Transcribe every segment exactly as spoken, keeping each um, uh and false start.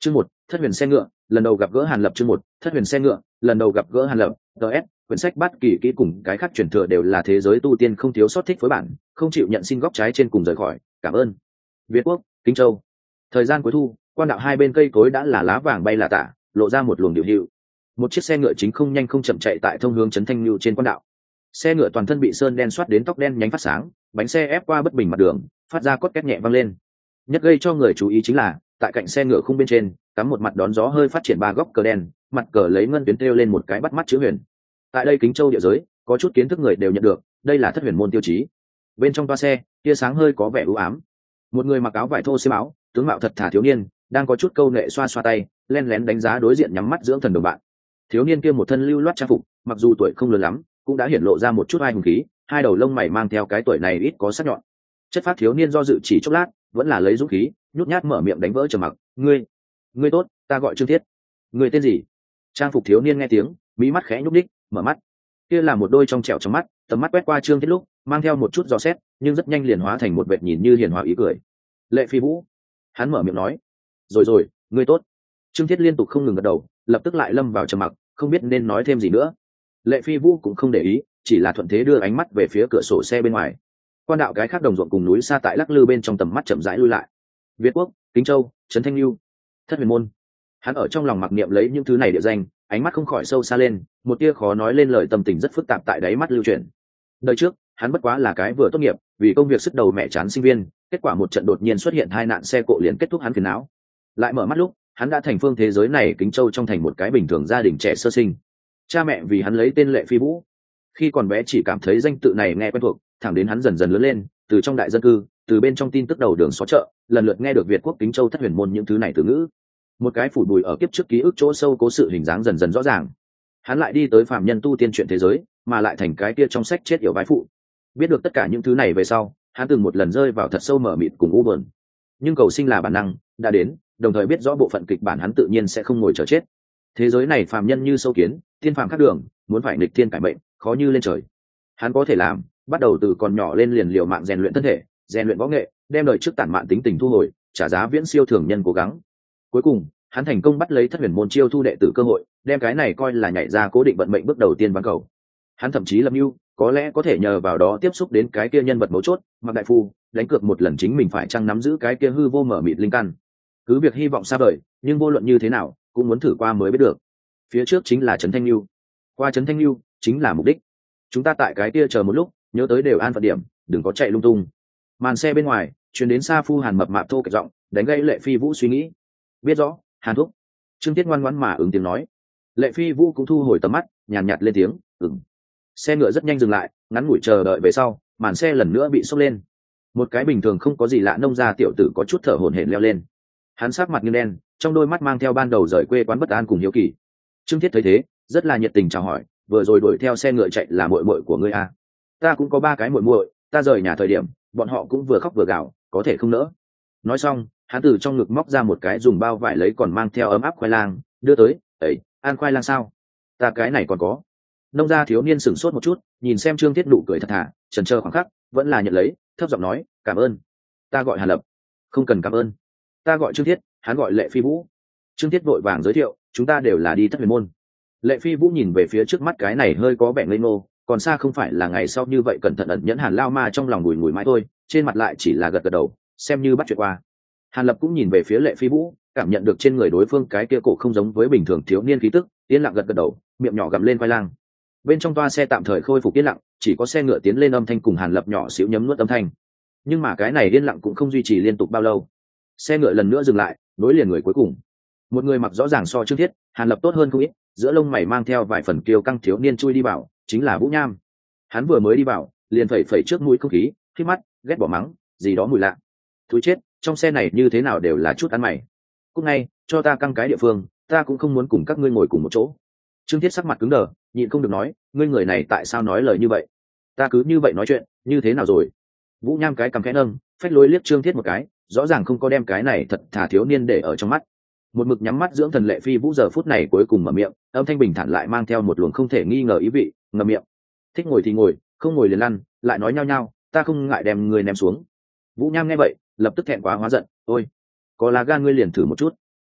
Chương một, thất huyền xe ngựa, lần đầu gặp gỡ Hàn Lập. Chương một, thất huyền xe ngựa, lần đầu gặp gỡ Hàn Lập. ts quyển sách bát kỳ kỹ cùng cái khác truyền thừa đều là thế giới tu tiên không thiếu sót thích với bản, không chịu nhận xin góc trái trên cùng rời khỏi, cảm ơn. Việt Quốc, Kinh Châu. Thời gian cuối thu, quan đạo hai bên cây cối đã là lá vàng bay là tả, lộ ra một luồng điều hữu. Một chiếc xe ngựa chính không nhanh không chậm chạy tại thông hướng trấn Thanh Nhu trên quan đạo. Xe ngựa toàn thân bị sơn đen soát đến tóc đen nhánh phát sáng, bánh xe ép qua bất bình mặt đường, phát ra cốt két nhẹ vang lên. Nhất gây cho người chú ý chính là, tại cạnh xe ngựa khung bên trên, cắm một mặt đón gió hơi phát triển ba góc cờ đen, mặt cờ lấy ngân tuyến treo lên một cái bắt mắt chữ huyền. Tại đây Kính Châu địa giới, có chút kiến thức người đều nhận được, đây là thất huyền môn tiêu chí. Bên trong toa xe, tia sáng hơi có vẻ u ám. Một người mặc áo vải thô xiêm áo, tướng mạo thật thà thiếu niên, đang có chút câu nệ xoa xoa tay, len lén đánh giá đối diện nhắm mắt dưỡng thần đồng bạn. Thiếu niên kia một thân lưu loát trang phục, mặc dù tuổi không lớn lắm, cũng đã hiển lộ ra một chút ai hùng khí, hai đầu lông mày mang theo cái tuổi này ít có sắc nhọn. Chất phát thiếu niên do dự chỉ chốc lát, vẫn là lấy dũng khí, nhút nhát mở miệng đánh vỡ trầm mặc, "Ngươi, ngươi tốt, ta gọi Trương Thiết." "Ngươi tên gì?" Trang phục thiếu niên nghe tiếng, mí mắt khẽ nhúc nhích, mở mắt. Kia là một đôi trong trẻo trong mắt, tầm mắt quét qua Trương Thiết lúc, mang theo một chút dò xét, nhưng rất nhanh liền hóa thành một vệt nhìn như hiền hòa ý cười. "Lệ Phi Vũ." Hắn mở miệng nói. "Rồi rồi, ngươi tốt." Trương Thiết liên tục không ngừng gật đầu, lập tức lại lâm vào trầm mặc, không biết nên nói thêm gì nữa. Lệ Phi Vũ cũng không để ý, chỉ là thuận thế đưa ánh mắt về phía cửa sổ xe bên ngoài. Quan đạo cái khác đồng ruộng cùng núi xa tại lắc lư bên trong tầm mắt chậm rãi lui lại. Việt Quốc, Kính Châu, trấn Thanh Nhu, thất huyền môn. Hắn ở trong lòng mặc niệm lấy những thứ này địa danh, ánh mắt không khỏi sâu xa lên, một tia khó nói lên lời tâm tình rất phức tạp tại đáy mắt lưu chuyển. Đời trước, hắn bất quá là cái vừa tốt nghiệp, vì công việc sức đầu mẹ chán sinh viên, kết quả một trận đột nhiên xuất hiện hai nạn xe cộ liền kết thúc hắn phiền não. Lại mở mắt lúc, hắn đã thành phương thế giới này Kính Châu trong thành một cái bình thường gia đình trẻ sơ sinh. Cha mẹ vì hắn lấy tên Lệ Phi Vũ. Khi còn bé chỉ cảm thấy danh tự này nghe quen thuộc, thẳng đến hắn dần dần lớn lên, từ trong đại dân cư, từ bên trong tin tức đầu đường xó chợ, lần lượt nghe được Việt Quốc Kính Châu thất huyền môn những thứ này từ ngữ. Một cái phủ bùi ở kiếp trước ký ức chỗ sâu cố sự hình dáng dần dần rõ ràng. Hắn lại đi tới phàm nhân tu tiên chuyện thế giới, mà lại thành cái kia trong sách chết yểu vái phụ. Biết được tất cả những thứ này về sau, hắn từng một lần rơi vào thật sâu mở mịt cùng u buồn. Nhưng cầu sinh là bản năng, đã đến, đồng thời biết rõ bộ phận kịch bản hắn tự nhiên sẽ không ngồi chờ chết. Thế giới này phàm nhân như sâu kiến, tiên phàm khác đường, muốn phải nghịch thiên cải mệnh, khó như lên trời. Hắn có thể làm, bắt đầu từ còn nhỏ lên liền liều mạng rèn luyện thân thể, rèn luyện võ nghệ, đem đời trước tản mạn tính tình thu hồi, trả giá viễn siêu thường nhân cố gắng. Cuối cùng, hắn thành công bắt lấy thất huyền môn chiêu thu đệ tử cơ hội, đem cái này coi là nhảy ra cố định vận mệnh bước đầu tiên ván cầu. Hắn thậm chí lâm mưu, có lẽ có thể nhờ vào đó tiếp xúc đến cái kia nhân vật mấu chốt, Mạc Đại Phu, đánh cược một lần chính mình phải chăng nắm giữ cái kia hư vô mở mịt linh căn. Cứ việc hy vọng xa vời, nhưng vô luận như thế nào, cũng muốn thử qua mới biết được. Phía trước chính là trấn Thanh Nhu, qua trấn Thanh Nhu chính là mục đích. Chúng ta tại cái kia chờ một lúc, nhớ tới đều an phận điểm, đừng có chạy lung tung. Màn xe bên ngoài truyền đến Sa Phu Hàn mập mạp thô kệch giọng, đánh gây Lệ Phi Vũ suy nghĩ. Biết rõ, Hàn thúc. Trương Tiết ngoan ngoãn mà ứng tiếng nói. Lệ Phi Vũ cũng thu hồi tầm mắt, nhàn nhạt, nhạt lên tiếng, ừm. Xe ngựa rất nhanh dừng lại, ngắn ngủi chờ đợi về sau, màn xe lần nữa bị xốc lên. Một cái bình thường không có gì lạ nông gia tiểu tử có chút thở hổn hển leo lên. Hắn sắc mặt như đen, trong đôi mắt mang theo ban đầu rời quê quán bất an cùng hiếu kỳ. Trương Thiết thấy thế, rất là nhiệt tình chào hỏi, vừa rồi đuổi theo xe ngựa chạy là muội muội của ngươi à? Ta cũng có ba cái muội muội, ta rời nhà thời điểm, bọn họ cũng vừa khóc vừa gào, có thể không nỡ. Nói xong, hắn từ trong ngực móc ra một cái dùng bao vải lấy còn mang theo ấm áp khoai lang, đưa tới, "Ấy, ăn khoai lang sao? Ta cái này còn có." Nông gia thiếu niên sửng sốt một chút, nhìn xem Trương Thiết nụ cười thật thà, chần chờ khoảng khắc, vẫn là nhận lấy, thấp giọng nói, "Cảm ơn. Ta gọi Hàn Lập." "Không cần cảm ơn. Ta gọi Trương Thiết." Hắn gọi Lệ Phi Vũ. Trương Thiết vội vàng giới thiệu, "Chúng ta đều là đi thất huyền môn." Lệ Phi Vũ nhìn về phía trước mắt cái này hơi có vẻ ngây ngô, còn xa không phải là ngày sau như vậy cẩn thận ẩn nhẫn Hàn Lao Ma trong lòng bùi ngùi mãi thôi, trên mặt lại chỉ là gật gật đầu, xem như bắt chuyện qua. Hàn Lập cũng nhìn về phía Lệ Phi Vũ, cảm nhận được trên người đối phương cái kia cổ không giống với bình thường thiếu niên khí tức, yên lặng gật gật đầu, miệng nhỏ gặm lên khoai lang. Bên trong toa xe tạm thời khôi phục yên lặng, chỉ có xe ngựa tiến lên âm thanh cùng Hàn Lập nhỏ xíu nhấm nuốt âm thanh. Nhưng mà cái này yên lặng cũng không duy trì liên tục bao lâu. Xe ngựa lần nữa dừng lại, nối liền người cuối cùng. Một người mặc rõ ràng so Trương Thiết, Hàn Lập tốt hơn không ít, giữa lông mày mang theo vài phần kiêu căng thiếu niên chui đi vào, chính là Vũ Nham. Hắn vừa mới đi vào, liền phẩy phẩy trước mũi không khí, khi mắt, ghét bỏ mắng, gì đó mùi lạ. Thúi chết, trong xe này như thế nào đều là chút ăn mày. Cúc ngay, cho ta căng cái địa phương, ta cũng không muốn cùng các ngươi ngồi cùng một chỗ. Trương Thiết sắc mặt cứng đờ, nhịn không được nói, ngươi người này tại sao nói lời như vậy? Ta cứ như vậy nói chuyện, như thế nào rồi? Vũ Nham cái cằm khẽ nâng, phách lối liếc Trương Thiết một cái, rõ ràng không có đem cái này thật thà thiếu niên để ở trong mắt. Một mực nhắm mắt dưỡng thần Lệ Phi Vũ giờ phút này cuối cùng mở miệng, âm thanh bình thản lại mang theo một luồng không thể nghi ngờ ý vị, ngậm miệng. Thích ngồi thì ngồi, không ngồi liền lăn, lại nói nhao nhao, ta không ngại đem người ném xuống. Vũ Nham nghe vậy, lập tức thẹn quá hóa giận, ôi, có lá gan ngươi liền thử một chút.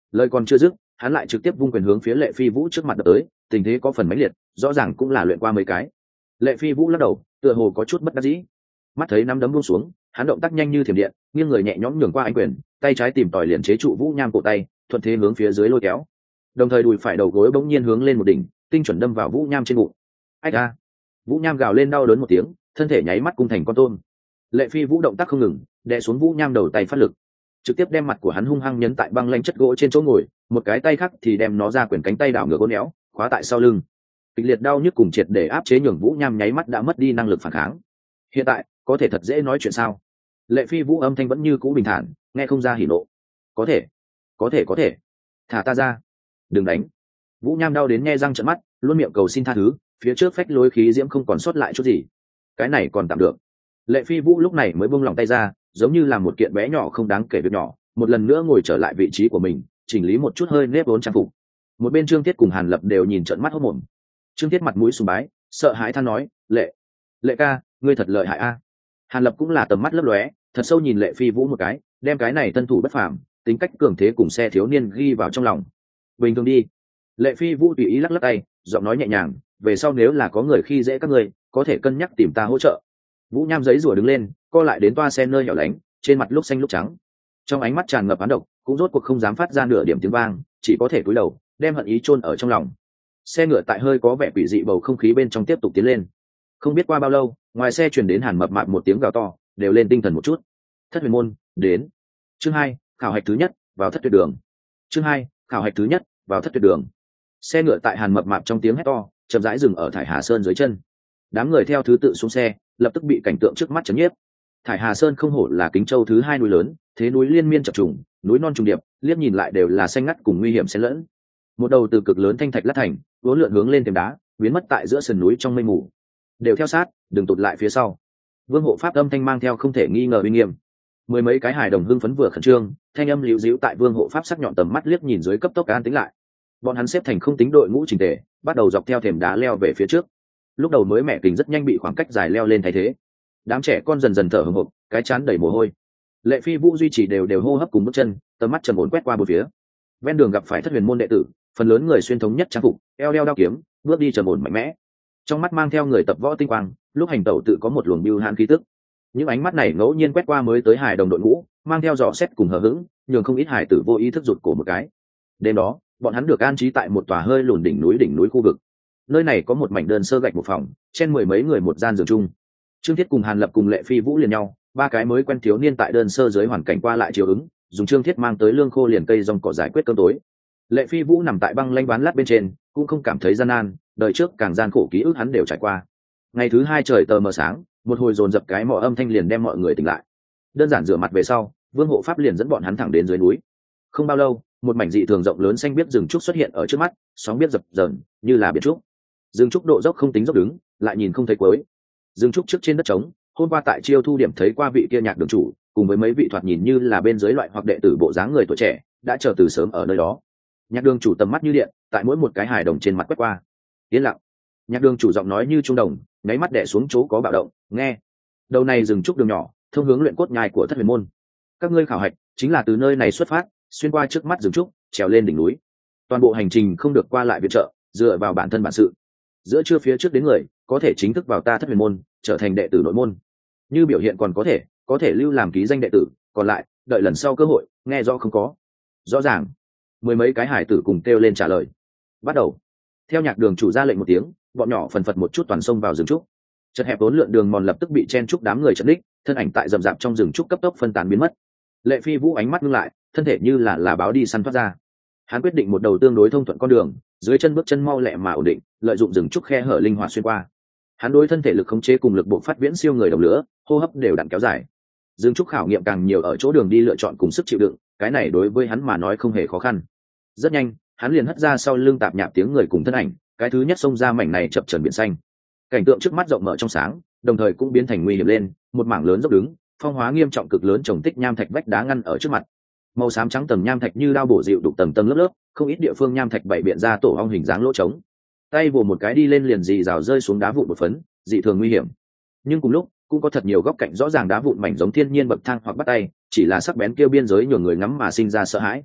Lời còn chưa dứt, hắn lại trực tiếp vung quyền hướng phía Lệ Phi Vũ trước mặt đập tới, tình thế có phần mãnh liệt, rõ ràng cũng là luyện qua mấy cái. Lệ Phi Vũ lắc đầu, tựa hồ có chút bất đắc dĩ. Mắt thấy nắm đấm buông xuống, hắn động tác nhanh như thiểm điện, nghiêng người nhẹ nhõm nhường qua anh quyền, tay trái tìm tòi liền chế trụ Vũ Nham cổ tay, thuận thế hướng phía dưới lôi kéo. Đồng thời đùi phải đầu gối bỗng nhiên hướng lên một đỉnh, tinh chuẩn đâm vào Vũ Nham trên bụng. Ách a! Vũ Nham gào lên đau đớn một tiếng, thân thể nháy mắt cung thành con tôm. Lệ Phi Vũ động tác không ngừng, đè xuống Vũ Nham đầu tay phát lực, trực tiếp đem mặt của hắn hung hăng nhấn tại băng lanh chất gỗ trên chỗ ngồi, một cái tay khác thì đem nó ra quyển cánh tay đảo ngược uốn éo, khóa tại sau lưng. Kịch liệt đau nhức cùng triệt để áp chế nhường Vũ Nham nháy mắt đã mất đi năng lực phản kháng. Hiện tại, có thể thật dễ nói chuyện sao? Lệ Phi Vũ âm thanh vẫn như cũ bình thản, nghe không ra hỉ nộ. Có thể, có thể có thể. Thả ta ra, đừng đánh. Vũ Nham đau đến nghe răng trợn mắt, luôn miệng cầu xin tha thứ, phía trước phách lối khí diễm không còn sót lại chút gì. Cái này còn tạm được. Lệ Phi Vũ lúc này mới buông lòng tay ra, giống như là một kiện bé nhỏ không đáng kể việc nhỏ, một lần nữa ngồi trở lại vị trí của mình, chỉnh lý một chút hơi nếp vốn trang phục. Một bên Trương Thiết cùng Hàn Lập đều nhìn trợn mắt hốt mồm. Trương Thiết mặt mũi sùng bái, sợ hãi than nói, "Lệ, Lệ ca, ngươi thật lợi hại a." Hàn Lập cũng là tầm mắt lấp lóe, thật sâu nhìn Lệ Phi Vũ một cái, đem cái này thân thủ bất phàm, tính cách cường thế cùng xe thiếu niên ghi vào trong lòng. "Bình thường đi." Lệ Phi Vũ tùy ý lắc lắc tay, giọng nói nhẹ nhàng, "Về sau nếu là có người khi dễ các ngươi, có thể cân nhắc tìm ta hỗ trợ." Vũ Nham giấy rủa đứng lên, co lại đến toa xe nơi hẻo lánh, trên mặt lúc xanh lúc trắng, trong ánh mắt tràn ngập oán độc, cũng rốt cuộc không dám phát ra nửa điểm tiếng vang, chỉ có thể cúi đầu, đem hận ý chôn ở trong lòng. Xe ngựa tại hơi có vẻ quỷ dị bầu không khí bên trong tiếp tục tiến lên. Không biết qua bao lâu, ngoài xe truyền đến Hàn Mập Mạp một tiếng gào to, đều lên tinh thần một chút. Thất huyền môn, đến. Chương hai, khảo hạch thứ nhất, vào thất tuyệt đường. Chương hai, khảo hạch thứ nhất, vào thất tuyệt đường. Xe ngựa tại Hàn Mập Mạp trong tiếng hét to, chậm rãi dừng ở Thải Hà Sơn dưới chân. Đám người theo thứ tự xuống xe, lập tức bị cảnh tượng trước mắt chấn nhiếp. Thải Hà Sơn không hổ là Kính Châu thứ hai núi lớn, thế núi liên miên chập trùng, núi non trùng điệp, liếc nhìn lại đều là xanh ngắt cùng nguy hiểm xen lẫn. Một đầu từ cực lớn thanh thạch lát thành, uốn lượn hướng lên thềm đá, biến mất tại giữa sườn núi trong mây mù. Đều theo sát, đừng tụt lại phía sau. Vương hộ pháp âm thanh mang theo không thể nghi ngờ uy nghiêm. Mười mấy cái hài đồng hưng phấn vừa khẩn trương, thanh âm liễu díu tại Vương hộ pháp sắc nhọn tầm mắt liếc nhìn dưới cấp tốc an tĩnh lại. Bọn hắn xếp thành không tính đội ngũ chỉnh tề, bắt đầu dọc theo thềm đá leo về phía trước. Lúc đầu mới mẻ kình rất nhanh bị khoảng cách dài leo lên thay thế. Đám trẻ con dần dần thở hổn hộc, cái chán đầy mồ hôi. Lệ Phi Vũ duy trì đều đều hô hấp cùng bước chân, tầm mắt trầm ổn quét qua bốn phía. Ven đường gặp phải thất huyền môn đệ tử, phần lớn người xuyên thống nhất trang phục, eo đeo đao kiếm, bước đi trầm ổn mạnh mẽ. Trong mắt mang theo người tập võ tinh quang, lúc hành tẩu tự có một luồng bưu hãn khí tức. Những ánh mắt này ngẫu nhiên quét qua mới tới hài đồng đội ngũ, mang theo dò xét cùng hờ hững, nhường không ít hài tử vô ý thức rụt cổ một cái. Đêm đó, bọn hắn được an trí tại một tòa hơi lùn đỉnh núi đỉnh núi khu vực. Nơi này có một mảnh đơn sơ gạch một phòng, trên mười mấy người một gian giường chung. Trương Thiết cùng Hàn Lập cùng Lệ Phi Vũ liền nhau, ba cái mới quen thiếu niên tại đơn sơ dưới hoàn cảnh qua lại chiều ứng, dùng Trương Thiết mang tới lương khô liền cây rong cỏ giải quyết cơm tối. Lệ Phi Vũ nằm tại băng lanh ván lát bên trên, cũng không cảm thấy gian nan, đời trước càng gian khổ ký ức hắn đều trải qua. Ngày thứ hai trời tờ mờ sáng, một hồi dồn dập cái mỏ âm thanh liền đem mọi người tỉnh lại. Đơn giản rửa mặt về sau, Vương hộ pháp liền dẫn bọn hắn thẳng đến dưới núi. Không bao lâu, một mảnh dị thường rộng lớn xanh biếc rừng trúc xuất hiện ở trước mắt, sóng biếc dập dờn, như là biển trúc. Rừng trúc độ dốc không tính dốc đứng, lại nhìn không thấy cuối. Rừng trúc trước trên đất trống, hôm qua tại chiêu thu điểm thấy qua vị kia nhạc đường chủ, cùng với mấy vị thoạt nhìn như là bên dưới loại hoặc đệ tử bộ dáng người tuổi trẻ, đã chờ từ sớm ở nơi đó. Nhạc đường chủ tầm mắt như điện, tại mỗi một cái hài đồng trên mặt quét qua. Yên lặng. Nhạc đường chủ giọng nói như trung đồng, nháy mắt đè xuống chỗ có bạo động, nghe. Đầu này rừng trúc đường nhỏ, thông hướng luyện cốt nhai của thất huyền môn. Các ngươi khảo hạch chính là từ nơi này xuất phát, xuyên qua trước mắt rừng trúc, trèo lên đỉnh núi. Toàn bộ hành trình không được qua lại viện trợ, dựa vào bản thân bản sự. Giữa trưa phía trước đến người, có thể chính thức vào ta thất huyền môn, trở thành đệ tử nội môn. Như biểu hiện còn có thể, có thể lưu làm ký danh đệ tử, còn lại, đợi lần sau cơ hội, nghe rõ không có. Rõ ràng. Mười mấy cái hải tử cùng kêu lên trả lời. Bắt đầu. Theo nhạc đường chủ ra lệnh một tiếng, bọn nhỏ phần phật một chút toàn xông vào rừng trúc. Chật hẹp vốn lượn đường mòn lập tức bị chen trúc đám người chật ních, thân ảnh tại rậm rạp trong rừng trúc cấp tốc phân tán biến mất. Lệ Phi Vũ ánh mắt ngưng lại, thân thể như là là báo đi săn thoát ra. Hắn quyết định một đầu tương đối thông thuận con đường, dưới chân bước chân mau lẹ mà ổn định, lợi dụng rừng trúc khe hở linh hoạt xuyên qua. Hắn đối thân thể lực khống chế cùng lực bộ phát viễn siêu người đồng lửa, hô hấp đều đặn kéo dài. Dương trúc khảo nghiệm càng nhiều ở chỗ đường đi lựa chọn cùng sức chịu đựng, cái này đối với hắn mà nói không hề khó khăn. Rất nhanh, hắn liền hất ra sau lưng tạp nhạp tiếng người cùng thân ảnh, cái thứ nhất xông ra mảnh này chập chờn biển xanh. Cảnh tượng trước mắt rộng mở trong sáng, đồng thời cũng biến thành nguy hiểm lên, một mảng lớn dốc đứng, phong hóa nghiêm trọng cực lớn trồng tích nham thạch vách đá ngăn ở trước mặt. Màu xám trắng tầng nham thạch như đao bổ dịu đục tầng tầng lớp lớp, không ít địa phương nham thạch bảy biện ra tổ ong hình dáng lỗ trống. Tay vồ một cái đi lên liền dì rào rơi xuống đá vụn một phấn, dị thường nguy hiểm. Nhưng cùng lúc, cũng có thật nhiều góc cạnh rõ ràng đá vụn mảnh giống thiên nhiên bậc thang hoặc bắt tay, chỉ là sắc bén kêu biên giới nhường người ngắm mà sinh ra sợ hãi.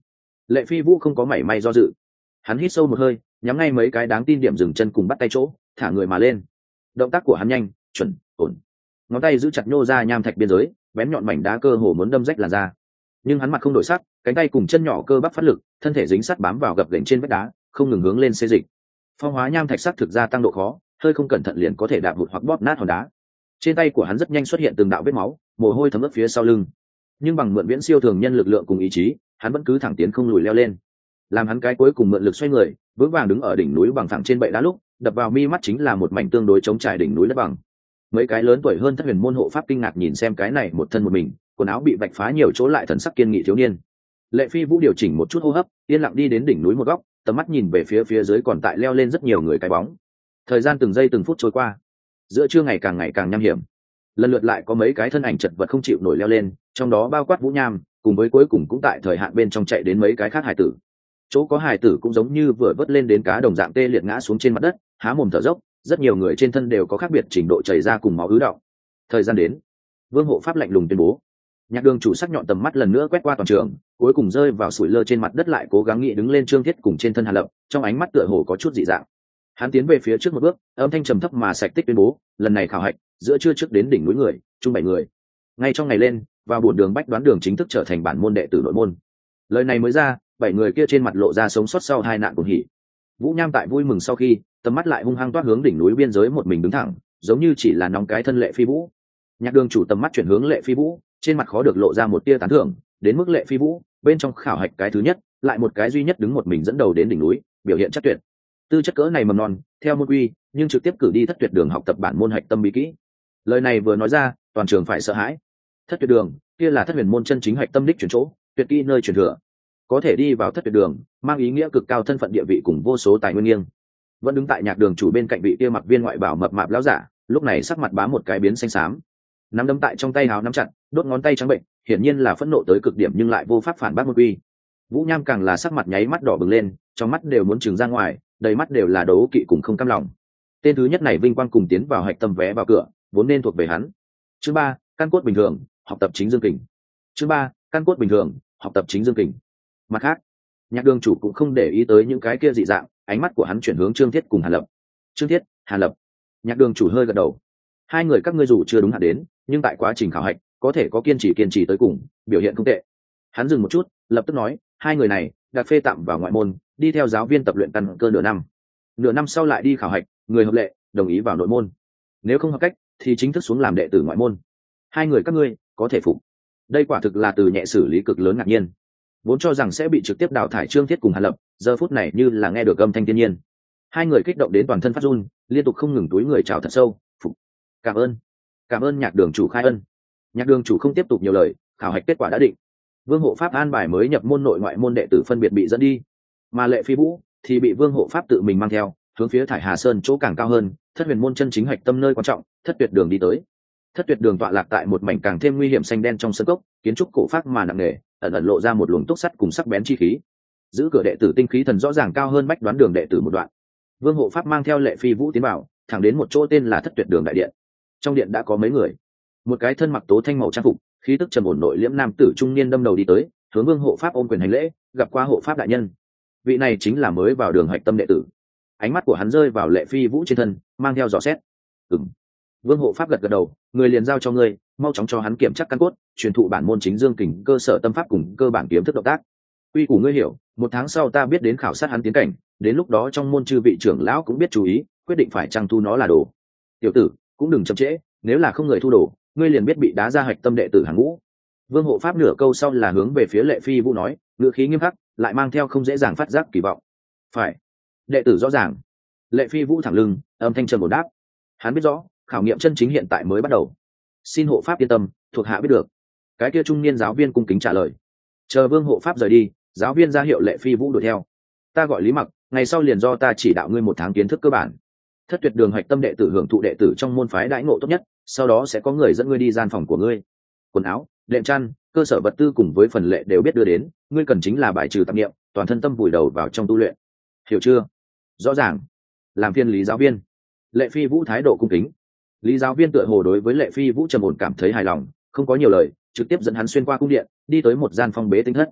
Lệ Phi Vũ không có mảy may do dự, hắn hít sâu một hơi, nhắm ngay mấy cái đáng tin điểm dừng chân cùng bắt tay chỗ, thả người mà lên. Động tác của hắn nhanh, chuẩn, ổn. Ngón tay giữ chặt nhô ra nham thạch biên giới, bén nhọn mảnh đá cơ hồ muốn đâm rách làn da. Nhưng hắn mặt không đổi sắc, cánh tay cùng chân nhỏ cơ bắp phát lực, thân thể dính sắt bám vào gập ghềnh trên vách đá, không ngừng hướng lên xê dịch. Phong hóa nham thạch sắc thực ra tăng độ khó, hơi không cẩn thận liền có thể đạp vụt hoặc bóp nát hòn đá. Trên tay của hắn rất nhanh xuất hiện từng đạo vết máu, mồ hôi thấm ướt phía sau lưng. Nhưng bằng mượn viễn siêu thường nhân lực lượng cùng ý chí, hắn vẫn cứ thẳng tiến không lùi leo lên. Làm hắn cái cuối cùng mượn lực xoay người, vững vàng đứng ở đỉnh núi bằng phẳng trên bệ đá lúc, đập vào mi mắt chính là một mảnh tương đối chống trải đỉnh núi đất bằng. Mấy cái lớn tuổi hơn Thất Huyền môn hộ pháp kinh ngạc nhìn xem cái này một thân một mình, quần áo bị vạch phá nhiều chỗ lại thần sắc kiên nghị thiếu niên. Lệ Phi Vũ điều chỉnh một chút hô hấp, yên lặng đi đến đỉnh núi một góc, tầm mắt nhìn về phía phía dưới còn tại leo lên rất nhiều người cái bóng. Thời gian từng giây từng phút trôi qua, giữa trưa ngày càng ngày càng nham hiểm. Lần lượt lại có mấy cái thân ảnh chật vật không chịu nổi leo lên, trong đó bao quát Vũ Nham, cùng với cuối cùng cũng tại thời hạn bên trong chạy đến mấy cái khác hải tử. Chỗ có hải tử cũng giống như vừa vớt lên đến cá đồng dạng tê liệt ngã xuống trên mặt đất, há mồm thở dốc, rất nhiều người trên thân đều có khác biệt trình độ chảy ra cùng máu ứ đọng. Thời gian đến, Vương hộ pháp lạnh lùng tuyên bố. Nhạc Đường chủ sắc nhọn tầm mắt lần nữa quét qua toàn trường, cuối cùng rơi vào sủi lơ trên mặt đất lại cố gắng nghĩ đứng lên Trương Thiết cùng trên thân Hàn Lập, trong ánh mắt tựa hồ có chút dị dạng. Hắn tiến về phía trước một bước, âm thanh trầm thấp mà sạch tích tuyên bố, lần này khảo hạch, giữa trưa trước đến đỉnh núi người, chung bảy người. Ngay trong ngày lên, vào buổi đường bách đoán đường chính thức trở thành bản môn đệ tử nội môn. Lời này mới ra, bảy người kia trên mặt lộ ra sống sót sau hai nạn cùng hỉ. Vũ Nham tại vui mừng sau khi, tầm mắt lại hung hăng toát hướng đỉnh núi biên giới một mình đứng thẳng, giống như chỉ là nóng cái thân Lệ Phi Vũ. Nhạc Đường chủ tầm mắt chuyển hướng Lệ Phi Vũ, trên mặt khó được lộ ra một tia tán thưởng, đến mức Lệ Phi Vũ, bên trong khảo hạch cái thứ nhất, lại một cái duy nhất đứng một mình dẫn đầu đến đỉnh núi, biểu hiện chắc tuyệt. Tư chất cỡ này mầm non, theo môn quy, nhưng trực tiếp cử đi Thất Tuyệt đường học tập bản môn hạch tâm bí kỹ. Lời này vừa nói ra, toàn trường phải sợ hãi. Thất Tuyệt đường, kia là Thất Huyền môn chân chính hạch tâm đích chuyển chỗ, tuyệt kỹ nơi truyền thừa. Có thể đi vào Thất Tuyệt đường, mang ý nghĩa cực cao thân phận địa vị cùng vô số tài nguyên nghiêng. Vẫn đứng tại Nhạc Đường chủ bên cạnh vị kia mặc viên ngoại bảo mập mạp lão giả, lúc này sắc mặt bám một cái biến xanh xám. Nắm đấm tại trong tay háo nắm chặt, đốt ngón tay trắng bệnh, hiển nhiên là phẫn nộ tới cực điểm nhưng lại vô pháp phản bác môn quy. Vũ Nham càng là sắc mặt nháy mắt đỏ bừng lên, trong mắt đều muốn trừng ra ngoài, đầy mắt đều là đấu kỵ cùng không cam lòng. Tên thứ nhất này vinh quang cùng tiến vào hạch tâm vé vào cửa, vốn nên thuộc về hắn. Chương ba, căn cốt bình thường, học tập chính dương kình. Chương ba, căn cốt bình thường, học tập chính dương kình. Mặt khác, Nhạc Đường chủ cũng không để ý tới những cái kia dị dạng, ánh mắt của hắn chuyển hướng Trương Thiết cùng Hàn Lập. Trương Thiết, Hàn Lập. Nhạc Đường chủ hơi gật đầu. Hai người các ngươi dù chưa đúng hạn đến, nhưng tại quá trình khảo hạch, có thể có kiên trì kiên trì tới cùng, biểu hiện không tệ. Hắn dừng một chút, lập tức nói, hai người này, đạt phê tạm vào ngoại môn, đi theo giáo viên tập luyện căn cơ nửa năm. Nửa năm sau lại đi khảo hạch, người hợp lệ, đồng ý vào nội môn. Nếu không hợp cách, thì chính thức xuống làm đệ tử ngoại môn. Hai người các ngươi có thể phục. Đây quả thực là từ nhẹ xử lý cực lớn ngạc nhiên. Vốn cho rằng sẽ bị trực tiếp đào thải Trương Thiết cùng Hàn Lập, giờ phút này như là nghe được âm thanh thiên nhiên. Hai người kích động đến toàn thân phát run, liên tục không ngừng túi người chào thật sâu, phục. Cảm ơn, cảm ơn Nhạc Đường chủ khai ân. Nhạc Đường chủ không tiếp tục nhiều lời, khảo hạch kết quả đã định. Vương hộ pháp an bài mới nhập môn nội ngoại môn đệ tử phân biệt bị dẫn đi, mà Lệ Phi Vũ thì bị Vương hộ pháp tự mình mang theo, hướng phía Thải Hà Sơn chỗ càng cao hơn, Thất Huyền môn chân chính hạch tâm nơi quan trọng, Thất Tuyệt đường đi tới. Thất Tuyệt đường tọa lạc tại một mảnh càng thêm nguy hiểm xanh đen trong sân cốc, kiến trúc cổ phác mà nặng nề, ẩn ẩn lộ ra một luồng túc sắt cùng sắc bén chi khí. Giữ cửa đệ tử tinh khí thần rõ ràng cao hơn bách đoán đường đệ tử một đoạn. Vương hộ pháp mang theo Lệ Phi Vũ tiến vào, thẳng đến một chỗ tên là Thất Tuyệt đường đại điện. Trong điện đã có mấy người, một cái thân mặc tố thanh màu trang phục, khí tức trầm ổn nội liễm nam tử trung niên đâm đầu đi tới, hướng Vương hộ pháp ôm quyền hành lễ, gặp qua hộ pháp đại nhân. Vị này chính là mới vào đường hạch tâm đệ tử. Ánh mắt của hắn rơi vào Lệ Phi Vũ trên thân, mang theo dò xét. Ừm. Vương hộ pháp gật gật đầu, người liền giao cho ngươi, mau chóng cho hắn kiểm tra căn cốt, truyền thụ bản môn chính dương kình cơ sở tâm pháp cùng cơ bản kiếm thức động tác. Quy củ ngươi hiểu, một tháng sau ta biết đến khảo sát hắn tiến cảnh, đến lúc đó trong môn chư vị trưởng lão cũng biết chú ý, quyết định phải trang thu nó là đồ. Tiểu tử, cũng đừng chậm trễ, nếu là không người thu đồ, ngươi liền biết bị đá ra hạch tâm đệ tử hàng ngũ. Vương hộ pháp nửa câu sau là hướng về phía Lệ Phi Vũ nói, ngữ khí nghiêm khắc, lại mang theo không dễ dàng phát giác kỳ vọng. Phải. Đệ tử rõ ràng. Lệ Phi Vũ thẳng lưng, âm thanh trầm ổn đáp. Hắn biết rõ, khảo nghiệm chân chính hiện tại mới bắt đầu. Xin hộ pháp yên tâm, thuộc hạ biết được. Cái kia trung niên giáo viên cung kính trả lời. Chờ Vương hộ pháp rời đi, giáo viên ra hiệu Lệ Phi Vũ đuổi theo. Ta gọi Lý Mặc, ngày sau liền do ta chỉ đạo ngươi một tháng kiến thức cơ bản. Thất Tuyệt đường hạch tâm đệ tử hưởng thụ đệ tử trong môn phái đãi ngộ tốt nhất, sau đó sẽ có người dẫn ngươi đi gian phòng của ngươi. Quần áo, đệm chăn, cơ sở vật tư cùng với phần lệ đều biết đưa đến, ngươi cần chính là bài trừ tạp niệm, toàn thân tâm vùi đầu vào trong tu luyện. Hiểu chưa? Rõ ràng. Làm phiên Lý giáo viên. Lệ Phi Vũ thái độ cung kính. Lý giáo viên tựa hồ đối với Lệ Phi Vũ trầm ổn cảm thấy hài lòng, không có nhiều lời, trực tiếp dẫn hắn xuyên qua cung điện, đi tới một gian phong bế tinh thất.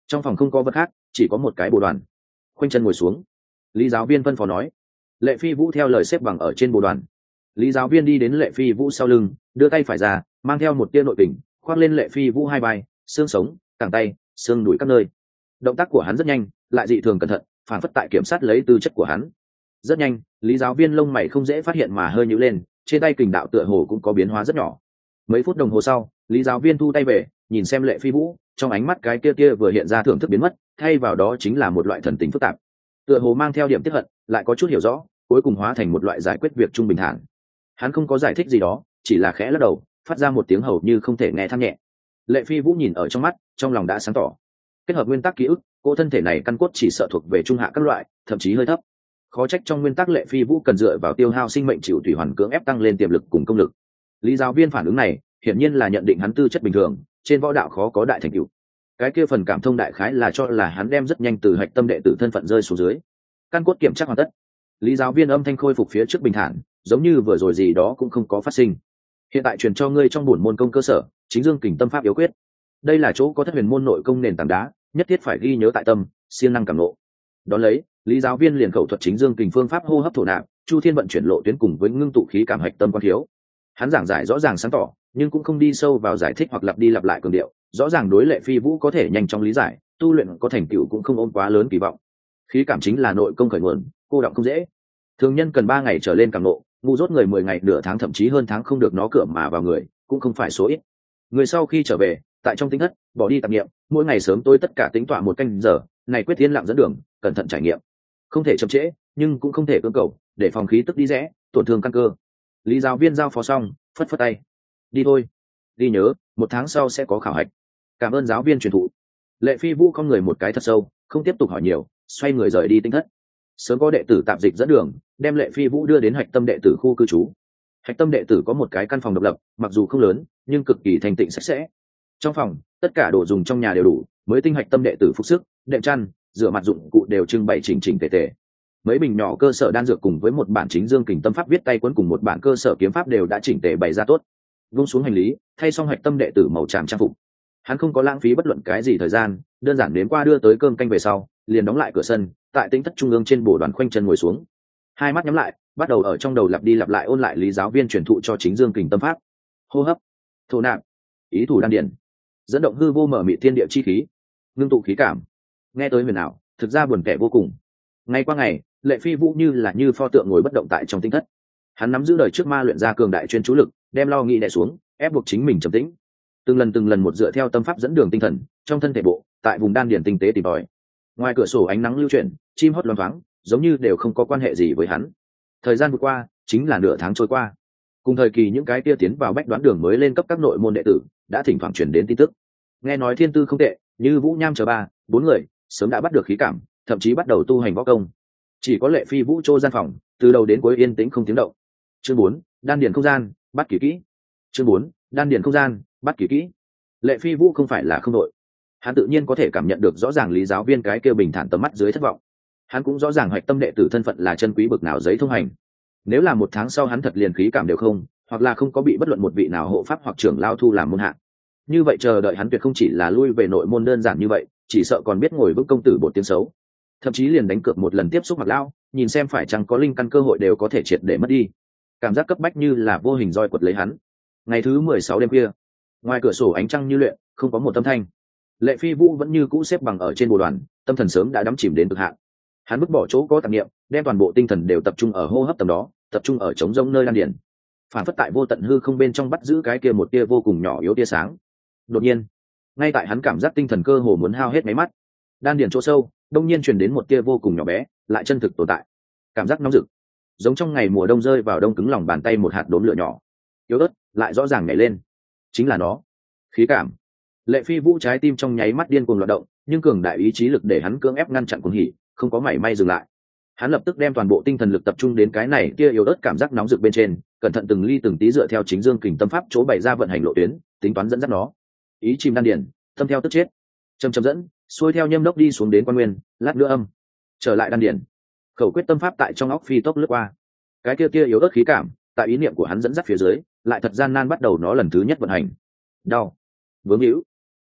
Trong phòng không có vật khác, chỉ có một cái bồ đoàn. Khoanh chân ngồi xuống, lý giáo viên phân phó nói. Lệ Phi Vũ theo lời xếp bằng ở trên bồ đoàn. Lý giáo viên đi đến Lệ Phi Vũ sau lưng, đưa tay phải ra, mang theo một tia nội kình khoác lên Lệ Phi Vũ hai vai, xương sống, cẳng tay, xương đùi các nơi. Động tác của hắn rất nhanh, lại dị thường cẩn thận, phản phất tại kiểm soát lấy tư chất của hắn. Rất nhanh, lý giáo viên lông mày không dễ phát hiện mà hơi nhíu lên, trên tay kình đạo tựa hồ cũng có biến hóa rất nhỏ. Mấy phút đồng hồ sau, lý giáo viên thu tay về, nhìn xem Lệ Phi Vũ, trong ánh mắt cái kia kia vừa hiện ra thưởng thức biến mất, thay vào đó chính là một loại thần tình phức tạp, tựa hồ mang theo điểm tiếc hận, lại có chút hiểu rõ, cuối cùng hóa thành một loại giải quyết việc trung bình thản. Hắn không có giải thích gì đó, chỉ là khẽ lắc đầu, phát ra một tiếng hầu như không thể nghe than nhẹ. Lệ Phi Vũ nhìn ở trong mắt, trong lòng đã sáng tỏ. Kết hợp nguyên tắc ký ức, cô thân thể này căn cốt chỉ sợ thuộc về trung hạ các loại, thậm chí hơi thấp. Khó trách trong nguyên tắc Lệ Phi Vũ cần dựa vào tiêu hao sinh mệnh chịu thủy hoàn cưỡng ép tăng lên tiềm lực cùng công lực. Lý giáo viên phản ứng này, hiển nhiên là nhận định hắn tư chất bình thường, trên võ đạo khó có đại thành tựu. Cái kia phần cảm thông đại khái là cho là hắn đem rất nhanh từ hạch tâm đệ tử thân phận rơi xuống dưới. Căn cốt kiểm tra hoàn tất, lý giáo viên âm thanh khôi phục phía trước bình thản, giống như vừa rồi gì đó cũng không có phát sinh. Hiện tại truyền cho ngươi trong bổn môn công cơ sở, chính dương kình tâm pháp yếu quyết. Đây là chỗ có thất huyền môn nội công nền tảng đá, nhất thiết phải ghi nhớ tại tâm, siêng năng cảm ngộ. Đón lấy, lý giáo viên liền khẩu thuật chính dương kình phương pháp hô hấp thổ nạp, chu thiên vận chuyển lộ tuyến cùng với ngưng tụ khí cảm hạch tâm quan thiếu. Hắn giảng giải rõ ràng sáng tỏ, nhưng cũng không đi sâu vào giải thích hoặc lặp đi lặp lại cường điệu, rõ ràng đối Lệ Phi Vũ có thể nhanh chóng lý giải, tu luyện có thành tựu cũng không ôm quá lớn kỳ vọng. Khí cảm chính là nội công khởi nguồn, cô đọng không dễ. Thường nhân cần ba ngày trở lên cảm ngộ, ngu dốt người mười ngày nửa tháng thậm chí hơn tháng không được nó cửa mà vào người, cũng không phải số ít. Người sau khi trở về, tại trong tính thất, bỏ đi tạp niệm, mỗi ngày sớm tối tất cả tính tọa một canh giờ, này quyết thiên lặng dẫn đường, cẩn thận trải nghiệm. Không thể chậm trễ, nhưng cũng không thể cưỡng cầu, để phòng khí tức đi rẽ, tổn thương căn cơ. Lý giáo viên giao phó xong, phất phất tay. Đi thôi. Đi nhớ, một tháng sau sẽ có khảo hạch. Cảm ơn giáo viên truyền thụ. Lệ Phi Vũ không người một cái thật sâu, không tiếp tục hỏi nhiều, xoay người rời đi tinh thất. Sớm có đệ tử tạp dịch dẫn đường, đem Lệ Phi Vũ đưa đến hạch tâm đệ tử khu cư trú. Hạch tâm đệ tử có một cái căn phòng độc lập, mặc dù không lớn, nhưng cực kỳ thanh tịnh sạch sẽ. Trong phòng, tất cả đồ dùng trong nhà đều đủ, mới tinh hạch tâm đệ tử phục sức, đệm chăn, rửa mặt dụng cụ đều trưng bày chỉnh chỉnh tề tề. Mấy bình nhỏ cơ sở đan dược cùng với một bản chính dương kình tâm pháp viết tay cuốn cùng một bản cơ sở kiếm pháp đều đã chỉnh tề bày ra tốt. Vung xuống hành lý, thay xong hạch tâm đệ tử màu tràm trang phục. Hắn không có lãng phí bất luận cái gì thời gian, đơn giản đến qua đưa tới cơm canh về sau, liền đóng lại cửa sân, tại tính thất trung ương trên bồ đoàn khoanh chân ngồi xuống. Hai mắt nhắm lại, bắt đầu ở trong đầu lặp đi lặp lại ôn lại lý giáo viên truyền thụ cho chính dương kình tâm pháp. Hô hấp, thổ nạp, ý thủ đan điển, dẫn động hư vô mở mị thiên địa chi khí, ngưng tụ khí cảm. Nghe tới huyền ảo, thực ra buồn kẻ vô cùng. Ngày qua ngày, Lệ Phi Vũ như là như pho tượng ngồi bất động tại trong tinh thất. Hắn nắm giữ đời trước ma luyện ra cường đại chuyên chú lực, đem lo nghĩ đè xuống, ép buộc chính mình trầm tĩnh. Từng lần từng lần một dựa theo tâm pháp dẫn đường tinh thần, trong thân thể bộ, tại vùng đan điển tinh tế tìm tòi. Ngoài cửa sổ ánh nắng lưu chuyển, chim hót loáng thoáng, giống như đều không có quan hệ gì với hắn. Thời gian vừa qua, chính là nửa tháng trôi qua. Cùng thời kỳ những cái tia tiến vào bách đoán đường mới lên cấp các nội môn đệ tử, đã thỉnh thoảng truyền đến tin tức. Nghe nói thiên tư không tệ, như Vũ Nham chờ ba, bốn người, sớm đã bắt được khí cảm, thậm chí bắt đầu tu hành võ công. Chỉ có Lệ Phi Vũ trô gian phòng, từ đầu đến cuối yên tĩnh không tiếng động. Chương bốn, đan điển không gian, bắt kỳ kỹ. Chương bốn, đan điển không gian, bắt kỳ kỹ. Lệ Phi Vũ không phải là không đội, hắn tự nhiên có thể cảm nhận được rõ ràng lý giáo viên cái kia bình thản tầm mắt dưới thất vọng. Hắn cũng rõ ràng hoạch tâm đệ tử thân phận là chân quý bực nào giấy thông hành. Nếu là một tháng sau hắn thật liền khí cảm đều không, hoặc là không có bị bất luận một vị nào hộ pháp hoặc trưởng lao thu làm môn hạ, như vậy chờ đợi hắn tuyệt không chỉ là lui về nội môn đơn giản như vậy, chỉ sợ còn biết ngồi vững công tử bột tiếng xấu, thậm chí liền đánh cược một lần tiếp xúc hoặc lao, nhìn xem phải chăng có linh căn cơ hội đều có thể triệt để mất đi. Cảm giác cấp bách như là vô hình roi quật lấy hắn. Ngày thứ mười sáu đêm khuya, ngoài cửa sổ ánh trăng như luyện, không có một âm thanh. Lệ Phi Vũ vẫn như cũ xếp bằng ở trên bồ đoàn, tâm thần sớm đã đắm chìm đến cực hạn. Hắn vứt bỏ chỗ có tạp niệm, đem toàn bộ tinh thần đều tập trung ở hô hấp tầm đó, tập trung ở trống rỗng nơi đan điển. Phản phất tại vô tận hư không bên trong bắt giữ cái kia một tia vô cùng nhỏ yếu tia sáng. Đột nhiên, ngay tại hắn cảm giác tinh thần cơ hồ muốn hao hết máy mắt, đan điển chỗ sâu, đông nhiên truyền đến một tia vô cùng nhỏ bé, lại chân thực tồn tại. Cảm giác nóng rực, giống trong ngày mùa đông rơi vào đông cứng lòng bàn tay một hạt đốm lửa nhỏ, yếu ớt, lại rõ ràng nhảy lên. Chính là nó, khí cảm. Lệ Phi Vũ trái tim trong nháy mắt điên cuồng loạn động, nhưng cường đại ý chí lực để hắn cưỡng ép ngăn chặn cuồng hỉ, không có mảy may dừng lại. Hắn lập tức đem toàn bộ tinh thần lực tập trung đến cái này kia yếu ớt cảm giác nóng rực bên trên, cẩn thận từng ly từng tí dựa theo chính dương kình tâm pháp chỗ bày ra vận hành lộ tuyến, tính toán dẫn dắt nó. Ý chìm đan điển, tâm theo tức chết. Châm châm dẫn, xuôi theo nhâm đốc đi xuống đến quan nguyên, lát nữa âm. Trở lại đan điển. Khẩu quyết tâm pháp tại trong óc phi tốc lướt qua. Cái kia kia yếu ớt khí cảm, tại ý niệm của hắn dẫn dắt phía dưới, lại thật gian nan bắt đầu nó lần thứ nhất vận hành. Đau, vướng hữu,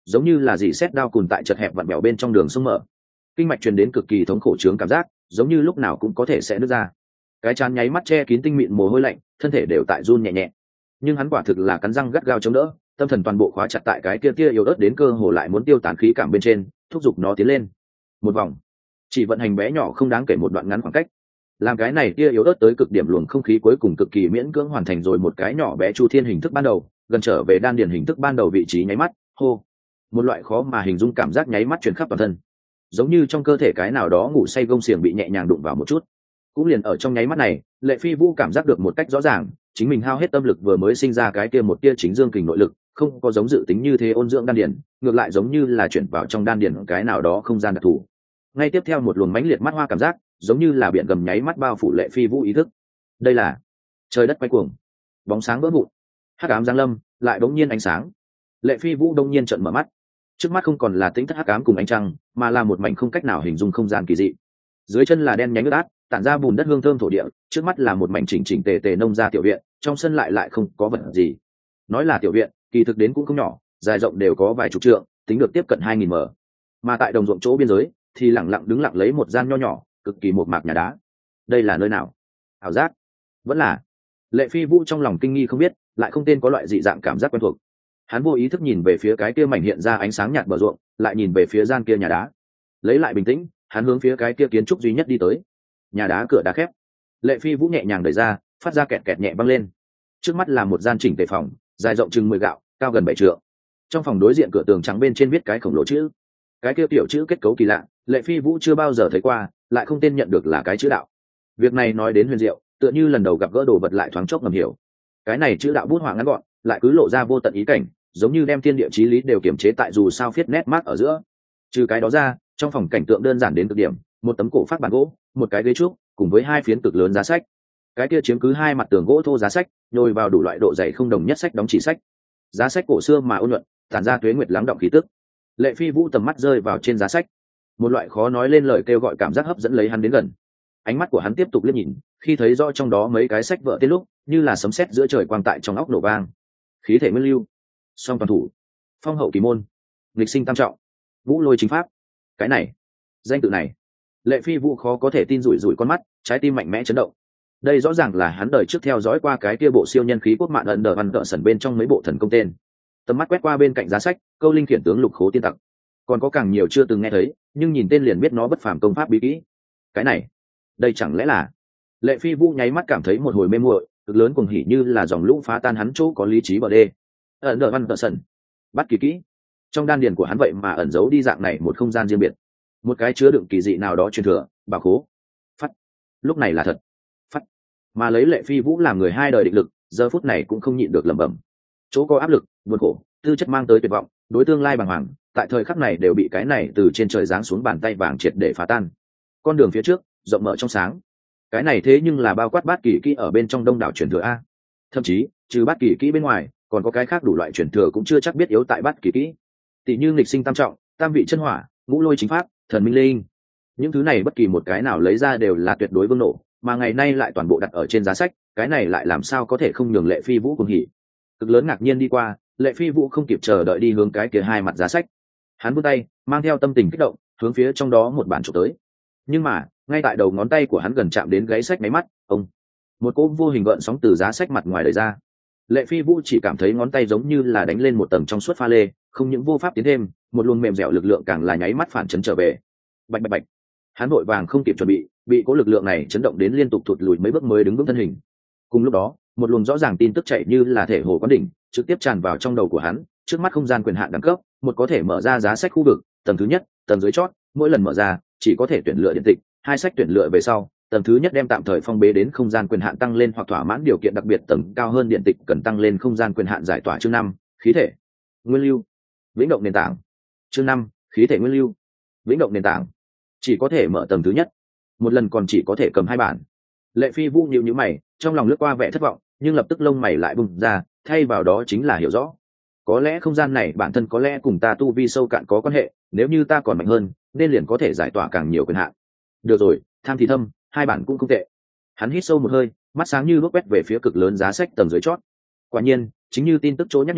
giống như là dì xét đao cùn tại chật hẹp vặn bèo bên trong đường sông mở. Kinh mạch truyền đến cực kỳ thống khổ trướng cảm giác, giống như lúc nào cũng có thể sẽ nứt ra. Cái trán nháy mắt che kín tinh mịn mồ hôi lạnh, thân thể đều tại run nhẹ nhẹ. Nhưng hắn quả thực là cắn răng gắt gao chống đỡ, tâm thần toàn bộ khóa chặt tại cái kia tia yếu ớt đến cơ hồ lại muốn tiêu tán khí cảm bên trên, thúc giục nó tiến lên. Một vòng, chỉ vận hành bé nhỏ không đáng kể một đoạn ngắn khoảng cách. Làm cái này tia yếu ớt tới cực điểm luồng không khí cuối cùng cực kỳ miễn cưỡng hoàn thành rồi một cái nhỏ bé chu thiên hình thức ban đầu, gần trở về đan điền hình thức ban đầu vị trí nháy mắt, hô. Một loại khó mà hình dung cảm giác nháy mắt truyền khắp toàn thân. Giống như trong cơ thể cái nào đó ngủ say gông xiềng bị nhẹ nhàng đụng vào một chút. Cũng liền ở trong nháy mắt này, Lệ Phi Vũ cảm giác được một cách rõ ràng, chính mình hao hết tâm lực vừa mới sinh ra cái kia một tia chính dương kình nội lực, không có giống dự tính như thế ôn dưỡng đan điền, ngược lại giống như là chuyển vào trong đan điền cái nào đó không gian đặc thù. Ngay tiếp theo một luồng mãnh liệt mắt hoa cảm giác, giống như là biển gầm nháy mắt bao phủ Lệ Phi Vũ ý thức. Đây là trời đất quay cuồng, bóng sáng vỡ vụn, hắc ám giáng lâm, lại đống nhiên ánh sáng. Lệ Phi Vũ đông nhiên trợn mở mắt, trước mắt không còn là tĩnh thất hắc ám cùng ánh trăng, mà là một mảnh không cách nào hình dung không gian kỳ dị. Dưới chân là đen nhánh ướt át, tản ra bùn đất hương thơm thổ địa, trước mắt là một mảnh chỉnh chỉnh tề tề nông gia tiểu viện, trong sân lại lại không có vật gì. Nói là tiểu viện, kỳ thực đến cũng không nhỏ, dài rộng đều có vài chục trượng, tính được tiếp cận hai nghìn m. Mà tại đồng ruộng chỗ biên giới, thì lặng lặng đứng lặng lấy một gian nho nhỏ, cực kỳ một mạc nhà đá. Đây là nơi nào? Ảo giác? Vẫn là? Lệ Phi Vũ trong lòng kinh nghi không biết, lại không tên có loại dị dạng cảm giác quen thuộc. Hắn vô ý thức nhìn về phía cái kia mảnh hiện ra ánh sáng nhạt bờ ruộng, lại nhìn về phía gian kia nhà đá. Lấy lại bình tĩnh, hắn hướng phía cái kia kiến trúc duy nhất đi tới. Nhà đá cửa đá khép, Lệ Phi Vũ nhẹ nhàng đẩy ra, phát ra kẹt kẹt nhẹ văng lên. Trước mắt là một gian chỉnh tề phòng, dài rộng chừng mười gạo, cao gần bảy trượng. Trong phòng đối diện cửa tường trắng bên trên viết cái khổng lồ chữ. Cái kia tiểu chữ kết cấu kỳ lạ, Lệ Phi Vũ chưa bao giờ thấy qua, lại không tên nhận được là cái chữ đạo. Việc này nói đến huyền diệu, tựa như lần đầu gặp gỡ đồ vật lại thoáng chốc ngầm hiểu. Cái này chữ đạo bút họa ngắn gọn, lại cứ lộ ra vô tận ý cảnh, giống như đem thiên địa chí lý đều kiềm chế tại dù sao viết nét mác ở giữa. Trừ cái đó ra, trong phòng cảnh tượng đơn giản đến cực điểm, một tấm cổ phát bàn gỗ, một cái ghế trúc, cùng với hai phiến cực lớn giá sách. Cái kia chiếm cứ hai mặt tường gỗ thô giá sách, nhồi vào đủ loại độ dày không đồng nhất sách đóng chỉ sách. Giá sách cổ xưa mà ôn nhuận, tản ra tuế nguyệt lắng động khí tức. Lệ Phi Vũ tầm mắt rơi vào trên giá sách, một loại khó nói lên lời kêu gọi cảm giác hấp dẫn lấy hắn đến gần. Ánh mắt của hắn tiếp tục liếc nhìn, khi thấy rõ trong đó mấy cái sách vợ tên lúc, như là sấm sét giữa trời quang tại trong óc nổ vang. Khí thể nguyên lưu, song toàn thủ, phong hậu kỳ môn, nghịch sinh tam trọng, vũ lôi chính pháp. Cái này, danh tự này, Lệ Phi Vũ khó có thể tin, rủi rủi con mắt, trái tim mạnh mẽ chấn động. Đây rõ ràng là hắn đời trước theo dõi qua cái kia bộ siêu nhân khí quốc mạng ẩn đờ văn đỡ sần bên trong mấy bộ thần công tên. Tầm mắt quét qua bên cạnh giá sách, câu linh khiển tướng lục khố tiên tặc, còn có càng nhiều chưa từng nghe thấy, nhưng nhìn tên liền biết nó bất phàm công pháp bí kỹ. Cái này, đây chẳng lẽ là? Lệ Phi Vũ nháy mắt cảm thấy một hồi mê muội, cực lớn cuồng hỉ như là dòng lũ phá tan hắn chỗ có lý trí bờ đê. Ẩn đờ văn đỡ sần, bắt kỳ kỹ. Trong đan điền của hắn vậy mà ẩn giấu đi dạng này một không gian riêng biệt, một cái chứa đựng kỳ dị nào đó truyền thừa, bảo khố. Phát, lúc này là thật. Phát, mà lấy Lệ Phi Vũ làm người hai đời định lực, giờ phút này cũng không nhịn được lẩm bẩm. Chỗ có áp lực, buồn khổ, tư chất mang tới tuyệt vọng, đối tương lai bàng hoàng, tại thời khắc này đều bị cái này từ trên trời giáng xuống bàn tay vàng triệt để phá tan. Con đường phía trước rộng mở trong sáng, cái này thế nhưng là bao quát bát kỳ kỹ ở bên trong đông đảo truyền thừa a. Thậm chí trừ bát kỳ kỹ bên ngoài, còn có cái khác đủ loại truyền thừa cũng chưa chắc biết yếu tại bát kỳ kỹ. Tỷ như nghịch sinh tam trọng, tam vị chân hỏa, ngũ lôi chính pháp, thần minh linh. Những thứ này bất kỳ một cái nào lấy ra đều là tuyệt đối vương nổ, mà ngày nay lại toàn bộ đặt ở trên giá sách, cái này lại làm sao có thể không nhường Lệ Phi Vũ cuồng hỉ. Cực lớn ngạc nhiên đi qua, Lệ Phi Vũ không kịp chờ đợi đi hướng cái kia hai mặt giá sách. Hắn vươn tay, mang theo tâm tình kích động, hướng phía trong đó một bản chụp tới. Nhưng mà, ngay tại đầu ngón tay của hắn gần chạm đến gáy sách máy mắt, ông, một cỗ vô hình gợn sóng từ giá sách mặt ngoài đời ra. Lệ Phi Vũ chỉ cảm thấy ngón tay giống như là đánh lên một tầng trong suốt pha lê, không những vô pháp tiến thêm, một luồng mềm dẻo lực lượng càng là nháy mắt phản chấn trở về. Bạch bạch bạch. Hắn vội vàng không kịp chuẩn bị, bị cỗ lực lượng này chấn động đến liên tục thụt lùi mấy bước mới đứng vững thân hình. Cùng lúc đó, một luồng rõ ràng tin tức chạy như là thể hồ quán đỉnh, trực tiếp tràn vào trong đầu của hắn. Trước mắt không gian quyền hạn đẳng cấp, một có thể mở ra giá sách khu vực, tầng thứ nhất, tầng dưới chót, mỗi lần mở ra chỉ có thể tuyển lựa điện tịch, hai sách tuyển lựa về sau, tầng thứ nhất đem tạm thời phong bế đến không gian quyền hạn tăng lên hoặc thỏa mãn điều kiện đặc biệt, tầng cao hơn điện tịch cần tăng lên không gian quyền hạn giải tỏa. Chương năm, khí thể nguyên lưu, vĩnh động nền tảng. Chương năm, khí thể nguyên lưu, vĩnh động nền tảng. Chỉ có thể mở tầng thứ nhất, một lần còn chỉ có thể cầm hai bản. Lệ Phi Vũ nhíu nhíu mày, trong lòng lướt qua vẻ thất vọng, nhưng lập tức lông mày lại bùng ra, thay vào đó chính là hiểu rõ. Có lẽ không gian này bản thân có lẽ cùng ta tu vi sâu cạn có quan hệ, nếu như ta còn mạnh hơn, nên liền có thể giải tỏa càng nhiều quyền hạn. Được rồi, tham thì thâm, hai bản cũng không tệ. Hắn hít sâu một hơi, mắt sáng như bước quét về phía cực lớn giá sách tầng dưới chót. Quả nhiên, chính như tin tức chỗ nhắc nhở,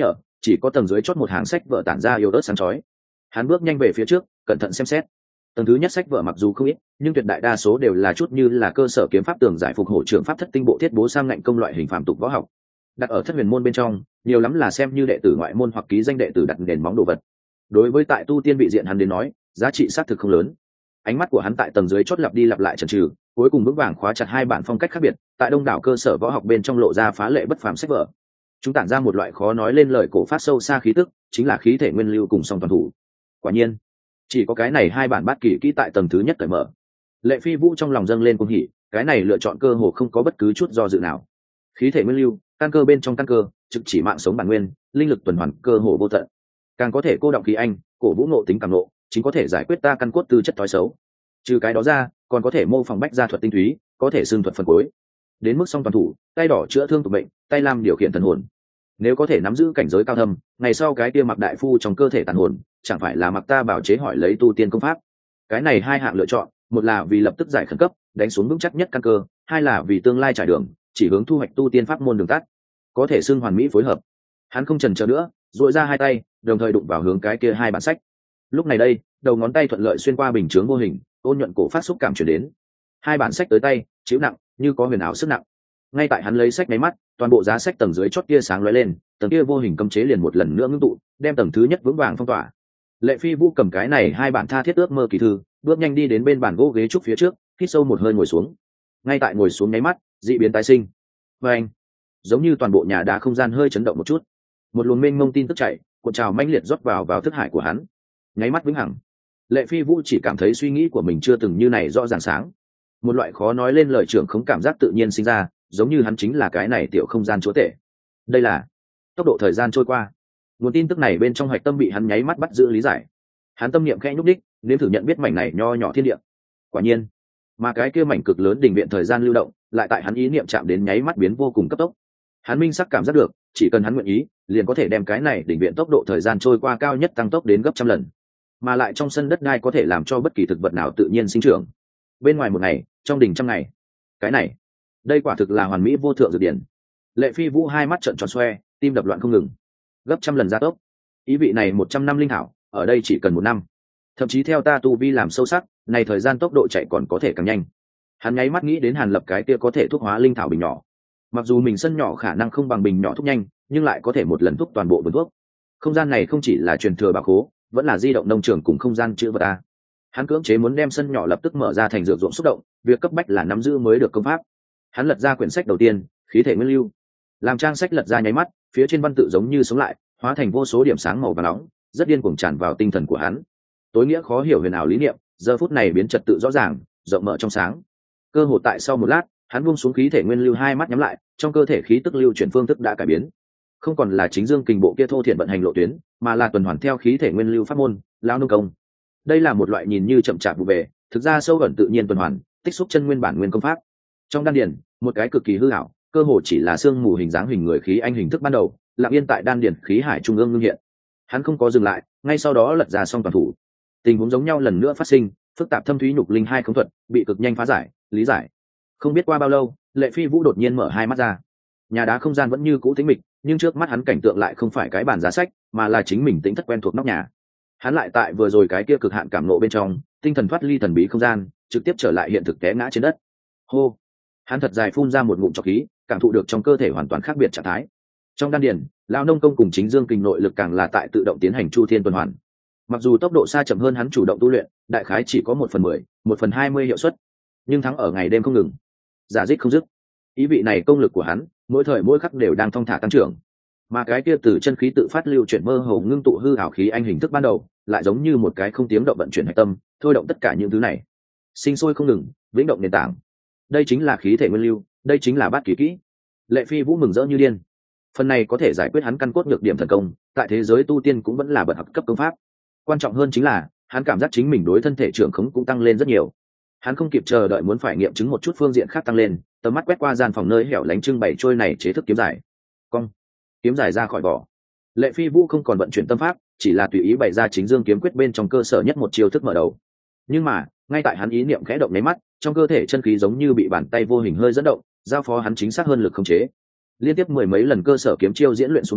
chỉ có tầng dưới chót một hàng sách vở tản ra yếu ớt sáng chói. Hắn bước nhanh về phía trước, cẩn thận xem xét. Tầng thứ nhất sách vở mặc dù không ít, nhưng tuyệt đại đa số đều là chút như là cơ sở kiếm pháp tường giải phục hổ trưởng pháp thất tinh bộ thiết bố sang ngạnh công loại hình phạm tục võ học. Đặt ở thất huyền môn bên trong, nhiều lắm là xem như đệ tử ngoại môn hoặc ký danh đệ tử đặt nền móng đồ vật. Đối với tại tu tiên vị diện hắn đến nói, giá trị xác thực không lớn. Ánh mắt của hắn tại tầng dưới chót lặp đi lặp lại chần chừ, cuối cùng vững vàng khóa chặt hai bản phong cách khác biệt, tại đông đảo cơ sở võ học bên trong lộ ra phá lệ bất phàm sách vở. Chúng tản ra một loại khó nói lên lời cổ phát sâu xa khí tức, chính là khí thể nguyên lưu cùng song toàn thủ. Quả nhiên, chỉ có cái này hai bản bát kỳ kỹ tại tầng thứ nhất cởi mở. Lệ Phi Vũ trong lòng dâng lên cuồng hỉ, cái này lựa chọn cơ hồ không có bất cứ chút do dự nào. Khí thể nguyên lưu, căn cơ bên trong căn cơ, trực chỉ mạng sống bản nguyên, linh lực tuần hoàn cơ hồ vô tận. Càng có thể cô động khí anh, cổ vũ ngộ tính càng ngộ, chính có thể giải quyết ta căn cốt tư chất thói xấu. Trừ cái đó ra, còn có thể mô phỏng bách gia thuật tinh túy, có thể xương thuật phần cuối. Đến mức song toàn thủ, tay đỏ chữa thương tục bệnh, tay lam điều khiển thần hồn. Nếu có thể nắm giữ cảnh giới cao thâm, ngày sau cái kia mặc đại phu trong cơ thể tàn hồn, chẳng phải là mặc ta bảo chế hỏi lấy tu tiên công pháp. Cái này hai hạng lựa chọn, một là vì lập tức giải khẩn cấp, đánh xuống vững chắc nhất căn cơ, hai là vì tương lai trải đường, chỉ hướng thu hoạch tu tiên pháp môn đường tắt. Có thể xưng hoàn mỹ phối hợp. Hắn không chần chờ nữa, duỗi ra hai tay, đồng thời đụng vào hướng cái kia hai bản sách. Lúc này đây, đầu ngón tay thuận lợi xuyên qua bình chướng vô hình, ôn nhuận cổ phát xúc cảm truyền đến. Hai bản sách tới tay, chịu nặng, như có huyền ảo sức nặng. Ngay tại hắn lấy sách máy mắt, toàn bộ giá sách tầng dưới chót kia sáng lóe lên, tầng kia vô hình cấm chế liền một lần nữa ngưng tụ, đem tầng thứ nhất vững vàng phong tỏa. Lệ Phi Vũ cầm cái này hai bản tha thiết ước mơ kỳ thư, bước nhanh đi đến bên bàn gỗ ghế trúc phía trước, hít sâu một hơi ngồi xuống. Ngay tại ngồi xuống nháy mắt, dị biến tái sinh. Và anh, giống như toàn bộ nhà đá không gian hơi chấn động một chút, một luồng mênh mông tin tức chạy, cuộn trào mãnh liệt rót vào vào thức hải của hắn. Nháy mắt vĩnh hằng. Lệ Phi Vũ chỉ cảm thấy suy nghĩ của mình chưa từng như này rõ ràng sáng. Một loại khó nói lên lời trưởng không cảm giác tự nhiên sinh ra, giống như hắn chính là cái này tiểu không gian chúa tể. Đây là tốc độ thời gian trôi qua. Nguồn tin tức này bên trong hạch tâm bị hắn nháy mắt bắt giữ lý giải. Hắn tâm niệm khẽ nhúc đích, nếm thử nhận biết mảnh này nho nhỏ thiên địa. Quả nhiên, mà cái kia mảnh cực lớn đỉnh viện thời gian lưu động, lại tại hắn ý niệm chạm đến nháy mắt biến vô cùng cấp tốc. Hắn minh sắc cảm giác được, chỉ cần hắn nguyện ý, liền có thể đem cái này đỉnh viện tốc độ thời gian trôi qua cao nhất tăng tốc đến gấp trăm lần. Mà lại trong sân đất đai có thể làm cho bất kỳ thực vật nào tự nhiên sinh trưởng. Bên ngoài một ngày, trong đỉnh trăm ngày. Cái này, đây quả thực là hoàn mỹ vô thượng dược điển. Lệ Phi Vũ hai mắt trợn tròn xoe, tim đập loạn không ngừng. Gấp trăm lần gia tốc. Ý vị này một trăm năm linh thảo, ở đây chỉ cần một năm. Thậm chí theo ta tu vi làm sâu sắc, này thời gian tốc độ chạy còn có thể càng nhanh. Hắn nháy mắt nghĩ đến Hàn Lập cái kia có thể thuốc hóa linh thảo bình nhỏ. Mặc dù mình sân nhỏ khả năng không bằng bình nhỏ thuốc nhanh, nhưng lại có thể một lần thuốc toàn bộ vườn thuốc. Không gian này không chỉ là truyền thừa bảo khố, vẫn là di động nông trường cùng không gian chứa vật a. Hắn cưỡng chế muốn đem sân nhỏ lập tức mở ra thành dược ruộng xúc động, việc cấp bách là nắm giữ mới được công pháp. Hắn lật ra quyển sách đầu tiên, khí thể nguyên lưu. Làm trang sách lật ra nháy mắt, phía trên văn tự giống như sống lại, hóa thành vô số điểm sáng màu vàng nóng, rất điên cuồng tràn vào tinh thần của hắn. Tối nghĩa khó hiểu huyền ảo lý niệm, giờ phút này biến trật tự rõ ràng, rộng mở trong sáng. Cơ hồ tại sau một lát, hắn buông xuống khí thể nguyên lưu, hai mắt nhắm lại, trong cơ thể khí tức lưu chuyển phương thức đã cải biến, không còn là chính dương kình bộ kia thô thiện vận hành lộ tuyến, mà là tuần hoàn theo khí thể nguyên lưu pháp môn, lao nông công. Đây là một loại nhìn như chậm chạp vụ về, thực ra sâu ẩn tự nhiên tuần hoàn, tích xúc chân nguyên bản nguyên công pháp. Trong đan điền, một cái cực kỳ hư ảo, cơ hồ chỉ là xương mù hình dáng hình người khí anh hình thức ban đầu, lặng yên tại đan điền khí hải trung ương ngưng hiện. Hắn không có dừng lại, ngay sau đó lật ra xong toàn thủ. Tình huống giống nhau lần nữa phát sinh, phức tạp thâm thúy nhục linh hai không thuật bị cực nhanh phá giải, lý giải. Không biết qua bao lâu, Lệ Phi Vũ đột nhiên mở hai mắt ra. Nhà đá không gian vẫn như cũ tĩnh mịch, nhưng trước mắt hắn cảnh tượng lại không phải cái bàn giá sách, mà là chính mình tính thất quen thuộc nóc nhà. Hắn lại tại vừa rồi cái kia cực hạn cảm nộ bên trong, tinh thần thoát ly thần bí không gian, trực tiếp trở lại hiện thực té ngã trên đất. Hô, hắn thật dài phun ra một ngụm trọc khí, cảm thụ được trong cơ thể hoàn toàn khác biệt trạng thái. Trong đan điền, lão nông công cùng chính dương kinh nội lực càng là tại tự động tiến hành chu thiên tuần hoàn. Mặc dù tốc độ xa chậm hơn hắn chủ động tu luyện, đại khái chỉ có một phần mười, một phần hai mươi hiệu suất, nhưng thắng ở ngày đêm không ngừng, giả dích không dứt. Ý vị này công lực của hắn, mỗi thời mỗi khắc đều đang thong thả tăng trưởng. Mà cái kia từ chân khí tự phát lưu chuyển mơ hồ ngưng tụ hư ảo khí anh hình thức ban đầu, lại giống như một cái không tiếng động vận chuyển hạch tâm, thôi động tất cả những thứ này, sinh sôi không ngừng, vĩnh động nền tảng. Đây chính là khí thể nguyên lưu, đây chính là bát kỳ kỹ. Lệ Phi Vũ mừng rỡ như điên. Phần này có thể giải quyết hắn căn cốt nhược điểm thần công, tại thế giới tu tiên cũng vẫn là bậc học cấp công pháp. Quan trọng hơn chính là, hắn cảm giác chính mình đối thân thể trưởng khống cũng tăng lên rất nhiều. Hắn không kịp chờ đợi muốn phải nghiệm chứng một chút phương diện khác tăng lên, tầm mắt quét qua gian phòng nơi hẻo lánh trưng bày trôi này chế thức kiếm giải. Cong, kiếm giải ra khỏi vỏ. Lệ Phi Vũ không còn vận chuyển tâm pháp, chỉ là tùy ý bày ra chính dương kiếm quyết bên trong cơ sở nhất một chiêu thức mở đầu. Nhưng mà, ngay tại hắn ý niệm khẽ động nháy mắt, trong cơ thể chân khí giống như bị bàn tay vô hình hơi dẫn động, giao phó hắn chính xác hơn lực khống chế. Liên tiếp mười mấy lần cơ sở kiếm chiêu diễn luyện xuống tới,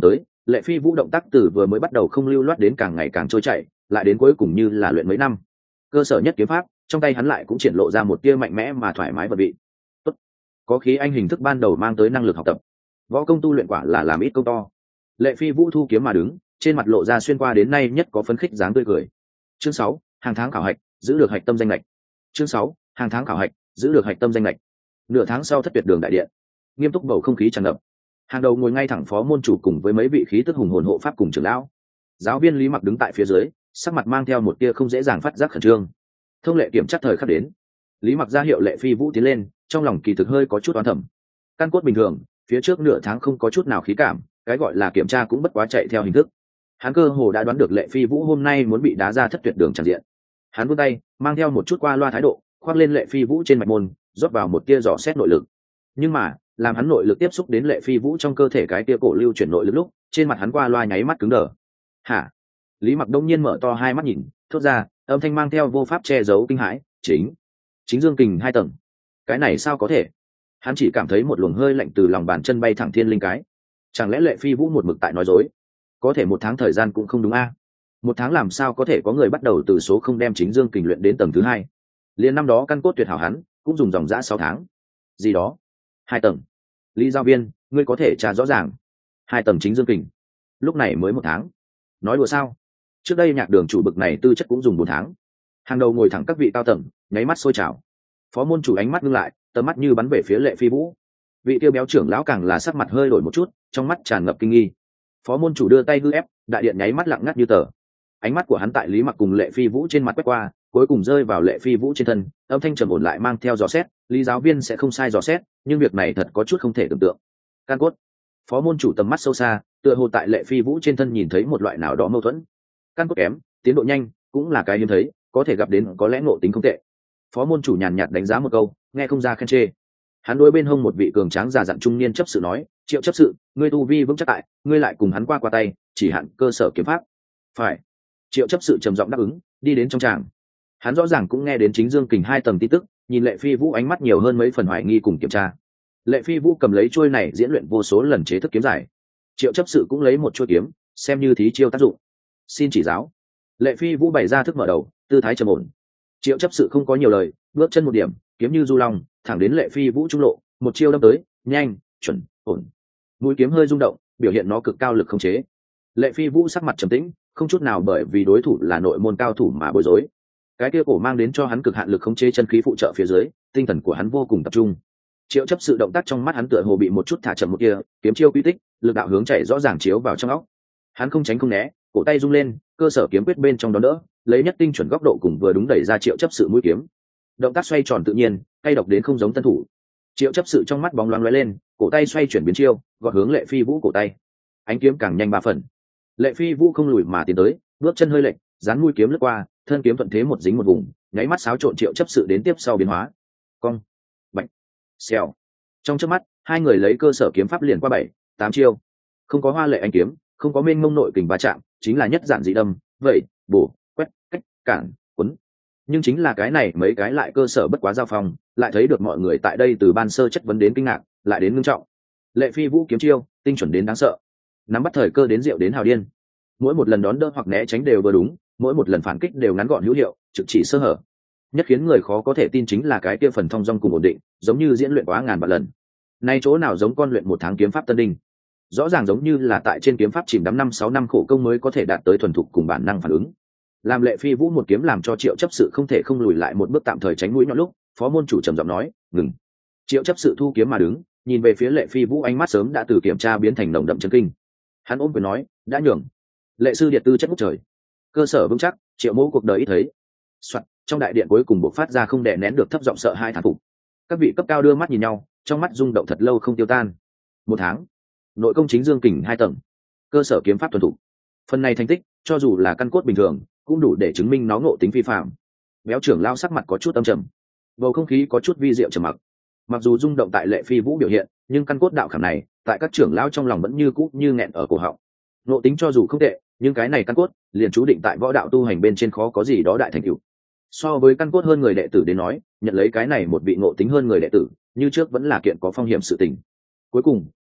Lệ Phi Vũ động tác từ vừa mới bắt đầu không lưu loát đến càng ngày càng trôi chảy, lại đến cuối cùng như là luyện mấy năm. Cơ sở nhất kiếm pháp, trong tay hắn lại cũng triển lộ ra một tia mạnh mẽ mà thoải mái vật vị. Tốt, có khí anh hình thức ban đầu mang tới năng lực học tập. Võ công tu luyện quả là làm ít công to. Lệ Phi Vũ thu kiếm mà đứng, trên mặt lộ ra xuyên qua đến nay nhất có phấn khích dáng tươi cười. Chương sáu, hàng tháng khảo hạch, giữ được hạch tâm danh lệch. Chương sáu, hàng tháng khảo hạch, giữ được hạch tâm danh lệch. Nửa tháng sau Thất Tuyệt Đường đại điện, nghiêm túc bầu không khí tràn ngập. Hàng đầu ngồi ngay thẳng phó môn chủ cùng với mấy vị khí tức hùng hồn hộ pháp cùng trưởng lão. Giáo viên Lý Mặc đứng tại phía dưới, sắc mặt mang theo một tia không dễ dàng phát giác khẩn trương. Thông lệ kiểm chắc thời khắc đến, Lý Mặc ra hiệu Lệ Phi Vũ tiến lên, trong lòng kỳ thực hơi có chút oán thầm. Căn cốt bình thường, phía trước nửa tháng không có chút nào khí cảm, cái gọi là kiểm tra cũng bất quá chạy theo hình thức. Hắn cơ hồ đã đoán được Lệ Phi Vũ hôm nay muốn bị đá ra Thất Tuyệt Đường tràn diện. Hắn vươn tay, mang theo một chút qua loa thái độ, khoác lên Lệ Phi Vũ trên mạch môn, rót vào một tia dò xét nội lực. Nhưng mà, làm hắn nội lực tiếp xúc đến Lệ Phi Vũ trong cơ thể cái tia cổ lưu chuyển nội lực lúc, trên mặt hắn qua loa nháy mắt cứng đờ. Hả? Lý Mặc đông nhiên mở to hai mắt nhìn, thốt ra, âm thanh mang theo vô pháp che giấu kinh hãi, chính, chính dương kình hai tầng. Cái này sao có thể? Hắn chỉ cảm thấy một luồng hơi lạnh từ lòng bàn chân bay thẳng thiên linh cái. Chẳng lẽ Lệ Phi Vũ một mực tại nói dối? Có thể một tháng thời gian cũng không đúng a. Một tháng làm sao có thể có người bắt đầu từ số không đem chính dương kình luyện đến tầng thứ hai? Liên năm đó căn cốt tuyệt hảo hắn cũng dùng dòng dã sáu tháng. Gì đó? Hai tầng. Lý giáo viên, ngươi có thể tra rõ ràng. Hai tầng chính dương kình. Lúc này mới một tháng. Nói đùa sao? Trước đây Nhạc Đường chủ bực này tư chất cũng dùng bốn tháng. Hàng đầu ngồi thẳng các vị cao tầng, nháy mắt sôi trào. Phó môn chủ ánh mắt ngưng lại, tầm mắt như bắn về phía Lệ Phi Vũ. Vị tiêu béo trưởng lão càng là sắc mặt hơi đổi một chút, trong mắt tràn ngập kinh nghi. Phó môn chủ đưa tay hư ép, đại điện nháy mắt lặng ngắt như tờ. Ánh mắt của hắn tại Lý Mặc cùng Lệ Phi Vũ trên mặt quét qua, cuối cùng rơi vào Lệ Phi Vũ trên thân, âm thanh trầm ổn lại mang theo dò xét. Lý giáo viên sẽ không sai dò xét, nhưng việc này thật có chút không thể tưởng tượng. Căn cốt. Phó môn chủ tầm mắt sâu xa, tựa hồ tại Lệ Phi Vũ trên thân nhìn thấy một loại nào đó mâu thuẫn. Căn cốt kém, tiến độ nhanh, cũng là cái hiếm thấy, có thể gặp đến có lẽ ngộ tính không tệ. Phó môn chủ nhàn nhạt đánh giá một câu, nghe không ra khen chê. Hắn đối bên hông một vị cường tráng già dặn trung niên chấp sự nói, Triệu chấp sự, ngươi tu vi vững chắc tại, ngươi lại cùng hắn qua qua tay, chỉ hạn cơ sở kiếm pháp. Phải. Triệu chấp sự trầm giọng đáp ứng, đi đến trong tràng. Hắn rõ ràng cũng nghe đến chính dương kình hai tầng tin tức, nhìn Lệ Phi Vũ ánh mắt nhiều hơn mấy phần hoài nghi cùng kiểm tra. Lệ Phi Vũ cầm lấy chuôi này diễn luyện vô số lần chế thức kiếm giải. Triệu chấp sự cũng lấy một chuôi kiếm, xem như thí chiêu tác dụng. Xin chỉ giáo. Lệ Phi Vũ bày ra thức mở đầu, tư thái trầm ổn. Triệu chấp sự không có nhiều lời, bước chân một điểm, kiếm như du long, thẳng đến Lệ Phi Vũ trung lộ, một chiêu đâm tới, nhanh, chuẩn, ổn. Mũi kiếm hơi rung động, biểu hiện nó cực cao lực không chế. Lệ Phi Vũ sắc mặt trầm tĩnh, không chút nào bởi vì đối thủ là nội môn cao thủ mà bối rối. Cái kia cổ mang đến cho hắn cực hạn lực khống chế chân khí phụ trợ phía dưới, tinh thần của hắn vô cùng tập trung. Triệu chấp sự động tác trong mắt hắn tựa hồ bị một chút thả chậm một kia, kiếm chiêu quy tích, lực đạo hướng chạy rõ ràng chiếu vào trong óc. Hắn không tránh không né, cổ tay rung lên, cơ sở kiếm quyết bên trong đó đỡ, lấy nhất tinh chuẩn góc độ cùng vừa đúng đẩy ra Triệu chấp sự mũi kiếm. Động tác xoay tròn tự nhiên, cay độc đến không giống tân thủ. Triệu chấp sự trong mắt bóng loáng lóe lên, cổ tay xoay chuyển biến chiêu, gọt hướng Lệ Phi Vũ cổ tay. Ánh kiếm càng nhanh ba phần. Lệ Phi Vũ không lùi mà tiến tới, bước chân hơi lệch, dán mũi kiếm lướt qua, thân kiếm thuận thế một dính một vùng, nháy mắt xáo trộn Triệu chấp sự đến tiếp sau biến hóa. Cong, bạch, xèo. Trong chớp mắt, hai người lấy cơ sở kiếm pháp liền qua bảy, tám chiêu. Không có hoa lệ ánh kiếm, không có mênh mông nội kình va chạm, chính là nhất giản dị đâm, vậy, bổ, quét, cách, cản, quấn. Nhưng chính là cái này mấy cái lại cơ sở bất quá giao phong, lại thấy được mọi người tại đây từ ban sơ chất vấn đến kinh ngạc, lại đến ngưng trọng. Lệ Phi Vũ kiếm chiêu, tinh chuẩn đến đáng sợ. Nắm bắt thời cơ đến diệu đến hào điên. Mỗi một lần đón đỡ hoặc né tránh đều vừa đúng, mỗi một lần phản kích đều ngắn gọn hữu hiệu, trực chỉ sơ hở. Nhất khiến người khó có thể tin chính là cái kia phần thông dong cùng ổn định, giống như diễn luyện quá ngàn vạn lần. Nay chỗ nào giống con luyện một tháng kiếm pháp tân đinh. Rõ ràng giống như là tại trên kiếm pháp chìm đắm năm sáu năm khổ công mới có thể đạt tới thuần thục cùng bản năng phản ứng. Làm Lệ Phi Vũ một kiếm làm cho Triệu chấp sự không thể không lùi lại một bước tạm thời tránh mũi nhọn lúc, phó môn chủ trầm giọng nói, ngừng. Triệu chấp sự thu kiếm mà đứng, nhìn về phía Lệ Phi Vũ ánh mắt sớm đã từ kiểm tra biến thành nồng đậm chấn kinh. Hắn ôm quyền nói, đã nhường. Lệ sư điệt tư chất ngút trời, cơ sở vững chắc, Triệu mẫu cuộc đời ít thấy. Soạn, trong đại điện cuối cùng bộc phát ra không đè nén được thấp giọng sợ hai thán phục. Các vị cấp cao đưa mắt nhìn nhau, trong mắt rung động thật lâu không tiêu tan. Một tháng, nội công chính dương kình hai tầng, cơ sở kiếm pháp thuần thục. Phần này thành tích, cho dù là căn cốt bình thường, cũng đủ để chứng minh nó ngộ tính phi phạm. Béo trưởng lao sắc mặt có chút âm trầm, bầu không khí có chút vi diệu trầm mặc. Mặc dù rung động tại Lệ Phi Vũ biểu hiện, nhưng căn cốt đạo khảm này, tại các trưởng lao trong lòng vẫn như cũ như nghẹn ở cổ họng. Ngộ tính cho dù không tệ, nhưng cái này căn cốt liền chú định tại võ đạo tu hành bên trên khó có gì đó đại thành tựu. So với căn cốt hơn người đệ tử đến nói, nhận lấy cái này một vị ngộ tính hơn người đệ tử, như trước vẫn là kiện có phong hiểm sự tình. Cuối cùng,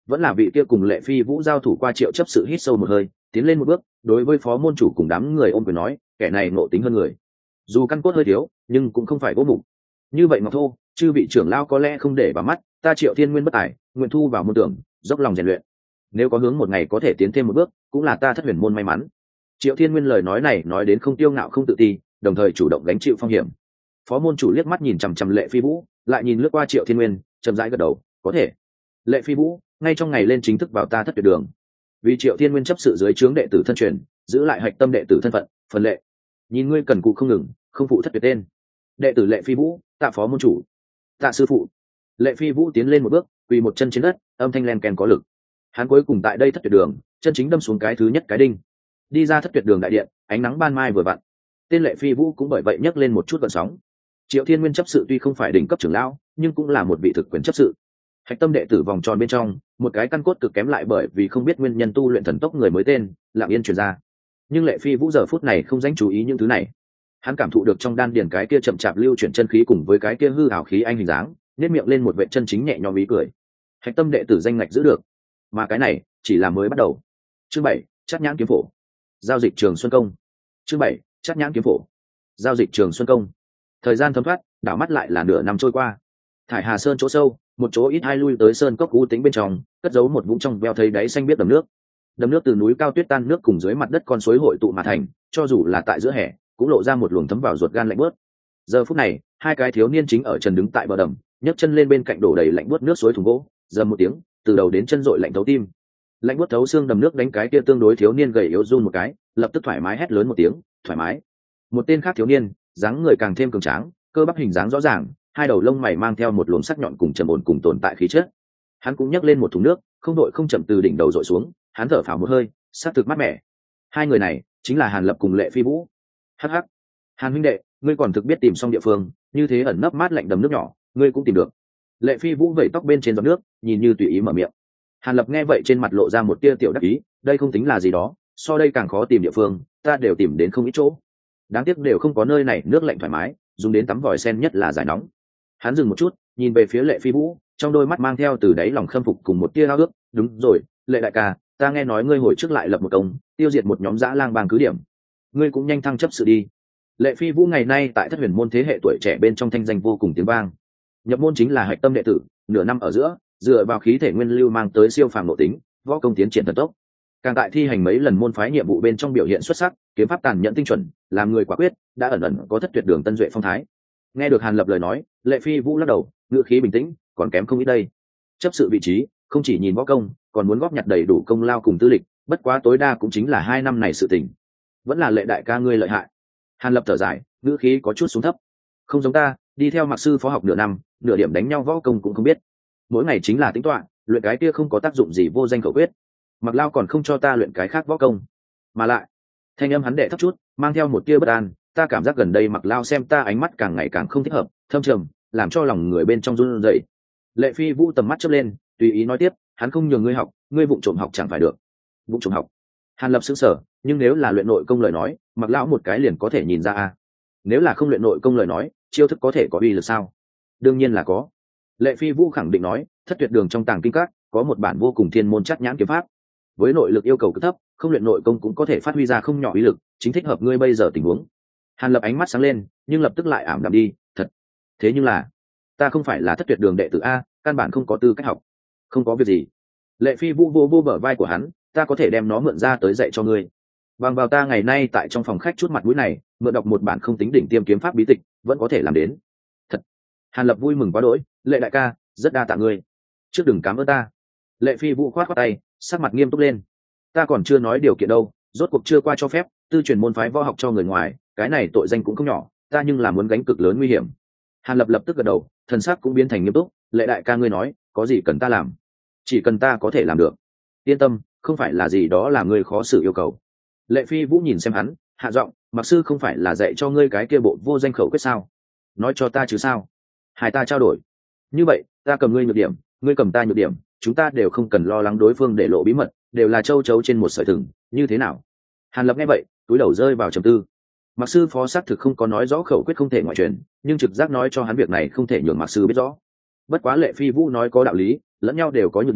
vẫn là vị kia cùng Lệ Phi Vũ giao thủ qua Triệu chấp sự hít sâu một hơi, tiến lên một bước, đối với phó môn chủ cùng đám người ôm quyền nói, kẻ này ngộ tính hơn người, dù căn cốt hơi thiếu nhưng cũng không phải gỗ mục. Như vậy ngọc thô, chư vị trưởng lao có lẽ không để vào mắt, ta Triệu Thiên Nguyên bất tài, nguyện thu vào môn tưởng, dốc lòng rèn luyện. Nếu có hướng một ngày có thể tiến thêm một bước, cũng là ta Thất Huyền môn may mắn. Triệu Thiên Nguyên lời nói này nói đến không tiêu ngạo không tự ti, đồng thời chủ động gánh chịu phong hiểm. Phó môn chủ liếc mắt nhìn chằm chằm Lệ Phi Vũ, lại nhìn lướt qua Triệu Thiên Nguyên, chậm rãi gật đầu, có thể. Lệ Phi Vũ ngay trong ngày lên chính thức vào ta Thất Tuyệt đường, vì Triệu Thiên Nguyên chấp sự dưới trướng đệ tử thân truyền, giữ lại hạch tâm đệ tử thân phận, phần lệ. Nhìn ngươi cần cù không ngừng, không phụ Thất Tuyệt tên. Đệ tử Lệ Phi Vũ, tạ phó môn chủ. Tạ sư phụ. Lệ Phi Vũ tiến lên một bước, quỳ một chân trên đất, âm thanh len kèn có lực. Hắn cuối cùng tại đây Thất Tuyệt đường, chân chính đâm xuống cái thứ nhất cái đinh. Đi ra Thất Tuyệt đường đại điện, ánh nắng ban mai vừa vặn. Tên Lệ Phi Vũ cũng bởi vậy nhấc lên một chút gợn sóng. Triệu Thiên Nguyên chấp sự tuy không phải đỉnh cấp trưởng lão, nhưng cũng là một vị thực quyền chấp sự. Hạch tâm đệ tử vòng tròn bên trong, một cái căn cốt cực kém lại bởi vì không biết nguyên nhân tu luyện thần tốc người mới tên, lặng yên truyền ra. Nhưng Lệ Phi Vũ giờ phút này không dánh chú ý những thứ này. Hắn cảm thụ được trong đan điền cái kia chậm chạp lưu chuyển chân khí cùng với cái kia hư ảo khí anh hình dáng, nhếch miệng lên một vệ chân chính nhẹ nhõm ý cười. Hạch tâm đệ tử danh ngạch giữ được, mà cái này chỉ là mới bắt đầu. Chương bảy, Trát Nhãn kiếm phổ. Giao dịch Trường Xuân Công. Chương bảy, Trát Nhãn kiếm phổ. Giao dịch Trường Xuân Công. Thời gian thấm thoát, đảo mắt lại là nửa năm trôi qua. Thải Hà Sơn chỗ sâu, một chỗ ít hai lui tới sơn cốc u tĩnh bên trong, cất giấu một vũng trong veo thấy đáy xanh biết đầm nước. Đầm nước từ núi cao tuyết tan nước cùng dưới mặt đất con suối hội tụ mà thành, cho dù là tại giữa hè, cũng lộ ra một luồng thấm vào ruột gan lạnh bớt. Giờ phút này, hai cái thiếu niên chính ở trần đứng tại bờ đầm, nhấc chân lên bên cạnh đổ đầy lạnh bớt nước suối thùng gỗ, dầm một tiếng, từ đầu đến chân dội lạnh thấu tim. Lạnh bớt thấu xương đầm nước đánh cái kia tương đối thiếu niên gầy yếu run một cái, lập tức thoải mái hét lớn một tiếng, thoải mái. Một tên khác thiếu niên, dáng người càng thêm cường tráng, cơ bắp hình dáng rõ ràng, hai đầu lông mày mang theo một luồng sắc nhọn cùng trầm ổn cùng tồn tại khí chất. Hắn cũng nhấc lên một thùng nước, không đội không chậm từ đỉnh đầu dội xuống, hắn thở phào một hơi, sát thực mát mẻ. Hai người này chính là Hàn Lập cùng Lệ Phi Vũ. Hắc hắc, Hàn huynh đệ, ngươi còn thực biết tìm xong địa phương, như thế ẩn nấp mát lạnh đầm nước nhỏ, ngươi cũng tìm được. Lệ Phi Vũ vẩy tóc bên trên giọt nước, nhìn như tùy ý mở miệng. Hàn Lập nghe vậy trên mặt lộ ra một tia tiểu đắc ý, đây không tính là gì đó, so đây càng khó tìm địa phương, ta đều tìm đến không ít chỗ. Đáng tiếc đều không có nơi này nước lạnh thoải mái, dùng đến tắm vòi sen nhất là giải nóng. Hắn dừng một chút, nhìn về phía Lệ Phi Vũ, trong đôi mắt mang theo từ đáy lòng khâm phục cùng một tia ao ước. Đúng rồi, Lệ đại ca, ta nghe nói ngươi hồi trước lại lập một công, tiêu diệt một nhóm dã lang bang cứ điểm, ngươi cũng nhanh thăng chấp sự đi. Lệ Phi Vũ ngày nay tại Thất Huyền môn thế hệ tuổi trẻ bên trong thanh danh vô cùng tiếng vang. Nhập môn chính là hạch tâm đệ tử, nửa năm ở giữa, dựa vào khí thể nguyên lưu mang tới siêu phàm nội tính, võ công tiến triển thần tốc. Càng tại thi hành mấy lần môn phái nhiệm vụ bên trong biểu hiện xuất sắc, kiếm pháp tàn nhẫn tinh chuẩn, làm người quả quyết, đã ẩn ẩn có thất tuyệt đường tân duệ phong thái. Nghe được Hàn Lập lời nói, Lệ Phi Vũ lắc đầu, ngữ khí bình tĩnh, còn kém không ít đây. Chấp sự vị trí, không chỉ nhìn võ công, còn muốn góp nhặt đầy đủ công lao cùng tư lịch, bất quá tối đa cũng chính là hai năm này sự tình. Vẫn là Lệ đại ca ngươi lợi hại. Hàn Lập thở dài, ngữ khí có chút xuống thấp. Không giống ta, đi theo Mạc sư phó học nửa năm, nửa điểm đánh nhau võ công cũng không biết. Mỗi ngày chính là tính toán, luyện cái kia không có tác dụng gì vô danh khẩu quyết. Mặc Lao còn không cho ta luyện cái khác võ công. Mà lại, thanh âm hắn đệ thấp chút, mang theo một tia bất an, ta cảm giác gần đây Mặc Lao xem ta ánh mắt càng ngày càng không thích hợp, thâm trầm, làm cho lòng người bên trong run rẩy. Lệ Phi Vũ tầm mắt chớp lên, tùy ý nói tiếp, hắn không nhường ngươi học, ngươi vụng trộm học chẳng phải được. Vụng trộm học? Hàn Lập sững sờ, nhưng nếu là luyện nội công lời nói, Mặc Lão một cái liền có thể nhìn ra a. Nếu là không luyện nội công lời nói, chiêu thức có thể có uy lực sao? Đương nhiên là có. Lệ Phi Vũ khẳng định nói, thất tuyệt đường trong tàng kinh các có một bản vô cùng thiên môn Trát Nhãn kiếm pháp. Với nội lực yêu cầu cực thấp, không luyện nội công cũng có thể phát huy ra không nhỏ uy lực, chính thích hợp ngươi bây giờ tình huống. Hàn Lập ánh mắt sáng lên, nhưng lập tức lại ảm đạm đi, thật. Thế nhưng là, ta không phải là thất tuyệt đường đệ tử a, căn bản không có tư cách học. Không có việc gì. Lệ Phi Vũ vô vô bờ vai của hắn, ta có thể đem nó mượn ra tới dạy cho ngươi. Bằng vào ta ngày nay tại trong phòng khách chút mặt mũi này, mượn đọc một bản không tính đỉnh tiêm kiếm pháp bí tịch, vẫn có thể làm đến. Thật. Hàn Lập vui mừng quá đỗi, Lệ đại ca, rất đa tạ ngươi. Trước đừng cảm ơn ta. Lệ Phi Vũ khoát khoát tay, sắc mặt nghiêm túc lên. Ta còn chưa nói điều kiện đâu, rốt cuộc chưa qua cho phép, tư truyền môn phái võ học cho người ngoài, cái này tội danh cũng không nhỏ, ta nhưng là muốn gánh cực lớn nguy hiểm. Hàn Lập lập tức gật đầu, thần sắc cũng biến thành nghiêm túc, Lệ đại ca ngươi nói, có gì cần ta làm? Chỉ cần ta có thể làm được. Yên tâm, không phải là gì đó là ngươi khó xử yêu cầu. Lệ Phi Vũ nhìn xem hắn, hạ giọng, Mặc sư không phải là dạy cho ngươi cái kia bộ vô danh khẩu quyết sao? Nói cho ta chứ sao? Hai ta trao đổi. Như vậy, ta cầm ngươi nhược điểm, ngươi cầm ta nhược điểm, chúng ta đều không cần lo lắng đối phương để lộ bí mật, đều là châu chấu trên một sợi thừng, như thế nào? Hàn Lập nghe vậy, túi đầu rơi vào trầm tư. Mặc sư phó xác thực không có nói rõ khẩu quyết không thể ngoại truyền, nhưng trực giác nói cho hắn việc này không thể nhường Mặc sư biết rõ. Bất quá Lệ Phi Vũ nói có đạo lý, lẫn nhau đều có nhược điểm,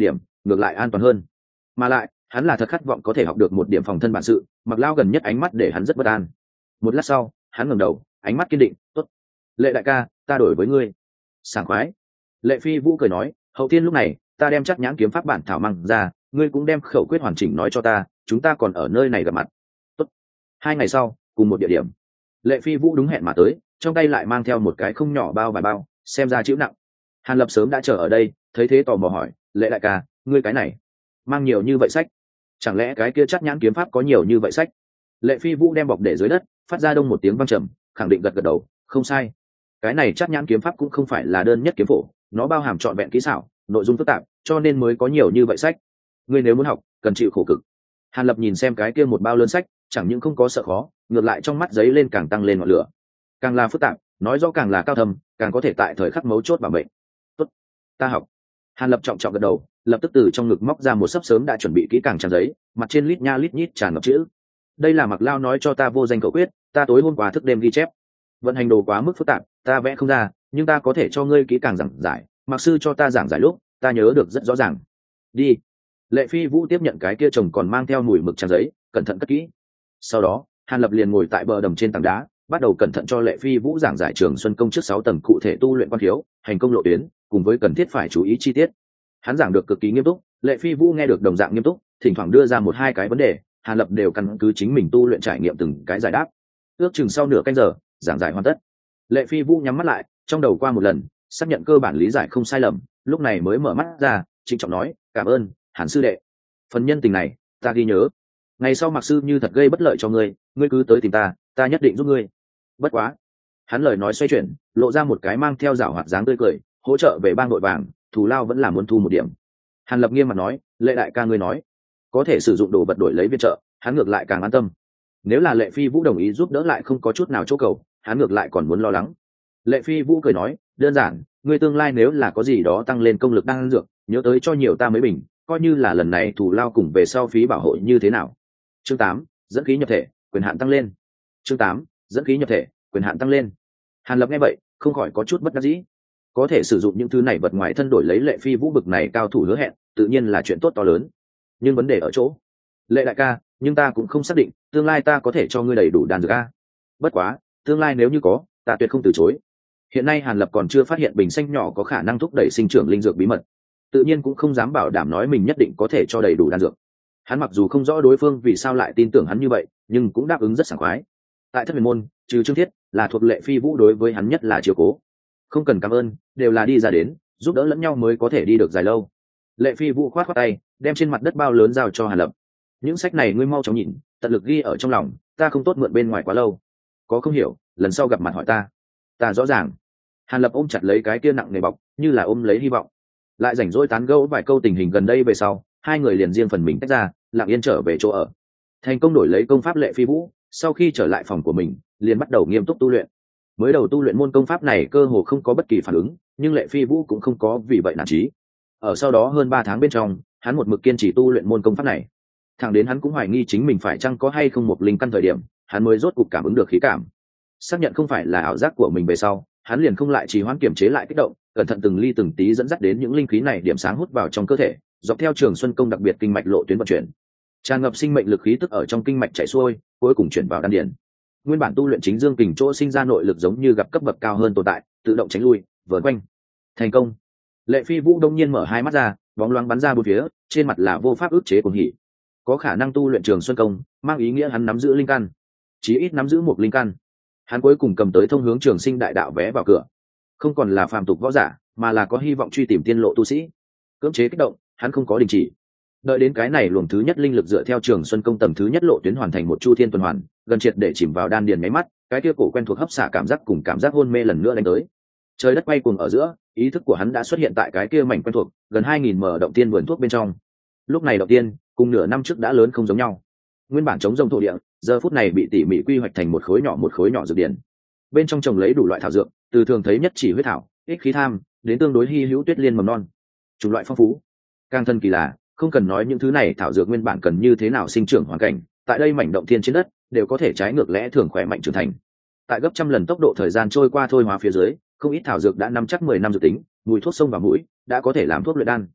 ngược lại an toàn hơn. Mà lại hắn là thật khát vọng có thể học được một điểm phòng thân bản sự. Mặc Lao gần nhất ánh mắt để hắn rất bất an. Một lát sau hắn ngẩng đầu, ánh mắt kiên định. Tốt, Lệ đại ca, ta đổi với ngươi. Sảng khoái. Lệ Phi Vũ cười nói, hậu tiên lúc này ta đem chắc nhãn kiếm pháp bản thảo mang ra, ngươi cũng đem khẩu quyết hoàn chỉnh nói cho ta, chúng ta còn ở nơi này gặp mặt. Tốt. Hai ngày sau cùng một địa điểm. Lệ Phi Vũ đúng hẹn mà tới, trong tay lại mang theo một cái không nhỏ bao vài bao, xem ra chịu nặng. Hàn Lập sớm đã chờ ở đây, thấy thế tò mò hỏi, Lệ đại ca, ngươi cái này mang nhiều như vậy sách, chẳng lẽ cái kia chắc nhãn kiếm pháp có nhiều như vậy sách? Lệ Phi Vũ đem bọc để dưới đất, phát ra đông một tiếng vang trầm, khẳng định gật gật đầu, không sai. Cái này chắc nhãn kiếm pháp cũng không phải là đơn nhất kiếm phổ, nó bao hàm trọn vẹn kỹ xảo, nội dung phức tạp, cho nên mới có nhiều như vậy sách. Ngươi nếu muốn học, cần chịu khổ cực. Hàn Lập nhìn xem cái kia một bao lớn sách, chẳng những không có sợ khó, ngược lại trong mắt giấy lên càng tăng lên ngọn lửa. Càng là phức tạp, nói rõ càng là cao thâm, càng có thể tại thời khắc mấu chốt bảo mệnh. Tốt, ta học. Hàn Lập trọng trọng gật đầu, lập tức từ trong ngực móc ra một sấp sớm đã chuẩn bị kỹ càng trang giấy, mặt trên lít nha lít nhít tràn ngập chữ. Đây là Mặc Lao nói cho ta vô danh cậu quyết, ta tối hôm qua thức đêm ghi chép. Vận hành đồ quá mức phức tạp, ta vẽ không ra, nhưng ta có thể cho ngươi kỹ càng giảng giải. Mặc sư cho ta giảng giải lúc, ta nhớ được rất rõ ràng. Đi. Lệ Phi Vũ tiếp nhận cái kia chồng còn mang theo mùi mực trang giấy, cẩn thận cất kỹ. Sau đó Hàn Lập liền ngồi tại bờ đầm trên tảng đá, bắt đầu cẩn thận cho Lệ Phi Vũ giảng giải Trường Xuân Công trước sáu tầng cụ thể tu luyện quan khiếu, hành công lộ tuyến, cùng với cần thiết phải chú ý chi tiết. Hắn giảng được cực kỳ nghiêm túc, Lệ Phi Vũ nghe được đồng dạng nghiêm túc, thỉnh thoảng đưa ra một hai cái vấn đề, Hàn Lập đều căn cứ chính mình tu luyện trải nghiệm từng cái giải đáp. Ước chừng sau nửa canh giờ, giảng giải hoàn tất. Lệ Phi Vũ nhắm mắt lại, trong đầu qua một lần, xác nhận cơ bản lý giải không sai lầm, lúc này mới mở mắt ra, trịnh trọng nói, cảm ơn Hàn sư đệ, phần nhân tình này ta ghi nhớ. Ngày sau Mặc sư như thật gây bất lợi cho ngươi, ngươi cứ tới tìm ta, ta nhất định giúp ngươi. Bất quá, hắn lời nói xoay chuyển, lộ ra một cái mang theo rảo hoạt dáng tươi cười, hỗ trợ về bang đội vàng, thù lao vẫn là muốn thu một điểm. Hàn Lập nghiêm mặt nói, Lệ đại ca ngươi nói có thể sử dụng đồ vật đổi lấy viện trợ, hắn ngược lại càng an tâm. Nếu là Lệ Phi Vũ đồng ý giúp đỡ lại không có chút nào chỗ cầu, hắn ngược lại còn muốn lo lắng. Lệ Phi Vũ cười nói, đơn giản, ngươi tương lai nếu là có gì đó tăng lên công lực đang dược, nhớ tới cho nhiều ta mấy bình, coi như là lần này thù lao cùng về sau phí bảo hộ như thế nào. Chương tám, dẫn khí nhập thể, quyền hạn tăng lên. Chương tám, dẫn khí nhập thể, quyền hạn tăng lên. Hàn Lập nghe vậy, không khỏi có chút bất đắc dĩ. Có thể sử dụng những thứ này vật ngoài thân đổi lấy Lệ Phi Vũ bực này cao thủ hứa hẹn, tự nhiên là chuyện tốt to lớn. Nhưng vấn đề ở chỗ, Lệ đại ca, nhưng ta cũng không xác định, tương lai ta có thể cho ngươi đầy đủ đan dược a. Bất quá, tương lai nếu như có, ta tuyệt không từ chối. Hiện nay Hàn Lập còn chưa phát hiện bình xanh nhỏ có khả năng thúc đẩy sinh trưởng linh dược bí mật, tự nhiên cũng không dám bảo đảm nói mình nhất định có thể cho đầy đủ đan dược. Hắn mặc dù không rõ đối phương vì sao lại tin tưởng hắn như vậy, nhưng cũng đáp ứng rất sảng khoái. Tại Thất Huyền môn, trừ Trương Thiết, là thuộc Lệ Phi Vũ đối với hắn nhất là chiếu cố. Không cần cảm ơn, đều là đi ra đến, giúp đỡ lẫn nhau mới có thể đi được dài lâu. Lệ Phi Vũ khoát khoát tay, đem trên mặt đất bao lớn giao cho Hàn Lập. Những sách này ngươi mau chóng nhìn, tận lực ghi ở trong lòng, ta không tốt mượn bên ngoài quá lâu. Có không hiểu, lần sau gặp mặt hỏi ta. Ta rõ ràng. Hàn Lập ôm chặt lấy cái kia nặng nề bọc, như là ôm lấy hy vọng. Lại rảnh rỗi tán gẫu vài câu tình hình gần đây về sau, hai người liền riêng phần mình tách ra, lặng yên trở về chỗ ở. Thành công đổi lấy công pháp Lệ Phi Vũ, sau khi trở lại phòng của mình, liền bắt đầu nghiêm túc tu luyện. Mới đầu tu luyện môn công pháp này cơ hồ không có bất kỳ phản ứng, nhưng Lệ Phi Vũ cũng không có vì vậy nản chí. Ở sau đó hơn ba tháng bên trong, hắn một mực kiên trì tu luyện môn công pháp này. Thẳng đến hắn cũng hoài nghi chính mình phải chăng có hay không một linh căn thời điểm, hắn mới rốt cục cảm ứng được khí cảm. Xác nhận không phải là ảo giác của mình về sau, hắn liền không lại trì hoãn kiềm chế lại kích động, cẩn thận từng ly từng tí dẫn dắt đến những linh khí này điểm sáng hút vào trong cơ thể, dọc theo Trường Xuân Công đặc biệt kinh mạch lộ tuyến vận chuyển. Tràn ngập sinh mệnh lực khí tức ở trong kinh mạch chảy xuôi, cuối cùng chuyển vào đan điền. Nguyên bản tu luyện chính dương kình chỗ sinh ra nội lực giống như gặp cấp bậc cao hơn tồn tại, tự động tránh lui, vờn quanh. Thành công. Lệ Phi Vũ đông nhiên mở hai mắt ra, bóng loáng bắn ra bốn phía, trên mặt là vô pháp ức chế cuồng hỉ. Có khả năng tu luyện Trường Xuân Công, mang ý nghĩa hắn nắm giữ linh căn, chí ít nắm giữ một linh căn. Hắn cuối cùng cầm tới thông hướng trường sinh đại đạo vé vào cửa, không còn là phàm tục võ giả, mà là có hy vọng truy tìm tiên lộ tu sĩ. Cưỡng chế kích động, hắn không có đình chỉ. Đợi đến cái này luồng thứ nhất linh lực dựa theo Trường Xuân Công tầng thứ nhất lộ tuyến hoàn thành một chu thiên tuần hoàn, gần triệt để chìm vào đan điền máy mắt, cái kia cổ quen thuộc hấp xả cảm giác cùng cảm giác hôn mê lần nữa đánh tới. Trời đất quay cuồng ở giữa, ý thức của hắn đã xuất hiện tại cái kia mảnh quen thuộc, gần hai nghìn mở động tiên vườn thuốc bên trong. Lúc này động tiên, cùng nửa năm trước đã lớn không giống nhau. Nguyên bản chống rông thổ địa, giờ phút này bị tỉ mỉ quy hoạch thành một khối nhỏ một khối nhỏ dược điển. Bên trong trồng lấy đủ loại thảo dược, từ thường thấy nhất chỉ huyết thảo, ích khí tham, đến tương đối hi hữu tuyết liên mầm non. Chủng loại phong phú. Càng thân kỳ lạ, không cần nói những thứ này thảo dược nguyên bản cần như thế nào sinh trưởng hoàn cảnh, tại đây mảnh động thiên trên đất đều có thể trái ngược lẽ thường khỏe mạnh trưởng thành. Tại gấp trăm lần tốc độ thời gian trôi qua thôi hóa phía dưới, không ít thảo dược đã năm chắc mười năm dự tính, mùi thuốc sông vào mũi, đã có thể làm thuốc luyện đan.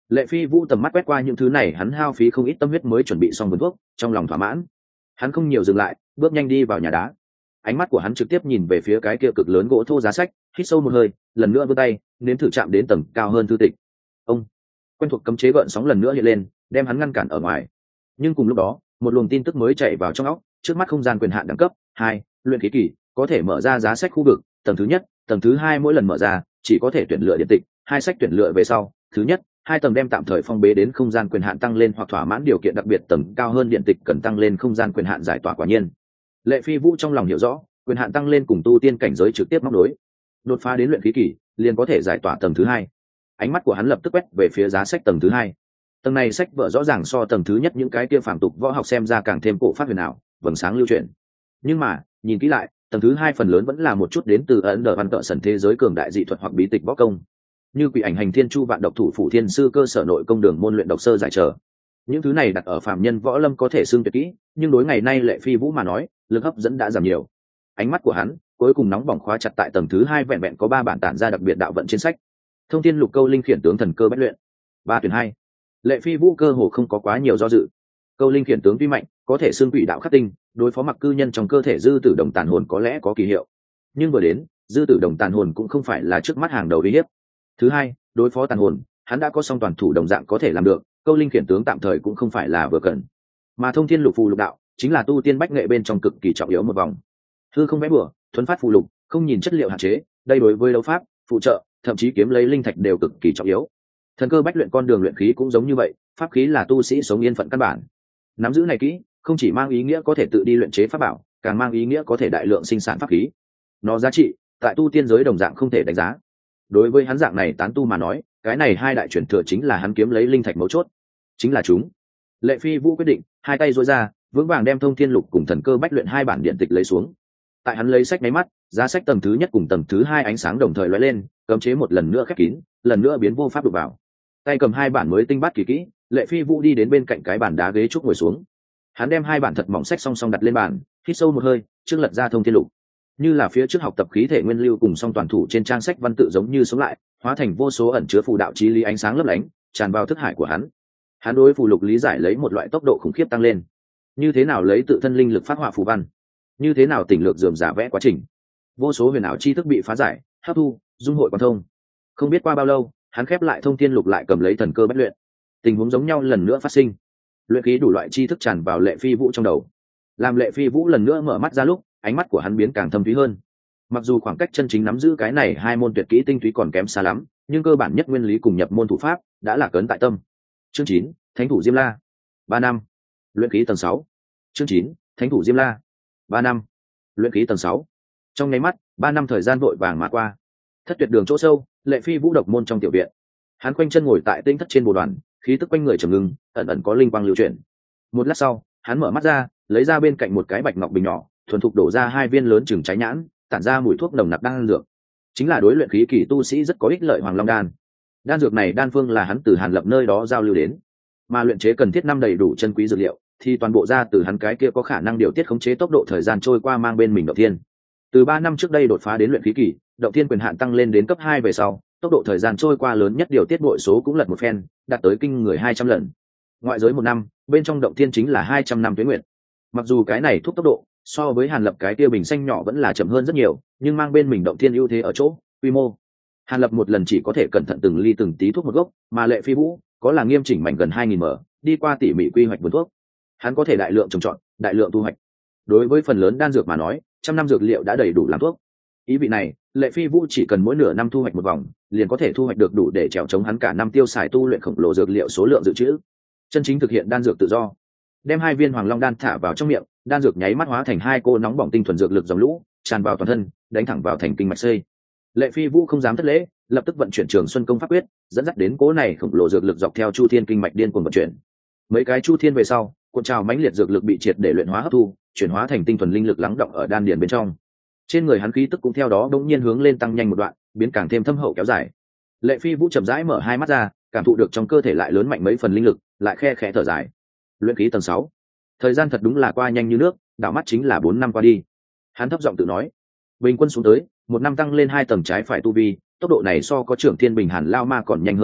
Lệ Phi Vũ tầm mắt quét qua những thứ này, hắn hao phí không ít tâm huyết mới chuẩn bị xong vườn thuốc, trong lòng thỏa mãn. Hắn không nhiều dừng lại, bước nhanh đi vào nhà đá. Ánh mắt của hắn trực tiếp nhìn về phía cái kia cực lớn gỗ thô giá sách, hít sâu một hơi, lần nữa vươn tay, nếm thử chạm đến tầng cao hơn thư tịch. Ông quen thuộc cấm chế gợn sóng lần nữa hiện lên, đem hắn ngăn cản ở ngoài. Nhưng cùng lúc đó, một luồng tin tức mới chạy vào trong óc, trước mắt không gian quyền hạn đẳng cấp hai, luyện khí kỳ, có thể mở ra giá sách khu vực, tầng thứ nhất, tầng thứ hai mỗi lần mở ra, chỉ có thể tuyển lựa điện tịch, hai sách tuyển lựa về sau, thứ nhất, hai tầng đem tạm thời phong bế đến không gian quyền hạn tăng lên hoặc thỏa mãn điều kiện đặc biệt, tầng cao hơn điện tịch cần tăng lên không gian quyền hạn giải tỏa. Quả nhiên, Lệ Phi Vũ trong lòng hiểu rõ, quyền hạn tăng lên cùng tu tiên cảnh giới trực tiếp móc nối. Đột phá đến luyện khí kỳ, liền có thể giải tỏa tầng thứ hai. Ánh mắt của hắn lập tức quét về phía giá sách tầng thứ hai. Tầng này sách vở rõ ràng so tầng thứ nhất những cái kia phàm tục võ học xem ra càng thêm cổ phát huyền ảo, vầng sáng lưu truyền. Nhưng mà, nhìn kỹ lại, tầng thứ hai phần lớn vẫn là một chút đến từ ấn đờ văn cỡ sần thế giới cường đại dị thuật hoặc bí tịch võ công, như Quỷ Ảnh Hành Thiên Chu Vạn Độc Thủ Phủ Thiên Sư cơ sở nội công đường môn luyện độc sơ giải trở. Những thứ này đặt ở phàm nhân võ lâm có thể xưng tuyệt kỹ, nhưng đối ngày nay Lệ Phi Vũ mà nói, lực hấp dẫn đã giảm nhiều. Ánh mắt của hắn cuối cùng nóng bỏng khóa chặt tại tầng thứ hai, vẹn vẹn có ba bản tản ra đặc biệt đạo vận trên sách. Thông Thiên Lục Câu Linh Khiển Tướng Thần Cơ Bách Luyện, ba tuyển hai. Lệ Phi Vũ cơ hồ không có quá nhiều do dự. Câu Linh Khiển Tướng tuy mạnh, có thể xương quỷ đạo khắc tinh, đối phó mặc cư nhân trong cơ thể dư tử đồng tàn hồn có lẽ có kỳ hiệu. Nhưng vừa đến, dư tử đồng tàn hồn cũng không phải là trước mắt hàng đầu uy hiếp. Thứ hai, đối phó tàn hồn, hắn đã có song toàn thủ đồng dạng có thể làm được, Câu Linh Khiển Tướng tạm thời cũng không phải là vừa cần. Mà Thông Thiên Lục Phù Lục Đạo chính là tu tiên bách nghệ bên trong cực kỳ trọng yếu một vòng. Hư không vẽ bừa, thuần phát phù lục, không nhìn chất liệu hạn chế, đây đối với đấu pháp, phụ trợ, thậm chí kiếm lấy linh thạch đều cực kỳ trọng yếu. Thần cơ bách luyện con đường luyện khí cũng giống như vậy, pháp khí là tu sĩ sống yên phận căn bản. Nắm giữ này kỹ, không chỉ mang ý nghĩa có thể tự đi luyện chế pháp bảo, càng mang ý nghĩa có thể đại lượng sinh sản pháp khí. Nó giá trị tại tu tiên giới đồng dạng không thể đánh giá. Đối với hắn dạng này tán tu mà nói, cái này hai đại truyền thừa chính là hắn kiếm lấy linh thạch mấu chốt, chính là chúng. Lệ Phi Vũ quyết định, hai tay duỗi ra, vững vàng đem Thông Thiên Lục cùng Thần Cơ Bách Luyện hai bản điện tịch lấy xuống. Tại hắn lấy sách máy mắt, giá sách tầng thứ nhất cùng tầng thứ hai ánh sáng đồng thời lóe lên, cấm chế một lần nữa khép kín, lần nữa biến vô pháp đụng vào. Tay cầm hai bản mới tinh bát kỳ kỹ, Lệ Phi Vũ đi đến bên cạnh cái bàn đá ghế trúc ngồi xuống. Hắn đem hai bản thật mỏng sách song song đặt lên bàn, hít sâu một hơi, trước lật ra Thông Thiên Lục. Như là phía trước học tập khí thể nguyên lưu cùng song toàn thủ trên trang sách văn tự giống như sống lại, hóa thành vô số ẩn chứa phù đạo chí lý ánh sáng lấp lánh, tràn vào thức hải của hắn. Hắn đối phù lục lý giải lấy một loại tốc độ khủng khiếp tăng lên. Như thế nào lấy tự thân linh lực phát họa phù văn, như thế nào tỉnh lược dườm giả vẽ quá trình, vô số huyền ảo tri thức bị phá giải, hấp thu, dung hội quan thông. Không biết qua bao lâu, hắn khép lại Thông Thiên Lục, lại cầm lấy Thần Cơ Bách Luyện. Tình huống giống nhau lần nữa phát sinh, luyện khí đủ loại tri thức tràn vào Lệ Phi Vũ trong đầu. Làm Lệ Phi Vũ lần nữa mở mắt ra lúc, ánh mắt của hắn biến càng thâm thúy hơn. Mặc dù khoảng cách chân chính nắm giữ cái này hai môn tuyệt kỹ tinh túy còn kém xa lắm, nhưng cơ bản nhất nguyên lý cùng nhập môn thủ pháp đã là cấn tại tâm. Chương chín, Thánh thủ Diêm La. Ba năm. Luyện khí tầng sáu. Chương chín, Thánh thủ Diêm La. Ba năm. Luyện khí tầng sáu. Trong nháy mắt, ba năm thời gian vội vàng mà qua. Thất tuyệt đường chỗ sâu, Lệ Phi Vũ độc môn trong tiểu viện. Hắn quanh chân ngồi tại tinh thất trên bồ đoàn, khí tức quanh người trầm ngưng, ẩn ẩn có linh quang lưu chuyển. Một lát sau, hắn mở mắt ra, lấy ra bên cạnh một cái bạch ngọc bình nhỏ, thuần thục đổ ra hai viên lớn chừng trái nhãn, tản ra mùi thuốc nồng nặc đan dược. Chính là đối luyện khí kỳ tu sĩ rất có ích lợi Hoàng Long đan. Đan dược này đan phương là hắn từ Hàn Lập nơi đó giao lưu đến, mà luyện chế cần thiết năm đầy đủ chân quý dược liệu, thì toàn bộ ra từ hắn cái kia có khả năng điều tiết khống chế tốc độ thời gian trôi qua mang bên mình Động Thiên. Từ ba năm trước đây đột phá đến luyện khí kỳ, Động Thiên quyền hạn tăng lên đến cấp hai về sau, tốc độ thời gian trôi qua lớn nhất điều tiết bội số cũng lật một phen, đạt tới kinh người hai trăm lần. Ngoại giới một năm, bên trong Động Thiên chính là hai trăm năm tuế nguyệt. Mặc dù cái này thúc tốc độ so với Hàn Lập cái kia bình xanh nhỏ vẫn là chậm hơn rất nhiều, nhưng mang bên mình Động Thiên ưu thế ở chỗ quy mô. Hàn Lập một lần chỉ có thể cẩn thận từng ly từng tí thuốc một gốc, mà Lệ Phi Vũ có là nghiêm chỉnh mảnh gần hai nghìn mở, đi qua tỉ mỉ quy hoạch vườn thuốc. Hắn có thể đại lượng trồng trọt, đại lượng thu hoạch. Đối với phần lớn đan dược mà nói, trăm năm dược liệu đã đầy đủ làm thuốc. Ý vị này, Lệ Phi Vũ chỉ cần mỗi nửa năm thu hoạch một vòng, liền có thể thu hoạch được đủ để trèo chống hắn cả năm tiêu xài tu luyện khổng lồ dược liệu số lượng dự trữ. Chân chính thực hiện đan dược tự do. Đem hai viên Hoàng Long đan thả vào trong miệng, đan dược nháy mắt hóa thành hai cô nóng bỏng tinh thuần dược lực dòng lũ, tràn vào toàn thân, đánh thẳng vào thành kinh mạch xây. Lệ Phi Vũ không dám thất lễ, lập tức vận chuyển Trường Xuân công pháp quyết, dẫn dắt đến cố này khổng lồ dược lực dọc theo Chu Thiên kinh mạch điên cuồng vận chuyển. Mấy cái Chu Thiên về sau, cuộn trào mãnh liệt dược lực bị triệt để luyện hóa hấp thu, chuyển hóa thành tinh thuần linh lực lắng động ở đan điền bên trong. Trên người hắn khí tức cũng theo đó đống nhiên hướng lên tăng nhanh một đoạn, biến càng thêm thâm hậu kéo dài. Lệ Phi Vũ chậm rãi mở hai mắt ra, cảm thụ được trong cơ thể lại lớn mạnh mấy phần linh lực, lại khe khẽ thở dài. Luyện khí tầng sáu. Thời gian thật đúng là qua nhanh như nước, đảo mắt chính là bốn năm qua đi. Hắn thấp giọng tự nói, bình quân xuống tới, một năm tăng lên hai tầng trái phải tu vi, tốc độ này so có trưởng Thiên Bình Hàn Lao Ma còn nhanh hơn một chút,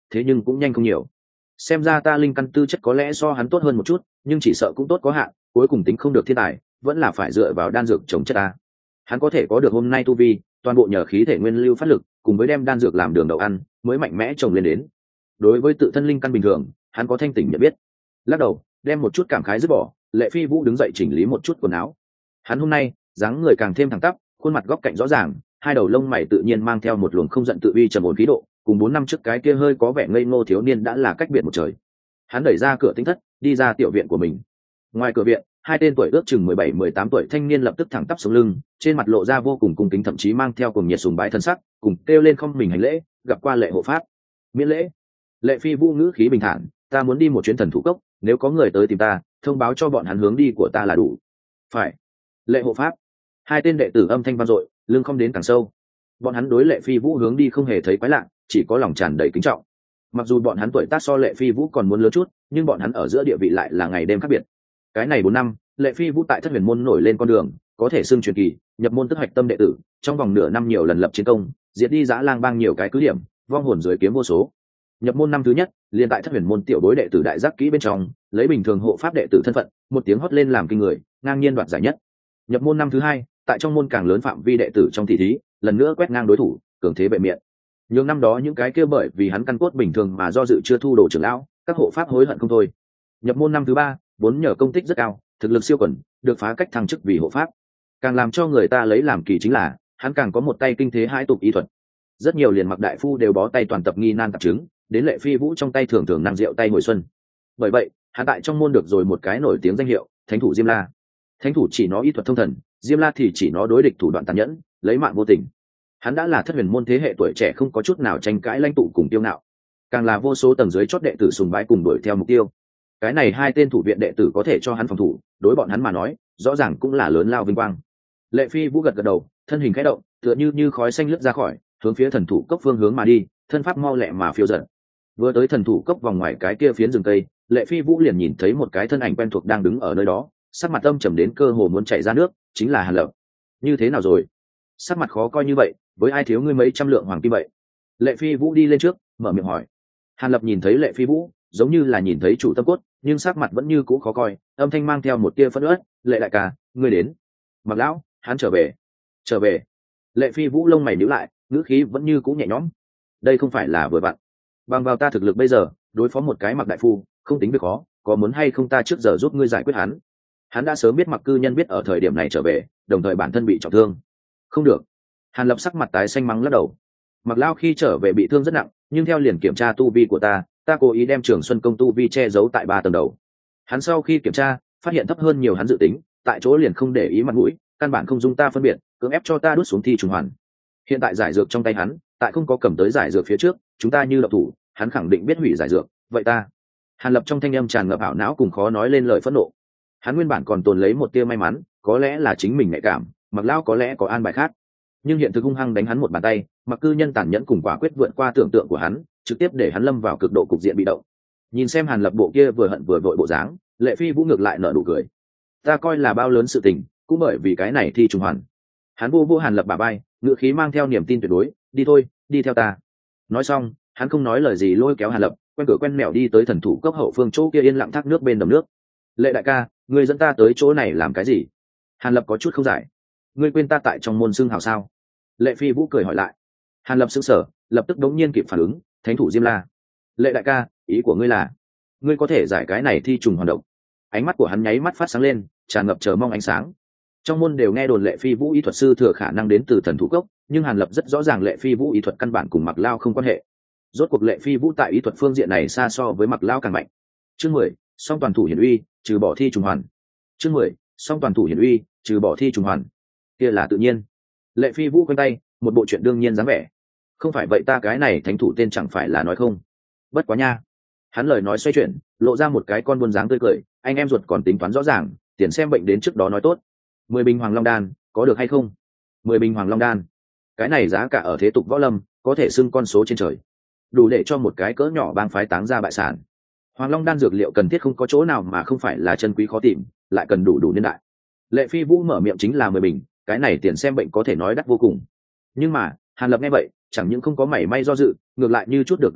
thế nhưng cũng nhanh không nhiều. Xem ra ta linh căn tư chất có lẽ so hắn tốt hơn một chút, nhưng chỉ sợ cũng tốt có hạn, cuối cùng tính không được thiên tài, vẫn là phải dựa vào đan dược trồng chất ta. Hắn có thể có được hôm nay tu vi, toàn bộ nhờ khí thể nguyên lưu phát lực, cùng với đem đan dược làm đường đậu ăn, mới mạnh mẽ trồng lên đến. Đối với tự thân linh căn bình thường, hắn có thanh tỉnh nhận biết. Lắc đầu, đem một chút cảm khái dứt bỏ, Lệ Phi Vũ đứng dậy chỉnh lý một chút quần áo. Hắn hôm nay dáng người càng thêm thẳng tắp, khuôn mặt góc cạnh rõ ràng, hai đầu lông mày tự nhiên mang theo một luồng không giận tự uy trầm ổn khí độ, cùng bốn năm trước cái kia hơi có vẻ ngây ngô thiếu niên đã là cách biệt một trời. Hắn đẩy ra cửa tính thất, đi ra tiểu viện của mình. Ngoài cửa viện, hai tên tuổi ước chừng mười bảy mười tám tuổi thanh niên lập tức thẳng tắp sống lưng, trên mặt lộ ra vô cùng cung kính, thậm chí mang theo cùng nhiệt sùng bái thân sắc, cùng kêu lên không mình hành lễ, gặp qua Lệ hộ pháp. Miễn lễ. Lệ Phi Vũ ngữ khí bình thản, ta muốn đi một chuyến thần thú cốc, nếu có người tới tìm ta, thông báo cho bọn hắn hướng đi của ta là đủ. Phải. Lệ hộ pháp. Hai tên đệ tử âm thanh vang dội, lưng không đến càng sâu. Bọn hắn đối Lệ Phi Vũ hướng đi không hề thấy quái lạ, chỉ có lòng tràn đầy kính trọng. Mặc dù bọn hắn tuổi tác so Lệ Phi Vũ còn muốn lớn chút, nhưng bọn hắn ở giữa địa vị lại là ngày đêm khác biệt. Cái này bốn năm, Lệ Phi Vũ tại Thất Huyền môn nổi lên con đường, có thể xưng truyền kỳ, nhập môn tức hoạch tâm đệ tử, trong vòng nửa năm nhiều lần lập chiến công, diệt đi dã lang bang nhiều cái cứ điểm, vong hồn dưới kiếm vô số. Nhập môn năm thứ nhất, liền tại Thất Huyền môn tiểu bối đệ tử đại giác kỹ bên trong, lấy bình thường hộ pháp đệ tử thân phận, một tiếng hót lên làm kinh người, ngang nhiên đoạt giải nhất. Nhập môn năm thứ hai, tại trong môn càng lớn phạm vi đệ tử trong thị thí, lần nữa quét ngang đối thủ, cường thế bệ miệng. Nhưng năm đó những cái kia bởi vì hắn căn cốt bình thường mà do dự chưa thu đồ trưởng lão, các hộ pháp hối hận không thôi. Nhập môn năm thứ ba, vốn nhờ công tích rất cao, thực lực siêu quần, được phá cách thăng chức vì hộ pháp. Càng làm cho người ta lấy làm kỳ chính là, hắn càng có một tay kinh thế hai tục y thuật. Rất nhiều liền mặc đại phu đều bó tay toàn tập nghi nan tạp chứng, đến Lệ Phi Vũ trong tay thường thường năng rượu tay hồi xuân. Bởi vậy, hắn tại trong môn được rồi một cái nổi tiếng danh hiệu, Thánh thủ Diêm La. Thánh thủ chỉ nó y thuật thông thần, Diêm La thì chỉ nó đối địch thủ đoạn tàn nhẫn, lấy mạng vô tình. Hắn đã là Thất Huyền môn thế hệ tuổi trẻ không có chút nào tranh cãi lãnh tụ cùng tiêu ngạo, càng là vô số tầng dưới chót đệ tử sùng bái cùng đuổi theo mục tiêu. Cái này hai tên thủ viện đệ tử có thể cho hắn phòng thủ, đối bọn hắn mà nói, rõ ràng cũng là lớn lao vinh quang. Lệ Phi Vũ gật gật đầu, thân hình khẽ động, tựa như như khói xanh lướt ra khỏi, hướng phía thần thủ cốc phương hướng mà đi, thân pháp mau lẹ mà phiêu dật. Vừa tới thần thủ cốc vòng ngoài cái kia phiến rừng cây, Lệ Phi Vũ liền nhìn thấy một cái thân ảnh quen thuộc đang đứng ở nơi đó, sắc mặt âm trầm đến cơ hồ muốn chảy ra nước, chính là Hàn Lập. Như thế nào rồi? Sắc mặt khó coi như vậy, với ai thiếu ngươi mấy trăm lượng hoàng kim vậy? Lệ Phi Vũ đi lên trước, mở miệng hỏi. Hàn Lập nhìn thấy Lệ Phi Vũ, giống như là nhìn thấy chủ tâm cốt, nhưng sắc mặt vẫn như cũ khó coi, âm thanh mang theo một tia phẫn uất, "Lệ đại ca, ngươi đến." Mặc lão, hắn trở về. Trở về. Lệ Phi Vũ lông mày nhíu lại, ngữ khí vẫn như cũ nhẹ nhõm. Đây không phải là vừa vặn. Bằng vào ta thực lực bây giờ, đối phó một cái Mặc đại phu, không tính việc khó, có muốn hay không ta trước giờ giúp ngươi giải quyết hắn? Hắn đã sớm biết Mặc cư nhân biết ở thời điểm này trở về, đồng thời bản thân bị trọng thương. Không được. Hàn Lập sắc mặt tái xanh mắng lắc đầu. Mặc lão khi trở về bị thương rất nặng, nhưng theo liền kiểm tra tu vi của ta, ta cố ý đem Trường Xuân công tu vi che giấu tại ba tầng đầu. Hắn sau khi kiểm tra, phát hiện thấp hơn nhiều hắn dự tính, tại chỗ liền không để ý mặt mũi, căn bản không dung ta phân biệt, cưỡng ép cho ta đút xuống thi trùng hoàn. Hiện tại giải dược trong tay hắn, tại không có cầm tới giải dược phía trước, chúng ta như độc thủ, hắn khẳng định biết hủy giải dược, vậy ta. Hàn Lập trong thanh âm tràn ngập ảo não cùng khó nói lên lời phẫn nộ. Hắn nguyên bản còn tồn lấy một tia may mắn, có lẽ là chính mình nhạy cảm, Mặc lão có lẽ có an bài khác. Nhưng hiện thực hung hăng đánh hắn một bàn tay, Mặc cư nhân tàn nhẫn cùng quả quyết vượt qua tưởng tượng của hắn, trực tiếp để hắn lâm vào cực độ cục diện bị động. Nhìn xem Hàn Lập bộ kia vừa hận vừa vội bộ dáng, Lệ Phi Vũ ngược lại nở nụ cười. Ta coi là bao lớn sự tình, cũng bởi vì cái này thi trùng hoàn. Hắn vô vô Hàn Lập bả vai, ngữ khí mang theo niềm tin tuyệt đối, đi thôi, đi theo ta. Nói xong, hắn không nói lời gì lôi kéo Hàn Lập, quen cửa quen mẹo đi tới thần thủ cốc hậu phương chỗ kia yên lặng thác nước bên đầm nước. Lệ đại ca, ngươi dẫn ta tới chỗ này làm cái gì? Hàn Lập có chút không giải. Ngươi quên ta tại trong môn xương hào sao? Lệ Phi Vũ cười hỏi lại. Hàn Lập sững sờ, lập tức đống nhiên kịp phản ứng, Thánh thủ Diêm La. Lệ đại ca, ý của ngươi là, ngươi có thể giải cái này thi trùng hoàn động? Ánh mắt của hắn nháy mắt phát sáng lên, tràn ngập chờ mong ánh sáng. Trong môn đều nghe đồn Lệ Phi Vũ y thuật sư thừa khả năng đến từ thần thủ cốc, nhưng Hàn Lập rất rõ ràng Lệ Phi Vũ y thuật căn bản cùng Mặc Lao không quan hệ. Rốt cuộc Lệ Phi Vũ tại y thuật phương diện này xa so với Mặc Lao càng mạnh. Chương mười, song toàn thủ hiển uy, trừ bỏ thi trùng hoàn. Chương mười, song toàn thủ hiển uy, trừ bỏ thi trùng hoàn. Kia là tự nhiên. Lệ Phi Vũ quanh tay, một bộ chuyện đương nhiên dáng vẻ. Không phải vậy ta cái này thánh thủ tên chẳng phải là nói không? Bất quá nha. Hắn lời nói xoay chuyển, lộ ra một cái con buôn dáng tươi cười, anh em ruột còn tính toán rõ ràng, tiền xem bệnh đến trước đó nói tốt. Mười bình Hoàng Long đan, có được hay không? Mười bình Hoàng Long đan. Cái này giá cả ở thế tục võ lâm, có thể xưng con số trên trời. Đủ để cho một cái cỡ nhỏ bang phái táng ra bại sản. Hoàng Long đan dược liệu cần thiết không có chỗ nào mà không phải là chân quý khó tìm, lại cần đủ đủ niên đại. Lệ Phi Vũ mở miệng chính là mười bình, cái này tiền xem bệnh có thể nói đắt vô cùng. Nhưng mà, Hàn Lập nghe vậy, chẳng những không có mảy may do dự, ngược lại như chút được gánh nặng,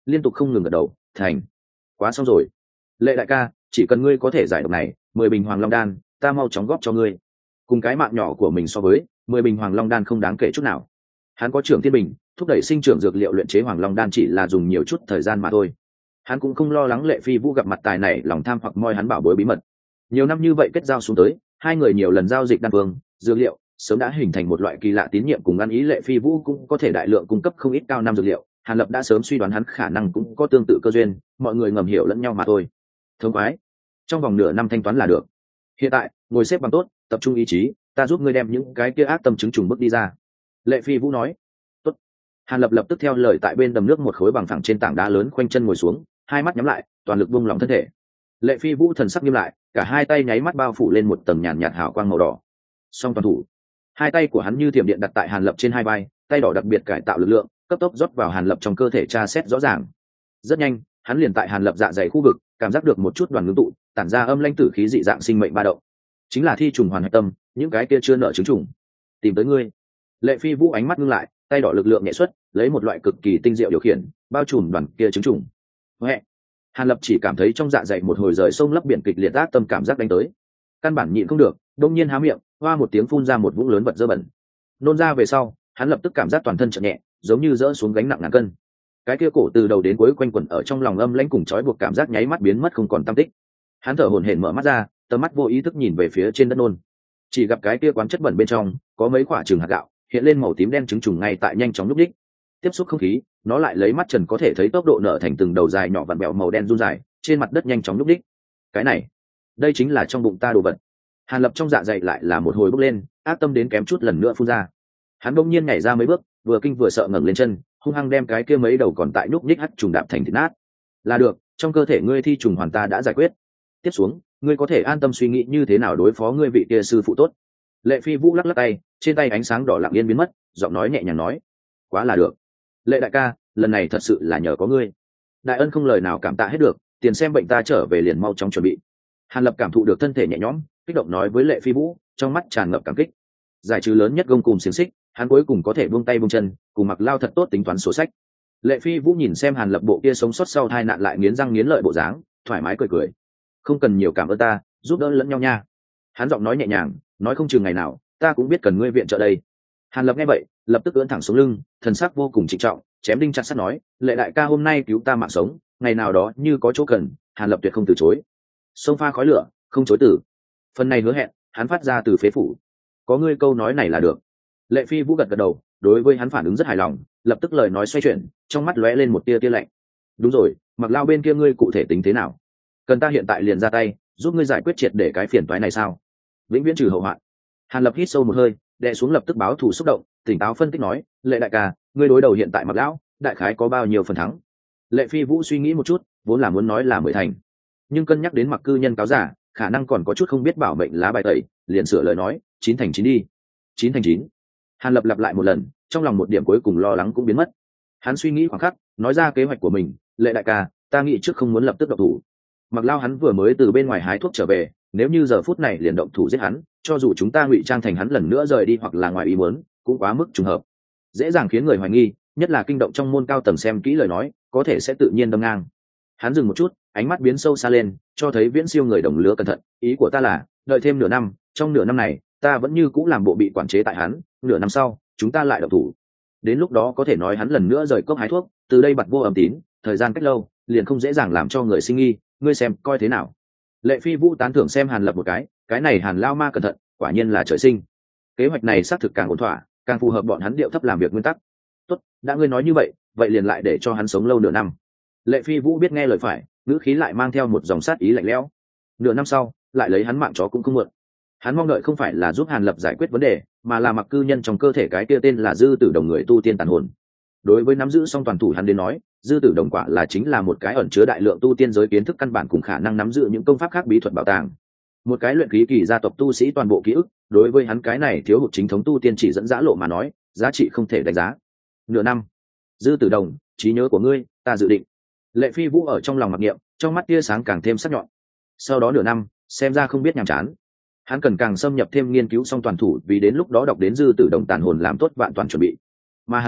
liên tục không ngừng gật đầu. Thành. Quá xong rồi. Lệ đại ca, chỉ cần ngươi có thể giải độc này, mười bình hoàng long đan ta mau chóng góp cho ngươi. Cùng cái mạng nhỏ của mình so với, mười bình hoàng long đan không đáng kể chút nào. Hắn có trưởng thiên bình, thúc đẩy sinh trưởng dược liệu luyện chế hoàng long đan chỉ là dùng nhiều chút thời gian mà thôi. Hắn cũng không lo lắng Lệ Phi Vũ gặp mặt tài này lòng tham hoặc moi hắn bảo bối bí mật. Nhiều năm như vậy kết giao xuống tới, hai người nhiều lần giao dịch đan phương, dược liệu, sớm đã hình thành một loại kỳ lạ tín nhiệm cùng ăn ý. Lệ Phi Vũ cũng có thể đại lượng cung cấp không ít cao năm dược liệu, Hàn Lập đã sớm suy đoán hắn khả năng cũng có tương tự cơ duyên, mọi người ngầm hiểu lẫn nhau mà thôi. Thống khoái, trong vòng nửa năm thanh toán là được. Hiện tại, ngồi xếp bằng tốt, tập trung ý chí, ta giúp ngươi đem những cái kia ác tâm chứng trùng bước đi ra. Lệ Phi Vũ nói. Tốt. Hàn Lập lập tức theo lời tại bên đầm nước một khối bằng phẳng trên tảng đá lớn khoanh chân ngồi xuống, hai mắt nhắm lại, toàn lực buông lỏng thân thể. Lệ Phi Vũ thần sắc nghiêm lại, cả hai tay nháy mắt bao phủ lên một tầng nhàn nhạt hào quang màu đỏ. Song toàn thủ, hai tay của hắn như thiểm điện đặt tại Hàn Lập trên hai vai, tay đỏ đặc biệt cải tạo lực lượng, cấp tốc rót vào Hàn Lập trong cơ thể tra xét rõ ràng. Rất nhanh, hắn liền tại Hàn Lập dạ dày khu vực, cảm giác được một chút đoàn ngưng tụ, tản ra âm lãnh tử khí dị dạng sinh mệnh ba động. Chính là thi trùng hoàn hạch tâm, những cái kia chưa nợ trứng trùng. Tìm tới ngươi. Lệ Phi Vũ ánh mắt ngưng lại, tay đỏ lực lượng nhẹ xuất, lấy một loại cực kỳ tinh diệu điều khiển, bao trùm đoàn kia trứng trùng. Huệ. Hàn Lập chỉ cảm thấy trong dạ dày một hồi rời sông lấp biển kịch liệt ác tâm cảm giác đánh tới, căn bản nhịn không được, đông nhiên há miệng, hoa một tiếng phun ra một vũng lớn vật dơ bẩn. Nôn ra về sau, hắn lập tức cảm giác toàn thân chợt nhẹ, giống như dỡ xuống gánh nặng ngàn cân. Cái kia cổ từ đầu đến cuối quanh quẩn ở trong lòng âm lãnh cùng trói buộc cảm giác nháy mắt biến mất không còn tăm tích. Hắn thở hổn hển mở mắt ra, tầm mắt vô ý thức nhìn về phía trên đất nôn, chỉ gặp cái kia quán chất bẩn bên trong có mấy quả trứng hạt gạo hiện lên màu tím đen trứng trùng ngay tại nhanh chóng lúc đích tiếp xúc không khí, nó lại lấy mắt trần có thể thấy tốc độ nở thành từng đầu dài nhỏ vặn bẹo màu đen run dài trên mặt đất nhanh chóng lúc đích. Cái này, đây chính là trong bụng ta đồ vật. Hàn Lập trong dạ dày lại là một hồi bốc lên, ác tâm đến kém chút lần nữa phun ra. Hắn bỗng nhiên nhảy ra mấy bước, vừa kinh vừa sợ ngẩng lên chân, hung hăng đem cái kia mấy đầu còn tại nhúc nhích hắt trùng đạp thành thịt nát. Là được, trong cơ thể ngươi thi trùng hoàn ta đã giải quyết. Tiếp xuống, ngươi có thể an tâm suy nghĩ như thế nào đối phó ngươi vị kia sư phụ tốt. Lệ Phi Vũ lắc lắc tay, trên tay ánh sáng đỏ lặng yên biến mất, giọng nói nhẹ nhàng nói: quá là được. Lệ đại ca, lần này thật sự là nhờ có ngươi. Đại ân không lời nào cảm tạ hết được, tiền xem bệnh ta trở về liền mau chóng chuẩn bị. Hàn Lập cảm thụ được thân thể nhẹ nhõm, kích động nói với Lệ Phi Vũ, trong mắt tràn ngập cảm kích. Giải trừ lớn nhất gông cùm xiềng xích, hắn cuối cùng có thể buông tay buông chân, cùng Mặc Lao thật tốt tính toán sổ sách. Lệ Phi Vũ nhìn xem Hàn Lập bộ kia sống sót sau tai nạn lại nghiến răng nghiến lợi bộ dáng, thoải mái cười cười. Không cần nhiều cảm ơn ta, giúp đỡ lẫn nhau nha. Hắn giọng nói nhẹ nhàng, nói không chừng ngày nào ta cũng biết cần ngươi viện trợ đây. Hàn Lập nghe vậy, lập tức ưỡn thẳng xuống lưng, thần sắc vô cùng trịnh trọng, chém đinh chặt sắt nói: Lệ đại ca hôm nay cứu ta mạng sống, ngày nào đó như có chỗ cần, Hàn Lập tuyệt không từ chối. Sông pha khói lửa, không chối từ. Phần này hứa hẹn, hắn phát ra từ phế phủ. Có ngươi câu nói này là được. Lệ Phi Vũ gật gật đầu, đối với hắn phản ứng rất hài lòng, lập tức lời nói xoay chuyển, trong mắt lóe lên một tia tia lạnh. Đúng rồi, Mặc Lao bên kia ngươi cụ thể tính thế nào? Cần ta hiện tại liền ra tay, giúp ngươi giải quyết triệt để cái phiền toái này sao? Vĩnh viễn trừ hậu hoạn. Hàn Lập hít sâu một hơi, đè xuống lập tức báo thù xúc động, tỉnh táo phân tích nói: Lệ đại ca, ngươi đối đầu hiện tại Mặc Lão, đại khái có bao nhiêu phần thắng? Lệ Phi Vũ suy nghĩ một chút, vốn là muốn nói là mười thành, nhưng cân nhắc đến Mặc cư nhân cáo giả, khả năng còn có chút không biết bảo mệnh lá bài tẩy, liền sửa lời nói: chín thành chín đi. Chín thành chín. Hàn Lập lặp lại một lần, trong lòng một điểm cuối cùng lo lắng cũng biến mất. Hắn suy nghĩ khoảng khắc, nói ra kế hoạch của mình: Lệ đại ca, ta nghĩ trước không muốn lập tức động thủ. Mặc Lao hắn vừa mới từ bên ngoài hái thuốc trở về, nếu như giờ phút này liền động thủ giết hắn, cho dù chúng ta ngụy trang thành hắn lần nữa rời đi hoặc là ngoài ý muốn, cũng quá mức trùng hợp, dễ dàng khiến người hoài nghi, nhất là kinh động trong môn cao tầng xem kỹ lời nói, có thể sẽ tự nhiên đâm ngang. Hắn dừng một chút, ánh mắt biến sâu xa lên, cho thấy viễn siêu người đồng lứa cẩn thận. Ý của ta là, đợi thêm nửa năm, trong nửa năm này, ta vẫn như cũng làm bộ bị quản chế tại hắn, nửa năm sau, chúng ta lại động thủ. Đến lúc đó có thể nói hắn lần nữa rời cốc hái thuốc, từ đây bặt vô âm tín, thời gian cách lâu, liền không dễ dàng làm cho người sinh nghi, ngươi xem coi thế nào. Lệ Phi Vũ tán thưởng xem Hàn Lập một cái, cái này Hàn Lao ma cẩn thận, quả nhiên là trời sinh. Kế hoạch này xác thực càng ổn thỏa, càng phù hợp bọn hắn điệu thấp làm việc nguyên tắc. Tốt, đã ngươi nói như vậy, vậy liền lại để cho hắn sống lâu nửa năm. Lệ Phi Vũ biết nghe lời phải, ngữ khí lại mang theo một dòng sát ý lạnh lẽo. Nửa năm sau, lại lấy hắn mạng chó cũng không muộn. Hắn mong đợi không phải là giúp Hàn Lập giải quyết vấn đề, mà là Mặc cư nhân trong cơ thể cái kia tên là Dư Tử Đồng người tu tiên tàn hồn. Đối với nắm giữ song toàn thủ hắn đến nói, Dư Tử Đồng quả là chính là một cái ẩn chứa đại lượng tu tiên giới kiến thức căn bản cùng khả năng nắm giữ những công pháp khác bí thuật bảo tàng. Một cái luyện khí kỳ gia tộc tu sĩ toàn bộ ký ức, đối với hắn cái này thiếu hụt chính thống tu tiên chỉ dẫn dã lộ mà nói, giá trị không thể đánh giá. Nửa năm, Dư Tử Đồng, trí nhớ của ngươi, ta dự định. Lệ Phi Vũ ở trong lòng mặc niệm, trong mắt tia sáng càng thêm sắc nhọn. Sau đó nửa năm, xem ra không biết nhàm chán. Hắn cần càng xâm nhập thêm nghiên cứu song toàn thủ, vì đến lúc đó đọc đến Dư Tử Đồng tàn hồn làm tốt vạn toàn chuẩn bị. Mà Hàn Lập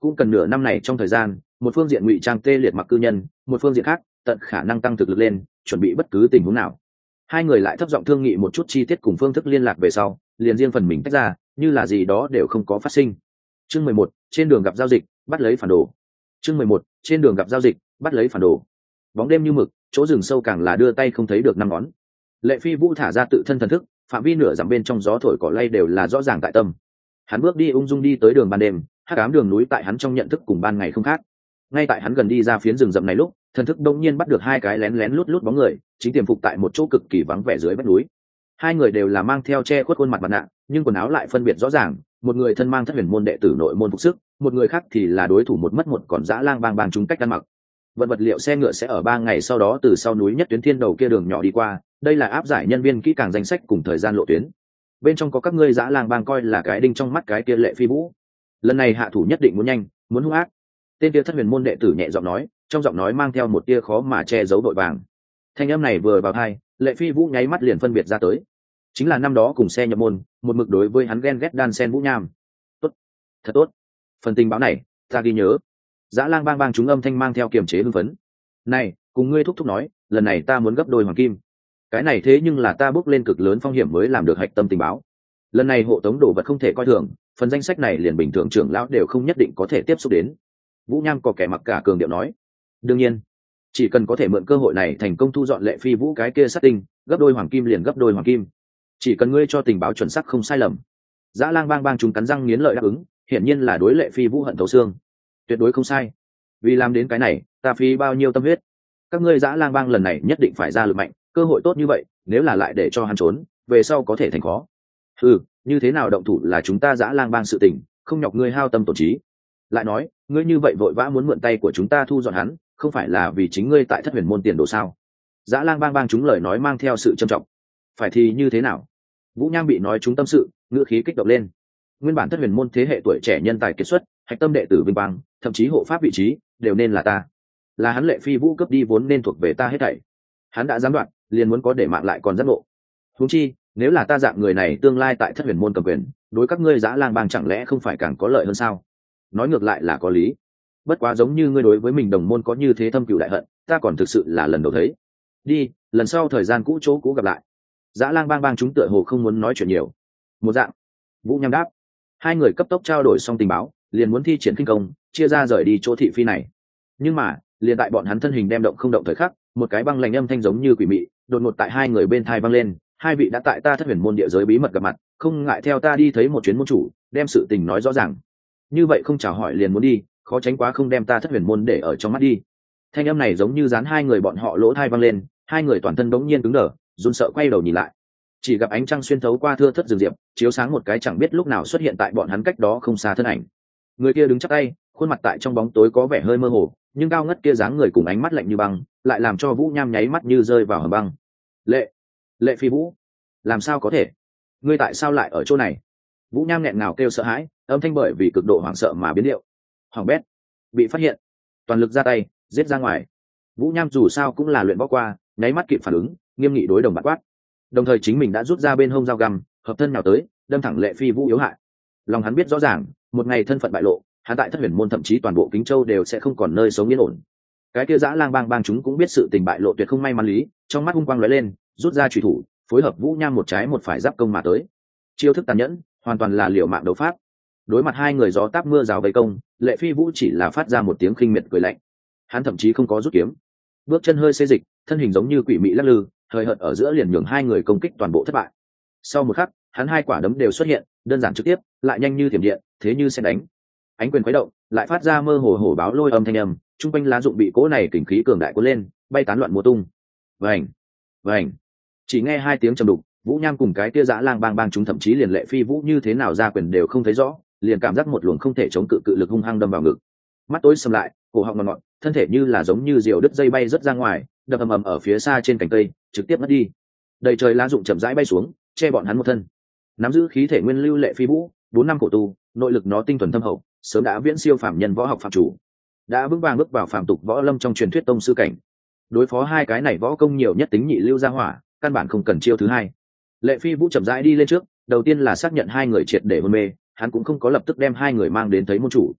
cũng cần nửa năm này trong thời gian, một phương diện ngụy trang tê liệt mặc cư nhân, một phương diện khác tận khả năng tăng thực lực lên, chuẩn bị bất cứ tình huống nào. Hai người lại thấp giọng thương nghị một chút chi tiết cùng phương thức liên lạc về sau, liền riêng phần mình tách ra, như là gì đó đều không có phát sinh. Chương mười một, trên đường gặp giao dịch, bắt lấy phản đồ. Chương mười một, trên đường gặp giao dịch, bắt lấy phản đồ. Bóng đêm như mực, chỗ rừng sâu càng là đưa tay không thấy được năm ngón. Lệ Phi Vũ thả ra tự thân thần thức, phạm vi nửa dặm bên trong gió thổi cỏ lay đều là rõ ràng tại tâm. Hắn bước đi ung dung đi tới đường ban đêm, hắc ám đường núi tại hắn trong nhận thức cùng ban ngày không khác. Ngay tại hắn gần đi ra phiến rừng rậm này lúc, thần thức đông nhiên bắt được hai cái lén lén lút lút bóng người, chính tiềm phục tại một chỗ cực kỳ vắng vẻ dưới vách núi. Hai người đều là mang theo che khuất khuôn mặt mặt nạ, nhưng quần áo lại phân biệt rõ ràng, một người thân mang thất huyền môn đệ tử nội môn phục sức, một người khác thì là đối thủ một mất một còn dã lang bang bang chúng cách ăn mặc. Vận vật liệu xe ngựa sẽ ở ba ngày sau đó từ sau núi nhất tuyến thiên đầu kia đường nhỏ đi qua, đây là áp giải nhân viên kỹ càng danh sách cùng thời gian lộ tuyến. Bên trong có các ngươi dã lang bang coi là cái đinh trong mắt cái kia Lệ Phi Vũ. Lần này hạ thủ nhất định muốn nhanh, muốn hung ác. Tên kia thất huyền môn đệ tử nhẹ giọng nói, trong giọng nói mang theo một tia khó mà che giấu vội vàng. Thanh âm này vừa vào tai, Lệ Phi Vũ nháy mắt liền phân biệt ra tới, chính là năm đó cùng xe nhập môn, một mực đối với hắn ghen ghét đan sen Vũ Nham. Tốt, thật tốt. Phần tình báo này, ta ghi nhớ. Dã lang bang bang chúng âm thanh mang theo kiềm chế hưng phấn. Này, cùng ngươi thúc thúc nói, lần này ta muốn gấp đôi hoàng kim. Cái này thế nhưng là ta bước lên cực lớn phong hiểm mới làm được hạch tâm tình báo. Lần này hộ tống đồ vật không thể coi thường, phần danh sách này liền bình thường trưởng lão đều không nhất định có thể tiếp xúc đến. Vũ Nham có kẻ mặc cả cường điệu nói. Đương nhiên, chỉ cần có thể mượn cơ hội này thành công thu dọn Lệ Phi Vũ cái kia sát tinh, gấp đôi hoàng kim liền gấp đôi hoàng kim. Chỉ cần ngươi cho tình báo chuẩn xác không sai lầm. Dã lang bang bang chúng cắn răng nghiến lợi đáp ứng, hiển nhiên là đối Lệ Phi Vũ hận thấu xương. Tuyệt đối không sai. Vì làm đến cái này, ta phí bao nhiêu tâm huyết. Các ngươi dã lang bang lần này nhất định phải ra lực mạnh, cơ hội tốt như vậy, nếu là lại để cho hắn trốn, về sau có thể thành khó. Ừ, như thế nào động thủ là chúng ta dã lang bang sự tình, không nhọc ngươi hao tâm tổn trí. Lại nói, ngươi như vậy vội vã muốn mượn tay của chúng ta thu dọn hắn, không phải là vì chính ngươi tại thất huyền môn tiền đồ sao? Dã lang bang bang chúng lời nói mang theo sự trầm trọng. Phải thì như thế nào? Vũ Nham bị nói chúng tâm sự, ngữ khí kích động lên. Nguyên bản thất huyền môn thế hệ tuổi trẻ nhân tài kiệt xuất, hạch tâm đệ tử vinh quang, thậm chí hộ pháp vị trí đều nên là ta. Là hắn Lệ Phi Vũ cướp đi vốn nên thuộc về ta hết thảy. Hắn đã dám đoạn, liền muốn có để mạng lại còn rất ngộ. Huống chi, nếu là ta dạng người này tương lai tại thất huyền môn cầm quyền, đối các ngươi dã lang bang chẳng lẽ không phải càng có lợi hơn sao? Nói ngược lại là có lý. Bất quá giống như ngươi đối với mình đồng môn có như thế thâm cừu đại hận, ta còn thực sự là lần đầu thấy. Đi, lần sau thời gian cũ chỗ cũ gặp lại. Dã lang bang bang chúng tựa hồ không muốn nói chuyện nhiều. Một dạng. Vũ Nham đáp. Hai người cấp tốc trao đổi xong tình báo, liền muốn thi triển kinh công, chia ra rời đi chỗ thị phi này. Nhưng mà, liền tại bọn hắn thân hình đem động không động thời khắc, một cái băng lạnh âm thanh giống như quỷ mị, đột ngột tại hai người bên thai vang lên. Hai vị đã tại ta thất huyền môn địa giới bí mật gặp mặt, không ngại theo ta đi thấy một chuyến môn chủ, đem sự tình nói rõ ràng. Như vậy không chào hỏi liền muốn đi, khó tránh quá không đem ta thất huyền môn để ở trong mắt đi. Thanh âm này giống như dán hai người bọn họ lỗ thai vang lên, hai người toàn thân bỗng nhiên cứng đờ, run sợ quay đầu nhìn lại. Chỉ gặp ánh trăng xuyên thấu qua thưa thất rừng diệp, chiếu sáng một cái chẳng biết lúc nào xuất hiện tại bọn hắn cách đó không xa thân ảnh. Người kia đứng chắp tay, khuôn mặt tại trong bóng tối có vẻ hơi mơ hồ, nhưng cao ngất kia dáng người cùng ánh mắt lạnh như băng, lại làm cho Vũ Nham nháy mắt như rơi vào hầm băng. Lệ, Lệ Phi Vũ, làm sao có thể? Ngươi tại sao lại ở chỗ này? Vũ Nham nghẹn ngào kêu sợ hãi, âm thanh bởi vì cực độ hoảng sợ mà biến điệu. Hoàng bét, bị phát hiện, toàn lực ra tay, giết ra ngoài. Vũ Nham dù sao cũng là luyện võ qua, nháy mắt kịp phản ứng, nghiêm nghị đối đồng bạn quát. Đồng thời chính mình đã rút ra bên hông dao găm, hợp thân nào tới, đâm thẳng Lệ Phi Vũ yếu hại. Lòng hắn biết rõ ràng, một ngày thân phận bại lộ, hắn tại thất huyền môn thậm chí toàn bộ Kính Châu đều sẽ không còn nơi sống yên ổn. Cái kia dã lang bang bang chúng cũng biết sự tình bại lộ tuyệt không may mắn lý, trong mắt hung quang lóe lên, rút ra chủy thủ, phối hợp Vũ Nham một trái một phải giáp công mà tới. Chiêu thức tàn nhẫn, hoàn toàn là liều mạng đấu pháp. Đối mặt hai người gió táp mưa rào vây công, Lệ Phi Vũ chỉ là phát ra một tiếng khinh miệt cười lạnh. Hắn thậm chí không có rút kiếm, bước chân hơi xê dịch, thân hình giống như quỷ mị lắc lư, thời hợt ở giữa liền nhường hai người công kích toàn bộ thất bại. Sau một khắc, hắn hai quả đấm đều xuất hiện, đơn giản trực tiếp, lại nhanh như thiểm điện, thế như sẽ đánh. Ánh quyền khuấy động, lại phát ra mơ hồ hổ báo lôi âm thanh âm, trung quanh lá dụng bị cỗ này kình khí cường đại cuốn lên, bay tán loạn mùa tung. Vành, vành. Chỉ nghe hai tiếng trầm đục, Vũ Nham cùng cái kia dã lang bang bang chúng thậm chí liền Lệ Phi Vũ như thế nào ra quyền đều không thấy rõ, liền cảm giác một luồng không thể chống cự cự lực hung hăng đâm vào ngực. Mắt tối sầm lại, cổ họng ngọt ngọt, thân thể như là giống như diều đứt dây bay rất ra ngoài, đập ầm ầm ở phía xa trên cành cây, trực tiếp mất đi. Đầy trời lá dụng chậm rãi bay xuống, che bọn hắn một thân. Nắm giữ khí thể nguyên lưu Lệ Phi Vũ, bốn năm cổ tu, nội lực nó tinh thuần thâm hậu, sớm đã viễn siêu phàm nhân võ học phạm chủ, đã vững vàng bước vào phàm tục võ lâm trong truyền thuyết tông sư cảnh. Đối phó hai cái này võ công nhiều nhất tính nhị lưu gia hỏa, căn bản không cần chiêu thứ hai. Lệ Phi Vũ chậm rãi đi lên trước, đầu tiên là xác nhận hai người triệt để hôn mê, hắn cũng không có lập tức đem hai người mang đến thấy môn chủ.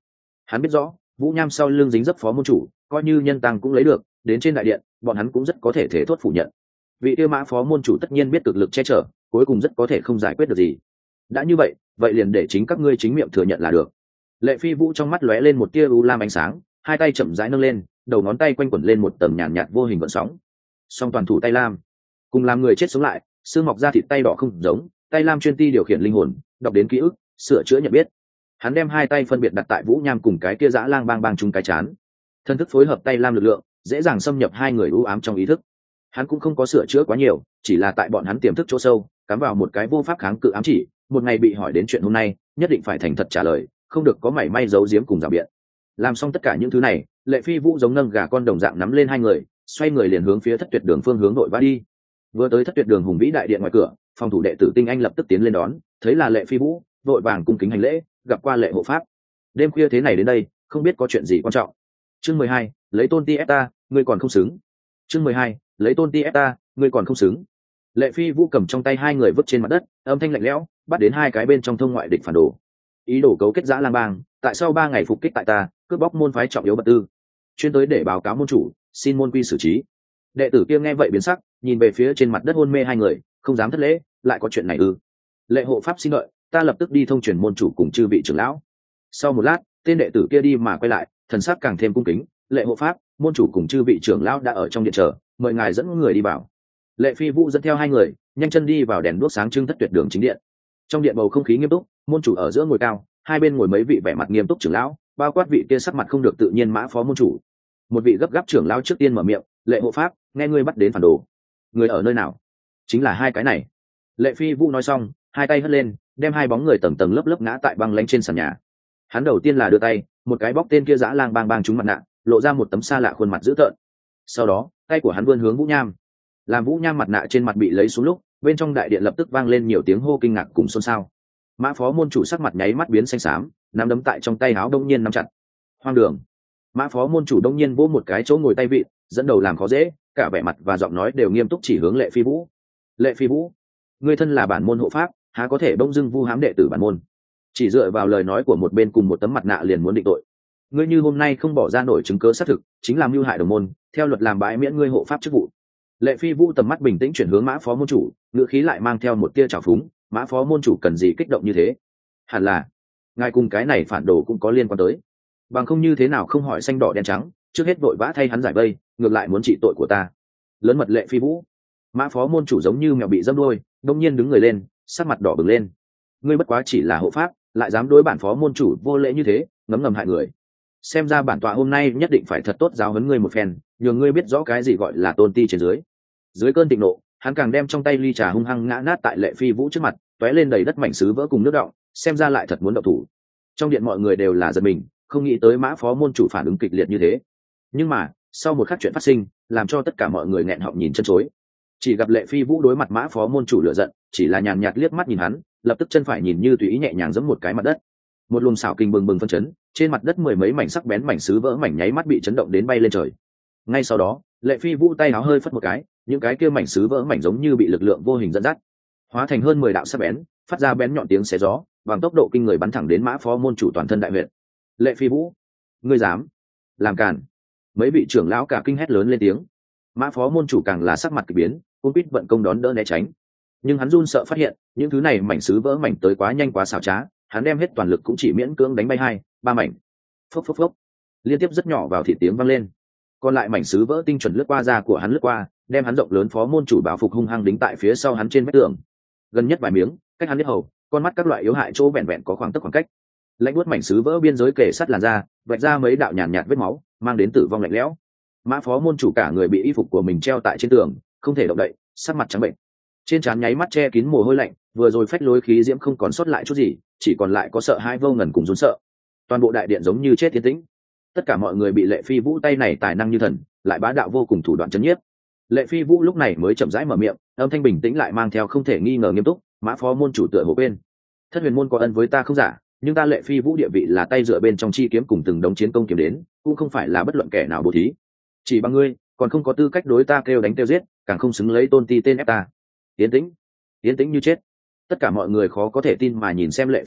Hắn biết rõ Vũ Nham sau lưng dính dấp phó môn chủ, coi như nhân tăng cũng lấy được, đến trên đại điện bọn hắn cũng rất có thể thể thốt phủ nhận. Vị tiêu mã phó môn chủ tất nhiên biết cực lực che chở, cuối cùng rất có thể không giải quyết được gì. Đã như vậy, vậy liền để chính các ngươi chính miệng thừa nhận là được. Lệ Phi Vũ trong mắt lóe lên một tia u lam ánh sáng, hai tay chậm rãi nâng lên, đầu ngón tay quanh quẩn lên một tầng nhàn nhạt, nhạt vô hình gợn sóng. Song toàn thủ tay lam, cùng làm người chết sống lại, xương mọc ra thịt tay đỏ không giống, tay lam chuyên ti điều khiển linh hồn, đọc đến ký ức, sửa chữa nhận biết. Hắn đem hai tay phân biệt đặt tại Vũ Nham cùng cái kia dã lang bang bang chung cái chán. Thân thức phối hợp tay lam lực lượng, dễ dàng xâm nhập hai người u ám trong ý thức. Hắn cũng không có sửa chữa quá nhiều, chỉ là tại bọn hắn tiềm thức chỗ sâu, cắm vào một cái vô pháp kháng cự ám chỉ, một ngày bị hỏi đến chuyện hôm nay, nhất định phải thành thật trả lời, không được có mảy may giấu giếm cùng rào biện. Làm xong tất cả những thứ này, Lệ Phi Vũ giống nâng gà con đồng dạng nắm lên hai người, xoay người liền hướng phía Thất Tuyệt Đường phương hướng đội vã đi. Vừa tới Thất Tuyệt Đường hùng vĩ đại điện ngoài cửa, phòng thủ đệ tử Tinh Anh lập tức tiến lên đón, thấy là Lệ Phi Vũ, vội vàng cung kính hành lễ, gặp qua Lệ hộ pháp. Đêm khuya thế này đến đây, không biết có chuyện gì quan trọng. Chương mười hai, lấy tôn ti ép ta, ngươi còn không xứng. Chương mười hai, lấy tôn ti ép ta, ngươi còn không xứng. Lệ Phi Vũ cầm trong tay hai người vứt trên mặt đất, âm thanh lạnh lẽo, bắt đến hai cái bên trong thông ngoại địch phản đồ. Ý đồ cấu kết dã lang bang, tại sau ba ngày phục kích tại ta, cướp bóc môn phái trọng yếu vật tư, chuyên tới để báo cáo môn chủ, xin môn quy xử trí. Đệ tử kia nghe vậy biến sắc, nhìn về phía trên mặt đất hôn mê hai người, không dám thất lễ, lại có chuyện này ư? Lệ hộ pháp xin đợi, ta lập tức đi thông truyền môn chủ cùng chư vị trưởng lão. Sau một lát, tên đệ tử kia đi mà quay lại, thần sắc càng thêm cung kính. Lệ hộ pháp, môn chủ cùng chư vị trưởng lão đã ở trong điện chờ, mời ngài dẫn người đi vào. Lệ Phi Vũ dẫn theo hai người, nhanh chân đi vào đèn đuốc sáng trưng Thất Tuyệt Đường chính điện. Trong điện bầu không khí nghiêm túc, môn chủ ở giữa ngồi cao, hai bên ngồi mấy vị vẻ mặt nghiêm túc trưởng lão, bao quát vị kia sắc mặt không được tự nhiên mã phó môn chủ. Một vị gấp gáp trưởng lão trước tiên mở miệng, Lệ hộ pháp, nghe ngươi bắt đến phản đồ, người ở nơi nào? Chính là hai cái này. Lệ Phi Vũ nói xong, hai tay hất lên, đem hai bóng người tầng tầng lớp lớp ngã tại băng lánh trên sàn nhà. Hắn đầu tiên là đưa tay, một cái bóc tên kia dã lang bang bang trúng mặt nạ, lộ ra một tấm xa lạ khuôn mặt dữ tợn. Sau đó, tay của hắn vươn hướng Vũ Nham. Làm Vũ Nham mặt nạ trên mặt bị lấy xuống lúc, bên trong đại điện lập tức vang lên nhiều tiếng hô kinh ngạc cùng xôn xao. Mã phó môn chủ sắc mặt nháy mắt biến xanh xám, nắm đấm tại trong tay áo đông nhiên nắm chặt. Hoang đường! Mã phó môn chủ đông nhiên vỗ một cái chỗ ngồi tay vị, dẫn đầu làm khó dễ, cả vẻ mặt và giọng nói đều nghiêm túc chỉ hướng Lệ Phi Vũ. Lệ Phi Vũ, ngươi thân là bản môn hộ pháp, há có thể bông dưng vu hãm đệ tử bản môn? Chỉ dựa vào lời nói của một bên cùng một tấm mặt nạ liền muốn định tội. Ngươi như hôm nay không bỏ ra nổi chứng cớ xác thực, chính là mưu hại đồng môn, theo luật làm bãi miễn ngươi hộ pháp chức vụ. Lệ Phi Vũ tầm mắt bình tĩnh chuyển hướng Mã phó môn chủ, ngữ khí lại mang theo một tia trào phúng. Mã phó môn chủ cần gì kích động như thế? Hẳn là ngài cùng cái này phản đồ cũng có liên quan tới, bằng không như thế nào không hỏi xanh đỏ đen trắng, trước hết vội vã thay hắn giải vây, ngược lại muốn trị tội của ta. Lớn mật Lệ Phi Vũ! Mã phó môn chủ giống như mèo bị dâm đuôi, đông nhiên đứng người lên, sắc mặt đỏ bừng lên. Ngươi bất quá chỉ là hộ pháp, lại dám đối bản phó môn chủ vô lễ như thế, ngấm ngầm hại người. Xem ra bản tọa hôm nay nhất định phải thật tốt giáo huấn ngươi một phen, nhường ngươi biết rõ cái gì gọi là tôn ti trên dưới. Dưới cơn thịnh nộ, hắn càng đem trong tay ly trà hung hăng ngã nát tại Lệ Phi Vũ trước mặt, tóe lên đầy đất mảnh sứ vỡ cùng nước đọng, xem ra lại thật muốn động thủ. Trong điện mọi người đều là giật mình, không nghĩ tới Mã phó môn chủ phản ứng kịch liệt như thế. Nhưng mà sau một khắc chuyện phát sinh, làm cho tất cả mọi người nghẹn họng nhìn chân chối. Chỉ gặp Lệ Phi Vũ đối mặt Mã phó môn chủ lửa giận, chỉ là nhàn nhạt liếc mắt nhìn hắn, lập tức chân phải nhìn như tùy ý nhẹ nhàng giẫm một cái mặt đất. Một luồng xảo kinh bừng bừng phân chấn, trên mặt đất mười mấy mảnh sắc bén mảnh sứ vỡ mảnh nháy mắt bị chấn động đến bay lên trời. Ngay sau đó, Lệ Phi Vũ tay áo hơi phất một cái, những cái kia mảnh sứ vỡ mảnh giống như bị lực lượng vô hình dẫn dắt, hóa thành hơn mười đạo sắc bén, phát ra bén nhọn tiếng xé gió, bằng tốc độ kinh người bắn thẳng đến Mã phó môn chủ toàn thân đại huyệt. Lệ Phi Vũ, ngươi dám làm càn! Mấy vị trưởng lão cả kinh hét lớn lên tiếng. Mã phó môn chủ càng là sắc mặt kỳ biến, cuống quýt vận công đón đỡ né tránh. Nhưng hắn run sợ phát hiện, những thứ này mảnh sứ vỡ mảnh tới quá nhanh quá xảo trá, hắn đem hết toàn lực cũng chỉ miễn cưỡng đánh bay hai, ba mảnh. Phốc phốc phốc, liên tiếp rất nhỏ vào thịt tiếng vang lên. Còn lại mảnh sứ vỡ tinh chuẩn lướt qua da của hắn lướt qua, đem hắn rộng lớn phó môn chủ bảo phục hung hăng đính tại phía sau hắn trên vách tường. Gần nhất vài miếng, cách hắn biết hầu, con mắt các loại yếu hại chỗ vẹn vẹn có khoảng tấc khoảng cách. Lạnh buốt mảnh sứ vỡ biên giới kề sát làn da, vạch ra mấy đạo nhàn nhạt, nhạt vết máu, mang đến tử vong lạnh lẽo. Mã phó môn chủ cả người bị y phục của mình treo tại trên tường, không thể động đậy, sắc mặt trắng bệnh, trên trán nháy mắt che kín mồ hôi lạnh, vừa rồi phách lối khí diễm không còn sót lại chút gì, chỉ còn lại có sợ hãi vô ngần cùng run sợ. Toàn bộ đại điện giống như chết tiến tĩnh, tất cả mọi người bị Lệ Phi Vũ tay này tài năng như thần, lại bá đạo vô cùng thủ đoạn chấn nhiếp. Lệ Phi Vũ lúc này mới chậm rãi mở miệng, âm thanh bình tĩnh lại mang theo không thể nghi ngờ nghiêm túc. Mã phó môn chủ tựa hồ quên, Thất Huyền môn có ân với ta không giả, nhưng ta Lệ Phi Vũ địa vị là tay dựa bên trong chi kiếm cùng từng đống chiến công kiếm đến, cũng không phải là bất luận kẻ nào bố thí. Chỉ bằng ngươi, còn không có tư cách đối ta kêu đánh kêu giết, càng không xứng lấy tôn ti tên ép ta. Tiến tĩnh, tiến tĩnh như chết. Tất cả mọi người khó có thể tin mà nhìn xem Lệ Phi Vũ,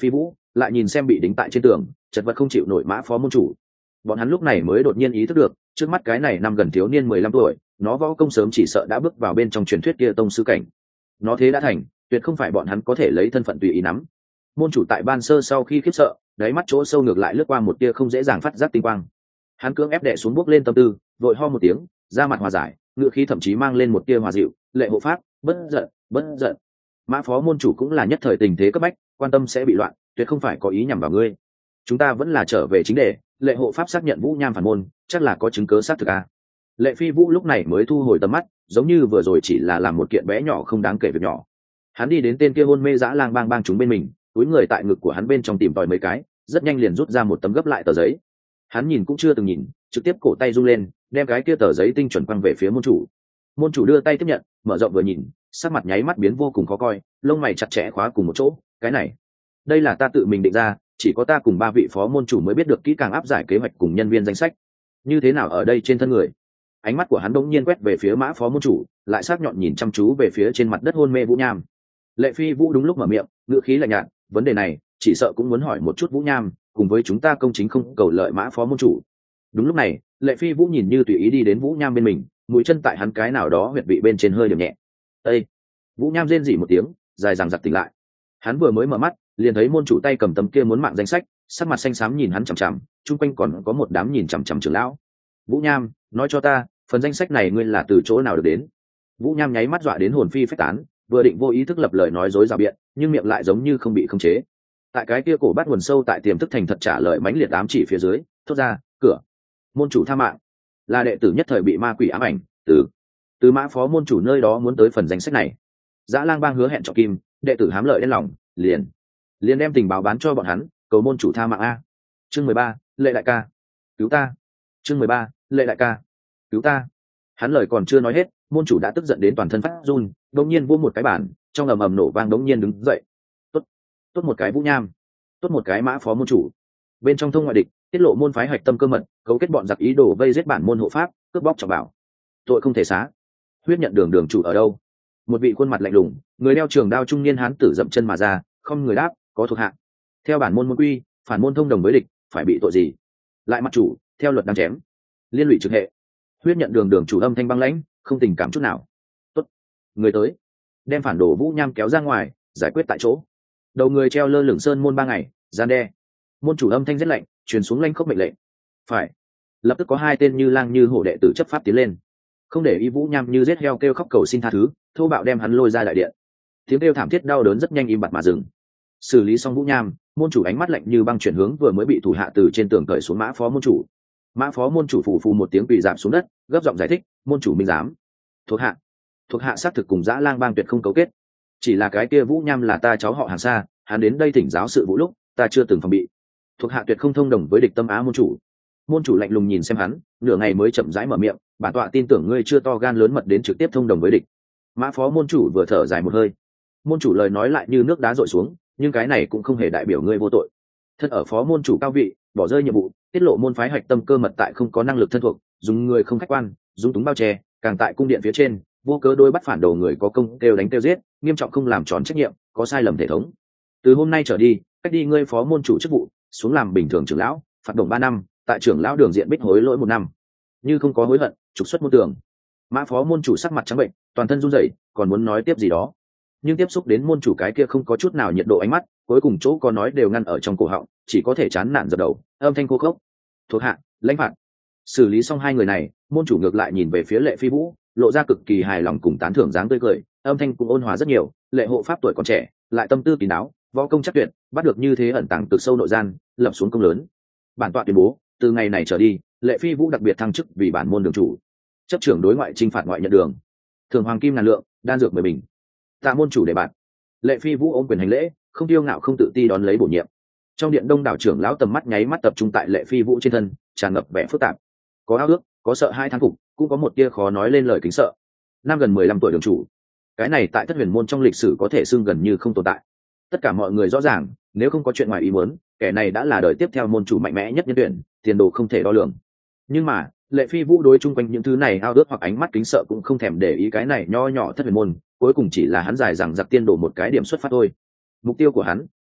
lại nhìn xem bị đính tại trên tường chật vật không chịu nổi mã phó môn chủ. Bọn hắn lúc này mới đột nhiên ý thức được trước mắt cái này năm gần thiếu niên mười lăm tuổi, nó võ công sớm chỉ sợ đã bước vào bên trong truyền thuyết kia tông sư cảnh. Nó thế đã thành, tuyệt không phải bọn hắn có thể lấy thân phận tùy ý nắm. Môn chủ tại ban sơ sau khi khiếp sợ, đáy mắt chỗ sâu ngược lại lướt qua một tia không dễ dàng phát giác tinh quang. Hắn cưỡng ép đè xuống bước lên tâm tư, vội ho một tiếng, ra mặt hòa giải, ngựa khí thậm chí mang lên một tia hòa dịu, "Lệ hộ pháp, bất giận, bất giận. Mã phó môn chủ cũng là nhất thời tình thế cấp bách, quan tâm sẽ bị loạn, tuyệt không phải có ý nhằm vào ngươi. Chúng ta vẫn là trở về chính đề, Lệ hộ pháp xác nhận Vũ Nham phản môn, chắc là có chứng cứ xác thực à?" Lệ Phi Vũ lúc này mới thu hồi tầm mắt, giống như vừa rồi chỉ là làm một kiện bé nhỏ không đáng kể việc nhỏ. Hắn đi đến tên kia hôn mê dã lang bang bang chúng bên mình, túi người tại ngực của hắn bên trong tìm tòi mấy cái, rất nhanh liền rút ra một tấm gấp lại tờ giấy. Hắn nhìn cũng chưa từng nhìn, trực tiếp cổ tay rung lên, đem cái kia tờ giấy tinh chuẩn quăng về phía môn chủ. Môn chủ đưa tay tiếp nhận, mở rộng vừa nhìn, sắc mặt nháy mắt biến vô cùng khó coi, lông mày chặt chẽ khóa cùng một chỗ. Cái này, đây là ta tự mình định ra, chỉ có ta cùng ba vị phó môn chủ mới biết được kỹ càng áp giải kế hoạch cùng nhân viên danh sách. Như thế nào ở đây trên thân người? Ánh mắt của hắn đống nhiên quét về phía mã phó môn chủ, lại sắc nhọn nhìn chăm chú về phía trên mặt đất hôn mê Vũ Nham. Lệ Phi Vũ đúng lúc mở miệng, ngữ khí lạnh nhạt, vấn đề này chỉ sợ cũng muốn hỏi một chút Vũ Nham, cùng với chúng ta công chính không cầu lợi mã phó môn chủ. Đúng lúc này, Lệ Phi Vũ nhìn như tùy ý đi đến Vũ Nham bên mình, mũi chân tại hắn cái nào đó huyệt vị bên trên hơi điểm nhẹ. Ê! Vũ Nham rên rỉ một tiếng, dài dằng dặc tỉnh lại. Hắn vừa mới mở mắt, liền thấy môn chủ tay cầm tấm kia muốn mạng danh sách, sắc mặt xanh xám nhìn hắn chằm chằm, chung quanh còn có một đám nhìn chằm chằm trưởng lão. Vũ Nham, nói cho ta, phần danh sách này ngươi là từ chỗ nào được đến? Vũ Nham nháy mắt dọa đến hồn phi phách tán, vừa định vô ý thức lập lời nói dối rào biện, nhưng miệng lại giống như không bị khống chế. Tại cái kia cổ bắt nguồn sâu tại tiềm thức thành thật trả lời mãnh liệt ám chỉ phía dưới, thốt ra, cửa. Môn chủ tha mạng, là đệ tử nhất thời bị ma quỷ ám ảnh, từ từ mã phó môn chủ nơi đó muốn tới phần danh sách này. Dã Lang bang hứa hẹn trọng kim, đệ tử hám lợi đến lòng, liền liền đem tình báo bán cho bọn hắn, cầu môn chủ tha mạng a. Chương mười ba, Lệ đại ca, cứu ta. Chương mười ba, Lệ đại ca, cứu ta. Hắn lời còn chưa nói hết, môn chủ đã tức giận đến toàn thân phát run, đột nhiên vỗ một cái bàn, trong ầm ầm nổ vang đột nhiên đứng dậy. Tốt, tốt một cái Vũ Nham, tốt một cái mã phó môn chủ. Bên trong thông ngoại địch, tiết lộ môn phái hạch tâm cơ mật, cấu kết bọn giặc ý đồ vây giết bản môn hộ pháp, cướp bóc trọng bảo. Tội không thể xá. Huyết nhận đường đường chủ ở đâu? Một vị khuôn mặt lạnh lùng, người đeo trường đao trung niên hán tử dậm chân mà ra, không người đáp, có thuộc hạ. Theo bản môn môn quy, phản môn thông đồng với địch, phải bị tội gì? Lại mặt chủ, theo luật đang chém. Liên lụy trực hệ. Huyết nhận đường đường chủ âm thanh băng lãnh, không tình cảm chút nào. Tốt, người tới, đem phản đồ Vũ Nham kéo ra ngoài, giải quyết tại chỗ. Đầu người treo lơ lửng sơn môn ba ngày, gian đe. Môn chủ âm thanh rất lạnh, truyền xuống lanh khốc mệnh lệnh. Phải. Lập tức có hai tên như lang như hổ đệ tử chấp pháp tiến lên, không để ý Vũ Nham như giết heo kêu khóc cầu xin tha thứ, thô bạo đem hắn lôi ra đại điện. Tiếng kêu thảm thiết đau đớn rất nhanh im bặt mà dừng. Xử lý xong Vũ Nham, môn chủ ánh mắt lạnh như băng chuyển hướng vừa mới bị thủ hạ từ trên tường cởi xuống mã phó môn chủ. Mã phó môn chủ phủ phù một tiếng quỳ giảm xuống đất, gấp giọng giải thích, môn chủ minh giám, thuộc hạ thuộc hạ xác thực cùng Dã Lang bang tuyệt không cấu kết, chỉ là cái kia Vũ Nham là ta cháu họ hàng xa, hắn đến đây thỉnh giáo sự vụ lúc ta chưa từng phòng bị, thuộc hạ tuyệt không thông đồng với địch tâm á môn chủ. Môn chủ lạnh lùng nhìn xem hắn, nửa ngày mới chậm rãi mở miệng, bản tọa tin tưởng ngươi chưa to gan lớn mật đến trực tiếp thông đồng với địch. Mã phó môn chủ vừa thở dài một hơi. Môn chủ lời nói lại như nước đá dội xuống, nhưng cái này cũng không hề đại biểu ngươi vô tội. Thân ở phó môn chủ cao vị, bỏ rơi nhiệm vụ, tiết lộ môn phái hạch tâm cơ mật tại không có năng lực thân thuộc, dùng người không khách quan, dùng túng bao che, càng tại cung điện phía trên, vô cớ đối bắt phản đồ người có công kêu đánh kêu giết, nghiêm trọng không làm tròn trách nhiệm, có sai lầm thể thống. Từ hôm nay trở đi, cách đi ngươi phó môn chủ chức vụ, xuống làm bình thường trưởng lão, phạt đồng ba năm, tại trưởng lão đường diện bích hối lỗi một năm. Như không có hối hận, trục xuất môn tường. Mã phó môn chủ sắc mặt trắng bệnh, toàn thân run rẩy, còn muốn nói tiếp gì đó, nhưng tiếp xúc đến môn chủ cái kia không có chút nào nhiệt độ ánh mắt, cuối cùng chỗ có nói đều ngăn ở trong cổ họng, chỉ có thể chán nản dập đầu, âm thanh khô khốc. Thuộc hạ, lãnh phạt. Xử lý xong hai người này, môn chủ ngược lại nhìn về phía Lệ Phi Vũ, lộ ra cực kỳ hài lòng cùng tán thưởng dáng tươi cười, âm thanh cũng ôn hòa rất nhiều. Lệ hộ pháp tuổi còn trẻ, lại tâm tư kín đáo, võ công chắc tuyệt, bắt được như thế ẩn tàng cực sâu nội gian, lập xuống công lớn. Bản tọa tuyên bố, từ ngày này trở đi, Lệ Phi Vũ đặc biệt thăng chức vì bản môn đường chủ, chấp trưởng đối ngoại chinh phạt ngoại nhận đường, thường hoàng kim ngàn lượng, đan dược mười bình. Tạ môn chủ để bạn. Lệ Phi Vũ ôm quyền hành lễ, không tiêu ngạo không tự ti đón lấy bổ nhiệm. Trong điện đông đảo trưởng lão tầm mắt nháy mắt tập trung tại Lệ Phi Vũ trên thân, tràn ngập vẻ phức tạp, có ao ước, có sợ hai thán phục, cũng có một tia khó nói lên lời kính sợ. Năm gần mười lăm tuổi đường chủ, cái này tại Thất Huyền môn trong lịch sử có thể xưng gần như không tồn tại. Tất cả mọi người rõ ràng, nếu không có chuyện ngoài ý muốn, kẻ này đã là đời tiếp theo môn chủ mạnh mẽ nhất nhân tuyển, tiền đồ không thể đo lường. Nhưng mà Lệ Phi Vũ đối chung quanh những thứ này ao ước hoặc ánh mắt kính sợ cũng không thèm để ý cái này nho nhỏ Thất Huyền môn, cuối cùng chỉ là hắn dài rằng giặc tiên đổ một cái điểm xuất phát thôi. Mục tiêu của hắn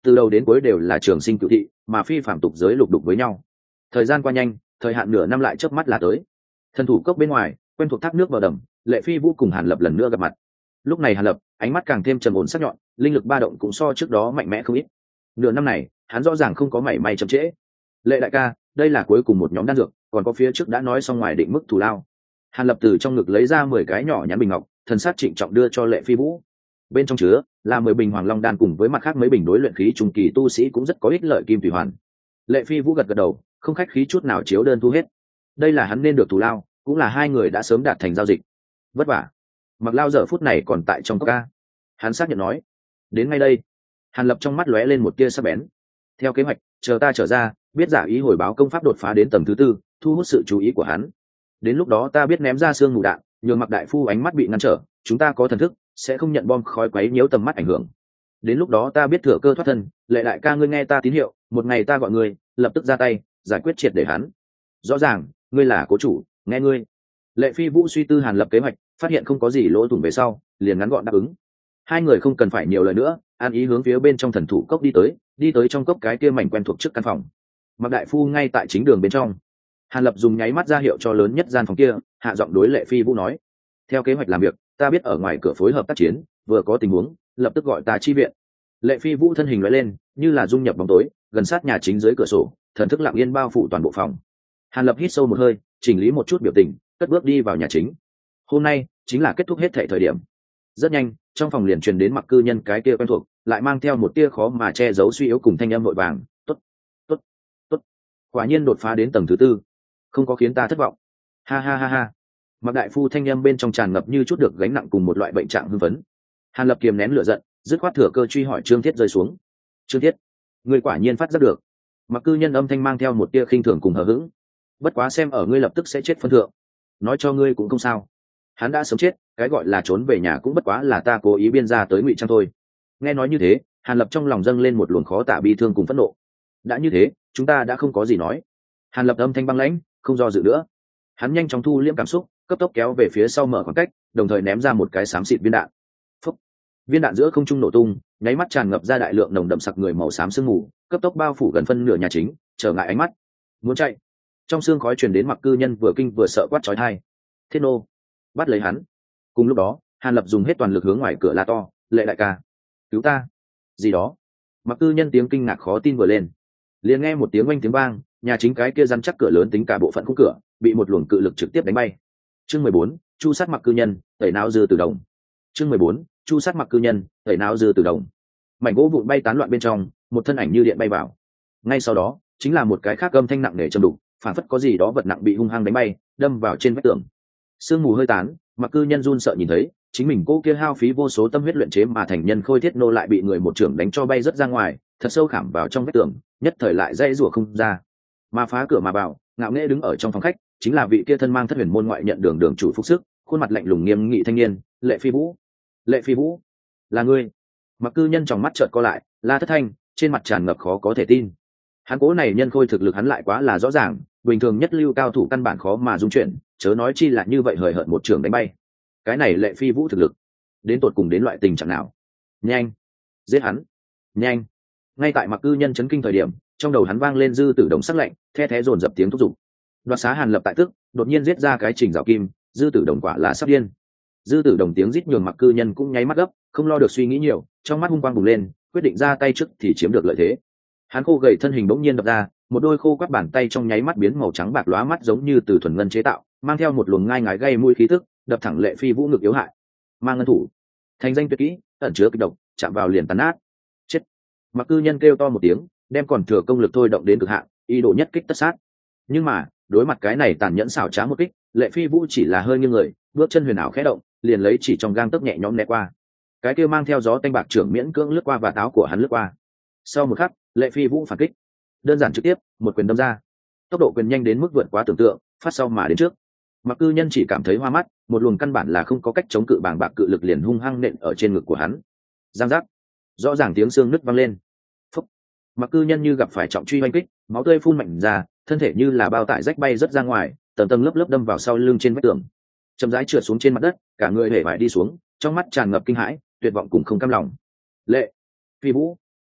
từ đầu đến cuối đều là trường sinh cựu thị, mà phi phạm tục giới lục đục với nhau. Thời gian qua nhanh, thời hạn nửa năm lại chớp mắt là tới. Thần thủ cốc bên ngoài, quen thuộc thác nước vào đầm, Lệ Phi Vũ cùng Hàn Lập lần nữa gặp mặt. Lúc này Hàn Lập ánh mắt càng thêm trầm ổn sắc nhọn, linh lực ba động cũng so trước đó mạnh mẽ không ít. Nửa năm này hắn rõ ràng không có mảy may chậm trễ. Lệ đại ca, đây là cuối cùng một nhóm đan dược, còn có phía trước đã nói xong ngoài định mức thù lao. Hàn Lập từ trong ngực lấy ra mười cái nhỏ nhắn bình ngọc, thần sát trịnh trọng đưa cho Lệ Phi Vũ. Bên trong chứa là mười bình Hoàng Long đan cùng với mặt khác mấy bình đối luyện khí trung kỳ tu sĩ cũng rất có ích lợi kim thủy hoàn. Lệ Phi Vũ gật gật đầu, không khách khí chút nào chiếu đơn thu hết. Đây là hắn nên được thù lao, cũng là hai người đã sớm đạt thành giao dịch. Vất vả. Mặc Lao giờ phút này còn tại trong cốc ca. Hắn xác nhận nói. Đến ngay đây. Hàn Lập trong mắt lóe lên một tia sắc bén. Theo kế hoạch, chờ ta trở ra, biết giả ý hồi báo công pháp đột phá đến tầng thứ tư, thu hút sự chú ý của hắn. Đến lúc đó ta biết ném ra xương mù đạn, nhường Mặc đại phu ánh mắt bị ngăn trở, chúng ta có thần thức, sẽ không nhận bom khói quấy nhiễu tầm mắt ảnh hưởng. Đến lúc đó ta biết thừa cơ thoát thân, Lệ đại ca ngươi nghe ta tín hiệu, một ngày ta gọi ngươi, lập tức ra tay, giải quyết triệt để hắn. Rõ ràng, ngươi là cố chủ, nghe ngươi. Lệ Phi Vũ suy tư Hàn Lập kế hoạch, phát hiện không có gì lỗ thủng về sau, liền ngắn gọn đáp ứng. Hai người không cần phải nhiều lời nữa, an ý hướng phía bên trong thần thủ cốc đi tới, đi tới trong cốc cái kia mảnh quen thuộc trước căn phòng. Mặc đại phu ngay tại chính đường bên trong. Hàn Lập dùng nháy mắt ra hiệu cho lớn nhất gian phòng kia, hạ giọng đối Lệ Phi Vũ nói: theo kế hoạch làm việc, ta biết ở ngoài cửa phối hợp tác chiến, vừa có tình huống, lập tức gọi ta chi viện. Lệ Phi Vũ thân hình lóe lên, như là dung nhập bóng tối, gần sát nhà chính dưới cửa sổ, thần thức lặng yên bao phủ toàn bộ phòng. Hàn Lập hít sâu một hơi, chỉnh lý một chút biểu tình, cất bước đi vào nhà chính. Hôm nay chính là kết thúc hết thảy thời điểm. Rất nhanh, trong phòng liền truyền đến Mặc cư nhân cái kia quen thuộc, lại mang theo một tia khó mà che giấu suy yếu cùng thanh âm vội vàng: "Tốt, tốt, tốt, quả nhiên đột phá đến tầng thứ tư, không có khiến ta thất vọng." Ha ha ha ha. Mặc đại phu thanh âm bên trong tràn ngập như chút được gánh nặng cùng một loại bệnh trạng hưng phấn. Hàn Lập kiềm nén lửa giận, dứt khoát thừa cơ truy hỏi Trương Thiết rơi xuống. "Trương Thiết, ngươi quả nhiên phát giác được." Mặc cư nhân âm thanh mang theo một tia khinh thường cùng hờ hững. "Bất quá xem ở ngươi lập tức sẽ chết phân thượng, nói cho ngươi cũng không sao. Hắn đã sớm chết, cái gọi là trốn về nhà cũng bất quá là ta cố ý biên ra tới ngụy trang thôi." Nghe nói như thế, Hàn Lập trong lòng dâng lên một luồng khó tả bi thương cùng phẫn nộ. "Đã như thế, chúng ta đã không có gì nói." Hàn Lập âm thanh băng lãnh, không do dự nữa. Hắn nhanh chóng thu liễm cảm xúc, cấp tốc kéo về phía sau mở khoảng cách, đồng thời ném ra một cái xám xịt viên đạn. Phúc! Viên đạn giữa không trung nổ tung, nháy mắt tràn ngập ra đại lượng nồng đậm sặc người màu xám sương mù, cấp tốc bao phủ gần phân nửa nhà chính, trở ngại ánh mắt. Muốn chạy. Trong xương khói truyền đến Mặc cư nhân vừa kinh vừa sợ quát chói tai. "Thiết nô, bắt lấy hắn!" Cùng lúc đó, Hàn Lập dùng hết toàn lực hướng ngoài cửa la to: "Lệ đại ca, cứu ta!" Gì đó? Mặc cư nhân tiếng kinh ngạc khó tin vừa lên, liền nghe một tiếng oanh tiếng vang, nhà chính cái kia rắn chắc cửa lớn tính cả bộ phận khung cửa bị một luồng cự lực trực tiếp đánh bay. Chương mười bốn, chu sát Mặc cư nhân, tẩy não dư tử đồng. Chương mười bốn, chu sát Mặc cư nhân, tẩy não dư tử đồng. Mảnh gỗ vụn bay tán loạn bên trong, một thân ảnh như điện bay vào. Ngay sau đó, chính là một cái khác âm thanh nặng nề trầm đục, phản phất có gì đó vật nặng bị hung hăng đánh bay, đâm vào trên vách tường. Sương mù hơi tán, Mặc cư nhân run sợ nhìn thấy, chính mình cô kia hao phí vô số tâm huyết luyện chế mà thành nhân khôi thiết nô lại bị người một trưởng đánh cho bay rất ra ngoài, thật sâu khảm vào trong vách tường, nhất thời lại dây rủa không ra. Mà phá cửa mà vào, ngạo nghễ đứng ở trong phòng khách, chính là vị kia thân mang thất huyền môn ngoại nhận đường đường chủ phúc sức, khuôn mặt lạnh lùng nghiêm nghị thanh niên, Lệ Phi Vũ. Lệ Phi Vũ, là ngươi? Mặc cư nhân trong mắt trợn co lại, la thất thanh, trên mặt tràn ngập khó có thể tin. Hắn cố này nhân khôi thực lực hắn lại quá là rõ ràng, bình thường nhất lưu cao thủ căn bản khó mà dung chuyển, chớ nói chi là như vậy hời hợt một trường đánh bay. Cái này Lệ Phi Vũ thực lực, đến tột cùng đến loại tình trạng nào? Nhanh, giết hắn, nhanh! Ngay tại Mặc cư nhân chấn kinh thời điểm, trong đầu hắn vang lên dư tử đồng sắc lạnh, the thé dồn dập tiếng thúc giục. Đoạt xá Hàn Lập tại tức, đột nhiên giết ra cái trình rào kim, dư tử đồng quả là sắp điên. Dư tử đồng tiếng rít nhường Mặc cư nhân cũng nháy mắt gấp, không lo được suy nghĩ nhiều, trong mắt hung quang bùng lên, quyết định ra tay trước thì chiếm được lợi thế. Hắn khô gầy thân hình bỗng nhiên đập ra, một đôi khô quắt bàn tay trong nháy mắt biến màu trắng bạc lóa mắt giống như từ thuần ngân chế tạo, mang theo một luồng ngai ngái gây mũi khí tức, đập thẳng Lệ Phi Vũ ngực yếu hại. Mang ngân thủ, thành danh tuyệt kỹ, ẩn chứa kịch độc, chạm vào liền tàn nát. Chết! Mặc cư nhân kêu to một tiếng, đem còn thừa công lực thôi động đến cực hạn, ý đồ nhất kích tất sát. Nhưng mà, đối mặt cái này tàn nhẫn xảo trá một kích, Lệ Phi Vũ chỉ là hơi nghiêng người, bước chân huyền ảo khẽ động, liền lấy chỉ trong gang tấc nhẹ nhõm né qua. Cái kia mang theo gió tanh bạc trưởng miễn cưỡng lướt qua và táo của hắn lướt qua. Sau một khắc, Lệ Phi Vũ phản kích, đơn giản trực tiếp, một quyền đâm ra. Tốc độ quyền nhanh đến mức vượt quá tưởng tượng, phát sau mà đến trước. Mặc cư nhân chỉ cảm thấy hoa mắt, một luồng căn bản là không có cách chống cự bàng bạc cự lực liền hung hăng nện ở trên ngực của hắn. Giang giác, rõ ràng tiếng xương nứt vang lên. Phúc. Mặc cư nhân như gặp phải trọng truy oanh kích, máu tươi phun mạnh ra, thân thể như là bao tải rách bay rất ra ngoài, tầng tầng lớp lớp đâm vào sau lưng trên vách tường, chậm rãi trượt xuống trên mặt đất, cả người hể vải đi xuống, trong mắt tràn ngập kinh hãi, tuyệt vọng cùng không cam lòng. Lệ Phi Vũ,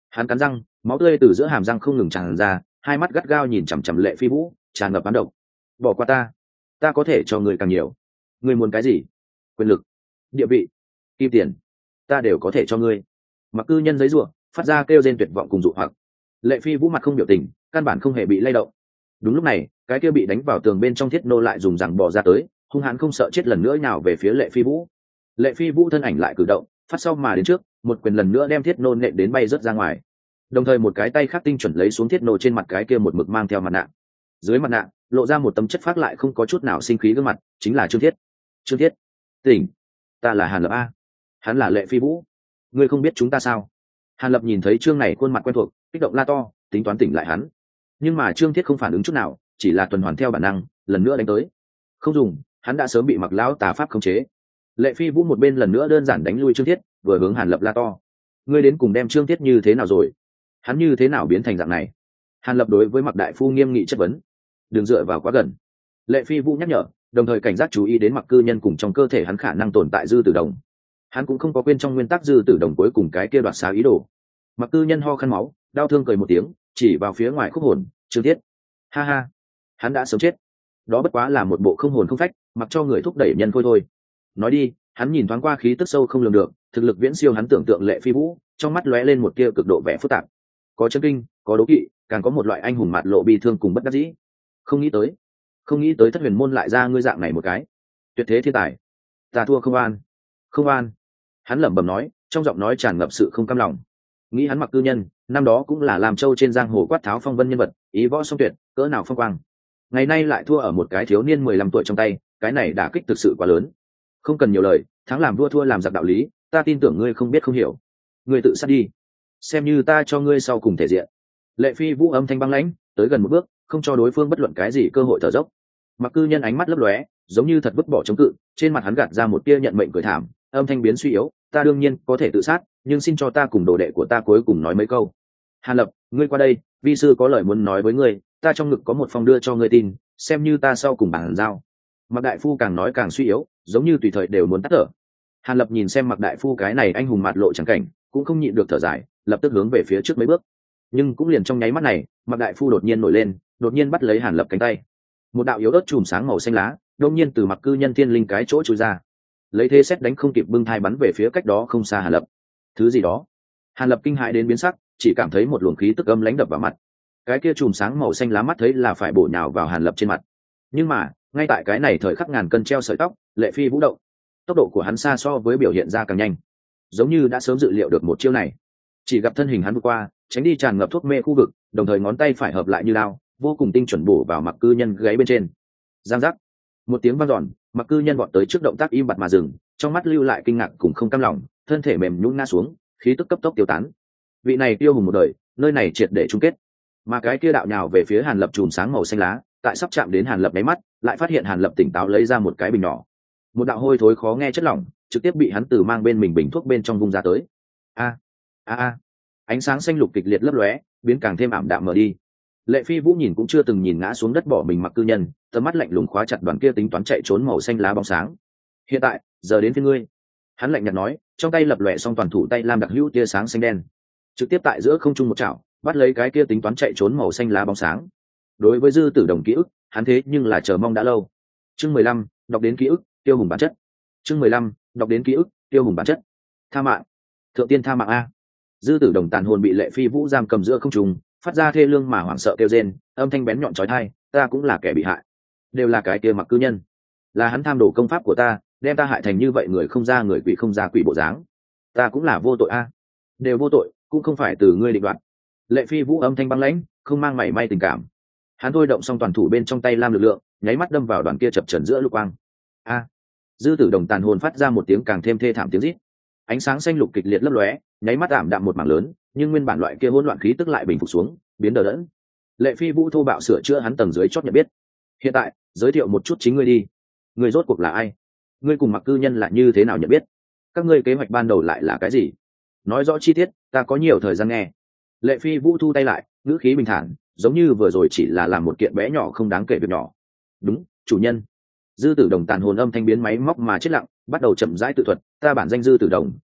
Hắn cắn răng, máu tươi từ giữa hàm răng không ngừng tràn ra, hai mắt gắt gao nhìn chằm chằm Lệ Phi Vũ, tràn ngập ám độc. Bỏ qua ta, ta có thể cho người càng nhiều. Ngươi muốn cái gì? Quyền lực, địa vị, kim tiền, ta đều có thể cho ngươi. Mặc Cư Nhân giấy rủa, phát ra kêu rên tuyệt vọng cùng dụ hoặc. Lệ Phi Vũ mặt không biểu tình, căn bản không hề bị lay động. Đúng lúc này, cái kia bị đánh vào tường bên trong thiết nô lại dùng rằng bỏ ra tới, hung hãn không sợ chết lần nữa nào về phía Lệ Phi Vũ. Lệ Phi Vũ thân ảnh lại cử động, phát sau mà đến trước, một quyền lần nữa đem thiết nô nện đến bay rớt ra ngoài. Đồng thời một cái tay khác tinh chuẩn lấy xuống thiết nô trên mặt cái kia một mực mang theo mặt nạ. Dưới mặt nạ, lộ ra một tấm chất phát lại không có chút nào sinh khí gương mặt, chính là Trương Thiết. Trương Thiết, tỉnh, ta là Hàn Lập a. Hắn là Lệ Phi Vũ. Ngươi không biết chúng ta sao? Hàn Lập nhìn thấy Trương này khuôn mặt quen thuộc, kích động la to, tính toán tỉnh lại hắn. Nhưng mà Trương Thiết không phản ứng chút nào, chỉ là tuần hoàn theo bản năng, lần nữa đánh tới. Không dùng, hắn đã sớm bị Mặc lão tà pháp khống chế. Lệ Phi Vũ một bên lần nữa đơn giản đánh lui Trương Thiết, vừa hướng Hàn Lập la to. Ngươi đến cùng đem Trương Thiết như thế nào rồi? Hắn như thế nào biến thành dạng này? Hàn Lập đối với Mặc đại phu nghiêm nghị chất vấn. Đừng dựa vào quá gần. Lệ Phi Vũ nhắc nhở, đồng thời cảnh giác chú ý đến Mặc Cư Nhân cùng trong cơ thể hắn khả năng tồn tại dư tử đồng. Hắn cũng không có quên trong nguyên tắc dư tử đồng cuối cùng cái kia đoạt xá ý đồ. Mặc Cư Nhân ho khăn máu, đau thương cười một tiếng, chỉ vào phía ngoài khúc hồn, Trương Thiết. Ha ha, hắn đã sớm chết. Đó bất quá là một bộ không hồn không phách, mặc cho người thúc đẩy nhân thôi thôi. Nói đi, hắn nhìn thoáng qua khí tức sâu không lường được, thực lực viễn siêu hắn tưởng tượng Lệ Phi Vũ, trong mắt lóe lên một tia cực độ vẻ phức tạp. Có chấn kinh, có đố kỵ, càng có một loại anh hùng mạt lộ bi thương cùng bất đắc dĩ. Không nghĩ tới, không nghĩ tới Thất Huyền môn lại ra ngươi dạng này một cái tuyệt thế thiên tài. Ta thua không an, không an. Hắn lẩm bẩm nói, trong giọng nói tràn ngập sự không cam lòng. Nghĩ hắn Mặc Cư Nhân, năm đó cũng là làm châu trên giang hồ quát tháo phong vân nhân vật, ý võ song tuyệt, cỡ nào phong quang. Ngày nay lại thua ở một cái thiếu niên mười lăm tuổi trong tay, cái này đả kích thực sự quá lớn. Không cần nhiều lời, thắng làm vua thua làm giặc đạo lý, ta tin tưởng ngươi không biết không hiểu. Ngươi tự sát đi, xem như ta cho ngươi sau cùng thể diện. Lệ Phi Vũ âm thanh băng lãnh, tới gần một bước, không cho đối phương bất luận cái gì cơ hội thở dốc. Mặc Cư Nhân ánh mắt lấp lóe, giống như thật vứt bỏ chống cự, trên mặt hắn gạt ra một tia nhận mệnh cười thảm, âm thanh biến suy yếu, ta đương nhiên có thể tự sát, nhưng xin cho ta cùng đồ đệ của ta cuối cùng nói mấy câu. Hàn Lập, ngươi qua đây, vi sư có lời muốn nói với ngươi, ta trong ngực có một phong đưa cho ngươi tin, xem như ta sau cùng bàn giao. Mặc đại phu càng nói càng suy yếu, giống như tùy thời đều muốn tắt thở. Hàn Lập nhìn xem Mặc đại phu cái này anh hùng mạt lộ chẳng cảnh, cũng không nhịn được thở dài, lập tức hướng về phía trước mấy bước. Nhưng cũng liền trong nháy mắt này, Mặc đại phu đột nhiên nổi lên, đột nhiên bắt lấy Hàn Lập cánh tay. Một đạo yếu ớt chùm sáng màu xanh lá, đột nhiên từ Mặc Cư Nhân thiên linh cái chỗ chui ra, lấy thế xét đánh không kịp bưng thai bắn về phía cách đó không xa Hàn Lập. Thứ gì đó? Hàn Lập kinh hãi đến biến sắc, chỉ cảm thấy một luồng khí tức âm lãnh đập vào mặt. Cái kia chùm sáng màu xanh lá mắt thấy là phải bổ nhào vào Hàn Lập trên mặt. Nhưng mà, ngay tại cái này thời khắc ngàn cân treo sợi tóc, Lệ Phi Vũ động. Tốc độ của hắn xa so với biểu hiện ra càng nhanh, giống như đã sớm dự liệu được một chiêu này. Chỉ gặp thân hình hắn vượt qua, tránh đi tràn ngập thuốc mê khu vực, đồng thời ngón tay phải hợp lại như lao, vô cùng tinh chuẩn bổ vào Mặc Cư Nhân gáy bên trên. Giang giác, một tiếng vang dọn, Mặc Cư Nhân vọt tới trước động tác im bặt mà dừng, trong mắt lưu lại kinh ngạc cùng không cam lòng, thân thể mềm nhũn ngã xuống, khí tức cấp tốc tiêu tán. Vị này tiêu hùng một đời, nơi này triệt để chung kết. Mà cái kia đạo nhào về phía Hàn Lập chùm sáng màu xanh lá, tại sắp chạm đến Hàn Lập nháy mắt, lại phát hiện Hàn Lập tỉnh táo lấy ra một cái bình nhỏ. Một đạo hôi thối khó nghe chất lỏng, trực tiếp bị hắn từ mang bên mình bình thuốc bên trong vung ra tới. A a a, ánh sáng xanh lục kịch liệt lấp lóe, biến càng thêm ảm đạm mờ đi. Lệ Phi Vũ nhìn cũng chưa từng nhìn ngã xuống đất bỏ mình Mặc Cư Nhân, tầm mắt lạnh lùng khóa chặt đoàn kia tính toán chạy trốn màu xanh lá bóng sáng. Hiện tại, giờ đến phiên ngươi. Hắn lạnh nhạt nói, trong tay lập lòe xong toàn thủ tay lam đặc hữu tia sáng xanh đen, trực tiếp tại giữa không trung một chảo, bắt lấy cái kia tính toán chạy trốn màu xanh lá bóng sáng. Đối với dư tử đồng ký ức, hắn thế nhưng là chờ mong đã lâu. Chương mười lăm, đọc đến ký ức, tiêu hùng bản chất. Chương mười lăm, đọc đến ký ức, tiêu hùng bản chất. Tha mạng, thượng tiên tha mạng a. Dư tử đồng tàn hồn bị Lệ Phi Vũ giam cầm giữa không trung, phát ra thê lương mà hoảng sợ kêu rên, âm thanh bén nhọn chói tai, ta cũng là kẻ bị hại, đều là cái kia Mặc Cư Nhân, là hắn tham đồ công pháp của ta, đem ta hại thành như vậy, người không ra người, quỷ không ra quỷ bộ dáng, ta cũng là vô tội a, đều vô tội, cũng không phải từ ngươi định đoạt. Lệ Phi Vũ âm thanh băng lãnh, không mang mảy may tình cảm. Hắn thôi động xong toàn thủ bên trong tay lam lực lượng, nháy mắt đâm vào đoàn kia chập chờn giữa lục quang. A! Dư tử đồng tàn hồn phát ra một tiếng càng thêm thê thảm tiếng rít. Ánh sáng xanh lục kịch liệt lấp lóe, nháy mắt ảm đạm một mảng lớn, nhưng nguyên bản loại kia hỗn loạn khí tức lại bình phục xuống, biến đờ đẫn. Lệ Phi Vũ thô bạo sửa chữa hắn tầng dưới chót nhận biết. Hiện tại, giới thiệu một chút chính ngươi đi. Ngươi rốt cuộc là ai? Ngươi cùng Mặc Cư Nhân là như thế nào nhận biết? Các ngươi kế hoạch ban đầu lại là cái gì? Nói rõ chi tiết, ta có nhiều thời gian nghe. Lệ Phi Vũ thu tay lại, ngữ khí bình thản, giống như vừa rồi chỉ là làm một kiện bé nhỏ không đáng kể việc nhỏ. Đúng, chủ nhân. Dư tử đồng tàn hồn âm thanh biến máy móc mà chết lặng, bắt đầu chậm rãi tự thuật, ta bản danh Dư tử đồng,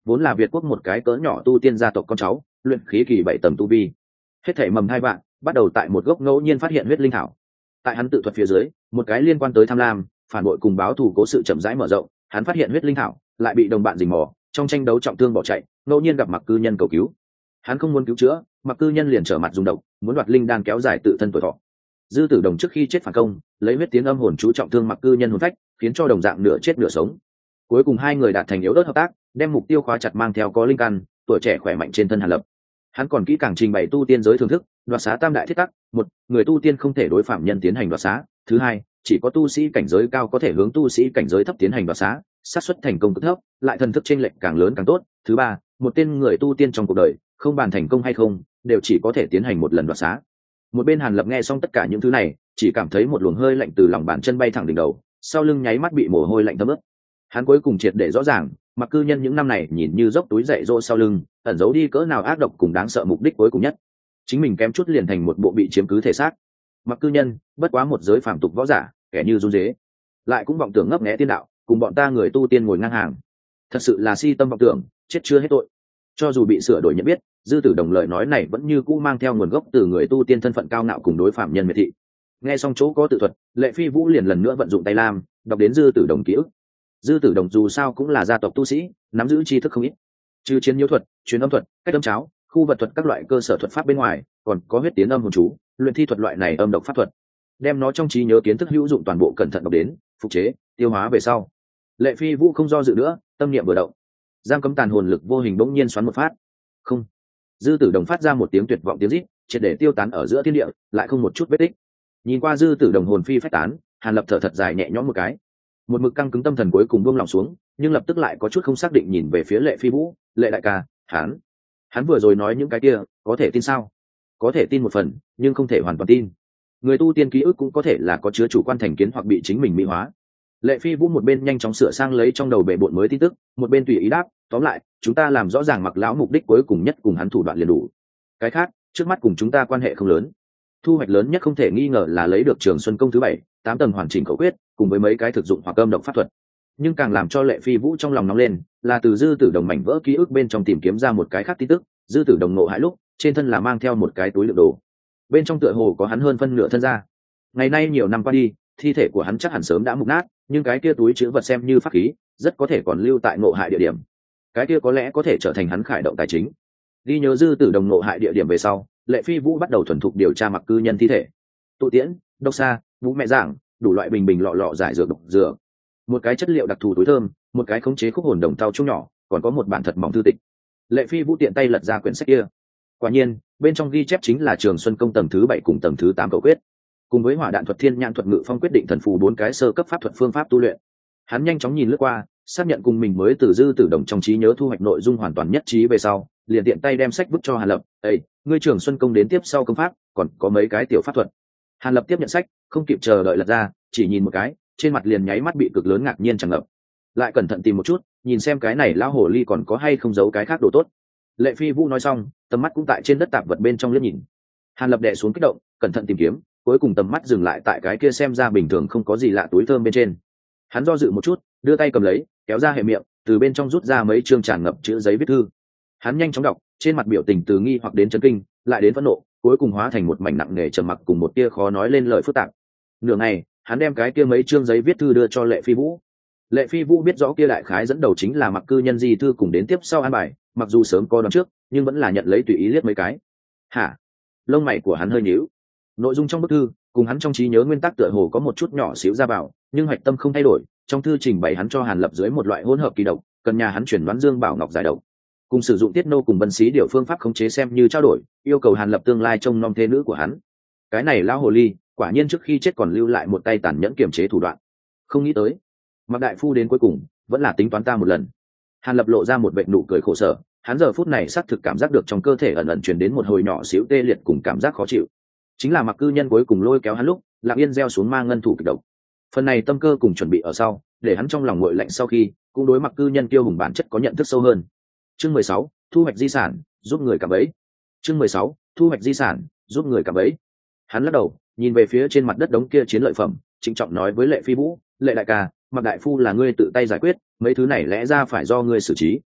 vốn là Việt quốc một cái cỡ nhỏ tu tiên gia tộc con cháu, luyện khí kỳ bảy tầng tu vi. Hết thảy mầm hai bạn, bắt đầu tại một gốc ngẫu nhiên phát hiện huyết linh thảo. Tại hắn tự thuật phía dưới, một cái liên quan tới tham lam, phản bội cùng báo thù cố sự chậm rãi mở rộng, hắn phát hiện huyết linh thảo, lại bị đồng bạn rình mò, trong tranh đấu trọng thương bỏ chạy, ngẫu nhiên gặp Mặc Cư Nhân cầu cứu. Hắn không muốn cứu chữa, Mặc Cư Nhân liền trở mặt dùng độc, muốn đoạt linh đan kéo dài tự thân tuổi thọ. Dư Tử Đồng trước khi chết phản công, lấy huyết tiến âm hồn chú trọng thương Mặc Cư Nhân hồn phách, khiến cho đồng dạng nửa chết nửa sống. Cuối cùng hai người đạt thành yếu ớt hợp tác, đem mục tiêu khóa chặt mang theo có linh căn, tuổi trẻ khỏe mạnh trên thân Hàn Lập. Hắn còn kỹ càng trình bày tu tiên giới thưởng thức, đoạt xá tam đại thiết tắc: một, người tu tiên không thể đối phạm nhân tiến hành đoạt xá; thứ hai, chỉ có tu sĩ cảnh giới cao có thể hướng tu sĩ cảnh giới thấp tiến hành đoạt xá, xác suất thành công cực thấp, lại thần thức chênh lệch càng lớn càng tốt; thứ ba, một tên người tu tiên trong cuộc đời, không bàn thành công hay không, đều chỉ có thể tiến hành một lần đoạt xá. Một bên Hàn Lập nghe xong tất cả những thứ này, chỉ cảm thấy một luồng hơi lạnh từ lòng bàn chân bay thẳng đỉnh đầu, sau lưng nháy mắt bị mồ hôi lạnh thấm ướt. Hắn cuối cùng triệt để rõ ràng, Mặc Cư Nhân những năm này nhìn như dốc túi dạy dỗ sau lưng, ẩn giấu đi cỡ nào ác độc cùng đáng sợ mục đích cuối cùng nhất. Chính mình kém chút liền thành một bộ bị chiếm cứ thể xác. Mặc Cư Nhân bất quá một giới phàm tục võ giả, kẻ như run rế, lại cũng vọng tưởng ngấp nghé tiên đạo, cùng bọn ta người tu tiên ngồi ngang hàng. Thật sự là si tâm vọng tưởng, chết chưa hết tội. Cho dù bị sửa đổi nhận biết, Dư Tử Đồng lời nói này vẫn như cũ mang theo nguồn gốc từ người tu tiên thân phận cao ngạo cùng đối phạm nhân miệt thị. Nghe xong chỗ có tự thuật, Lệ Phi Vũ liền lần nữa vận dụng tay lam, đọc đến Dư Tử Đồng ký ức. Dư Tử Đồng dù sao cũng là gia tộc tu sĩ, nắm giữ tri thức không ít. Trừ chiến nhiễu thuật, truyền âm thuật, cách âm cháo, khu vật thuật các loại cơ sở thuật pháp bên ngoài, còn có huyết tiến âm hồn chú, luyện thi thuật loại này âm độc pháp thuật. Đem nó trong trí nhớ kiến thức hữu dụng toàn bộ cẩn thận đọc đến, phục chế, tiêu hóa về sau. Lệ Phi Vũ không do dự nữa, tâm niệm vừa động, giam cấm tàn hồn lực vô hình bỗng nhiên xoắn một phát. Không. Dư Tử Đồng phát ra một tiếng tuyệt vọng tiếng rít, triệt để tiêu tán ở giữa thiên địa, lại không một chút vết tích. Nhìn qua Dư Tử Đồng hồn phi phách tán, Hàn Lập thở thật dài nhẹ nhõm một cái. Một mực căng cứng tâm thần cuối cùng buông lỏng xuống, nhưng lập tức lại có chút không xác định nhìn về phía Lệ Phi Vũ. Lệ đại ca, hắn, hắn vừa rồi nói những cái kia, có thể tin sao? Có thể tin một phần, nhưng không thể hoàn toàn tin. Người tu tiên ký ức cũng có thể là có chứa chủ quan thành kiến hoặc bị chính mình mỹ hóa. Lệ Phi Vũ một bên nhanh chóng sửa sang lấy trong đầu bệ bội mới tin tức, một bên tùy ý đáp, tóm lại, chúng ta làm rõ ràng Mặc lão mục đích cuối cùng nhất cùng hắn thủ đoạn liền đủ. Cái khác, trước mắt cùng chúng ta quan hệ không lớn. Thu hoạch lớn nhất không thể nghi ngờ là lấy được Trường Xuân công thứ bảy, tám tầng hoàn chỉnh khẩu quyết, cùng với mấy cái thực dụng hoặc âm độc pháp thuật. Nhưng càng làm cho Lệ Phi Vũ trong lòng nóng lên, là từ Dư Tử Đồng mảnh vỡ ký ức bên trong tìm kiếm ra một cái khác tin tức. Dư Tử Đồng ngộ hại lúc, trên thân là mang theo một cái túi đựng đồ, bên trong tựa hồ có hắn hơn phân nửa thân ra. Ngày nay nhiều năm qua đi, thi thể của hắn chắc hẳn sớm đã mục nát, nhưng cái kia túi chứa vật xem như pháp khí, rất có thể còn lưu tại ngộ hại địa điểm. Cái kia có lẽ có thể trở thành hắn khải động tài chính. Ghi nhớ Dư Tử Đồng ngộ hại địa điểm về sau, Lệ Phi Vũ bắt đầu thuần thục điều tra Mặc Cư Nhân thi thể. Tụ tiễn, độc xa, vũ mẹ giảng, đủ loại bình bình lọ lọ giải dược độc dược, một cái chất liệu đặc thù túi thơm, một cái khống chế khúc hồn đồng thau chung nhỏ, còn có một bản thật mỏng thư tịch. Lệ Phi Vũ tiện tay lật ra quyển sách kia. Quả nhiên, bên trong ghi chép chính là Trường Xuân công tầng thứ bảy cùng tầng thứ tám cầu quyết, cùng với hỏa đạn thuật, thiên nhãn thuật, ngự phong quyết định thần phù bốn cái sơ cấp pháp thuật phương pháp tu luyện. Hắn nhanh chóng nhìn lướt qua, xác nhận cùng mình mới từ Dư Tử Đồng trong trí nhớ thu hoạch nội dung hoàn toàn nhất trí về sau, liền tiện tay đem sách vứt cho Hàn Lập. "Ê, ngươi Trường Xuân công đến tiếp sau công pháp, còn có mấy cái tiểu pháp thuật." Hàn Lập tiếp nhận sách, không kịp chờ đợi lật ra, chỉ nhìn một cái, trên mặt liền nháy mắt bị cực lớn ngạc nhiên tràn ngập. Lại cẩn thận tìm một chút, nhìn xem cái này lão hồ ly còn có hay không giấu cái khác đồ tốt. Lệ Phi Vũ nói xong, tầm mắt cũng tại trên đất tạp vật bên trong liếc nhìn. Hàn Lập đè xuống kích động, cẩn thận tìm kiếm, cuối cùng tầm mắt dừng lại tại cái kia xem ra bình thường không có gì lạ túi thơm bên trên. Hắn do dự một chút, đưa tay cầm lấy, kéo ra hệ miệng, từ bên trong rút ra mấy chương tràn ngập chữ giấy viết thư. Hắn nhanh chóng đọc, trên mặt biểu tình từ nghi hoặc đến chấn kinh, lại đến phẫn nộ, cuối cùng hóa thành một mảnh nặng nề trầm mặc cùng một tia khó nói lên lời phức tạp. Nửa ngày, hắn đem cái kia mấy chương giấy viết thư đưa cho Lệ Phi Vũ. Lệ Phi Vũ biết rõ kia đại khái dẫn đầu chính là Mặc Cư Nhân di thư cùng đến tiếp sau an bài, mặc dù sớm có đoán trước, nhưng vẫn là nhận lấy tùy ý liếc mấy cái. Hả? Lông mày của hắn hơi nhíu. Nội dung trong bức thư cùng hắn trong trí nhớ nguyên tắc tựa hồ có một chút nhỏ xíu ra vào, nhưng hạch tâm không thay đổi. Trong thư trình bày hắn cho Hàn Lập dưới một loại hỗn hợp kỳ độc, cần nhà hắn chuyển đoán Dương Bảo Ngọc giải độc, cùng sử dụng tiết nô cùng vân xí điều phương pháp khống chế xem như trao đổi, yêu cầu Hàn Lập tương lai trông nom thế nữ của hắn. Cái này lão hồ ly, quả nhiên trước khi chết còn lưu lại một tay tàn nhẫn kiểm chế thủ đoạn. Không nghĩ tới, Mặc đại phu đến cuối cùng vẫn là tính toán ta một lần. Hàn Lập lộ ra một vệt nụ cười khổ sở, hắn giờ phút này xác thực cảm giác được trong cơ thể ẩn ẩn truyền đến một hồi nhỏ xíu tê liệt cùng cảm giác khó chịu. Chính là Mặc Cư Nhân cuối cùng lôi kéo hắn lúc, lặng yên gieo xuống ma ngân thủ kịch độc. Phần này tâm cơ cùng chuẩn bị ở sau, để hắn trong lòng nguội lạnh sau khi, cũng đối Mặc Cư Nhân kiêu hùng bản chất có nhận thức sâu hơn. Chương mười sáu, thu hoạch di sản, giúp người cảm bẫy. Chương mười sáu, thu hoạch di sản, giúp người cảm bẫy. Hắn lắc đầu, nhìn về phía trên mặt đất đống kia chiến lợi phẩm, trịnh trọng nói với Lệ Phi Vũ, "Lệ đại ca, Mặc đại phu là ngươi tự tay giải quyết, mấy thứ này lẽ ra phải do ngươi xử trí."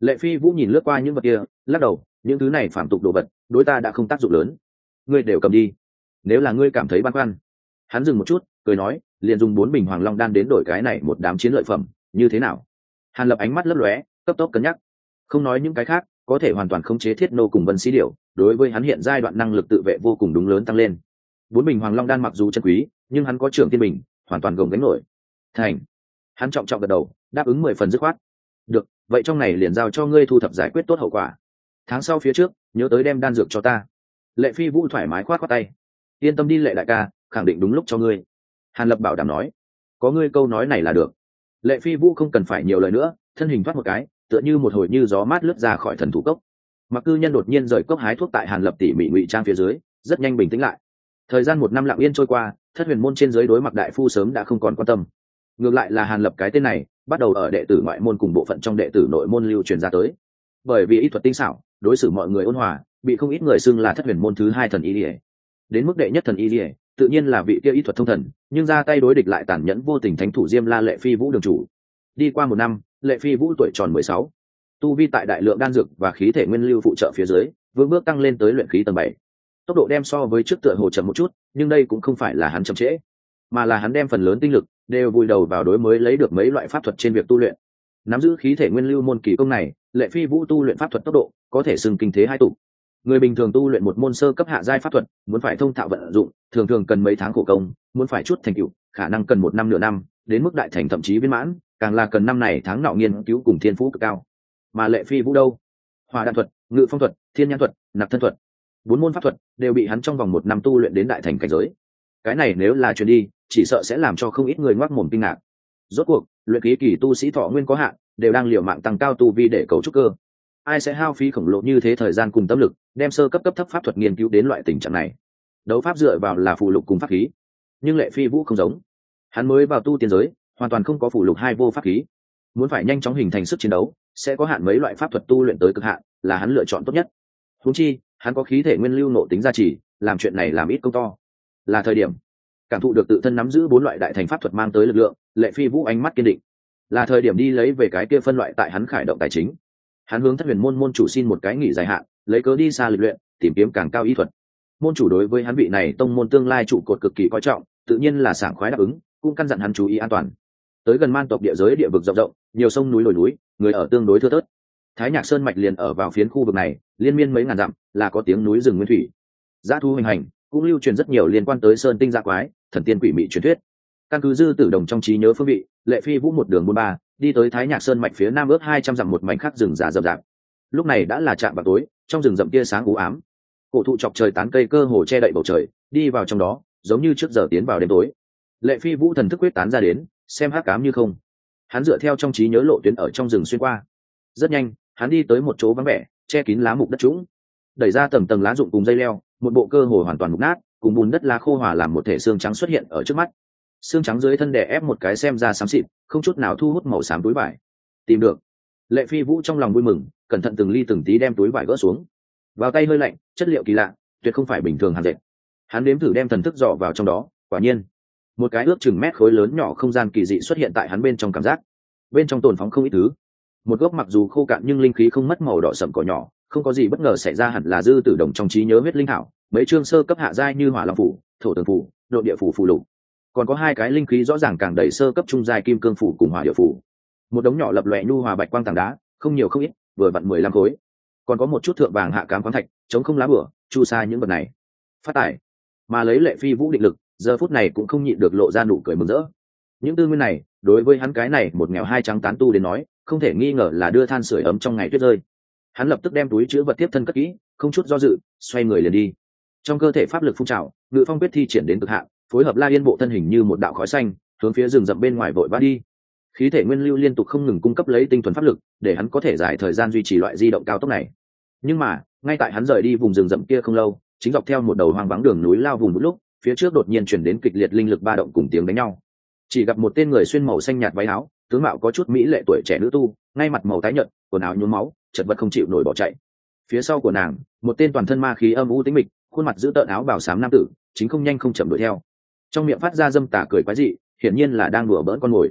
Lệ Phi Vũ nhìn lướt qua những vật kia, lắc đầu, những thứ này phạm tục đồ vật đối ta đã không tác dụng lớn, ngươi đều cầm đi. Nếu là ngươi cảm thấy băn khoăn. Hắn dừng một chút, cười nói, liền dùng bốn bình hoàng long đan đến đổi cái này một đám chiến lợi phẩm, như thế nào? Hàn Lập ánh mắt lấp lóe, cấp tốc cân nhắc. Không nói những cái khác, có thể hoàn toàn khống chế thiết nô cùng vân sĩ điểu, đối với hắn hiện giai đoạn năng lực tự vệ vô cùng đúng lớn tăng lên. Bốn bình hoàng long đan mặc dù chân quý, nhưng hắn có trưởng tiên bình, hoàn toàn gồng gánh nổi. Thành. Hắn trọng trọng gật đầu, đáp ứng mười phần dứt khoát. Được, vậy trong này liền giao cho ngươi thu thập giải quyết tốt hậu quả. Tháng sau phía trước, nhớ tới đem đan dược cho ta. Lệ Phi Vũ thoải mái khoát khoát tay. Yên tâm đi Lệ đại ca, khẳng định đúng lúc cho ngươi. Hàn Lập bảo đảm nói. Có ngươi câu nói này là được. Lệ Phi Vũ không cần phải nhiều lời nữa, thân hình thoát một cái, tựa như một hồi như gió mát lướt ra khỏi thần thú cốc. Mặc Cư Nhân đột nhiên rời cốc hái thuốc tại Hàn Lập tỉ mỉ ngụy trang phía dưới, rất nhanh bình tĩnh lại. Thời gian một năm lặng yên trôi qua, thất huyền môn trên dưới đối Mặc đại phu sớm đã không còn quan tâm. Ngược lại là Hàn Lập cái tên này, bắt đầu ở đệ tử ngoại môn cùng bộ phận trong đệ tử nội môn lưu truyền ra tới. Bởi vì y thuật tinh xảo, đối xử mọi người ôn hòa, bị không ít người xưng là thất huyền môn thứ hai thần y liễu. Đến mức đệ nhất thần y liễu, tự nhiên là vị kia y thuật thông thần, nhưng ra tay đối địch lại tàn nhẫn vô tình thánh thủ Diêm La Lệ Phi Vũ đường chủ. Đi qua một năm, Lệ Phi Vũ tuổi tròn mười sáu, tu vi tại đại lượng đan dược và khí thể nguyên lưu phụ trợ phía dưới, vững bước tăng lên tới luyện khí tầng bảy. Tốc độ đem so với trước tựa hồ chậm một chút, nhưng đây cũng không phải là hắn chậm trễ, mà là hắn đem phần lớn tinh lực đều vùi đầu vào đối mới lấy được mấy loại pháp thuật trên việc tu luyện. Nắm giữ khí thể nguyên lưu môn kỳ công này, Lệ Phi Vũ tu luyện pháp thuật tốc độ có thể xưng kinh thế hai tụ. Người bình thường tu luyện một môn sơ cấp hạ giai pháp thuật, muốn phải thông thạo vận dụng, thường thường cần mấy tháng khổ công, muốn phải chút thành tựu, khả năng cần một năm nửa năm, đến mức đại thành thậm chí viên mãn, càng là cần năm này tháng nọ nghiên cứu cùng thiên phú cực cao. Mà Lệ Phi Vũ đâu? Hỏa đạn thuật, ngự phong thuật, thiên nhãn thuật, nạp thân thuật, bốn môn pháp thuật đều bị hắn trong vòng một năm tu luyện đến đại thành cảnh giới. Cái này nếu là truyền đi, chỉ sợ sẽ làm cho không ít người ngoác mồm kinh ngạc. Rốt cuộc, luyện khí kỳ tu sĩ thọ nguyên có hạn, đều đang liều mạng tăng cao tu vi để cầu trúc cơ. Ai sẽ hao phí khổng lồ như thế thời gian cùng tâm lực, đem sơ cấp cấp thấp pháp thuật nghiên cứu đến loại tình trạng này? Đấu pháp dựa vào là phù lục cùng pháp khí, nhưng Lệ Phi Vũ không giống. Hắn mới vào tu tiên giới, hoàn toàn không có phù lục hai vô pháp khí. Muốn phải nhanh chóng hình thành sức chiến đấu, sẽ có hạn mấy loại pháp thuật tu luyện tới cực hạn, là hắn lựa chọn tốt nhất. Huống chi, hắn có khí thể nguyên lưu nộ tính gia trì, làm chuyện này làm ít công to. Là thời điểm cảm thụ được tự thân nắm giữ bốn loại đại thành pháp thuật mang tới lực lượng, Lệ Phi Vũ ánh mắt kiên định. Là thời điểm đi lấy về cái kia phân loại tại hắn khải động tài chính. Hắn hướng thất huyền môn môn chủ xin một cái nghỉ dài hạn, lấy cớ đi xa lịch luyện, tìm kiếm càng cao ý thuật. Môn chủ đối với hắn vị này tông môn tương lai trụ cột cực kỳ coi trọng, tự nhiên là sảng khoái đáp ứng, cũng căn dặn hắn chú ý an toàn. Tới gần man tộc địa giới địa vực rộng rộng, nhiều sông núi đồi núi, người ở tương đối thưa thớt. Thái Nhạc Sơn mạch liền ở vào phiến khu vực này, liên miên mấy ngàn dặm, là có tiếng núi rừng nguyên thủy. Dã thú hoành hành, cũng lưu truyền rất nhiều liên quan tới sơn tinh dã quái, thần tiên quỷ mị truyền thuyết. Căn cứ dư tử đồng trong trí nhớ phương vị, Lệ Phi Vũ một đường buôn ba, đi tới Thái Nhạc Sơn mạch phía nam ước hai trăm dặm một mảnh khác rừng già rậm rạp. Lúc này đã là trạm vào tối, trong rừng rậm tia sáng u ám. Cổ thụ chọc trời tán cây cơ hồ che đậy bầu trời, đi vào trong đó, giống như trước giờ tiến vào đêm tối. Lệ Phi Vũ thần thức quyết tán ra đến, xem hắc ám như không. Hắn dựa theo trong trí nhớ lộ tuyến ở trong rừng xuyên qua. Rất nhanh, hắn đi tới một chỗ vắng vẻ, che kín lá mục đất trũng. Đẩy ra tầng tầng lá rụng cùng dây leo, một bộ cơ hồ hoàn toàn mục nát, cùng bùn đất lá khô hòa làm một thể xương trắng xuất hiện ở trước mắt. Xương trắng dưới thân đè ép một cái xem ra xám xịt, không chút nào thu hút màu xám túi vải. Tìm được. Lệ Phi Vũ trong lòng vui mừng, cẩn thận từng ly từng tí đem túi vải gỡ xuống. Vào tay hơi lạnh, chất liệu kỳ lạ, tuyệt không phải bình thường hàn dệt. Hắn đếm thử đem thần thức dò vào trong đó, quả nhiên, một cái ước chừng mét khối lớn nhỏ không gian kỳ dị xuất hiện tại hắn bên trong cảm giác. Bên trong tồn phóng không ít thứ. Một gốc mặc dù khô cạn nhưng linh khí không mất màu đỏ sẫm cỏ nhỏ, không có gì bất ngờ xảy ra, hẳn là dư tử đồng trong trí nhớ huyết linh thảo, mấy chương sơ cấp hạ giai như hỏa long phủ, thổ tường phủ, độ địa phủ phù lục. Còn có hai cái linh khí rõ ràng càng đầy sơ cấp trung giai kim cương phủ cùng hỏa địa phủ. Một đống nhỏ lập lòe nhu hòa bạch quang tảng đá, không nhiều không ít, vừa vặn mười lăm khối. Còn có một chút thượng vàng hạ cám khoáng thạch, chống không lá bửa, chu sa những vật này. Phát tải. Mà lấy Lệ Phi Vũ định lực, giờ phút này cũng không nhịn được lộ ra nụ cười mừng rỡ. Những tư nguyên này, đối với hắn cái này một nghèo hai trắng tán tu đến nói, không thể nghi ngờ là đưa than sưởi ấm trong ngày tuyết rơi. Hắn lập tức đem túi chứa vật tiếp thân cất kỹ, không chút do dự, xoay người liền đi. Trong cơ thể pháp lực phun trào, ngự phong quyết thi triển đến cực hạn, phối hợp La Yên bộ thân hình như một đạo khói xanh, hướng phía rừng rậm bên ngoài vội vã đi. Khí thể nguyên lưu liên tục không ngừng cung cấp lấy tinh thuần pháp lực, để hắn có thể dài thời gian duy trì loại di động cao tốc này. Nhưng mà, ngay tại hắn rời đi vùng rừng rậm kia không lâu, chính dọc theo một đầu hoang vắng đường núi lao vùng một lúc, phía trước đột nhiên chuyển đến kịch liệt linh lực ba động cùng tiếng đánh nhau. Chỉ gặp một tên người xuyên màu xanh nhạt váy áo, tướng mạo có chút mỹ lệ tuổi trẻ nữ tu, ngay mặt màu tái nhợt, quần áo nhuốm máu, chật vật không chịu nổi bỏ chạy. Phía sau của nàng, một tên toàn thân ma khí âm u tĩnh mịch, khuôn mặt giữ tợn áo bào xám nam tử, chính không nhanh không chậm đuổi theo. Trong miệng phát ra dâm tà cười quái dị, hiển nhiên là đang đùa bỡn con mồi.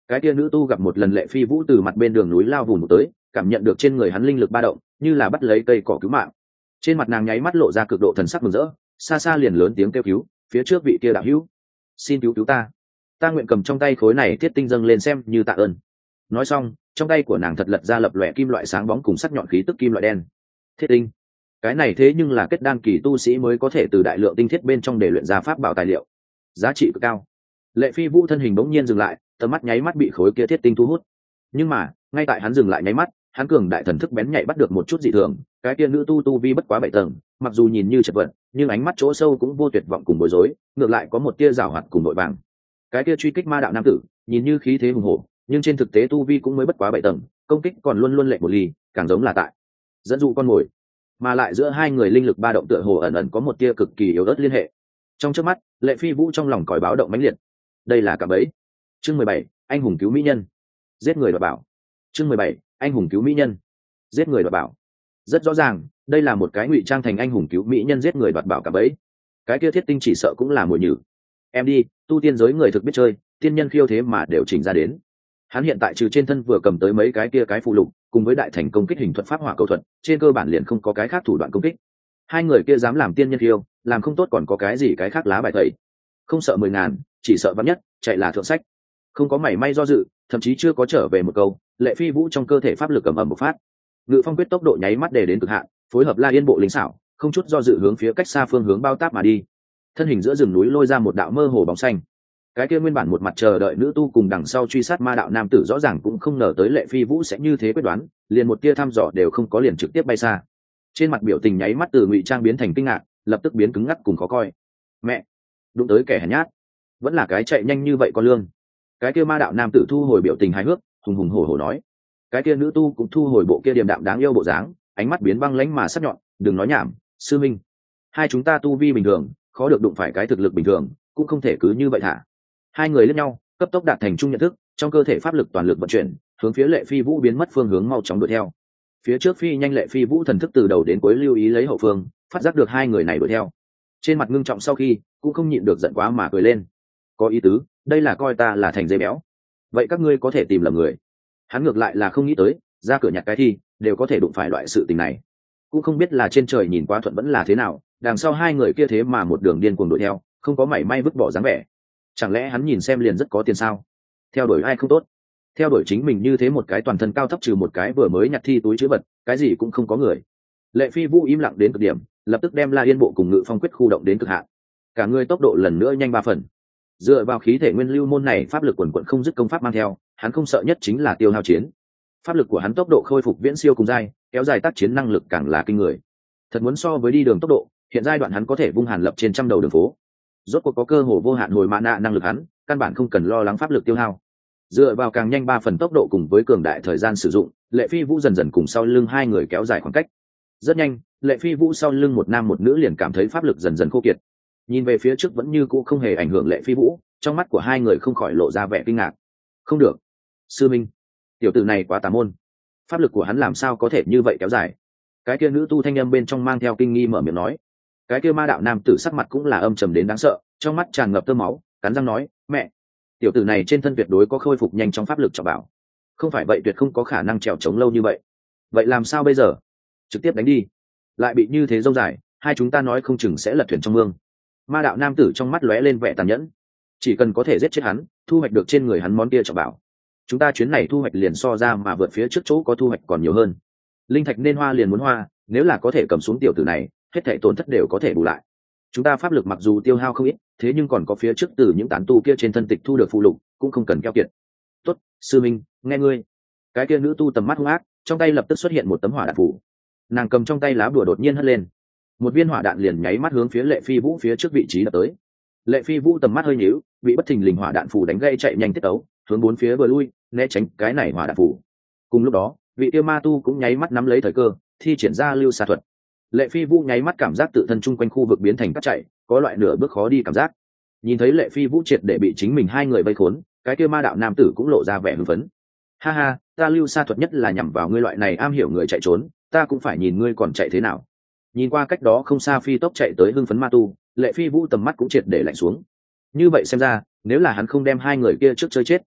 Cái kia nữ tu gặp một lần Lệ Phi Vũ từ mặt bên đường núi lao vùng tới, cảm nhận được trên người hắn linh lực ba động, như là bắt lấy cây cỏ cứu mạng. Trên mặt nàng nháy mắt lộ ra cực độ thần sắc mừng rỡ, xa xa liền lớn tiếng kêu cứu, phía trước vị kia đạo hữu, xin cứu cứu ta, ta nguyện cầm trong tay khối này thiết tinh dâng lên xem như tạ ơn. Nói xong, trong tay của nàng thật lật ra lập lòe kim loại sáng bóng cùng sắc nhọn khí tức kim loại đen. Thiết tinh, cái này thế nhưng là kết đan kỳ tu sĩ mới có thể từ đại lượng tinh thiết bên trong để luyện ra pháp bảo tài liệu, giá trị cực cao. Lệ Phi Vũ thân hình bỗng nhiên dừng lại, tầm mắt nháy mắt bị khối kia thiết tinh thu hút. Nhưng mà ngay tại hắn dừng lại nháy mắt, hắn cường đại thần thức bén nhạy bắt được một chút dị thường. Cái kia nữ tu tu vi bất quá bảy tầng, mặc dù nhìn như chật vật, nhưng ánh mắt chỗ sâu cũng vô tuyệt vọng cùng bối rối, ngược lại có một tia giảo hoạt cùng nội vàng. Cái kia truy kích ma đạo nam tử nhìn như khí thế hùng hổ, nhưng trên thực tế tu vi cũng mới bất quá bảy tầng, công kích còn luôn luôn lệ một ly, càng giống là tại dẫn dụ con mồi. Mà lại giữa hai người linh lực ba động tựa hồ ẩn ẩn có một tia cực kỳ yếu ớt liên hệ. Trong chớp mắt, Lệ Phi Vũ trong lòng còi báo động mãnh liệt. Đây là cả bẫy. Chương mười bảy, anh hùng cứu mỹ nhân, giết người đoạt bảo. Chương mười bảy, anh hùng cứu mỹ nhân, giết người đoạt bảo. Rất rõ ràng, đây là một cái ngụy trang thành anh hùng cứu mỹ nhân giết người đoạt bảo cả bẫy. Cái kia thiết tinh chỉ sợ cũng là mồi nhử. Em đi, tu tiên giới người thực biết chơi, tiên nhân khiêu thế mà đều chỉnh ra đến. Hắn hiện tại trừ trên thân vừa cầm tới mấy cái kia cái phụ lục, cùng với đại thành công kích hình thuật pháp hỏa cầu thuật, trên cơ bản liền không có cái khác thủ đoạn công kích. Hai người kia dám làm tiên nhân khiêu, làm không tốt còn có cái gì cái khác lá bài tẩy. Không sợ mười ngàn, chỉ sợ vắn nhất, chạy là thượng sách. Không có mảy may do dự, thậm chí chưa có trở về một câu, Lệ Phi Vũ trong cơ thể pháp lực ầm ầm bộc phát. Ngự phong quyết tốc độ nháy mắt để đến cực hạn, phối hợp La Yên bộ linh xảo, không chút do dự hướng phía cách xa phương hướng bao táp mà đi. Thân hình giữa rừng núi lôi ra một đạo mơ hồ bóng xanh. Cái kia nguyên bản một mặt chờ đợi nữ tu cùng đằng sau truy sát ma đạo nam tử rõ ràng cũng không ngờ tới Lệ Phi Vũ sẽ như thế quyết đoán, liền một tia thăm dò đều không có, liền trực tiếp bay xa. Trên mặt biểu tình nháy mắt từ ngụy trang biến thành kinh ngạc, lập tức biến cứng ngắc cùng khó coi. Mẹ, đụng tới kẻ hèn nhát, vẫn là cái chạy nhanh như vậy con lương. Cái kia ma đạo nam tử thu hồi biểu tình hài hước, hùng hùng hổ hổ nói. Cái kia nữ tu cũng thu hồi bộ kia điềm đạm đáng yêu bộ dáng, ánh mắt biến băng lãnh mà sắc nhọn, đừng nói nhảm, sư minh, hai chúng ta tu vi bình thường, khó được đụng phải cái thực lực bình thường, cũng không thể cứ như vậy thả. Hai người liếc nhau, cấp tốc đạt thành chung nhận thức, trong cơ thể pháp lực toàn lực vận chuyển, hướng phía Lệ Phi Vũ biến mất phương hướng mau chóng đuổi theo. Phía trước phi nhanh Lệ Phi Vũ thần thức từ đầu đến cuối lưu ý lấy hậu phương, phát giác được hai người này đuổi theo. Trên mặt ngưng trọng sau khi, cũng không nhịn được giận quá mà cười lên. Có ý tứ, đây là coi ta là thành dây béo. Vậy các ngươi có thể tìm lầm người. Hắn ngược lại là không nghĩ tới, ra cửa nhặt cái thi, đều có thể đụng phải loại sự tình này. Cũng không biết là trên trời nhìn quá thuận vẫn là thế nào, đằng sau hai người kia thế mà một đường điên cuồng đuổi theo, không có mảy may vứt bỏ dáng vẻ. Chẳng lẽ hắn nhìn xem liền rất có tiền sao? Theo đuổi ai không tốt, theo đuổi chính mình như thế một cái toàn thân cao thấp trừ một cái vừa mới nhặt thi túi chữ vật, cái gì cũng không có người. Lệ Phi Vũ im lặng đến cực điểm, lập tức đem La Yên bộ cùng Ngự Phong quyết khu động đến cực hạn. Cả người tốc độ lần nữa nhanh ba phần. Dựa vào khí thể nguyên lưu môn này pháp lực quần quần không dứt công pháp mang theo, hắn không sợ nhất chính là tiêu hao chiến. Pháp lực của hắn tốc độ khôi phục viễn siêu cùng giai, kéo dài tác chiến năng lực càng là kinh người. Thật muốn so với đi đường tốc độ, hiện giai đoạn hắn có thể vung hàn lập trên trăm đầu đường phố. Rốt cuộc có cơ hồ vô hạn hồi mana năng lực hắn, căn bản không cần lo lắng pháp lực tiêu hao. Dựa vào càng nhanh ba phần tốc độ cùng với cường đại thời gian sử dụng, Lệ Phi Vũ dần dần cùng sau lưng hai người kéo dài khoảng cách. Rất nhanh, Lệ Phi Vũ sau lưng một nam một nữ liền cảm thấy pháp lực dần dần khô kiệt. Nhìn về phía trước vẫn như cũ không hề ảnh hưởng Lệ Phi Vũ, trong mắt của hai người không khỏi lộ ra vẻ kinh ngạc. Không được, sư minh, tiểu tử này quá tà môn, pháp lực của hắn làm sao có thể như vậy kéo dài? Cái kia nữ tu thanh âm bên trong mang theo kinh nghi mở miệng nói. Cái kia ma đạo nam tử sắc mặt cũng là âm trầm đến đáng sợ, trong mắt tràn ngập tơ máu, cắn răng nói, mẹ, tiểu tử này trên thân tuyệt đối có khôi phục nhanh trong pháp lực trọng bảo, không phải vậy tuyệt không có khả năng trèo trống lâu như vậy. Vậy làm sao bây giờ? Trực tiếp đánh đi, lại bị như thế dâu dài, hai chúng ta nói không chừng sẽ lật thuyền trong mương. Ma đạo nam tử trong mắt lóe lên vẻ tàn nhẫn, chỉ cần có thể giết chết hắn, thu hoạch được trên người hắn món kia trọng bảo, chúng ta chuyến này thu hoạch liền so ra mà vượt phía trước chỗ có thu hoạch còn nhiều hơn. Linh thạch nên hoa liền muốn hoa, nếu là có thể cầm xuống tiểu tử này, hết thảy tổn thất đều có thể bù lại. Chúng ta pháp lực mặc dù tiêu hao không ít, thế nhưng còn có phía trước từ những tán tu kia trên thân tịch thu được phụ lục, cũng không cần keo kiệt. Tốt, sư minh, nghe ngươi. Cái kia nữ tu tầm mắt hung ác, trong tay lập tức xuất hiện một tấm hỏa đạn phủ. Nàng cầm trong tay lá bùa đột nhiên hất lên, một viên hỏa đạn liền nháy mắt hướng phía Lệ Phi Vũ phía trước vị trí đập tới. Lệ Phi Vũ tầm mắt hơi nhíu, bị bất thình lình hỏa đạn phủ đánh gây chạy nhanh tiết tấu, hướng bốn phía vừa lui, né tránh cái này hỏa đạn phủ. Cùng lúc đó, vị tiêu ma tu cũng nháy mắt nắm lấy thời cơ, thi triển ra lưu xà thuật. Lệ Phi Vũ nháy mắt cảm giác tự thân chung quanh khu vực biến thành cát chảy, có loại nửa bước khó đi cảm giác. Nhìn thấy Lệ Phi Vũ triệt để bị chính mình hai người vây khốn, cái kia ma đạo nam tử cũng lộ ra vẻ hưng phấn. Ha ha, ta lưu xà thuật nhất là nhằm vào ngươi loại này am hiểu người chạy trốn, ta cũng phải nhìn ngươi còn chạy thế nào. Nhìn qua cách đó không xa phi tốc chạy tới hưng phấn ma tu, Lệ Phi Vũ tầm mắt cũng triệt để lạnh xuống. Như vậy xem ra, nếu là hắn không đem hai người kia trước chơi chết,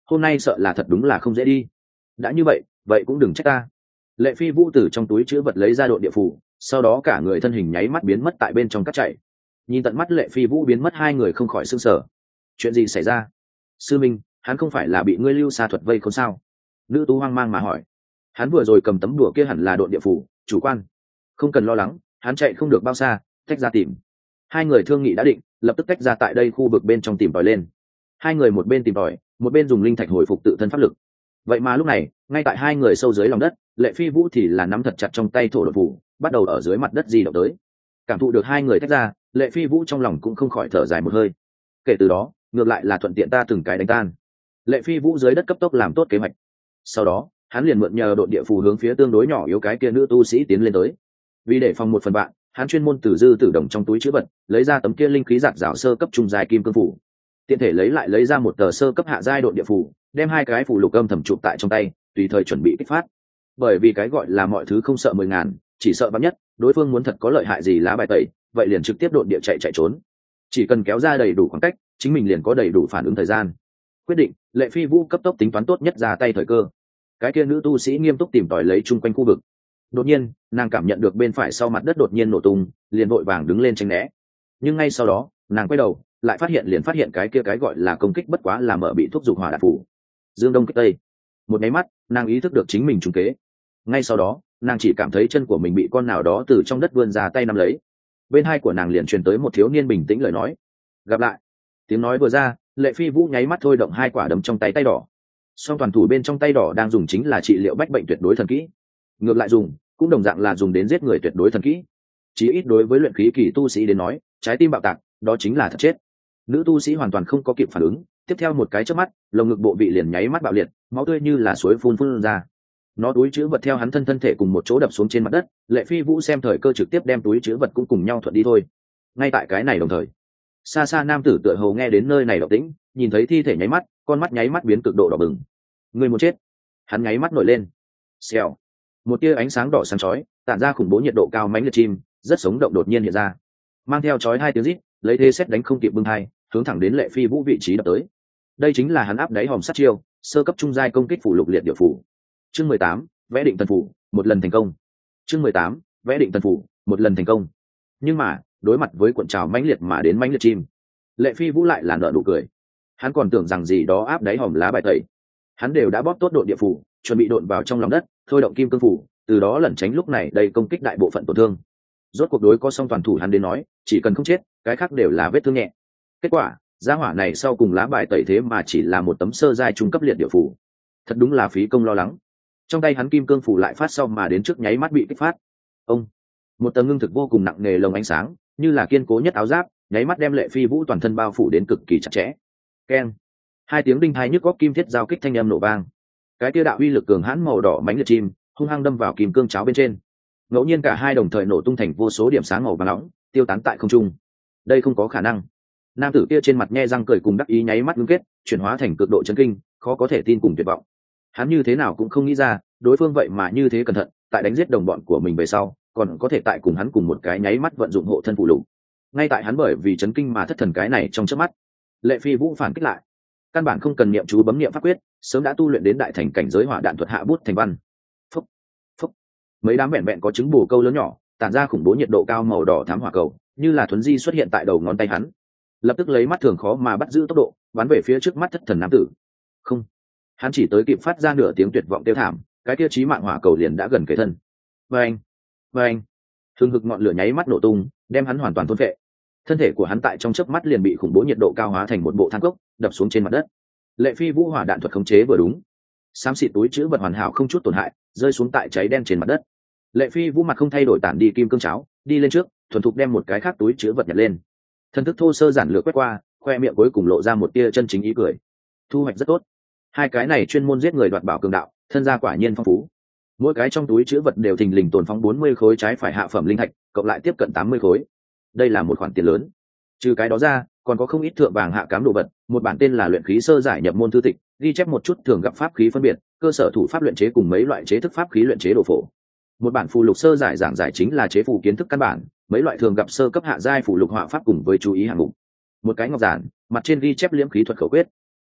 hôm nay sợ là thật đúng là không dễ đi. Đã như vậy vậy cũng đừng trách ta. Lệ Phi Vũ từ trong túi chữ vật lấy ra độn địa phủ, sau đó cả người thân hình nháy mắt biến mất tại bên trong cát chạy. Nhìn tận mắt Lệ Phi Vũ biến mất, hai người không khỏi sửng sở. Chuyện gì xảy ra? Sư minh, hắn không phải là bị ngươi lưu xa thuật vây không sao? Nữ tú hoang mang mà hỏi. Hắn vừa rồi cầm tấm đùa kia hẳn là độn địa phủ, chủ quan. Không cần lo lắng, hắn chạy không được bao xa, tách ra tìm. Hai người thương nghị đã định, lập tức tách ra tại đây khu vực bên trong tìm tòi lên. Hai người một bên tìm tòi, một bên dùng linh thạch hồi phục tự thân pháp lực. Vậy mà lúc này, ngay tại hai người sâu dưới lòng đất, Lệ Phi Vũ thì là nắm thật chặt trong tay thổ độn phủ, bắt đầu ở dưới mặt đất di động tới. Cảm thụ được hai người tách ra, Lệ Phi Vũ trong lòng cũng không khỏi thở dài một hơi. Kể từ đó, ngược lại là thuận tiện ta từng cái đánh tan. Lệ Phi Vũ dưới đất cấp tốc làm tốt kế hoạch. Sau đó, hắn liền mượn nhờ độn địa phù hướng phía tương đối nhỏ yếu cái kia nữ tu sĩ tiến lên tới. Vì để phòng một phần bạn, hắn chuyên môn từ dư tử đồng trong túi chữ vật lấy ra tấm kia linh khí giạt rào sơ cấp trung dài kim cương phủ, tiện thể lấy lại lấy ra một tờ sơ cấp hạ giai độn địa phù, đem hai cái phù lục âm thầm chụp tại trong tay, tùy thời chuẩn bị kích phát. Bởi vì cái gọi là mọi thứ không sợ mười ngàn, chỉ sợ vắn nhất, đối phương muốn thật có lợi hại gì lá bài tẩy, vậy liền trực tiếp độn địa chạy chạy trốn. Chỉ cần kéo ra đầy đủ khoảng cách, chính mình liền có đầy đủ phản ứng thời gian. Quyết định, Lệ Phi Vũ cấp tốc tính toán tốt nhất ra tay thời cơ. Cái kia nữ tu sĩ nghiêm túc tìm tòi lấy chung quanh khu vực. Đột nhiên, nàng cảm nhận được bên phải sau mặt đất đột nhiên nổ tung, liền vội vàng đứng lên tránh né. Nhưng ngay sau đó, nàng quay đầu, lại phát hiện liền phát hiện cái kia cái gọi là công kích bất quá là mở bị thuốc dục hỏa đạn phủ. Dương đông kích tây. Một cái mắt, nàng ý thức được chính mình trúng kế. Ngay sau đó, nàng chỉ cảm thấy chân của mình bị con nào đó từ trong đất vươn ra tay nắm lấy. Bên hai của nàng liền truyền tới một thiếu niên bình tĩnh lời nói: "Gặp lại." Tiếng nói vừa ra, Lệ Phi Vũ nháy mắt thôi động hai quả đấm trong tay tay đỏ. Song toàn thủ bên trong tay đỏ đang dùng chính là trị liệu bách bệnh tuyệt đối thần kỹ. Ngược lại dùng, cũng đồng dạng là dùng đến giết người tuyệt đối thần kỹ. Chí ít đối với luyện khí kỳ tu sĩ đến nói, trái tim bạo tạc, đó chính là thật chết. Nữ tu sĩ hoàn toàn không có kịp phản ứng, tiếp theo một cái chớp mắt, lồng ngực bộ vị liền nháy mắt bạo liệt, máu tươi như là suối phun phun ra. Nó túi trữ vật theo hắn thân thân thể cùng một chỗ đập xuống trên mặt đất, Lệ Phi Vũ xem thời cơ trực tiếp đem túi trữ vật cũng cùng nhau thuận đi thôi. Ngay tại cái này đồng thời, xa xa nam tử tựa hồ nghe đến nơi này động tĩnh, nhìn thấy thi thể nháy mắt, con mắt nháy mắt biến cực độ đỏ bừng. Người muốn chết. Hắn nháy mắt nổi lên. Xèo. Một tia ánh sáng đỏ sáng chói, tản ra khủng bố nhiệt độ cao mãnh liệt chim, rất sống động đột nhiên hiện ra. Mang theo chói hai tiếng rít, lấy thế xét đánh không kịp bưng hai, hướng thẳng đến Lệ Phi Vũ vị trí đập tới. Đây chính là hắn áp đáy hòm sát chiêu, sơ cấp trung giai công kích phủ lục liệt địa phủ. Chương mười tám, vẽ định tần phủ, một lần thành công. Chương mười tám, vẽ định tần phủ, một lần thành công. Nhưng mà, đối mặt với cuộn trào mãnh liệt mà đến mãnh liệt chim, Lệ Phi Vũ lại là nở nụ cười. Hắn còn tưởng rằng gì đó áp đáy hòm lá bài tẩy. Hắn đều đã bóp tốt độn địa phủ, chuẩn bị độn vào trong lòng đất, thôi động kim cương phủ, từ đó lẩn tránh lúc này đây công kích đại bộ phận tổn thương. Rốt cuộc đối có song toàn thủ hắn đến nói, chỉ cần không chết, cái khác đều là vết thương nhẹ. Kết quả, gia hỏa này sau cùng lá bài tẩy thế mà chỉ là một tấm sơ giai trung cấp liệt địa phủ. Thật đúng là phí công lo lắng. Trong tay hắn kim cương phủ lại phát sau mà đến trước nháy mắt bị kích phát. Ông, một tầng ngưng thực vô cùng nặng nề lồng ánh sáng, như là kiên cố nhất áo giáp, nháy mắt đem Lệ Phi Vũ toàn thân bao phủ đến cực kỳ chặt chẽ. Keng, hai tiếng đinh hai nhức góc kim thiết giao kích thanh âm nổ vang. Cái kia đạo uy lực cường hãn màu đỏ mãnh liệt chim hung hăng đâm vào kim cương cháo bên trên. Ngẫu nhiên cả hai đồng thời nổ tung thành vô số điểm sáng màu vàng nóng, tiêu tán tại không trung. Đây không có khả năng. Nam tử kia trên mặt nhe răng cười cùng đắc ý nháy mắt ngưng kết, chuyển hóa thành cực độ chấn kinh, khó có thể tin cùng tuyệt vọng. Hắn như thế nào cũng không nghĩ ra, đối phương vậy mà như thế cẩn thận, tại đánh giết đồng bọn của mình về sau, còn có thể tại cùng hắn cùng một cái nháy mắt vận dụng hộ thân phụ lục. Ngay tại hắn bởi vì chấn kinh mà thất thần cái này trong chớp mắt, Lệ Phi Vũ phản kích lại. Căn bản không cần niệm chú bấm niệm pháp quyết, sớm đã tu luyện đến đại thành cảnh giới hỏa đạn thuật hạ bút thành văn. Phúc, phúc. Mấy đám vẹn vẹn có trứng bồ câu lớn nhỏ, tản ra khủng bố nhiệt độ cao màu đỏ thám hỏa cầu, như là thuấn di xuất hiện tại đầu ngón tay hắn. Lập tức lấy mắt thường khó mà bắt giữ tốc độ, bắn về phía trước mắt thất thần nam tử. Không, hắn chỉ tới kịp phát ra nửa tiếng tuyệt vọng tiêu thảm, cái tiêu chí mạng hỏa cầu liền đã gần kề thân. Vâng, vâng. Hừng hực ngọn lửa nháy mắt nổ tung, đem hắn hoàn toàn thôn phệ. Thân thể của hắn tại trong chớp mắt liền bị khủng bố nhiệt độ cao hóa thành một bộ than cốc, đập xuống trên mặt đất. Lệ Phi Vũ hỏa đạn thuật khống chế vừa đúng, xám xịt túi chứa vật hoàn hảo không chút tổn hại, rơi xuống tại cháy đen trên mặt đất. Lệ Phi Vũ mặt không thay đổi tản đi kim cương cháo, đi lên trước, thuần thục đem một cái khác túi chứa vật nhặt lên. Thân thức thô sơ giản lược quét qua, khoe miệng cuối cùng lộ ra một tia chân chính ý cười. Thu hoạch rất tốt. Hai cái này chuyên môn giết người đoạt bảo cường đạo, thân gia quả nhiên phong phú. Mỗi cái trong túi chứa vật đều thình lình tồn phóng bốn mươi khối trái phải hạ phẩm linh thạch, cộng lại tiếp cận tám mươi khối. Đây là một khoản tiền lớn. Trừ cái đó ra, còn có không ít thượng vàng hạ cám đồ vật, một bản tên là luyện khí sơ giải nhập môn thư tịch, ghi chép một chút thường gặp pháp khí phân biệt, cơ sở thủ pháp luyện chế cùng mấy loại chế thức pháp khí luyện chế đồ phổ. Một bản phù lục sơ giải giảng giải chính là chế phù kiến thức căn bản, mấy loại thường gặp sơ cấp hạ giai phù lục họa pháp cùng với chú ý hạng mục. Một cái ngọc giản, mặt trên ghi chép liễm khí thuật khẩu quyết.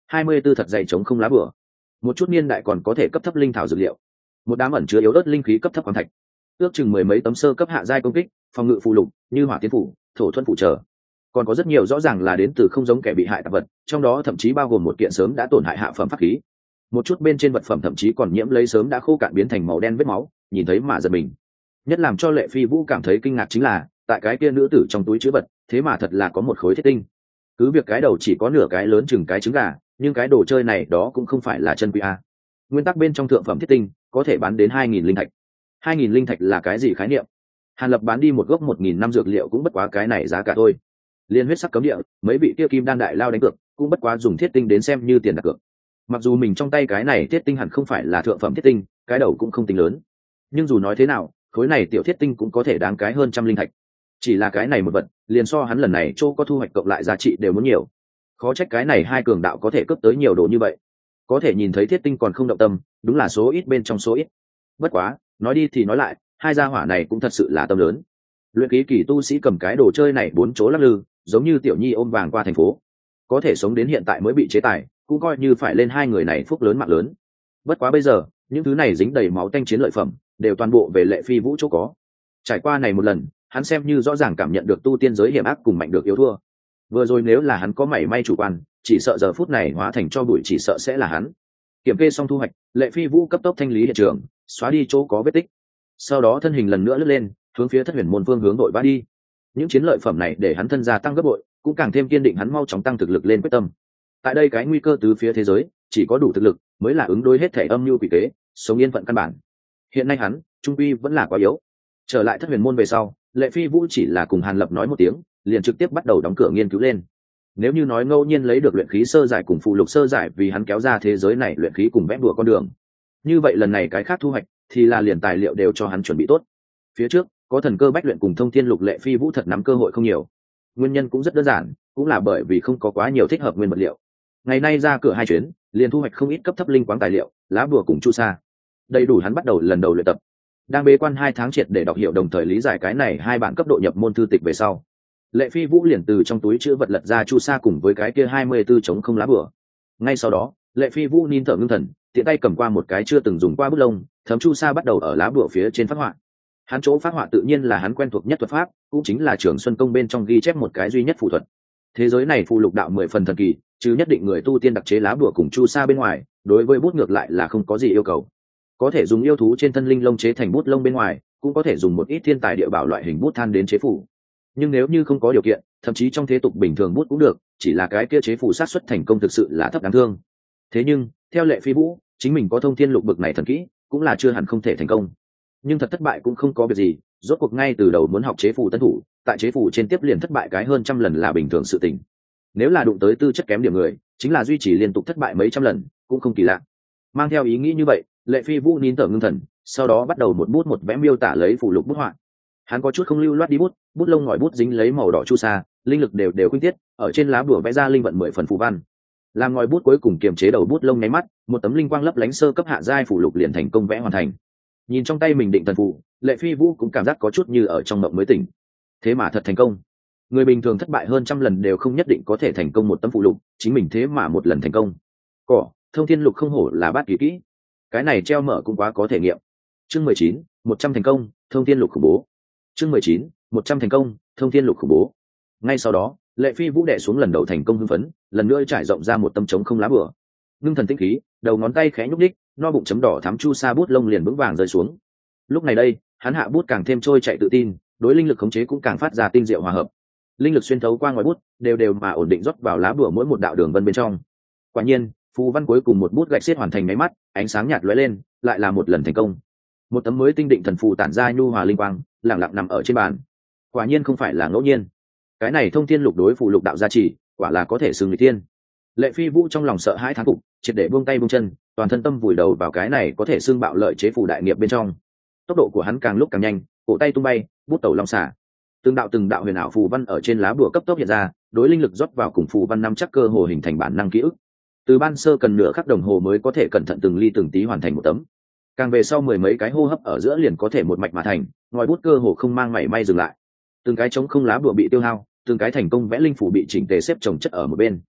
hai mươi b ố thật dày chống không lá bửa, một chút niên đại còn có thể cấp thấp linh thảo dược liệu, một đám ẩn chứa yếu ớt linh khí cấp thấp khoáng thạch, ước chừng mười mấy tấm sơ cấp hạ giai công kích, phòng ngự phụ lục như hỏa tiến phủ, thổ thuẫn phụ trợ, còn có rất nhiều rõ ràng là đến từ không giống kẻ bị hại tạp vật, trong đó thậm chí bao gồm một kiện sớm đã tổn hại hạ phẩm pháp khí, một chút bên trên vật phẩm thậm chí còn nhiễm lấy sớm đã khô cạn biến thành màu đen vết máu, nhìn thấy mà giật mình. Nhất làm cho Lệ Phi Vũ cảm thấy kinh ngạc chính là tại cái kia nữ tử trong túi chứa vật thế mà thật là có một khối thiết tinh. Cứ việc cái đầu chỉ có nửa cái lớn chừng cái trứng gà, nhưng cái đồ chơi này đó cũng không phải là chân quý a. Nguyên tắc bên trong thượng phẩm thiết tinh có thể bán đến hai nghìn linh thạch. hai nghìn linh thạch là cái gì khái niệm? Hàn Lập bán đi một gốc một nghìn năm dược liệu cũng bất quá cái này giá cả thôi. Liên huyết sắc cấm địa, mấy vị kia kim đan đại lao đánh cược, cũng bất quá dùng thiết tinh đến xem như tiền đặt cược. Mặc dù mình trong tay cái này thiết tinh hẳn không phải là thượng phẩm thiết tinh, cái đầu cũng không tính lớn, nhưng dù nói thế nào, khối này tiểu thiết tinh cũng có thể đáng cái hơn trăm linh thạch. Chỉ là cái này một vật, liền so hắn lần này chỗ có thu hoạch cộng lại giá trị đều muốn nhiều. Khó trách cái này hai cường đạo có thể cướp tới nhiều đồ như vậy. Có thể nhìn thấy thiết tinh còn không động tâm, đúng là số ít bên trong số ít. Bất quá, nói đi thì nói lại, hai gia hỏa này cũng thật sự là tâm lớn. Luyện khí kỳ tu sĩ cầm cái đồ chơi này bốn chỗ lắc lư, giống như tiểu nhi ôm vàng qua thành phố, có thể sống đến hiện tại mới bị chế tài, cũng coi như phải lên hai người này phúc lớn mạng lớn. Bất quá bây giờ, những thứ này dính đầy máu tanh chiến lợi phẩm đều toàn bộ về Lệ Phi Vũ chỗ có. Trải qua này một lần, hắn xem như rõ ràng cảm nhận được tu tiên giới hiểm ác cùng mạnh được yếu thua. Vừa rồi nếu là hắn có mảy may chủ quan, chỉ sợ giờ phút này hóa thành cho bụi, chỉ sợ sẽ là hắn. Kiểm kê xong thu hoạch, Lệ Phi Vũ cấp tốc thanh lý hiện trường, xóa đi chỗ có vết tích. Sau đó thân hình lần nữa lướt lên, hướng phía Thất Huyền môn phương hướng đội vã đi. Những chiến lợi phẩm này để hắn thân gia tăng gấp bội, cũng càng thêm kiên định hắn mau chóng tăng thực lực lên quyết tâm. Tại đây cái nguy cơ tứ phía thế giới, chỉ có đủ thực lực mới là ứng đối hết thể âm mưu quỷ kế, sống yên phận căn bản. Hiện nay hắn, trung quy vẫn là quá yếu. Trở lại Thất Huyền môn về sau, Lệ Phi Vũ chỉ là cùng Hàn Lập nói một tiếng, liền trực tiếp bắt đầu đóng cửa nghiên cứu lên. Nếu như nói ngẫu nhiên lấy được luyện khí sơ giải cùng phụ lục sơ giải vì hắn kéo ra thế giới này luyện khí cùng vẽ đùa con đường, như vậy lần này cái khác thu hoạch thì là liền tài liệu đều cho hắn chuẩn bị tốt. Phía trước có thần cơ bách luyện cùng thông thiên lục, Lệ Phi Vũ thật nắm cơ hội không nhiều. Nguyên nhân cũng rất đơn giản, cũng là bởi vì không có quá nhiều thích hợp nguyên vật liệu. Ngày nay ra cửa hai chuyến, liền thu hoạch không ít cấp thấp linh quáng tài liệu, lá bùa cùng chu sa, đầy đủ hắn bắt đầu lần đầu luyện tập. Đang bế quan hai tháng triệt để đọc hiểu đồng thời lý giải cái này hai bản cấp độ nhập môn thư tịch về sau, Lệ Phi Vũ liền từ trong túi chữ vật lật ra chu sa cùng với cái kia hai mươi 24 chống không lá bùa. Ngay sau đó, Lệ Phi Vũ nín thở ngưng thần, tiện tay cầm qua một cái chưa từng dùng qua bút lông, thấm chu sa bắt đầu ở lá bùa phía trên phát họa. Hắn chỗ phát họa tự nhiên là hắn quen thuộc nhất thuật pháp, cũng chính là Trường Xuân Công bên trong ghi chép một cái duy nhất phù thuật. Thế giới này phù lục đạo mười phần thần kỳ, chứ nhất định người tu tiên đặc chế lá bùa cùng chu sa bên ngoài, đối với bút ngược lại là không có gì yêu cầu. Có thể dùng yêu thú trên thân linh lông chế thành bút lông bên ngoài, cũng có thể dùng một ít thiên tài địa bảo loại hình bút than đến chế phủ. Nhưng nếu như không có điều kiện, thậm chí trong thế tục bình thường bút cũng được, chỉ là cái kia chế phủ sát xuất thành công thực sự là thấp đáng thương. Thế nhưng, theo Lệ Phi Vũ, chính mình có thông thiên lục bực này thần kỹ, cũng là chưa hẳn không thể thành công. Nhưng thật thất bại cũng không có việc gì, rốt cuộc ngay từ đầu muốn học chế phủ tân thủ, tại chế phủ trên tiếp liền thất bại cái hơn trăm lần là bình thường sự tình. Nếu là đụng tới tư chất kém điểm người, chính là duy trì liên tục thất bại mấy trăm lần, cũng không kỳ lạ. Mang theo ý nghĩ như vậy, Lệ Phi Vũ nín thở ngưng thần, sau đó bắt đầu một bút một vẽ miêu tả lấy phù lục bút họa. Hắn có chút không lưu loát đi bút, bút lông ngòi bút dính lấy màu đỏ chu sa, linh lực đều đều khuynh tiết, ở trên lá bùa vẽ ra linh vận mười phần phù văn. Làm ngòi bút cuối cùng kiềm chế đầu bút lông nháy mắt, một tấm linh quang lấp lánh sơ cấp hạ giai phù lục liền thành công vẽ hoàn thành. Nhìn trong tay mình định thần phù, Lệ Phi Vũ cũng cảm giác có chút như ở trong mộng mới tỉnh. Thế mà thật thành công. Người bình thường thất bại hơn trăm lần đều không nhất định có thể thành công một tấm phù lục, chính mình thế mà một lần thành công. Cỏ, thông thiên lục không hổ là bát kỳ kỹ. Cái này treo mở cũng quá có thể nghiệm. Chương mười chín, một trăm thành công, thông thiên lục khủng bố. Chương mười chín, một trăm thành công, thông thiên lục khủng bố. Ngay sau đó, Lệ Phi Vũ đè xuống lần đầu thành công hưng phấn, lần nữa trải rộng ra một tấm trống không lá bùa. Ngưng thần tinh khí, đầu ngón tay khẽ nhúc nhích, no bụng chấm đỏ thắm chu sa bút lông liền vững vàng rơi xuống. Lúc này đây, hắn hạ bút càng thêm trôi chạy tự tin, đối linh lực khống chế cũng càng phát ra tinh diệu hòa hợp. Linh lực xuyên thấu qua ngoài bút, đều đều mà ổn định rót vào lá bùa mỗi một đạo đường vân bên trong. Quả nhiên, phù văn cuối cùng một bút gạch xiết hoàn thành máy mắt, ánh sáng nhạt lóe lên, lại là một lần thành công. Một tấm mới tinh định thần phù tản ra nhu hòa linh quang, lặng lặng nằm ở trên bàn. Quả nhiên không phải là ngẫu nhiên. Cái này thông thiên lục đối phù lục đạo gia trì, quả là có thể xưng người tiên. Lệ Phi Vũ trong lòng sợ hãi thán phục, triệt để buông tay buông chân, toàn thân tâm vùi đầu vào cái này có thể xưng bạo lợi chế phù đại nghiệp bên trong. Tốc độ của hắn càng lúc càng nhanh, cổ tay tung bay, bút tẩu long xả. Từng đạo từng đạo huyền ảo phù văn ở trên lá bùa cấp tốc hiện ra, đối linh lực rót vào cùng phù văn năm chắc cơ hồ hình thành bản năng ký ức. Từ ban sơ cần nửa khắc đồng hồ mới có thể cẩn thận từng ly từng tí hoàn thành một tấm, càng về sau mười mấy cái hô hấp ở giữa liền có thể một mạch mà thành, ngòi bút cơ hồ không mang mảy may dừng lại. Từng cái trống không lá bùa bị tiêu hao, từng cái thành công vẽ linh phủ bị chỉnh tề xếp chồng chất ở một bên.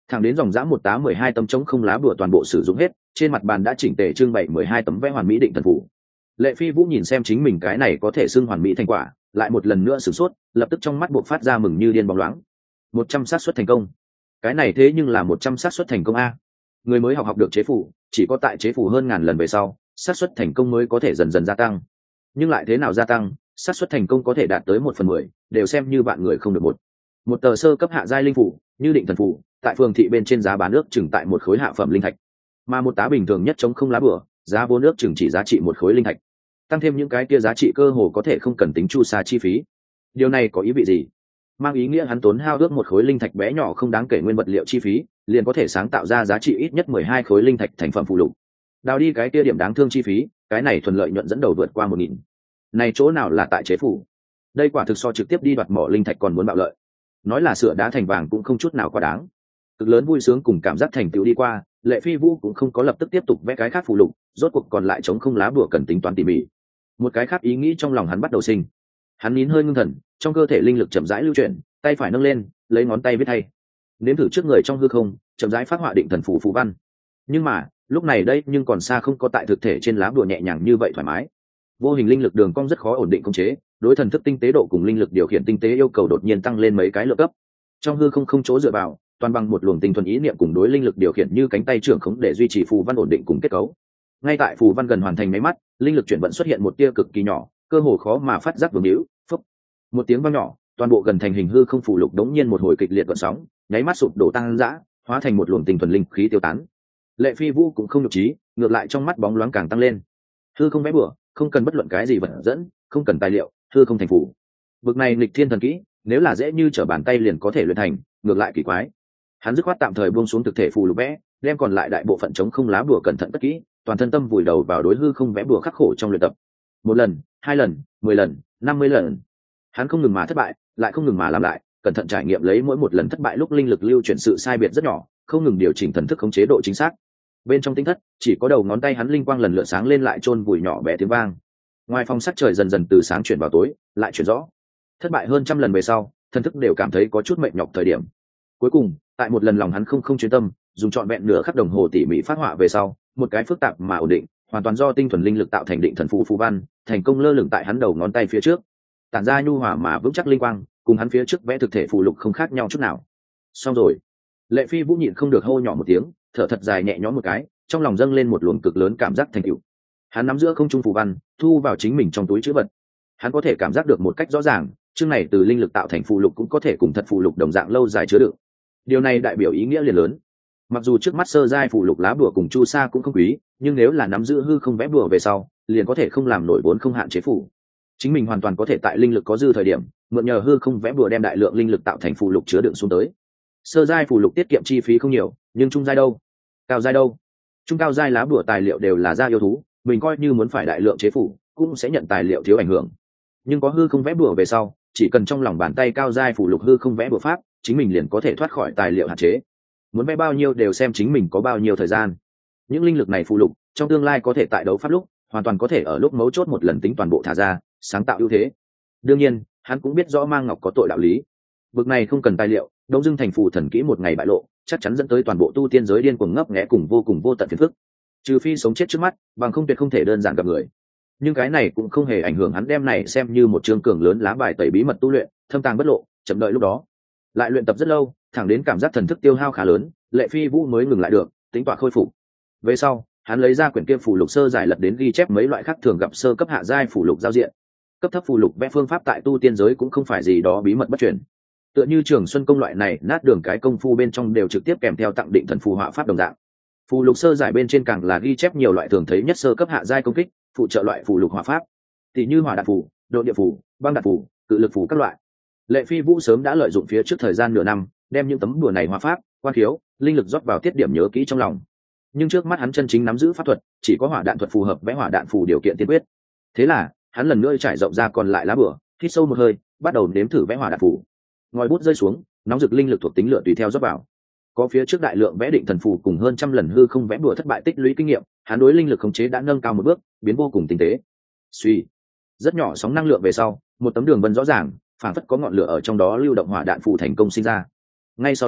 Thẳng đến dòng dã một tá mười hai tấm trống không lá bùa toàn bộ sử dụng hết, trên mặt bàn đã chỉnh tề trưng bày mười hai tấm vẽ hoàn mỹ định thần phù. Lệ Phi Vũ nhìn xem chính mình cái này có thể xưng hoàn mỹ thành quả, lại một lần nữa sửng sốt, lập tức trong mắt buộc phát ra mừng như điên bóng loáng. Một trăm xác suất thành công. Cái này thế nhưng là một trăm xác suất thành công a. Người mới học học được chế phù, chỉ có tại chế phù hơn ngàn lần về sau, xác suất thành công mới có thể dần dần gia tăng. Nhưng lại thế nào gia tăng, xác suất thành công có thể đạt tới một phần mười, đều xem như bạn người không được một. Một tờ sơ cấp hạ giai linh phù, như định thần phù, tại phường thị bên trên giá bán nước chừng tại một khối hạ phẩm linh thạch, mà một tá bình thường nhất chống không lá bửa, giá vốn nước chừng chỉ giá trị một khối linh thạch. Tăng thêm những cái kia giá trị cơ hồ có thể không cần tính chu sa chi phí. Điều này có ý vị gì? Mang ý nghĩa hắn tốn hao ước một khối linh thạch bé nhỏ không đáng kể nguyên vật liệu chi phí, liền có thể sáng tạo ra giá trị ít nhất mười hai khối linh thạch thành phẩm phụ lục. Đào đi cái kia điểm đáng thương chi phí, cái này thuần lợi nhuận dẫn đầu vượt qua một nghìn. Này chỗ nào là tại chế phủ? Đây quả thực so trực tiếp đi đoạt mỏ linh thạch còn muốn bạo lợi. Nói là sửa đá thành vàng cũng không chút nào quá đáng. Cực lớn vui sướng cùng cảm giác thành tựu đi qua, Lệ Phi Vũ cũng không có lập tức tiếp tục vẽ cái khác phụ lục, rốt cuộc còn lại chống không lá bùa cần tính toán tỉ mỉ. Một cái khác ý nghĩ trong lòng hắn bắt đầu sinh. Hắn nín hơi ngưng thần, trong cơ thể linh lực chậm rãi lưu chuyển, tay phải nâng lên, lấy ngón tay viết thay. Nếm thử trước người trong hư không, chậm rãi phát họa định thần phù phù văn. Nhưng mà, lúc này đây nhưng còn xa không có tại thực thể trên lá bùa nhẹ nhàng như vậy thoải mái. Vô hình linh lực đường cong rất khó ổn định khống chế, đối thần thức tinh tế độ cùng linh lực điều khiển tinh tế yêu cầu đột nhiên tăng lên mấy cái lượng cấp. Trong hư không không chỗ dựa vào, toàn bằng một luồng tinh thuần ý niệm cùng đối linh lực điều khiển như cánh tay trưởng khống để duy trì phù văn ổn định cùng kết cấu. Ngay tại phù văn gần hoàn thành mấy mắt, linh lực chuyển vận xuất hiện một tia cực kỳ nhỏ, cơ hồ khó mà phát giác vương hữu, phốc. Một tiếng vang nhỏ, toàn bộ gần thành hình hư không phù lục đống nhiên một hồi kịch liệt gợn sóng, nháy mắt sụp đổ tăng dã, hóa thành một luồng tinh thuần linh khí tiêu tán. Lệ Phi Vũ cũng không nhục trí, ngược lại trong mắt bóng loáng càng tăng lên. Hư không vẽ bừa, không cần bất luận cái gì vật dẫn, không cần tài liệu, hư không thành phù. Bực này nghịch thiên thần kỹ, nếu là dễ như trở bàn tay liền có thể luyện thành, ngược lại kỳ quái. Hắn dứt khoát tạm thời buông xuống thực thể phù lục vẽ, đem còn lại đại bộ phận chống không lá bùa cẩn thận cất kỹ, toàn thân tâm vùi đầu vào đối hư không vẽ bùa khắc khổ trong luyện tập. Một lần, hai lần, mười lần, năm mươi lần. Hắn không ngừng mà thất bại, lại không ngừng mà làm lại, cẩn thận trải nghiệm lấy mỗi một lần thất bại lúc linh lực lưu chuyển sự sai biệt rất nhỏ, không ngừng điều chỉnh thần thức khống chế độ chính xác. Bên trong tinh thất, chỉ có đầu ngón tay hắn linh quang lần lượt sáng lên lại chôn vùi nhỏ bé tiếng vang. Ngoài phòng sắc trời dần dần từ sáng chuyển vào tối, lại chuyển rõ. Thất bại hơn trăm lần về sau, thần thức đều cảm thấy có chút mệt nhọc thời điểm. Cuối cùng, tại một lần lòng hắn không không chuyên tâm, dùng trọn vẹn nửa khắc đồng hồ tỉ mỉ phát họa về sau, một cái phức tạp mà ổn định, hoàn toàn do tinh thuần linh lực tạo thành định thần phù phù văn, thành công lơ lửng tại hắn đầu ngón tay phía trước, tản ra nhu hòa mà vững chắc linh quang, cùng hắn phía trước vẽ thực thể phù lục không khác nhau chút nào. Xong rồi. Lệ Phi Vũ nhịn không được hô nhỏ một tiếng, thở thật dài nhẹ nhõm một cái, trong lòng dâng lên một luồng cực lớn cảm giác thành tựu. Hắn nắm giữa không trung phù văn, thu vào chính mình trong túi trữ vật. Hắn có thể cảm giác được một cách rõ ràng, chương này từ linh lực tạo thành phù lục cũng có thể cùng thật phù lục đồng dạng lâu dài chứa đựng. Điều này đại biểu ý nghĩa liền lớn. Mặc dù trước mắt sơ giai phù lục lá bùa cùng chu sa cũng không quý, nhưng nếu là nắm giữ hư không vẽ bùa về sau, liền có thể không làm nổi vốn không hạn chế phù. Chính mình hoàn toàn có thể tại linh lực có dư thời điểm, mượn nhờ hư không vẽ bùa đem đại lượng linh lực tạo thành phù lục chứa đựng xuống tới. Sơ giai phù lục tiết kiệm chi phí không nhiều, nhưng trung giai đâu? Cao giai đâu? Trung cao giai lá bùa tài liệu đều là da yêu thú, mình coi như muốn phải đại lượng chế phù, cũng sẽ nhận tài liệu thiếu ảnh hưởng. Nhưng có hư không vẽ bùa về sau, chỉ cần trong lòng bàn tay cao giai phù lục hư không vẽ bùa pháp, chính mình liền có thể thoát khỏi tài liệu hạn chế. Muốn vẽ bao nhiêu đều xem chính mình có bao nhiêu thời gian. Những linh lực này phù lục, trong tương lai có thể tại đấu pháp lúc, hoàn toàn có thể ở lúc mấu chốt một lần tính toàn bộ thả ra, sáng tạo ưu thế. Đương nhiên, hắn cũng biết rõ mang ngọc có tội đạo lý. Bực này không cần tài liệu, Đông Dương thành phù thần kỹ một ngày bại lộ, chắc chắn dẫn tới toàn bộ tu tiên giới điên cuồng ngấp nghé cùng vô cùng vô tận phiền phức. Trừ phi sống chết trước mắt, bằng không tuyệt không thể đơn giản gặp người. Nhưng cái này cũng không hề ảnh hưởng hắn đem này xem như một chương cường lớn lá bài tẩy bí mật tu luyện, thâm tàng bất lộ, chậm đợi lúc đó. Lại luyện tập rất lâu, thẳng đến cảm giác thần thức tiêu hao khá lớn, Lệ Phi Vũ mới ngừng lại được, tính tọa khôi phục. Về sau, hắn lấy ra quyển kia phù lục sơ giải lật đến ghi chép mấy loại khác thường gặp sơ cấp hạ giai phù lục giao diện. Cấp thấp phù lục vẽ phương pháp tại tu tiên giới cũng không phải gì đó bí mật bất truyền. Tựa như Trường Xuân công loại này, nát đường cái công phu bên trong đều trực tiếp kèm theo tặng định thần phù họa pháp đồng dạng. Phù lục sơ giải bên trên càng là ghi chép nhiều loại thường thấy nhất sơ cấp hạ giai công kích, phụ trợ loại phù lục hỏa pháp, tỷ như hỏa đạn phù, độ địa phù, băng đạn phù, cự lực phù các loại. Lệ Phi Vũ sớm đã lợi dụng phía trước thời gian nửa năm, đem những tấm đùa này hóa pháp, quan khiếu, linh lực rót vào tiết điểm nhớ kỹ trong lòng. Nhưng trước mắt hắn chân chính nắm giữ pháp thuật, chỉ có hỏa đạn thuật phù hợp vẽ hỏa đạn phù điều kiện tiên quyết. Thế là, hắn lần nữa trải rộng ra còn lại lá bùa, hít sâu một hơi, bắt đầu nếm thử vẽ hỏa đạn phù. Ngòi bút rơi xuống, nóng rực linh lực thuộc tính lửa tùy theo rót vào. Có phía trước đại lượng vẽ định thần phù cùng hơn trăm lần hư không vẽ bùa thất bại tích lũy kinh nghiệm, hắn đối linh lực khống chế đã nâng cao một bước, biến vô cùng tinh tế. Suy, rất nhỏ sóng năng lượng về sau, một tấm đường vân rõ ràng, phản phất có ngọn lửa ở trong đó lưu động hỏa đạn phù thành công sinh ra. Ngay sau đó,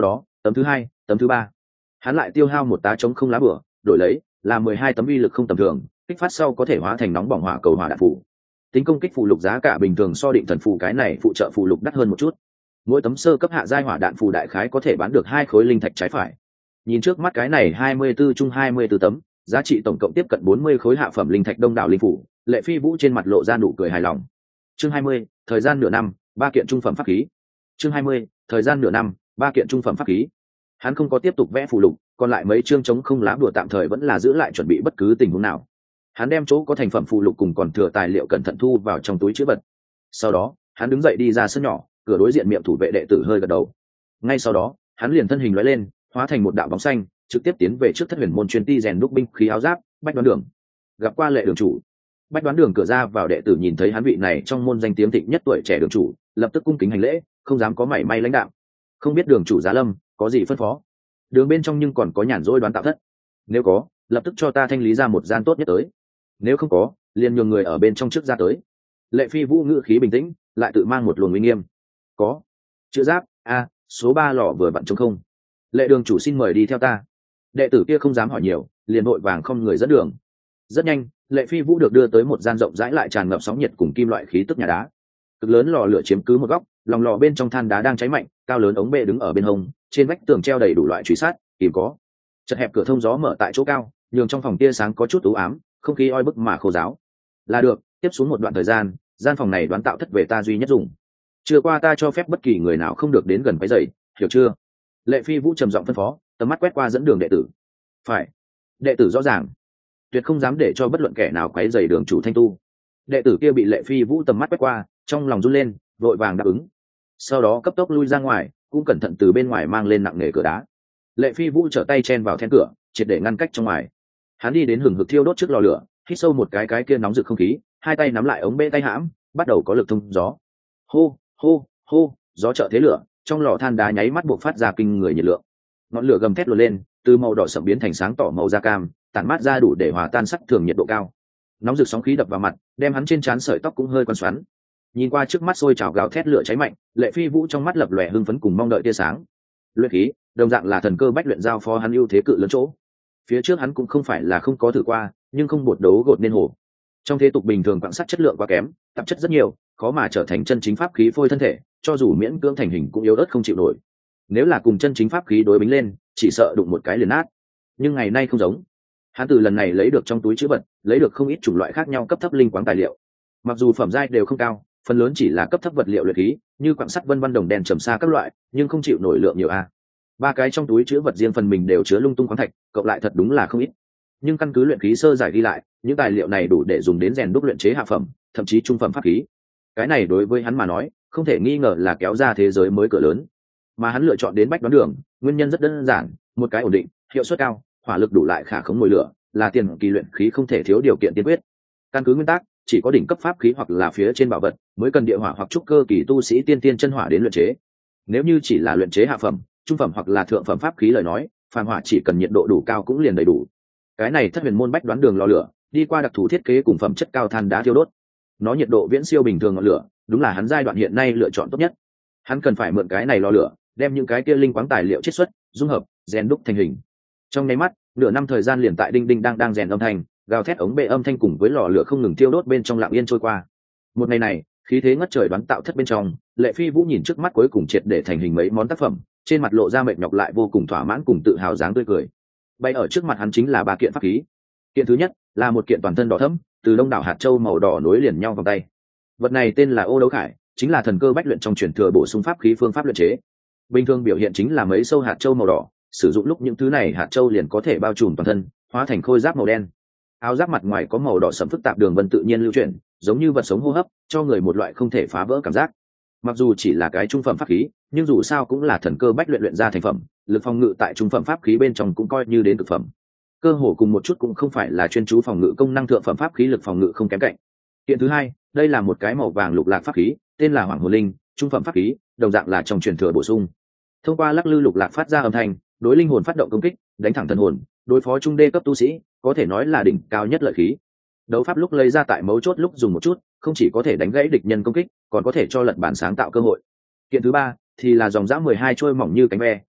tấm thứ hai, tấm thứ ba. Hắn lại tiêu hao một tá trống không lá bửa, đổi lấy là mười hai tấm uy lực không tầm thường, kích phát sau có thể hóa thành nóng bỏng hỏa cầu hỏa đạn phù. Tính công kích phù lục giá cả bình thường so định thần phù cái này phụ trợ phù lục đắt hơn một chút. Mỗi tấm sơ cấp hạ giai hỏa đạn phù đại khái có thể bán được hai khối linh thạch trái phải. Nhìn trước mắt cái này hai mươi tư chung hai mươi tư tấm, giá trị tổng cộng tiếp cận bốn mươi khối hạ phẩm linh thạch đông đảo linh phủ, Lệ Phi Vũ trên mặt lộ ra nụ cười hài lòng. Chương hai mươi, thời gian nửa năm, ba kiện trung phẩm pháp khí. Chương hai mươi, thời gian nửa năm, ba kiện trung phẩm pháp khí. Hắn không có tiếp tục vẽ phù lục, còn lại mấy chương trống không lá bùa tạm thời vẫn là giữ lại chuẩn bị bất cứ tình huống nào. Hắn đem chỗ có thành phẩm phù lục cùng còn thừa tài liệu cẩn thận thu vào trong túi trữ vật. Sau đó, hắn đứng dậy đi ra sân nhỏ, cửa đối diện miệng thủ vệ đệ tử hơi gật đầu. Ngay sau đó, hắn liền thân hình lóe lên, hóa thành một đạo bóng xanh, trực tiếp tiến về trước thất huyền môn chuyên ti rèn đúc binh khí áo giáp, Bách Đoán Đường. Gặp qua Lệ đường chủ. Bách Đoán Đường cửa ra vào đệ tử nhìn thấy hắn vị này trong môn danh tiếng thịnh nhất tuổi trẻ đường chủ, lập tức cung kính hành lễ, không dám có mảy may lãnh đạm. Không biết đường chủ Giá Lâm có gì phân phó? Đường bên trong nhưng còn có nhàn rỗi đoán tạo thất. Nếu có, lập tức cho ta thanh lý ra một gian tốt nhất tới. Nếu không có, liền nhường người ở bên trong trước ra tới. Lệ Phi Vũ ngữ khí bình tĩnh, lại tự mang một luồng uy nghiêm. Có. Chữ giáp a, số ba lọ vừa vặn trống không. Lệ đường chủ xin mời đi theo ta. Đệ tử kia không dám hỏi nhiều, liền vội vàng không người dẫn đường. Rất nhanh, Lệ Phi Vũ được đưa tới một gian rộng rãi lại tràn ngập sóng nhiệt cùng kim loại khí tức nhà đá. Cực lớn lò lửa chiếm cứ một góc, lòng lò bên trong than đá đang cháy mạnh, cao lớn ống bệ đứng ở bên hông, trên vách tường treo đầy đủ loại truy sát, kìm có. Chật hẹp cửa thông gió mở tại chỗ cao, nhường trong phòng tia sáng có chút u ám, không khí oi bức mà khô ráo. Là được, tiếp xuống một đoạn thời gian, gian phòng này đoán tạo thất về ta duy nhất dùng. Chưa qua ta cho phép bất kỳ người nào không được đến gần quấy rầy, hiểu chưa? Lệ Phi Vũ trầm giọng phân phó, tầm mắt quét qua dẫn đường đệ tử. Phải. Đệ tử rõ ràng, tuyệt không dám để cho bất luận kẻ nào quấy rầy đường chủ thanh tu. Đệ tử kia bị Lệ Phi Vũ tầm mắt quét qua, trong lòng run lên, vội vàng đáp ứng. Sau đó cấp tốc lui ra ngoài, cũng cẩn thận từ bên ngoài mang lên nặng nề cửa đá. Lệ Phi Vũ trở tay chen vào then cửa, triệt để ngăn cách trong ngoài. Hắn đi đến hừng hực thiêu đốt trước lò lửa, hít sâu một cái cái kia nóng rực không khí, hai tay nắm lại ống bê tay hãm, bắt đầu có lực thông gió. Hô, hô, hô, gió trợ thế lửa, trong lò than đá nháy mắt buộc phát ra kinh người nhiệt lượng. Ngọn lửa gầm thét luồn lên, từ màu đỏ sẫm biến thành sáng tỏ màu da cam, tản mát ra đủ để hòa tan sắc thường nhiệt độ cao. Nóng rực sóng khí đập vào mặt, đem hắn trên trán sợi tóc cũng hơi quăn xoắn. Nhìn qua trước mắt sôi trào gào thét lửa cháy mạnh, Lệ Phi Vũ trong mắt lập lòe hưng phấn cùng mong đợi tia sáng. Luyện khí, đồng dạng là thần cơ bách luyện giao phó hắn ưu thế cự lớn chỗ. Phía trước hắn cũng không phải là không có thử qua, nhưng không bột đấu gột nên hổ. Trong thế tục bình thường quặng sắt chất lượng quá kém, tạp chất rất nhiều, khó mà trở thành chân chính pháp khí phôi thân thể, cho dù miễn cưỡng thành hình cũng yếu ớt không chịu nổi. Nếu là cùng chân chính pháp khí đối bính lên, chỉ sợ đụng một cái liền nát. Nhưng ngày nay không giống. Hắn từ lần này lấy được trong túi trữ vật, lấy được không ít chủng loại khác nhau cấp thấp linh quáng tài liệu. Mặc dù phẩm giai đều không cao, phần lớn chỉ là cấp thấp vật liệu luyện khí, như quặng sắt vân vân đồng đèn trầm xa các loại, nhưng không chịu nổi lượng nhiều a. Ba cái trong túi trữ vật riêng phần mình đều chứa lung tung khoáng thạch, cộng lại thật đúng là không ít. Nhưng căn cứ luyện khí sơ giải ghi lại, những tài liệu này đủ để dùng đến rèn đúc luyện chế hạ phẩm, thậm chí trung phẩm pháp khí. Cái này đối với hắn mà nói, không thể nghi ngờ là kéo ra thế giới mới cửa lớn. Mà hắn lựa chọn đến Bách Đoán Đường, nguyên nhân rất đơn giản, một cái ổn định, hiệu suất cao, hỏa lực đủ lại khả khống mồi lửa, là tiền kỳ luyện khí không thể thiếu điều kiện tiên quyết. Căn cứ nguyên tắc, chỉ có đỉnh cấp pháp khí hoặc là phía trên bảo vật mới cần địa hỏa hoặc trúc cơ kỳ tu sĩ tiên tiên chân hỏa đến luyện chế. Nếu như chỉ là luyện chế hạ phẩm, trung phẩm hoặc là thượng phẩm pháp khí lời nói, phàm hỏa chỉ cần nhiệt độ đủ cao cũng liền đầy đủ. Cái này Thất Huyền môn Bách Đoán Đường lò lửa, đi qua đặc thù thiết kế cùng phẩm chất cao than đá thiêu đốt, nó nhiệt độ viễn siêu bình thường ngọn lửa, đúng là hắn giai đoạn hiện nay lựa chọn tốt nhất. Hắn cần phải mượn cái này lò lửa, đem những cái kia linh quáng tài liệu chiết xuất, dung hợp, rèn đúc thành hình. Trong nháy mắt, nửa năm thời gian liền tại đinh đinh đang đang rèn âm thanh, gào thét ống bệ âm thanh cùng với lò lửa không ngừng thiêu đốt bên trong lặng yên trôi qua. Một ngày này, khí thế ngất trời đoán tạo thất bên trong, Lệ Phi Vũ nhìn trước mắt cuối cùng triệt để thành hình mấy món tác phẩm, trên mặt lộ ra mệt nhọc lại vô cùng thỏa mãn cùng tự hào dáng tươi cười. Bay ở trước mặt hắn chính là ba kiện pháp khí. Kiện thứ nhất là một kiện toàn thân đỏ thẫm, từ đông đảo hạt châu màu đỏ nối liền nhau vòng tay. Vật này tên là Ô Đấu Khải, chính là thần cơ bách luyện trong truyền thừa bổ sung pháp khí phương pháp luyện chế. Bình thường biểu hiện chính là mấy sâu hạt châu màu đỏ, sử dụng lúc những thứ này hạt châu liền có thể bao trùm toàn thân, hóa thành khôi giáp màu đen. Áo giáp mặt ngoài có màu đỏ sẫm phức tạp đường vân tự nhiên lưu chuyển, giống như vật sống hô hấp, cho người một loại không thể phá vỡ cảm giác. Mặc dù chỉ là cái trung phẩm pháp khí, nhưng dù sao cũng là thần cơ bách luyện luyện ra thành phẩm, lực phòng ngự tại trung phẩm pháp khí bên trong cũng coi như đến cực phẩm. Cơ hồ cùng một chút cũng không phải là chuyên chú phòng ngự công năng thượng phẩm pháp khí lực phòng ngự không kém cạnh. Kiện thứ hai, đây là một cái màu vàng lục lạc pháp khí, tên là Hoàng Hồn Linh, trung phẩm pháp khí, đồng dạng là trong truyền thừa bổ sung. Thông qua lắc lư lục lạc phát ra âm thanh, đối linh hồn phát động công kích, đánh thẳng thần hồn, đối phó trung đê cấp tu sĩ, có thể nói là đỉnh cao nhất lợi khí. Đấu pháp lúc lấy ra tại mấu chốt lúc dùng một chút, không chỉ có thể đánh gãy địch nhân công kích, còn có thể cho lật bản sáng tạo cơ hội. Kiện thứ ba thì là dòng dã mười hai chuôi mỏng như cánh ve,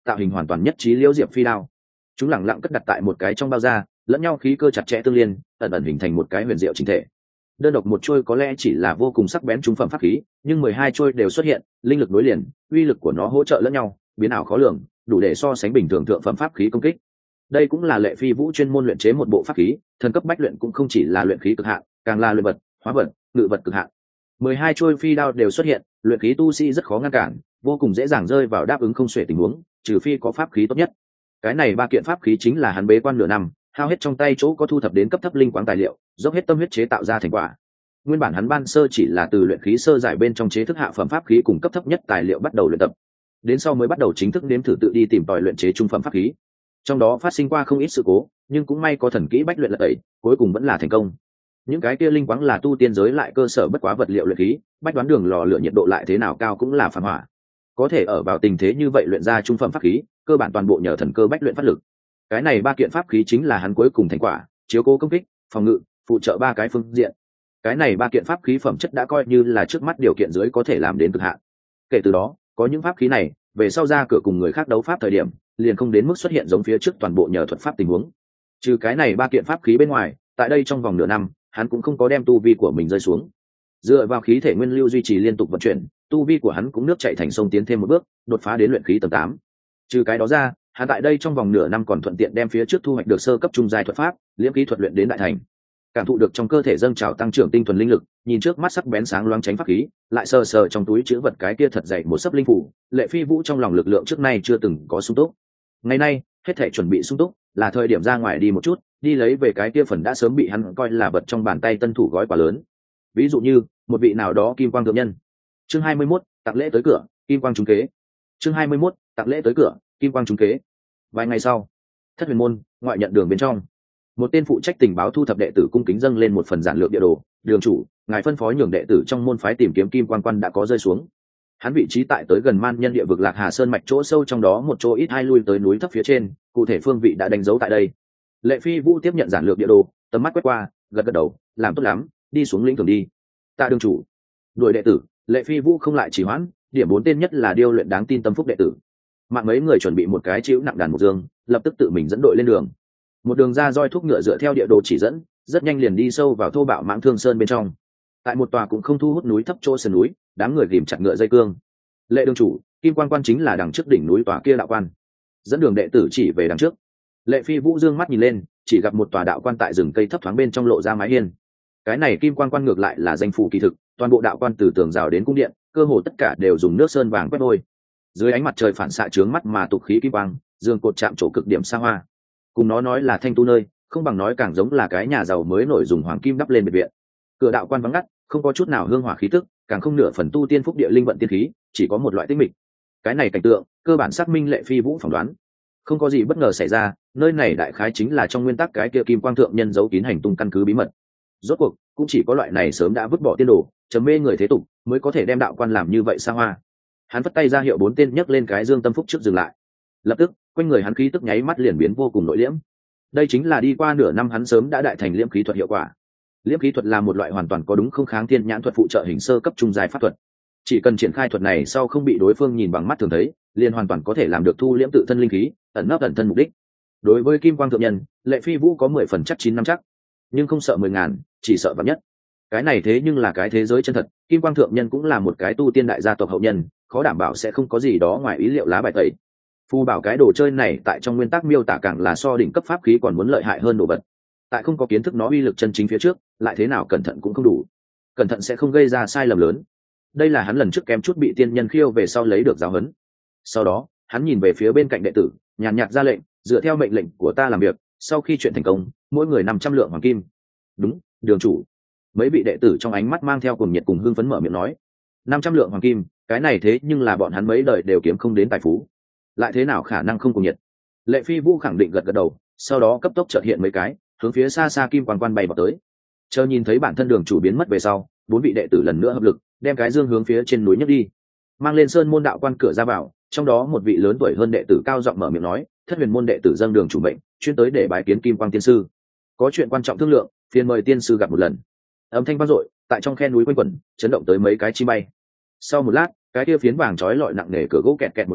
tạo hình hoàn toàn nhất trí liễu diệp phi đao. Chúng lẳng lặng cất đặt tại một cái trong bao da, lẫn nhau khí cơ chặt chẽ tương liên, ẩn ẩn hình thành một cái huyền diệu chính thể. Đơn độc một trôi có lẽ chỉ là vô cùng sắc bén trung phẩm pháp khí, nhưng mười hai trôi đều xuất hiện, linh lực nối liền, uy lực của nó hỗ trợ lẫn nhau, biến ảo khó lường, đủ để so sánh bình thường thượng phẩm pháp khí công kích. Đây cũng là Lệ Phi Vũ chuyên môn luyện chế một bộ pháp khí, thần cấp bách luyện cũng không chỉ là luyện khí cực hạn, càng là luyện vật, hóa vật, ngự vật cực hạn. mười hai trôi phi đao đều xuất hiện, luyện khí tu sĩ rất khó ngăn cản, vô cùng dễ dàng rơi vào đáp ứng không xuể tình huống, trừ phi có pháp khí tốt nhất. Cái này ba kiện pháp khí chính là hắn bế quan nửa năm, hao hết trong tay chỗ có thu thập đến cấp thấp linh quáng tài liệu, dốc hết tâm huyết chế tạo ra thành quả. Nguyên bản hắn ban sơ chỉ là từ luyện khí sơ giải bên trong chế thức hạ phẩm pháp khí cùng cấp thấp nhất tài liệu bắt đầu luyện tập, đến sau mới bắt đầu chính thức nếm thử tự đi tìm tòi luyện chế trung phẩm pháp khí. Trong đó phát sinh qua không ít sự cố, nhưng cũng may có thần kỹ bách luyện lật tẩy, cuối cùng vẫn là thành công. Những cái kia linh quáng là tu tiên giới lại cơ sở bất quá vật liệu luyện khí, bách đoán đường lò lửa nhiệt độ lại thế nào cao cũng là phản hỏa. Có thể ở vào tình thế như vậy luyện ra trung phẩm pháp khí, cơ bản toàn bộ nhờ thần cơ bách luyện phát lực. Cái này ba kiện pháp khí chính là hắn cuối cùng thành quả, chiếu cố công kích, phòng ngự, phụ trợ ba cái phương diện. Cái này ba kiện pháp khí phẩm chất đã coi như là trước mắt điều kiện dưới có thể làm đến cực hạn. Kể từ đó, có những pháp khí này, về sau ra cửa cùng người khác đấu pháp thời điểm, liền không đến mức xuất hiện giống phía trước toàn bộ nhờ thuật pháp tình huống. Trừ cái này ba kiện pháp khí bên ngoài, tại đây trong vòng nửa năm, hắn cũng không có đem tu vi của mình rơi xuống. Dựa vào khí thể nguyên lưu duy trì liên tục vận chuyển, tu vi của hắn cũng nước chảy thành sông tiến thêm một bước, đột phá đến luyện khí tầng tám. Trừ cái đó ra, hắn tại đây trong vòng nửa năm còn thuận tiện đem phía trước thu hoạch được sơ cấp trung giai thuật pháp, liễm khí thuật luyện đến đại thành. Cảm thụ được trong cơ thể dâng trào tăng trưởng tinh thuần linh lực, nhìn trước mắt sắc bén sáng loáng tránh pháp khí, lại sờ sờ trong túi chứa vật cái kia thật dày một sấp linh phủ, Lệ Phi Vũ trong lòng lực lượng trước nay chưa từng có sung túc. Ngày nay, hết thảy chuẩn bị sung túc, là thời điểm ra ngoài đi một chút, đi lấy về cái kia phần đã sớm bị hắn coi là vật trong bàn tay tân thủ gói quà lớn. Ví dụ như, một vị nào đó kim quang thượng nhân. Chương hai mươi mốt, tặng lễ tới cửa, kim quang trúng kế. Chương hai mươi mốt, tặng lễ tới cửa, kim quang trúng kế. Vài ngày sau, Thất Huyền môn, ngoại nhận đường bên trong, một tên phụ trách tình báo thu thập đệ tử cung kính dâng lên một phần giản lược địa đồ. Đường chủ, ngài phân phó nhường đệ tử trong môn phái tìm kiếm kim quan quan đã có rơi xuống. Hắn vị trí tại tới gần man nhân địa vực Lạc Hà Sơn mạch chỗ sâu trong đó một chỗ ít hai lui tới núi thấp phía trên, cụ thể phương vị đã đánh dấu tại đây. Lệ Phi Vũ tiếp nhận giản lược địa đồ, tầm mắt quét qua, gật gật đầu, làm tốt lắm, đi xuống lĩnh thưởng đi. Tạ đường chủ. Đuổi đệ tử, Lệ Phi Vũ không lại trì hoãn, điểm bốn tên nhất là điêu luyện đáng tin tâm phúc đệ tử. Mạng mấy người chuẩn bị một cái chịu nặng đàn một dương, lập tức tự mình dẫn đội lên đường. Một đường ra roi thúc ngựa dựa theo địa đồ chỉ dẫn, rất nhanh liền đi sâu vào thô bạo Mãng Thương Sơn bên trong. Tại một tòa cũng không thu hút núi thấp chỗ sườn núi, đám người ghìm chặt ngựa dây cương. Lệ đường chủ, kim quan quan chính là đằng trước đỉnh núi tòa kia đạo quan. Dẫn đường đệ tử chỉ về đằng trước. Lệ Phi Vũ dương mắt nhìn lên, chỉ gặp một tòa đạo quan tại rừng cây thấp thoáng bên trong lộ ra mái hiên. Cái này kim quan quan ngược lại là danh phủ kỳ thực, toàn bộ đạo quan từ tường rào đến cung điện, cơ hồ tất cả đều dùng nước sơn vàng quét vôi. Dưới ánh mặt trời phản xạ chướng mắt mà tục khí kim quang, dương cột chạm trổ cực điểm xa hoa. Cùng nó nói là thanh tu nơi, không bằng nói càng giống là cái nhà giàu mới nổi dùng hoàng kim đắp lên biệt viện. Cửa đạo quan vắng ngắt, không có chút nào hương hỏa khí tức, càng không nửa phần tu tiên phúc địa linh vận tiên khí, chỉ có một loại tĩnh mịch. Cái này cảnh tượng, cơ bản xác minh Lệ Phi Vũ phỏng đoán. Không có gì bất ngờ xảy ra, nơi này đại khái chính là trong nguyên tắc cái kia kim quang thượng nhân giấu kín hành tung căn cứ bí mật. Rốt cuộc, cũng chỉ có loại này sớm đã vứt bỏ tiên đồ, chấm mê người thế tục, mới có thể đem đạo quan làm như vậy xa hoa. Hắn vất tay ra hiệu bốn tên nhấc lên cái dương tâm phúc trước dừng lại. Lập tức, quanh người hắn khí tức nháy mắt liền biến vô cùng nội liễm. Đây chính là đi qua nửa năm hắn sớm đã đại thành liễm khí thuật hiệu quả. Liễm khí thuật là một loại hoàn toàn có đúng không kháng thiên nhãn thuật phụ trợ hình sơ cấp trung giai pháp thuật. Chỉ cần triển khai thuật này sau không bị đối phương nhìn bằng mắt thường thấy, liền hoàn toàn có thể làm được thu liễm tự thân linh khí, ẩn nấp ẩn thân mục đích. Đối với kim quang thượng nhân, Lệ Phi Vũ có mười phần chắc chín năm chắc, nhưng không sợ mười ngàn, chỉ sợ vạn nhất. Cái này thế nhưng là cái thế giới chân thật, kim quang thượng nhân cũng là một cái tu tiên đại gia tộc hậu nhân, khó đảm bảo sẽ không có gì đó ngoài ý liệu lá bài tẩy. Phù bảo cái đồ chơi này tại trong nguyên tắc miêu tả càng là so đỉnh cấp pháp khí còn muốn lợi hại hơn đồ vật. Tại không có kiến thức nó uy lực chân chính phía trước, lại thế nào cẩn thận cũng không đủ. Cẩn thận sẽ không gây ra sai lầm lớn. Đây là hắn lần trước kém chút bị tiên nhân khiêu về sau lấy được giáo huấn. Sau đó, hắn nhìn về phía bên cạnh đệ tử, nhàn nhạt ra lệnh, dựa theo mệnh lệnh của ta làm việc, sau khi chuyện thành công, mỗi người năm trăm lượng hoàng kim. Đúng, đường chủ. Mấy vị đệ tử trong ánh mắt mang theo cùng nhiệt cùng hưng phấn mở miệng nói. năm trăm lượng hoàng kim, cái này thế nhưng là bọn hắn mấy đời đều kiếm không đến tài phú. Lại thế nào khả năng không cùng nhiệt. Lệ Phi Vũ khẳng định gật gật đầu, sau đó cấp tốc chợt hiện mấy cái, hướng phía xa xa kim quan quan bay vào tới. Chờ nhìn thấy bản thân đường chủ biến mất về sau, bốn vị đệ tử lần nữa hợp lực, đem cái dương hướng phía trên núi nhấc đi, mang lên sơn môn đạo quan cửa ra vào. Trong đó một vị lớn tuổi hơn đệ tử cao giọng mở miệng nói, Thất Huyền môn đệ tử dâng đường chủ mệnh, chuyên tới để bái kiến kim quang tiên sư, có chuyện quan trọng thương lượng, phiền mời tiên sư gặp một lần. Âm thanh vang dội tại trong khe núi quanh quẩn, chấn động tới mấy cái chim bay. Sau một lát, cái kia phiến vàng trói lọi nặng nề cửa gỗ kẹt kẹt một tiếng,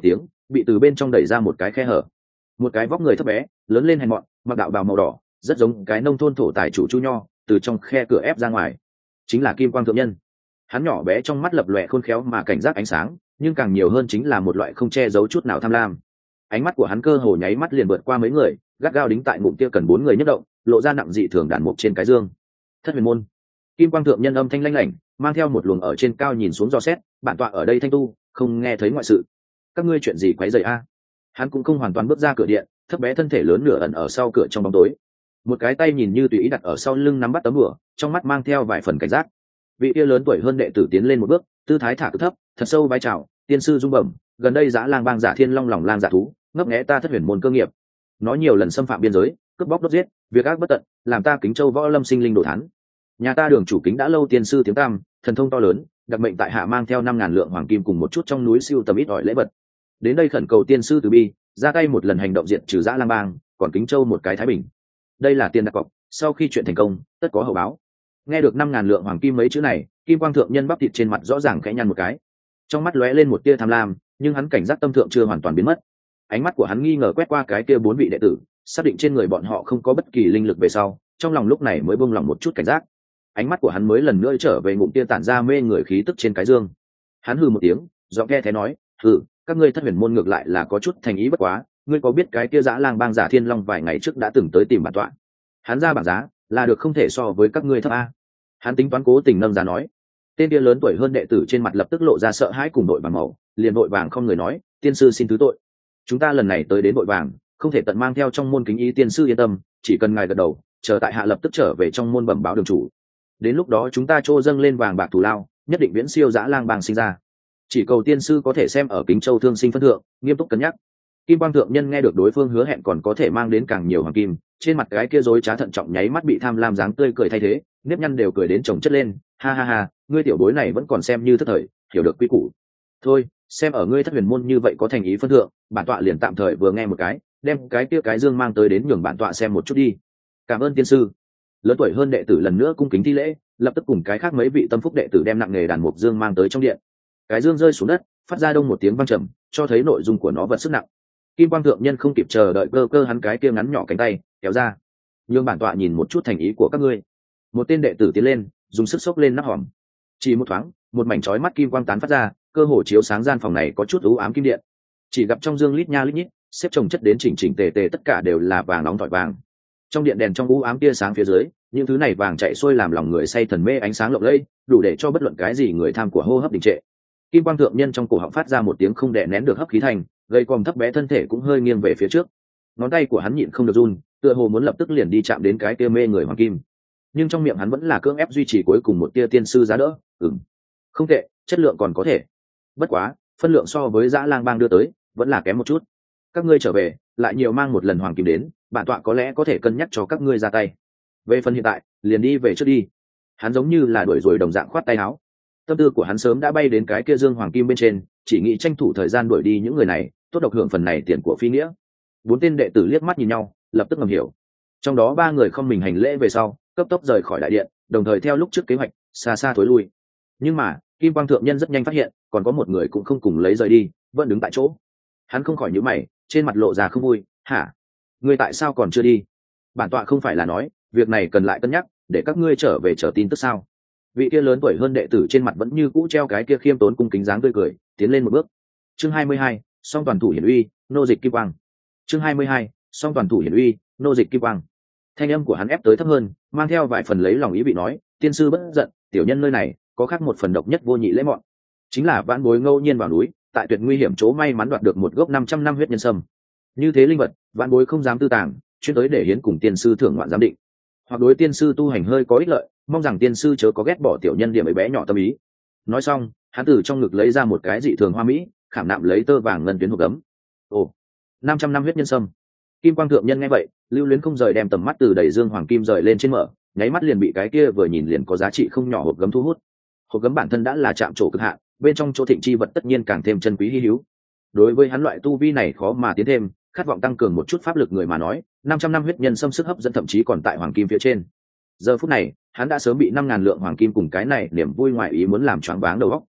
bị từ bên trong đẩy ra một cái khe hở. Một cái vóc người thấp bé, lớn lên hèn mọn, mặc đạo bào màu đỏ, rất giống cái nông thôn thổ tài chủ Chu Nho, từ trong khe cửa ép ra ngoài. Chính là Kim Quang thượng nhân. Hắn nhỏ bé trong mắt lập lòe khôn khéo mà cảnh giác ánh sáng, nhưng càng nhiều hơn chính là một loại không che giấu chút nào tham lam. Ánh mắt của hắn cơ hồ nháy mắt liền vượt qua mấy người, gắt gao đính tại ngụm kia cần bốn người nhất động, lộ ra nặng dị thường đàn mục trên cái dương. Thất huyền môn. Kim Quang thượng nhân âm thanh lanh lảnh, mang theo một luồng ở trên cao nhìn xuống dò xét, bản tọa ở đây thanh tu, không nghe thấy ngoại sự. Các ngươi chuyện gì quấy rầy a? Hắn cũng không hoàn toàn bước ra cửa điện, thấp bé thân thể lớn nửa ẩn ở sau cửa trong bóng tối. Một cái tay nhìn như tùy ý đặt ở sau lưng nắm bắt tấm bửa, trong mắt mang theo vài phần cảnh giác. Vị kia lớn tuổi hơn đệ tử tiến lên một bước, tư thái thả cực thấp, thật sâu vai chào, tiên sư dung bẩm, gần đây Dã Lang bang giả thiên long lòng lang giả thú, ngấp nghé ta thất huyền môn cơ nghiệp. Nó nhiều lần xâm phạm biên giới, cướp bóc đốt giết, việc ác bất tận, làm ta Kính Châu võ lâm sinh linh đổ thán. Nhà ta đường chủ kính đã lâu tiên sư tiếng tam, thần thông to lớn, đặc mệnh tại hạ mang theo năm ngàn lượng hoàng kim cùng một chút trong núi siêu tầm ít ỏi lễ vật. Đến đây khẩn cầu tiên sư từ bi, ra tay một lần hành động diệt trừ Dã Lang bang, còn Kính Châu một cái thái bình. Đây là tiền đặt cọc, sau khi chuyện thành công, tất có hậu báo. Nghe được năm ngàn lượng hoàng kim mấy chữ này, Kim Quang thượng nhân bắp thịt trên mặt rõ ràng khẽ nhăn một cái, trong mắt lóe lên một tia tham lam, nhưng hắn cảnh giác tâm thượng chưa hoàn toàn biến mất. Ánh mắt của hắn nghi ngờ quét qua cái kia bốn vị đệ tử, xác định trên người bọn họ không có bất kỳ linh lực về sau, trong lòng lúc này mới buông lòng một chút cảnh giác. Ánh mắt của hắn mới lần nữa trở về ngụm tia tản ra mê người khí tức trên cái dương. Hắn hừ một tiếng, giọng nghe thế nói, hừ, các ngươi thất huyền môn ngược lại là có chút thành ý bất quá, ngươi có biết cái kia Dã Lang bang giả thiên long vài ngày trước đã từng tới tìm bản tọa. Hắn ra bảng giá, là được không thể so với các ngươi thấp a. Hắn tính toán cố tình nâng giá nói. Tên kia lớn tuổi hơn đệ tử trên mặt lập tức lộ ra sợ hãi cùng đội vàng màu, liền đội vàng không người nói, tiên sư xin thứ tội. Chúng ta lần này tới đến đội vàng, không thể tận mang theo trong môn kính ý, tiên sư yên tâm, chỉ cần ngài gật đầu, chờ tại hạ lập tức trở về trong môn bẩm báo đường chủ. Đến lúc đó chúng ta trô dâng lên vàng bạc thù lao, nhất định viễn siêu Dã Lang bang sinh ra. Chỉ cầu tiên sư có thể xem ở Kính Châu thương sinh phân thượng, nghiêm túc cân nhắc. Kim Quang thượng nhân nghe được đối phương hứa hẹn còn có thể mang đến càng nhiều hoàng kim, trên mặt cái kia rối trá thận trọng nháy mắt bị tham lam dáng tươi cười thay thế, nếp nhăn đều cười đến chồng chất lên, ha ha ha, ngươi tiểu bối này vẫn còn xem như thất thời, hiểu được quy củ. Thôi, xem ở ngươi thất huyền môn như vậy có thành ý phân thượng, bản tọa liền tạm thời vừa nghe một cái, đem cái kia cái dương mang tới đến nhường bản tọa xem một chút đi. Cảm ơn tiên sư. Lớn tuổi hơn đệ tử lần nữa cung kính thi lễ, lập tức cùng cái khác mấy vị tâm phúc đệ tử đem nặng nghề đàn mục dương mang tới trong điện. Cái dương rơi xuống đất, phát ra đông một tiếng vang trầm, cho thấy nội dung của nó vật sức nặng. Kim Quang thượng nhân không kịp chờ đợi cơ cơ hắn cái kia ngắn nhỏ cánh tay kéo ra, nhường bản tọa nhìn một chút thành ý của các ngươi. Một tên đệ tử tiến lên, dùng sức xốc lên nắp hòm. Chỉ một thoáng, một mảnh chói mắt kim quang tán phát ra, cơ hồ chiếu sáng gian phòng này có chút u ám kim điện. Chỉ gặp trong dương lít nha lít nhít, xếp chồng chất đến chỉnh chỉnh tề tề, tất cả đều là vàng nóng tỏi vàng. Trong điện đèn trong u ám tia sáng phía dưới, những thứ này vàng chạy xuôi làm lòng người say thần mê, ánh sáng lộng lẫy, đủ để cho bất luận cái gì người tham của hô hấp đình trệ. Kim Quang thượng nhân trong cổ họng phát ra một tiếng không đè nén được hấp khí thành, gây còm thấp bé thân thể cũng hơi nghiêng về phía trước. Ngón tay của hắn nhịn không được run, tựa hồ muốn lập tức liền đi chạm đến cái tia mê người hoàng kim, nhưng trong miệng hắn vẫn là cưỡng ép duy trì cuối cùng một tia tiên sư giá đỡ. Ừm, không tệ, chất lượng còn có thể, bất quá phân lượng so với Dã Lang bang đưa tới vẫn là kém một chút. Các ngươi trở về lại nhiều mang một lần hoàng kim đến, bản tọa có lẽ có thể cân nhắc cho các ngươi ra tay. Về phần hiện tại, liền đi về trước đi. Hắn giống như là đuổi rồi đồng dạng khoát tay áo. Tâm tư của hắn sớm đã bay đến cái kia dương hoàng kim bên trên, chỉ nghĩ tranh thủ thời gian đuổi đi những người này, tốt độc hưởng phần này tiền của phi nghĩa. Bốn tên đệ tử liếc mắt nhìn nhau, lập tức ngầm hiểu. Trong đó ba người không mình hành lễ về sau, cấp tốc rời khỏi đại điện, đồng thời theo lúc trước kế hoạch xa xa thối lui. Nhưng mà Kim Quang thượng nhân rất nhanh phát hiện, còn có một người cũng không cùng lấy rời đi, vẫn đứng tại chỗ. Hắn không khỏi nhíu mày, trên mặt lộ ra không vui. Hả? Ngươi tại sao còn chưa đi? Bản tọa không phải là nói việc này cần lại cân nhắc, để các ngươi trở về chờ tin tức sao? Vị kia lớn tuổi hơn đệ tử trên mặt vẫn như cũ treo cái kia khiêm tốn cung kính dáng tươi cười, tiến lên một bước. Chương hai mươi hai, song toàn thủ hiển uy, nô dịch Kim Quang. Chương hai mươi hai, song toàn thủ hiển uy, nô dịch Kim Quang. Thanh âm của hắn ép tới thấp hơn, mang theo vài phần lấy lòng ý vị nói, tiên sư bất giận, tiểu nhân nơi này có khác một phần độc nhất vô nhị lễ mọn, chính là vãn bối ngẫu nhiên vào núi, tại tuyệt nguy hiểm chỗ may mắn đoạt được một gốc năm trăm năm huyết nhân sâm. Như thế linh vật, vãn bối không dám tư tàng, chuyên tới để hiến cùng tiên sư thưởng ngoạn giám định, hoặc đối tiên sư tu hành hơi có ích lợi, mong rằng tiên sư chớ có ghét bỏ tiểu nhân điểm ấy bé nhỏ tâm ý. Nói xong, hắn từ trong ngực lấy ra một cái dị thường hoa mỹ, khảm nạm lấy tơ vàng ngân tuyến hộp gấm. Ồ, năm trăm năm huyết nhân sâm. Kim Quang thượng nhân nghe vậy, lưu luyến không rời đem tầm mắt từ đầy dương hoàng kim rời lên trên mở, nháy mắt liền bị cái kia vừa nhìn liền có giá trị không nhỏ hộp gấm thu hút. Hộp gấm bản thân đã là chạm trổ cực hạn, bên trong chỗ thịnh chi vật tất nhiên càng thêm chân quý hi hữu. Đối với hắn loại tu vi này khó mà tiến thêm, khát vọng tăng cường một chút pháp lực người mà nói, năm trăm năm huyết nhân sâm sức hấp dẫn thậm chí còn tại hoàng kim phía trên. Giờ phút này, hắn đã sớm bị năm ngàn lượng hoàng kim cùng cái này niềm vui ngoại ý muốn làm choáng váng đầu óc.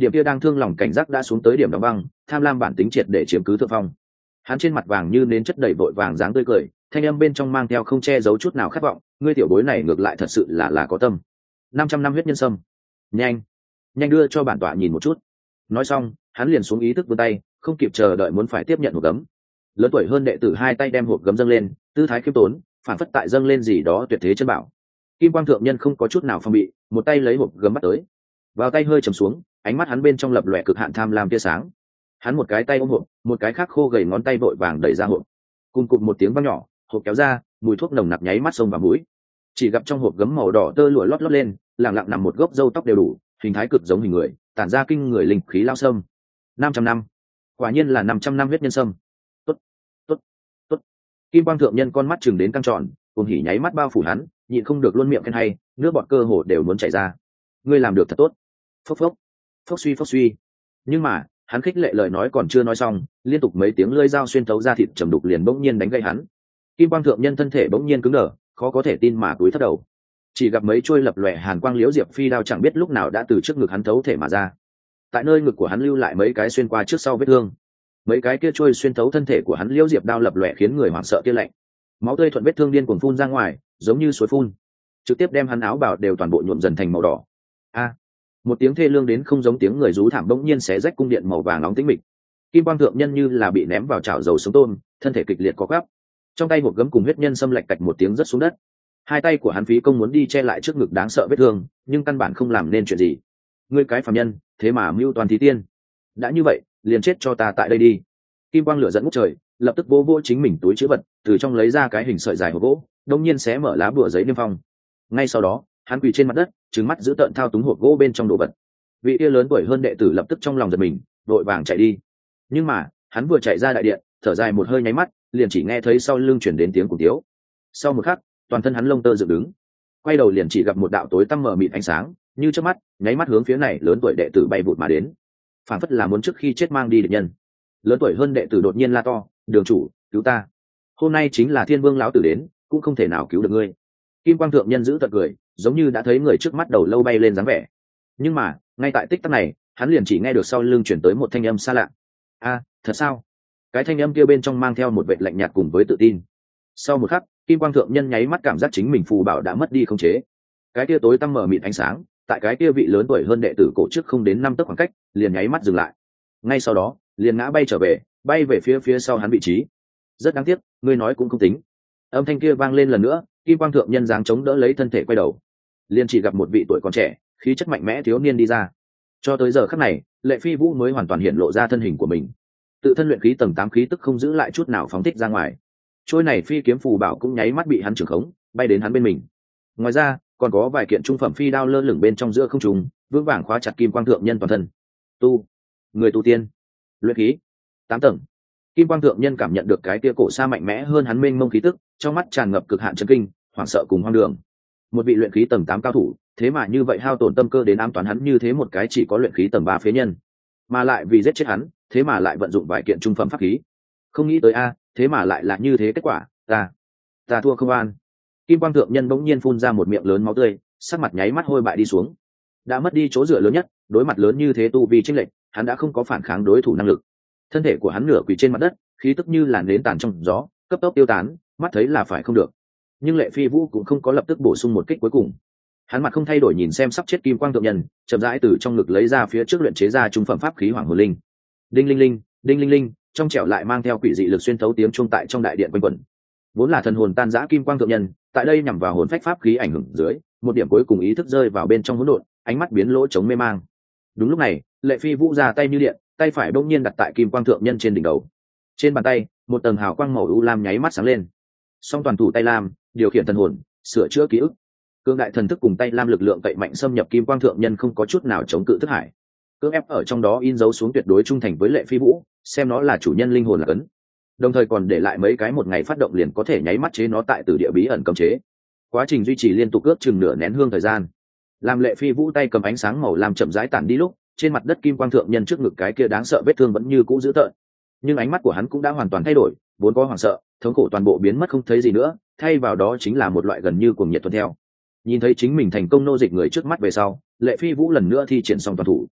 điểm kia đang thương lòng cảnh giác đã xuống tới điểm đóng băng, tham lam bản tính triệt để chiếm cứ thượng phong. Hắn trên mặt vàng như nến chất đầy vội vàng dáng tươi cười, thanh âm bên trong mang theo không che giấu chút nào khát vọng, ngươi tiểu bối này ngược lại thật sự là là có tâm. năm trăm năm huyết nhân sâm, nhanh nhanh đưa cho bản tọa nhìn một chút. Nói xong hắn liền xuống ý thức vươn tay, không kịp chờ đợi muốn phải tiếp nhận hộp gấm. Lớn tuổi hơn đệ tử hai tay đem hộp gấm dâng lên, tư thái khiêm tốn, phản phất tại dâng lên gì đó tuyệt thế chân bảo. Kim Quang thượng nhân không có chút nào phong bị, một tay lấy hộp gấm bắt tới, vào tay hơi trầm xuống, ánh mắt hắn bên trong lập lòe cực hạn tham lam tia sáng. Hắn một cái tay ôm hộp, một cái khác khô gầy ngón tay vội vàng đẩy ra hộp. Cùng cụt một tiếng vang nhỏ, hộp kéo ra, mùi thuốc nồng nặc nháy mắt xông vào mũi. Chỉ gặp trong hộp gấm màu đỏ tơ lụa lót lót lên, lặng lặng nằm một gốc râu tóc đều đủ, hình thái cực giống hình người, tản ra kinh người linh khí lao sâm. năm trăm năm, quả nhiên là năm trăm năm huyết nhân sâm. Tốt, tốt, tốt. Kim Quang thượng nhân con mắt chừng đến căng tròn, cùng hỉ nháy mắt bao phủ hắn, nhịn không được luôn miệng khen hay, nước bọt cơ hồ đều muốn chảy ra. Ngươi làm được thật tốt. Phốc phốc, phốc suy phốc suy. Nhưng mà hắn khích lệ lời nói còn chưa nói xong, liên tục mấy tiếng lưỡi dao xuyên thấu ra thịt trầm đục liền bỗng nhiên đánh gây hắn. Kim Quang thượng nhân thân thể bỗng nhiên cứng đờ, khó có thể tin mà cúi thấp đầu. Chỉ gặp mấy chuôi lập lòe hàn quang liễu diệp phi đao chẳng biết lúc nào đã từ trước ngực hắn thấu thể mà ra. Tại nơi ngực của hắn lưu lại mấy cái xuyên qua trước sau vết thương. Mấy cái kia chuôi xuyên thấu thân thể của hắn liễu diệp đao lập lòe khiến người hoảng sợ kia lạnh. Máu tươi thuận vết thương điên cuồng phun ra ngoài, giống như suối phun, trực tiếp đem hắn áo bào đều toàn bộ nhuộm dần thành màu đỏ. A! Một tiếng thê lương đến không giống tiếng người rú thảm bỗng nhiên xé rách cung điện màu vàng nóng tĩnh mịch. Kim Quang thượng nhân như là bị ném vào chảo dầu sống tôm, thân thể kịch liệt co quắp. Trong tay hộp gấm cùng huyết nhân xâm lệch cạch một tiếng rớt xuống đất. Hai tay của hắn phí công muốn đi che lại trước ngực đáng sợ vết thương, nhưng căn bản không làm nên chuyện gì. Ngươi cái phàm nhân, thế mà mưu toàn thí tiên. Đã như vậy, liền chết cho ta tại đây đi. Kim Quang lửa dẫn ngút trời, lập tức vô vô chính mình túi chứa vật, từ trong lấy ra cái hình sợi dài hộp gỗ, đông nhiên xé mở lá bùa giấy niêm phong. Ngay sau đó, hắn quỳ trên mặt đất, trừng mắt giữ tợn thao túng hộp gỗ bên trong đồ vật. Vị kia lớn tuổi hơn đệ tử lập tức trong lòng giật mình, vội vàng chạy đi. Nhưng mà hắn vừa chạy ra đại điện, thở dài một hơi nháy mắt, liền chỉ nghe thấy sau lưng chuyển đến tiếng của tiếu. Sau một khắc, toàn thân hắn lông tơ dựng đứng, quay đầu liền chỉ gặp một đạo tối tăm mờ mịt ánh sáng, như chớp mắt, nháy mắt hướng phía này lớn tuổi đệ tử bay vụt mà đến, phản phất là muốn trước khi chết mang đi địch nhân. Lớn tuổi hơn đệ tử đột nhiên la to, đường chủ, cứu ta! Hôm nay chính là Thiên Vương lão tử đến, cũng không thể nào cứu được ngươi. Kim Quang thượng nhân giữ tận cười, giống như đã thấy người trước mắt đầu lâu bay lên dáng vẻ. Nhưng mà ngay tại tích tắc này, hắn liền chỉ nghe được sau lưng chuyển tới một thanh âm xa lạ. A, thật sao? Cái thanh âm kia bên trong mang theo một vẻ lạnh nhạt cùng với tự tin. Sau một khắc, Kim Quang thượng nhân nháy mắt cảm giác chính mình phù bảo đã mất đi khống chế. Cái kia tối tăm mở mịt ánh sáng, tại cái kia vị lớn tuổi hơn đệ tử cổ trước không đến năm tấc khoảng cách, liền nháy mắt dừng lại. Ngay sau đó, liền ngã bay trở về, bay về phía phía sau hắn vị trí. Rất đáng tiếc, ngươi nói cũng không tính. Âm thanh kia vang lên lần nữa, Kim Quang thượng nhân giáng chống đỡ lấy thân thể quay đầu, liền chỉ gặp một vị tuổi còn trẻ, khí chất mạnh mẽ thiếu niên đi ra. Cho tới giờ khắc này, Lệ Phi Vũ mới hoàn toàn hiện lộ ra thân hình của mình. Tự thân luyện khí tầng tám khí tức không giữ lại chút nào phóng thích ra ngoài. Trôi này phi kiếm phù bảo cũng nháy mắt bị hắn trưởng khống, bay đến hắn bên mình. Ngoài ra, còn có vài kiện trung phẩm phi đao lơ lửng bên trong giữa không trung, vững vàng khóa chặt Kim Quang thượng nhân toàn thân. Tu, người tu tiên, luyện khí, tám tầng. Kim Quang thượng nhân cảm nhận được cái kia cổ xa mạnh mẽ hơn hắn mênh mông khí tức, trong mắt tràn ngập cực hạn chấn kinh, hoảng sợ cùng hoang đường. Một vị luyện khí tầng tám cao thủ, thế mà như vậy hao tổn tâm cơ đến ám toán hắn như thế một cái chỉ có luyện khí tầng ba phế nhân, mà lại vì giết chết hắn, thế mà lại vận dụng vài kiện trung phẩm pháp khí. Không nghĩ tới a, thế mà lại là như thế kết quả, ta, ta thua không an. Kim Quang thượng nhân bỗng nhiên phun ra một miệng lớn máu tươi, sắc mặt nháy mắt hôi bại đi xuống. Đã mất đi chỗ dựa lớn nhất, đối mặt lớn như thế tu vi chênh lệch, hắn đã không có phản kháng đối thủ năng lực. Thân thể của hắn nửa quỳ trên mặt đất, khí tức như làn nến tàn trong gió, cấp tốc tiêu tán, mắt thấy là phải không được. Nhưng Lệ Phi Vũ cũng không có lập tức bổ sung một kích cuối cùng. Hắn mặt không thay đổi nhìn xem sắp chết Kim Quang thượng nhân, chậm rãi từ trong ngực lấy ra phía trước luyện chế ra trung phẩm pháp khí Hoàng Hồn Linh. Đinh linh linh, đinh linh linh, trong trẻo lại mang theo quỷ dị lực xuyên thấu tiếng chuông tại trong đại điện quanh quẩn. Vốn là thần hồn tan rã Kim Quang thượng nhân, tại đây nhằm vào hồn phách pháp khí ảnh hưởng dưới, một điểm cuối cùng ý thức rơi vào bên trong hỗn độn, ánh mắt biến lỗ chống mê mang. Đúng lúc này, Lệ Phi Vũ ra tay như điện, tay phải bỗng nhiên đặt tại Kim Quang thượng nhân trên đỉnh đầu. Trên bàn tay, một tầng hào quang màu u lam nháy mắt sáng lên. Song toàn thủ tay lam, điều khiển thần hồn, sửa chữa ký ức. Cương đại thần thức cùng tay lam lực lượng cậy mạnh xâm nhập Kim Quang thượng nhân không có chút nào chống cự thức hải. Cưỡng ép ở trong đó in dấu xuống tuyệt đối trung thành với Lệ Phi Vũ, xem nó là chủ nhân linh hồn là cấn. Đồng thời còn để lại mấy cái một ngày phát động liền có thể nháy mắt chế nó tại từ địa bí ẩn cấm chế. Quá trình duy trì liên tục ước chừng nửa nén hương thời gian. Làm Lệ Phi Vũ tay cầm ánh sáng màu lam chậm rãi tản đi lúc, trên mặt đất Kim Quang thượng nhân trước ngực cái kia đáng sợ vết thương vẫn như cũ dữ tợn. Nhưng ánh mắt của hắn cũng đã hoàn toàn thay đổi, vốn có hoảng sợ, thống khổ toàn bộ biến mất không thấy gì nữa, thay vào đó chính là một loại gần như cuồng nhiệt tuân theo. Nhìn thấy chính mình thành công nô dịch người trước mắt về sau, Lệ Phi Vũ lần nữa thi triển xong toàn thủ.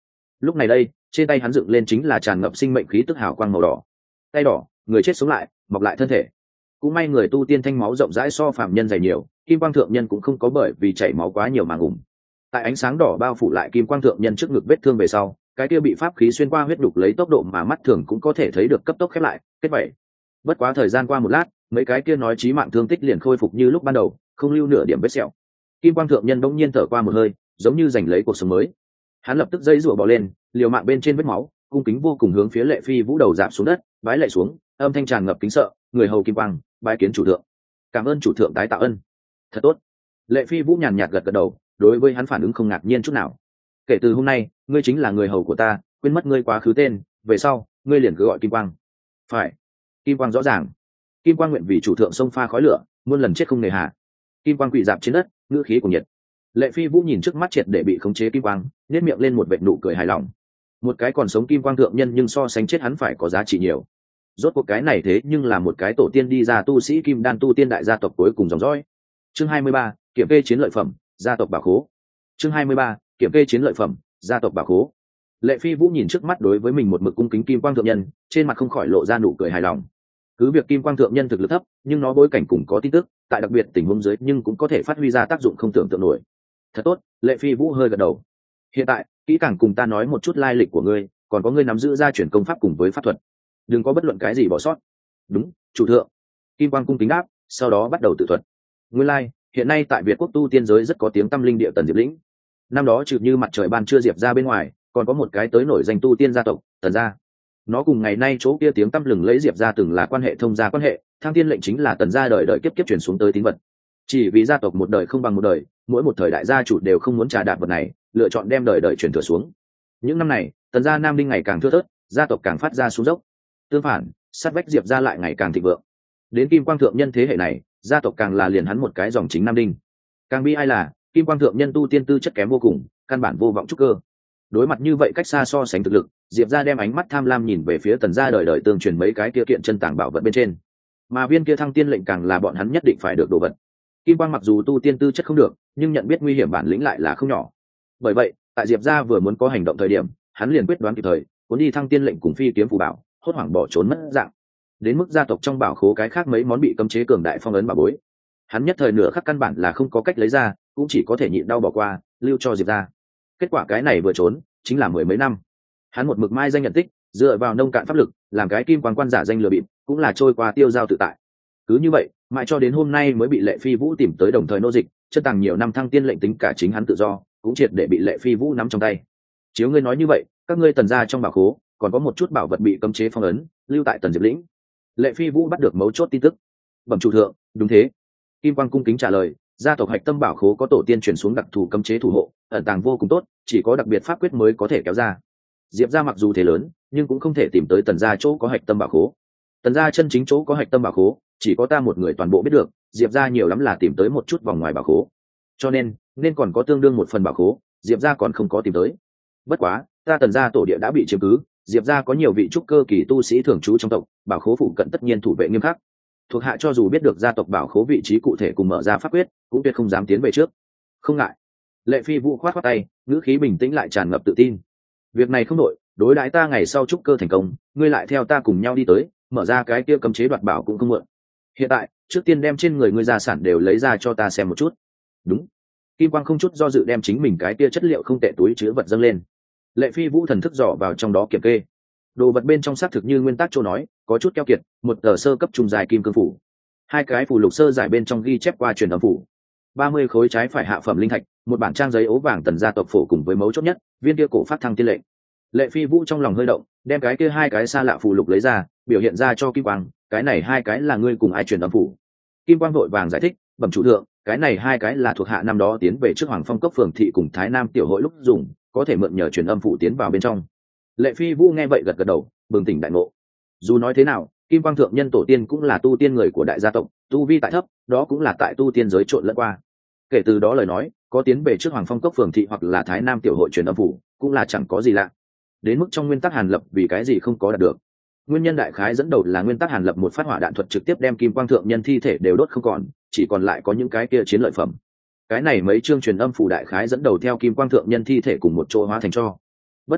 Lúc này đây trên tay hắn dựng lên chính là tràn ngập sinh mệnh khí tức hào quang màu đỏ. Tay đỏ, người chết sống lại, mọc lại thân thể. Cũng may người tu tiên thanh máu rộng rãi so phàm nhân dày nhiều, kim quang thượng nhân cũng không có bởi vì chảy máu quá nhiều mà ngủm. Tại ánh sáng đỏ bao phủ lại kim quang thượng nhân trước ngực vết thương về sau, cái kia bị pháp khí xuyên qua huyết đục lấy tốc độ mà mắt thường cũng có thể thấy được cấp tốc khép lại, kết vảy. Bất quá thời gian qua một lát, mấy cái kia nói chí mạng thương tích liền khôi phục như lúc ban đầu, không lưu nửa điểm vết sẹo. Kim quang thượng nhân bỗng nhiên thở qua một hơi, giống như giành lấy cuộc sống mới. Hắn lập tức dây rủa bò lên, liều mạng bên trên vết máu, cung kính vô cùng hướng phía Lệ Phi Vũ đầu rạp xuống đất, bái lạy xuống, âm thanh tràn ngập kính sợ, người hầu Kim Quang, bái kiến chủ thượng. Cảm ơn chủ thượng tái tạo ân. Thật tốt. Lệ Phi Vũ nhàn nhạt gật gật đầu, đối với hắn phản ứng không ngạc nhiên chút nào. Kể từ hôm nay, ngươi chính là người hầu của ta, quên mất ngươi quá khứ tên, về sau, ngươi liền cứ gọi Kim Quang. Phải. Kim Quang rõ ràng. Kim Quang nguyện vì chủ thượng xông pha khói lửa, muôn lần chết không nề hà. Kim Quang quỳ dạp trên đất, ngữ khí của nhiệt. Lệ Phi Vũ nhìn trước mắt triệt để bị khống chế Kim Quang, nhếch miệng lên một vệt nụ cười hài lòng. Một cái còn sống Kim Quang thượng nhân nhưng so sánh chết hắn phải có giá trị nhiều. Rốt cuộc cái này thế nhưng là một cái tổ tiên đi ra tu sĩ Kim Đan tu tiên đại gia tộc cuối cùng dòng dõi. Chương hai mươi ba, kiểm kê chiến lợi phẩm, gia tộc bảo khố. Chương hai mươi ba, kiểm kê chiến lợi phẩm, gia tộc bảo khố. Lệ Phi Vũ nhìn trước mắt đối với mình một mực cung kính Kim Quang thượng nhân, trên mặt không khỏi lộ ra nụ cười hài lòng. Cứ việc Kim Quang thượng nhân thực lực thấp, nhưng nó bối cảnh cũng có tin tức, tại đặc biệt tình huống dưới nhưng cũng có thể phát huy ra tác dụng không tưởng tượng nổi. Thật tốt. Lệ Phi Vũ hơi gật đầu. Hiện tại kỹ càng cùng ta nói một chút lai lịch của ngươi, còn có ngươi nắm giữ gia truyền công pháp cùng với pháp thuật, đừng có bất luận cái gì bỏ sót. Đúng, chủ thượng. Kim Quang cung kính đáp, sau đó bắt đầu tự thuật. Nguyên lai, hiện nay tại Việt quốc tu tiên giới rất có tiếng tăm linh địa Tần Diệp Lĩnh. Năm đó trừ như mặt trời ban trưa diệp ra bên ngoài, còn có một cái tới nổi danh tu tiên gia tộc, Tần gia. Nó cùng ngày nay chỗ kia tiếng tăm lừng lấy diệp ra từng là quan hệ thông gia quan hệ, thang tiên lệnh chính là Tần gia đời đời kiếp kiếp truyền xuống tới tín vật. Chỉ vì gia tộc một đời không bằng một đời, mỗi một thời đại gia chủ đều không muốn trà đạp vật này, lựa chọn đem đời đời truyền thừa xuống. Những năm này, Tần gia nam đinh ngày càng thưa thớt, gia tộc càng phát ra xuống dốc. Tương phản, sát vách diệp gia lại ngày càng thịnh vượng. Đến Kim Quang thượng nhân thế hệ này, gia tộc càng là liền hắn một cái dòng chính nam đinh. Càng bi ai là, Kim Quang thượng nhân tu tiên tư chất kém vô cùng, căn bản vô vọng trúc cơ. Đối mặt như vậy cách xa so sánh thực lực, diệp gia đem ánh mắt tham lam nhìn về phía Tần gia đời đời tương truyền mấy cái kia kiện chân tàng bảo vật bên trên. Mà viên kia thăng tiên lệnh càng là bọn hắn nhất định phải được đồ vật. Kim Quang mặc dù tu tiên tư chất không được, nhưng nhận biết nguy hiểm bản lĩnh lại là không nhỏ. Bởi vậy, tại diệp gia vừa muốn có hành động thời điểm, hắn liền quyết đoán kịp thời, cuốn đi thăng tiên lệnh cùng phi kiếm phù bảo, hốt hoảng bỏ trốn mất dạng. Đến mức gia tộc trong bảo khố cái khác mấy món bị cấm chế cường đại phong ấn bảo bối, hắn nhất thời nửa khắc căn bản là không có cách lấy ra, cũng chỉ có thể nhịn đau bỏ qua, lưu cho diệp gia. Kết quả cái này vừa trốn, chính là mười mấy năm. Hắn một mực mai danh nhận tích, dựa vào nông cạn pháp lực, làm cái Kim Quang quan giả danh lừa bịp, cũng là trôi qua tiêu dao tự tại. Cứ như vậy, mãi cho đến hôm nay mới bị Lệ Phi Vũ tìm tới đồng thời nô dịch, chân tàng nhiều năm thăng tiên lệnh tính cả chính hắn tự do, cũng triệt để bị Lệ Phi Vũ nắm trong tay. Chiếu ngươi nói như vậy, các ngươi Tần gia trong bảo khố còn có một chút bảo vật bị cấm chế phong ấn, lưu tại Tần Diệp Lĩnh. Lệ Phi Vũ bắt được mấu chốt tin tức. Bẩm chủ thượng, đúng thế. Kim Quang cung kính trả lời, gia tộc hạch tâm bảo khố có tổ tiên truyền xuống đặc thù cấm chế thủ hộ, ẩn tàng vô cùng tốt, chỉ có đặc biệt pháp quyết mới có thể kéo ra. Diệp gia mặc dù thế lớn, nhưng cũng không thể tìm tới Tần gia chỗ có hạch tâm bảo khố. Tần gia chân chính chỗ có hạch tâm bảo khố, chỉ có ta một người toàn bộ biết được, Diệp gia nhiều lắm là tìm tới một chút vòng ngoài bảo khố. Cho nên, nên còn có tương đương một phần bảo khố, Diệp gia còn không có tìm tới. Bất quá, ta Tần gia tổ địa đã bị chiếm cứ, Diệp gia có nhiều vị trúc cơ kỳ tu sĩ thường trú trong tộc, bảo khố phụ cận tất nhiên thủ vệ nghiêm khắc. Thuộc hạ cho dù biết được gia tộc bảo khố vị trí cụ thể cùng mở ra pháp quyết, cũng tuyệt không dám tiến về trước. Không ngại. Lệ Phi Vũ khoát khoát tay, ngữ khí bình tĩnh lại tràn ngập tự tin. Việc này không đổi, đối đãi ta ngày sau trúc cơ thành công, ngươi lại theo ta cùng nhau đi tới, mở ra cái kia cấm chế đoạt bảo cũng không muộn. Hiện tại, trước tiên đem trên người ngươi gia sản đều lấy ra cho ta xem một chút. Đúng. Kim Quang không chút do dự đem chính mình cái kia chất liệu không tệ túi chứa vật dâng lên. Lệ Phi Vũ thần thức dò vào trong đó kiểm kê. Đồ vật bên trong xác thực như nguyên tắc chỗ nói, có chút keo kiệt, một tờ sơ cấp trung dài kim cương phủ, hai cái phù lục sơ giải bên trong ghi chép qua truyền âm phủ, ba mươi khối trái phải hạ phẩm linh thạch, một bản trang giấy ố vàng Tần gia tộc phổ cùng với mấu chốt nhất, viên kia cổ phát thăng tiên lệnh. Lệ Phi Vũ trong lòng hơi động, đem cái kia hai cái xa lạ phù lục lấy ra, biểu hiện ra cho Kim Quang, cái này hai cái là ngươi cùng ai truyền âm phủ. Kim Quang vội vàng giải thích, bẩm chủ thượng, cái này hai cái là thuộc hạ năm đó tiến về trước Hoàng Phong cốc phường thị cùng Thái Nam tiểu hội lúc dùng, có thể mượn nhờ truyền âm phủ tiến vào bên trong. Lệ Phi Vũ nghe vậy gật gật đầu, bừng tỉnh đại ngộ. Dù nói thế nào, Kim Quang thượng nhân tổ tiên cũng là tu tiên người của đại gia tộc, tu vi tại thấp, đó cũng là tại tu tiên giới trộn lẫn qua. Kể từ đó lời nói, có tiến về trước Hoàng Phong cốc phường thị hoặc là Thái Nam tiểu hội truyền âm phủ, cũng là chẳng có gì lạ. Đến mức trong nguyên tắc Hàn Lập vì cái gì không có đạt được. Nguyên nhân đại khái dẫn đầu là nguyên tắc Hàn Lập một phát hỏa đạn thuật trực tiếp đem Kim Quang thượng nhân thi thể đều đốt không còn, chỉ còn lại có những cái kia chiến lợi phẩm. Cái này mấy chương truyền âm phủ đại khái dẫn đầu theo Kim Quang thượng nhân thi thể cùng một chỗ hóa thành tro. Bất quá,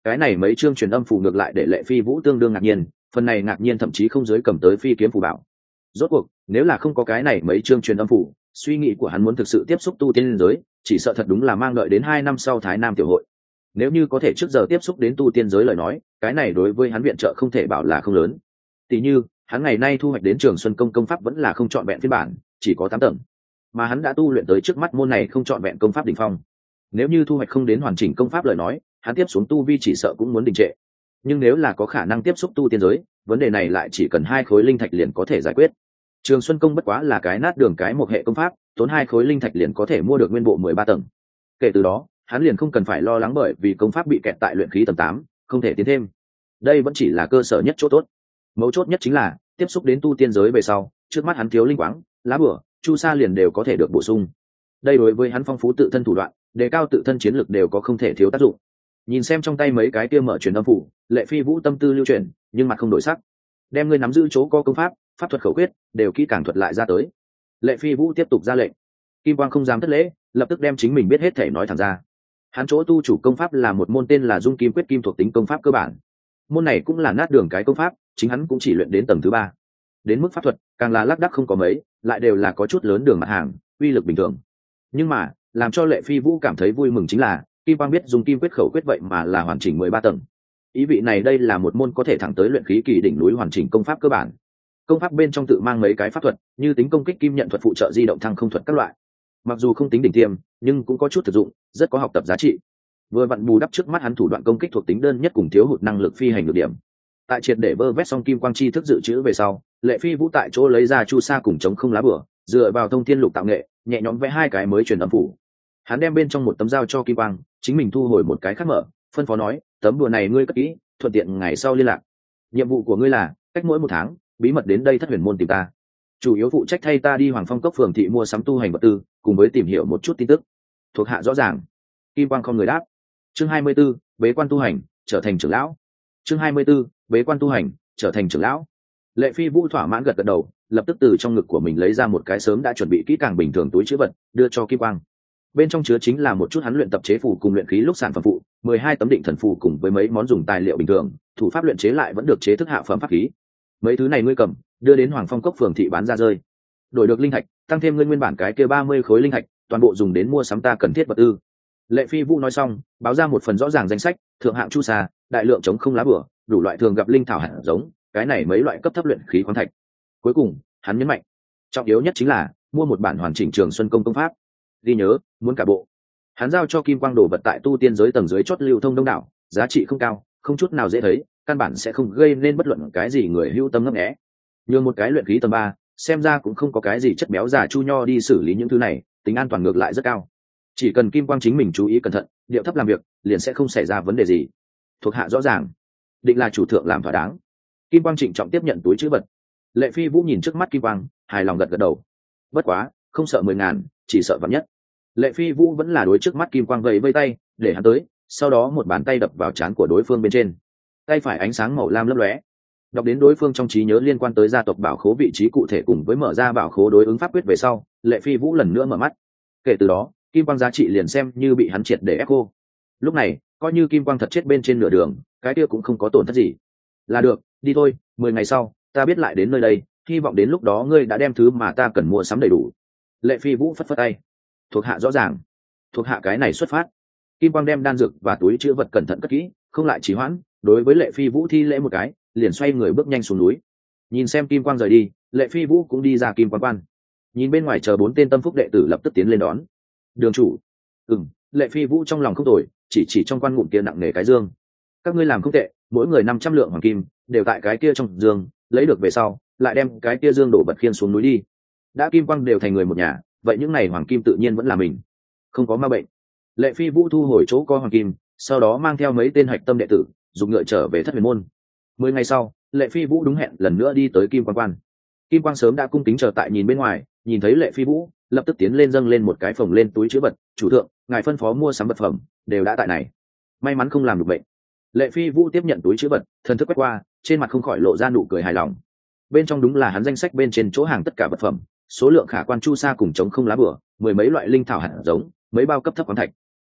cái này mấy chương truyền âm phù ngược lại để Lệ Phi Vũ tương đương ngạc nhiên, phần này ngạc nhiên thậm chí không dưới cầm tới phi kiếm phù bảo. Rốt cuộc nếu là không có cái này mấy chương truyền âm phù, suy nghĩ của hắn muốn thực sự tiếp xúc tu tiên giới, chỉ sợ thật đúng là mang đợi đến hai năm sau Thái Nam tiểu hội. Nếu như có thể trước giờ tiếp xúc đến tu tiên giới lời nói, cái này đối với hắn viện trợ không thể bảo là không lớn. Tỷ như hắn ngày nay thu hoạch đến Trường Xuân công công pháp vẫn là không trọn vẹn phiên bản, chỉ có tám tầng, mà hắn đã tu luyện tới trước mắt môn này không trọn vẹn công pháp đỉnh phong. Nếu như thu hoạch không đến hoàn chỉnh công pháp lời nói, hắn tiếp xuống tu vi chỉ sợ cũng muốn đình trệ. Nhưng nếu là có khả năng tiếp xúc tu tiên giới, vấn đề này lại chỉ cần hai khối linh thạch liền có thể giải quyết. Trường Xuân công bất quá là cái nát đường cái một hệ công pháp, tốn hai khối linh thạch liền có thể mua được nguyên bộ mười ba tầng. Kể từ đó, hắn liền không cần phải lo lắng bởi vì công pháp bị kẹt tại luyện khí tầng tám, không thể tiến thêm. Đây vẫn chỉ là cơ sở nhất chỗ tốt. Mấu chốt nhất chính là tiếp xúc đến tu tiên giới về sau, trước mắt hắn thiếu linh quáng, lá bửa, chu sa liền đều có thể được bổ sung. Đây đối với hắn phong phú tự thân thủ đoạn, đề cao tự thân chiến lực đều có không thể thiếu tác dụng. Nhìn xem trong tay mấy cái kia mở truyền âm phủ, Lệ Phi Vũ tâm tư lưu chuyển, nhưng mặt không đổi sắc. Đem ngươi nắm giữ chỗ có công pháp, pháp thuật khẩu quyết, đều kỹ càng thuật lại ra tới. Lệ Phi Vũ tiếp tục ra lệnh. Kim Quang không dám thất lễ, lập tức đem chính mình biết hết thể nói thẳng ra. Hắn chỗ tu chủ công pháp là một môn tên là Dung Kim Quyết Kim thuộc tính công pháp cơ bản. Môn này cũng là nát đường cái công pháp, chính hắn cũng chỉ luyện đến tầng thứ ba. Đến mức pháp thuật, càng là lác đác không có mấy, lại đều là có chút lớn đường mặt hàng, uy lực bình thường. Nhưng mà, làm cho Lệ Phi Vũ cảm thấy vui mừng chính là, Kim Quang biết Dung Kim Quyết khẩu quyết vậy mà là hoàn chỉnh mười ba tầng. Ý vị này đây là một môn có thể thẳng tới luyện khí kỳ đỉnh núi hoàn chỉnh công pháp cơ bản. Công pháp bên trong tự mang mấy cái pháp thuật, như tính công kích kim nhận thuật phụ trợ di động thăng không thuật các loại. Mặc dù không tính đỉnh tiêm, nhưng cũng có chút thực dụng, rất có học tập giá trị. Vừa vặn bù đắp trước mắt hắn thủ đoạn công kích thuộc tính đơn nhất cùng thiếu hụt năng lực phi hành được điểm. Tại triệt để vơ vét xong kim quang chi thức dự trữ về sau, Lệ Phi Vũ tại chỗ lấy ra chu sa cùng chống không lá bửa, dựa vào thông thiên lục tạo nghệ, nhẹ nhõm vẽ hai cái mới truyền âm phủ. Hắn đem bên trong một tấm dao cho kim quang, chính mình thu hồi một cái khác mở, phân phó nói, tấm đùa này ngươi cất kỹ, thuận tiện ngày sau liên lạc. Nhiệm vụ của ngươi là cách mỗi một tháng bí mật đến đây Thất Huyền môn tìm ta, chủ yếu phụ trách thay ta đi Hoàng Phong cốc phường thị mua sắm tu hành vật tư, cùng với tìm hiểu một chút tin tức. Thuộc hạ rõ ràng. Kim quang không người đáp. Chương hai mươi 24, bế quan tu hành, trở thành trưởng lão. Chương hai mươi 24, bế quan tu hành, trở thành trưởng lão. Lệ Phi Vũ thỏa mãn gật gật đầu, lập tức từ trong ngực của mình lấy ra một cái sớm đã chuẩn bị kỹ càng bình thường túi trữ vật, đưa cho Kim Quang. Bên trong chứa chính là một chút hắn luyện tập chế phù cùng luyện khí lúc sản phẩm phụ, mười hai tấm định thần phù cùng với mấy món dùng tài liệu bình thường, thủ pháp luyện chế lại vẫn được chế thức hạ phẩm pháp khí. Mấy thứ này ngươi cầm, đưa đến Hoàng Phong cốc phường thị bán ra rơi. Đổi được linh thạch, tăng thêm ngươi nguyên bản cái kia ba mươi khối linh thạch, toàn bộ dùng đến mua sắm ta cần thiết vật tư. Lệ Phi Vũ nói xong, báo ra một phần rõ ràng danh sách, thượng hạng chu sa, đại lượng chống không lá bửa, đủ loại thường gặp linh thảo hạt giống, cái này mấy loại cấp thấp luyện khí khoáng thạch. Cuối cùng, hắn nhấn mạnh, trọng yếu nhất chính là mua một bản hoàn chỉnh Trường Xuân công công pháp. Ghi nhớ, muốn cả bộ. Hắn giao cho Kim Quang đồ vật tại tu tiên giới tầng dưới chót lưu thông đông đảo, giá trị không cao, không chút nào dễ thấy, căn bản sẽ không gây nên bất luận cái gì người hữu tâm ngấp nghé. Nhưng một cái luyện khí tầng ba, xem ra cũng không có cái gì chất béo già chu nho đi xử lý những thứ này, tính an toàn ngược lại rất cao. Chỉ cần Kim Quang chính mình chú ý cẩn thận, điệu thấp làm việc, liền sẽ không xảy ra vấn đề gì. Thuộc hạ rõ ràng, định là chủ thượng làm thỏa đáng. Kim Quang trịnh trọng tiếp nhận túi trữ vật. Lệ Phi Vũ nhìn trước mắt Kim Quang, hài lòng gật gật đầu. Bất quá, không sợ mười ngàn, chỉ sợ vạn nhất. Lệ Phi Vũ vẫn là đối trước mắt Kim Quang vẫy vây tay, để hắn tới, sau đó một bàn tay đập vào trán của đối phương bên trên. Tay phải ánh sáng màu lam lấp lóe. Đọc đến đối phương trong trí nhớ liên quan tới gia tộc bảo khố vị trí cụ thể cùng với mở ra bảo khố đối ứng pháp quyết về sau, Lệ Phi Vũ lần nữa mở mắt. Kể từ đó, Kim Quang giá trị liền xem như bị hắn triệt để ép khô. Lúc này, coi như Kim Quang thật chết bên trên nửa đường, cái kia cũng không có tổn thất gì. Là được, đi thôi, mười ngày sau, ta biết lại đến nơi đây, hy vọng đến lúc đó ngươi đã đem thứ mà ta cần mua sắm đầy đủ. Lệ Phi Vũ phất phất tay. Thuộc hạ rõ ràng. Thuộc hạ cái này xuất phát. Kim Quang đem đan dược và túi chứa vật cẩn thận cất kỹ, không lại trì hoãn, đối với Lệ Phi Vũ thi lễ một cái, liền xoay người bước nhanh xuống núi. Nhìn xem Kim Quang rời đi, Lệ Phi Vũ cũng đi ra Kim Quang quan. Nhìn bên ngoài chờ bốn tên tâm phúc đệ tử lập tức tiến lên đón. Đường chủ. Ừm, Lệ Phi Vũ trong lòng không tồi, chỉ chỉ trong quan ngụm kia nặng nề cái dương. Các ngươi làm không tệ, mỗi người năm trăm lượng hoàng kim, đều tại cái kia trong dương, lấy được về sau, lại đem cái kia dương đổ bật khiên xuống núi đi. Đã Kim Quang đều thành người một nhà, vậy những này hoàng kim tự nhiên vẫn là mình. Không có ma bệnh. Lệ Phi Vũ thu hồi chỗ có hoàng kim, sau đó mang theo mấy tên hạch tâm đệ tử, dùng ngựa trở về Thất Huyền môn. Mười ngày sau, Lệ Phi Vũ đúng hẹn lần nữa đi tới Kim Quang quan. Kim Quang sớm đã cung kính chờ tại nhìn bên ngoài, nhìn thấy Lệ Phi Vũ, lập tức tiến lên dâng lên một cái phồng lên túi chứa vật. Chủ thượng, ngài phân phó mua sắm vật phẩm, đều đã tại này. May mắn không làm được bệnh. Lệ Phi Vũ tiếp nhận túi chứa vật, thần thức quét qua, trên mặt không khỏi lộ ra nụ cười hài lòng. Bên trong đúng là hắn danh sách bên trên chỗ hàng tất cả vật phẩm, số lượng khả quan chu sa cùng chống không lá bửa, mười mấy loại linh thảo hạt giống, mấy bao cấp thấp khoáng thạch.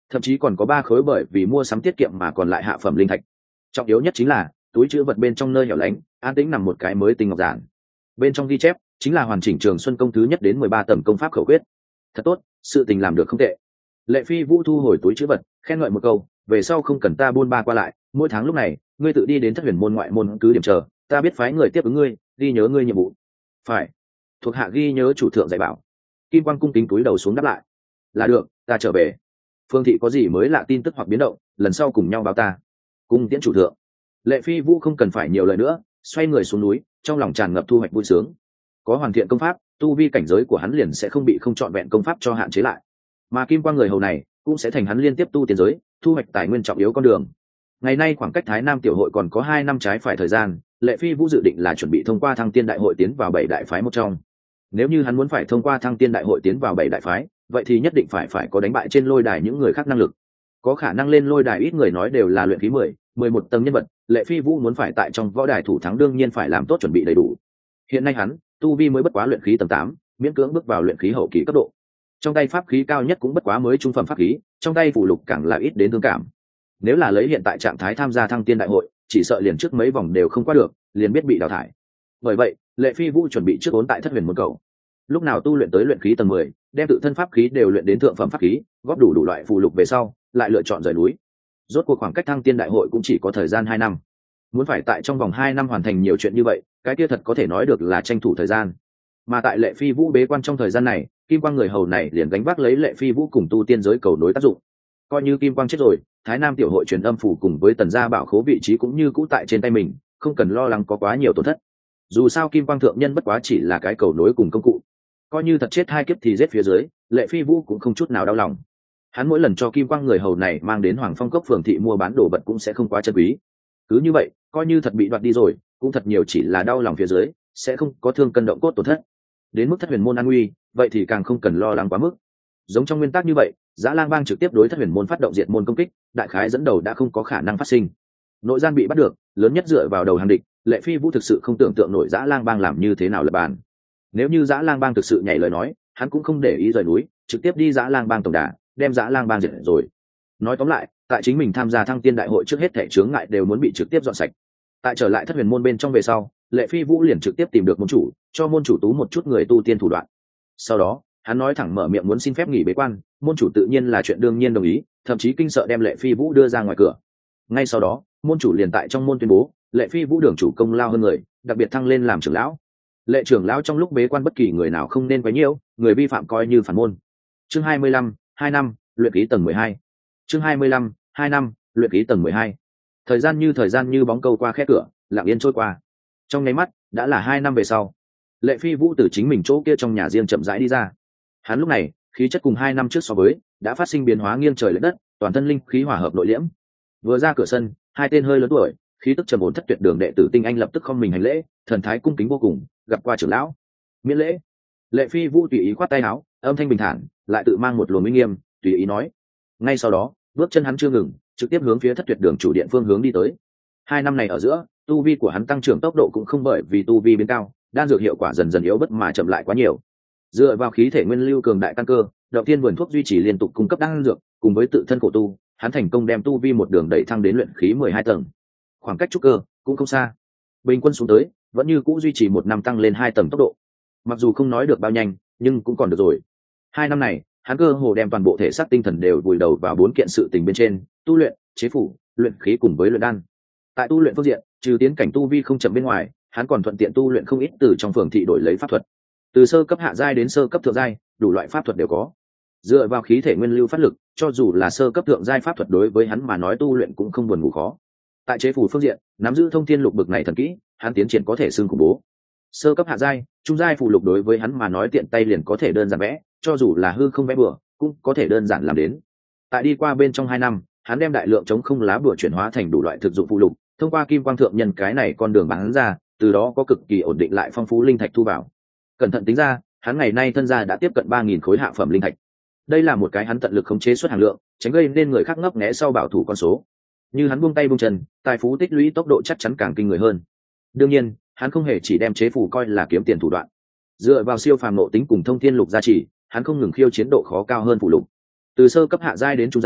thậm chí còn có ba khối bởi vì mua sắm tiết kiệm mà còn lại hạ phẩm linh thạch. Trọng yếu nhất chính là túi chữ vật bên trong nơi hẻo lánh an tĩnh nằm một cái mới tinh ngọc giản, bên trong ghi chép chính là hoàn chỉnh Trường Xuân công thứ nhất đến mười ba tầng công pháp khẩu quyết. Thật tốt, sự tình làm được không tệ. Lệ Phi Vũ thu hồi túi chữ vật, khen ngợi một câu, về sau không cần ta buôn ba qua lại, mỗi tháng lúc này ngươi tự đi đến Thất Huyền môn ngoại môn cứ điểm chờ, ta biết phái người tiếp ứng ngươi, ghi nhớ ngươi nhiệm vụ. Phải, thuộc hạ ghi nhớ chủ thượng dạy bảo. Kim Quang cung kính túi đầu xuống đáp lại. Là được, ta trở về. Phương thị có gì mới lạ tin tức hoặc biến động, lần sau cùng nhau báo ta. Cung tiễn chủ thượng. Lệ Phi Vũ không cần phải nhiều lời nữa, xoay người xuống núi, trong lòng tràn ngập thu hoạch vui sướng. Có hoàn thiện công pháp, tu vi cảnh giới của hắn liền sẽ không bị không trọn vẹn công pháp cho hạn chế lại, mà Kim Quang người hầu này cũng sẽ thành hắn liên tiếp tu tiến giới, thu hoạch tài nguyên trọng yếu con đường. Ngày nay khoảng cách Thái Nam tiểu hội còn có hai năm trái phải thời gian, Lệ Phi Vũ dự định là chuẩn bị thông qua Thăng Tiên đại hội tiến vào bảy đại phái một trong. Nếu như hắn muốn phải thông qua Thăng Tiên đại hội tiến vào bảy đại phái, vậy thì nhất định phải phải có đánh bại trên lôi đài những người khác năng lực. Có khả năng lên lôi đài ít người nói đều là luyện khí mười, mười một tầng nhân vật, Lệ Phi Vũ muốn phải tại trong võ đài thủ thắng đương nhiên phải làm tốt chuẩn bị đầy đủ. Hiện nay hắn, tu vi mới bất quá luyện khí tầng tám, miễn cưỡng bước vào luyện khí hậu kỳ cấp độ. Trong tay pháp khí cao nhất cũng bất quá mới trung phẩm pháp khí, trong tay phụ lục càng là ít đến thương cảm. Nếu là lấy hiện tại trạng thái tham gia Thăng Tiên đại hội, chỉ sợ liền trước mấy vòng đều không qua được, liền biết bị đào thải. Bởi vậy, Lệ Phi Vũ chuẩn bị trước ốn tại Thất Huyền môn cầu. Lúc nào tu luyện tới luyện khí tầng mười, đem tự thân pháp khí đều luyện đến thượng phẩm pháp khí, góp đủ đủ loại phụ lục về sau, lại lựa chọn rời núi. Rốt cuộc khoảng cách Thăng Tiên đại hội cũng chỉ có thời gian hai năm. Muốn phải tại trong vòng hai năm hoàn thành nhiều chuyện như vậy, cái kia thật có thể nói được là tranh thủ thời gian. Mà tại Lệ Phi Vũ bế quan trong thời gian này, Kim Quang người hầu này liền gánh vác lấy Lệ Phi Vũ cùng tu tiên giới cầu nối tác dụng. Coi như Kim Quang chết rồi, Thái Nam tiểu hội truyền âm phủ cùng với Tần gia bảo khố vị trí cũng như cũ tại trên tay mình, không cần lo lắng có quá nhiều tổn thất. Dù sao Kim Quang thượng nhân bất quá chỉ là cái cầu nối cùng công cụ, coi như thật chết hai kiếp thì giết phía dưới, Lệ Phi Vũ cũng không chút nào đau lòng. Hắn mỗi lần cho Kim Quang người hầu này mang đến Hoàng Phong cốc phường thị mua bán đồ vật cũng sẽ không quá chân quý. Cứ như vậy, coi như thật bị đoạt đi rồi, cũng thật nhiều chỉ là đau lòng phía dưới, sẽ không có thương cân động cốt tổn thất. Đến mức Thất Huyền môn an nguy, vậy thì càng không cần lo lắng quá mức. Giống trong nguyên tắc như vậy, Dã Lang Bang trực tiếp đối Thất Huyền môn phát động diệt môn công kích, đại khái dẫn đầu đã không có khả năng phát sinh. Nội gian bị bắt được, lớn nhất dựa vào đầu hàng địch, Lệ Phi Vũ thực sự không tưởng tượng nổi Dã Lang Bang làm như thế nào lập bàn. Nếu như Dã Lang Bang thực sự nhảy lời nói, hắn cũng không để ý rời núi, trực tiếp đi Dã Lang Bang tổng đà, đem Dã Lang Bang diệt rồi. Nói tóm lại, tại chính mình tham gia Thăng Tiên đại hội trước hết thảy chướng ngại đều muốn bị trực tiếp dọn sạch. Tại trở lại Thất Huyền môn bên trong về sau, Lệ Phi Vũ liền trực tiếp tìm được môn chủ, cho môn chủ tú một chút người tu tiên thủ đoạn. Sau đó, hắn nói thẳng mở miệng muốn xin phép nghỉ bế quan, môn chủ tự nhiên là chuyện đương nhiên đồng ý, thậm chí kinh sợ đem Lệ Phi Vũ đưa ra ngoài cửa. Ngay sau đó, môn chủ liền tại trong môn tuyên bố, Lệ Phi Vũ đường chủ công lao hơn người, đặc biệt thăng lên làm trưởng lão. Lệ trưởng lão trong lúc bế quan bất kỳ người nào không nên quấy nhiễu, người vi phạm coi như phản môn. Chương hai mươi lăm, hai năm, luyện khí tầng mười hai. Chương hai mươi lăm, hai năm, luyện khí tầng mười hai. Thời gian như thời gian như bóng câu qua khe cửa, lặng yên trôi qua. Trong nháy mắt, đã là hai năm về sau. Lệ Phi Vũ từ chính mình chỗ kia trong nhà riêng chậm rãi đi ra. Hắn lúc này, khí chất cùng hai năm trước so với, đã phát sinh biến hóa nghiêng trời lệch đất, toàn thân linh khí hòa hợp nội liễm. Vừa ra cửa sân, hai tên hơi lớn tuổi, khí tức trầm ổn thất tuyệt đường đệ tử Tinh Anh lập tức không mình hành lễ, thần thái cung kính vô cùng, gặp qua trưởng lão. Miễn lễ. Lệ Phi Vũ tùy ý khoát tay áo, âm thanh bình thản, lại tự mang một luồng uy nghiêm, tùy ý nói. Ngay sau đó, bước chân hắn chưa ngừng, trực tiếp hướng phía thất tuyệt đường chủ điện phương hướng đi tới. Hai năm này ở giữa, tu vi của hắn tăng trưởng tốc độ cũng không bởi vì tu vi biến cao, đan dược hiệu quả dần dần yếu bớt mà chậm lại quá nhiều. Dựa vào khí thể nguyên lưu cường đại căn cơ, động thiên vườn thuốc duy trì liên tục cung cấp đan dược, cùng với tự thân khổ tu, hắn thành công đem tu vi một đường đẩy thăng đến luyện khí mười hai tầng. Khoảng cách trúc cơ cũng không xa. Bình quân xuống tới, vẫn như cũ duy trì một năm tăng lên hai tầng tốc độ. Mặc dù không nói được bao nhanh, nhưng cũng còn được rồi. Hai năm này, hắn cơ hồ đem toàn bộ thể xác tinh thần đều vùi đầu vào bốn kiện sự tình bên trên, tu luyện, chế phủ, luyện khí cùng với luyện đan. Tại tu luyện phương diện, trừ tiến cảnh tu vi không chậm bên ngoài, hắn còn thuận tiện tu luyện không ít từ trong phường thị đổi lấy pháp thuật. Từ sơ cấp hạ giai đến sơ cấp thượng giai, đủ loại pháp thuật đều có. Dựa vào khí thể nguyên lưu phát lực, cho dù là sơ cấp thượng giai pháp thuật đối với hắn mà nói tu luyện cũng không buồn ngủ khó. Tại chế phủ phương diện, nắm giữ thông thiên lục bực này thần kỹ, hắn tiến triển có thể xương khủng bố. Sơ cấp hạ giai, trung giai phù lục đối với hắn mà nói tiện tay liền có thể đơn giản vẽ, cho dù là hư không vẽ bừa, cũng có thể đơn giản làm đến. Tại đi qua bên trong hai năm, hắn đem đại lượng chống không lá bừa chuyển hóa thành đủ loại thực dụng phù lục, thông qua kim quang thượng nhân cái này con đường bán ra, từ đó có cực kỳ ổn định lại phong phú linh thạch thu vào. Cẩn thận tính ra, hắn ngày nay thân gia đã tiếp cận ba nghìn khối hạ phẩm linh thạch. Đây là một cái hắn tận lực khống chế xuất hàng lượng, tránh gây nên người khác ngấp nghé sau bảo thủ con số. Như hắn buông tay buông chân, tài phú tích lũy tốc độ chắc chắn càng kinh người hơn. Đương nhiên, hắn không hề chỉ đem chế phù coi là kiếm tiền thủ đoạn. Dựa vào siêu phàm nội tính cùng thông thiên lục gia trì, hắn không ngừng khiêu chiến độ khó cao hơn phù lục. Từ sơ cấp hạ giai đến trung giai,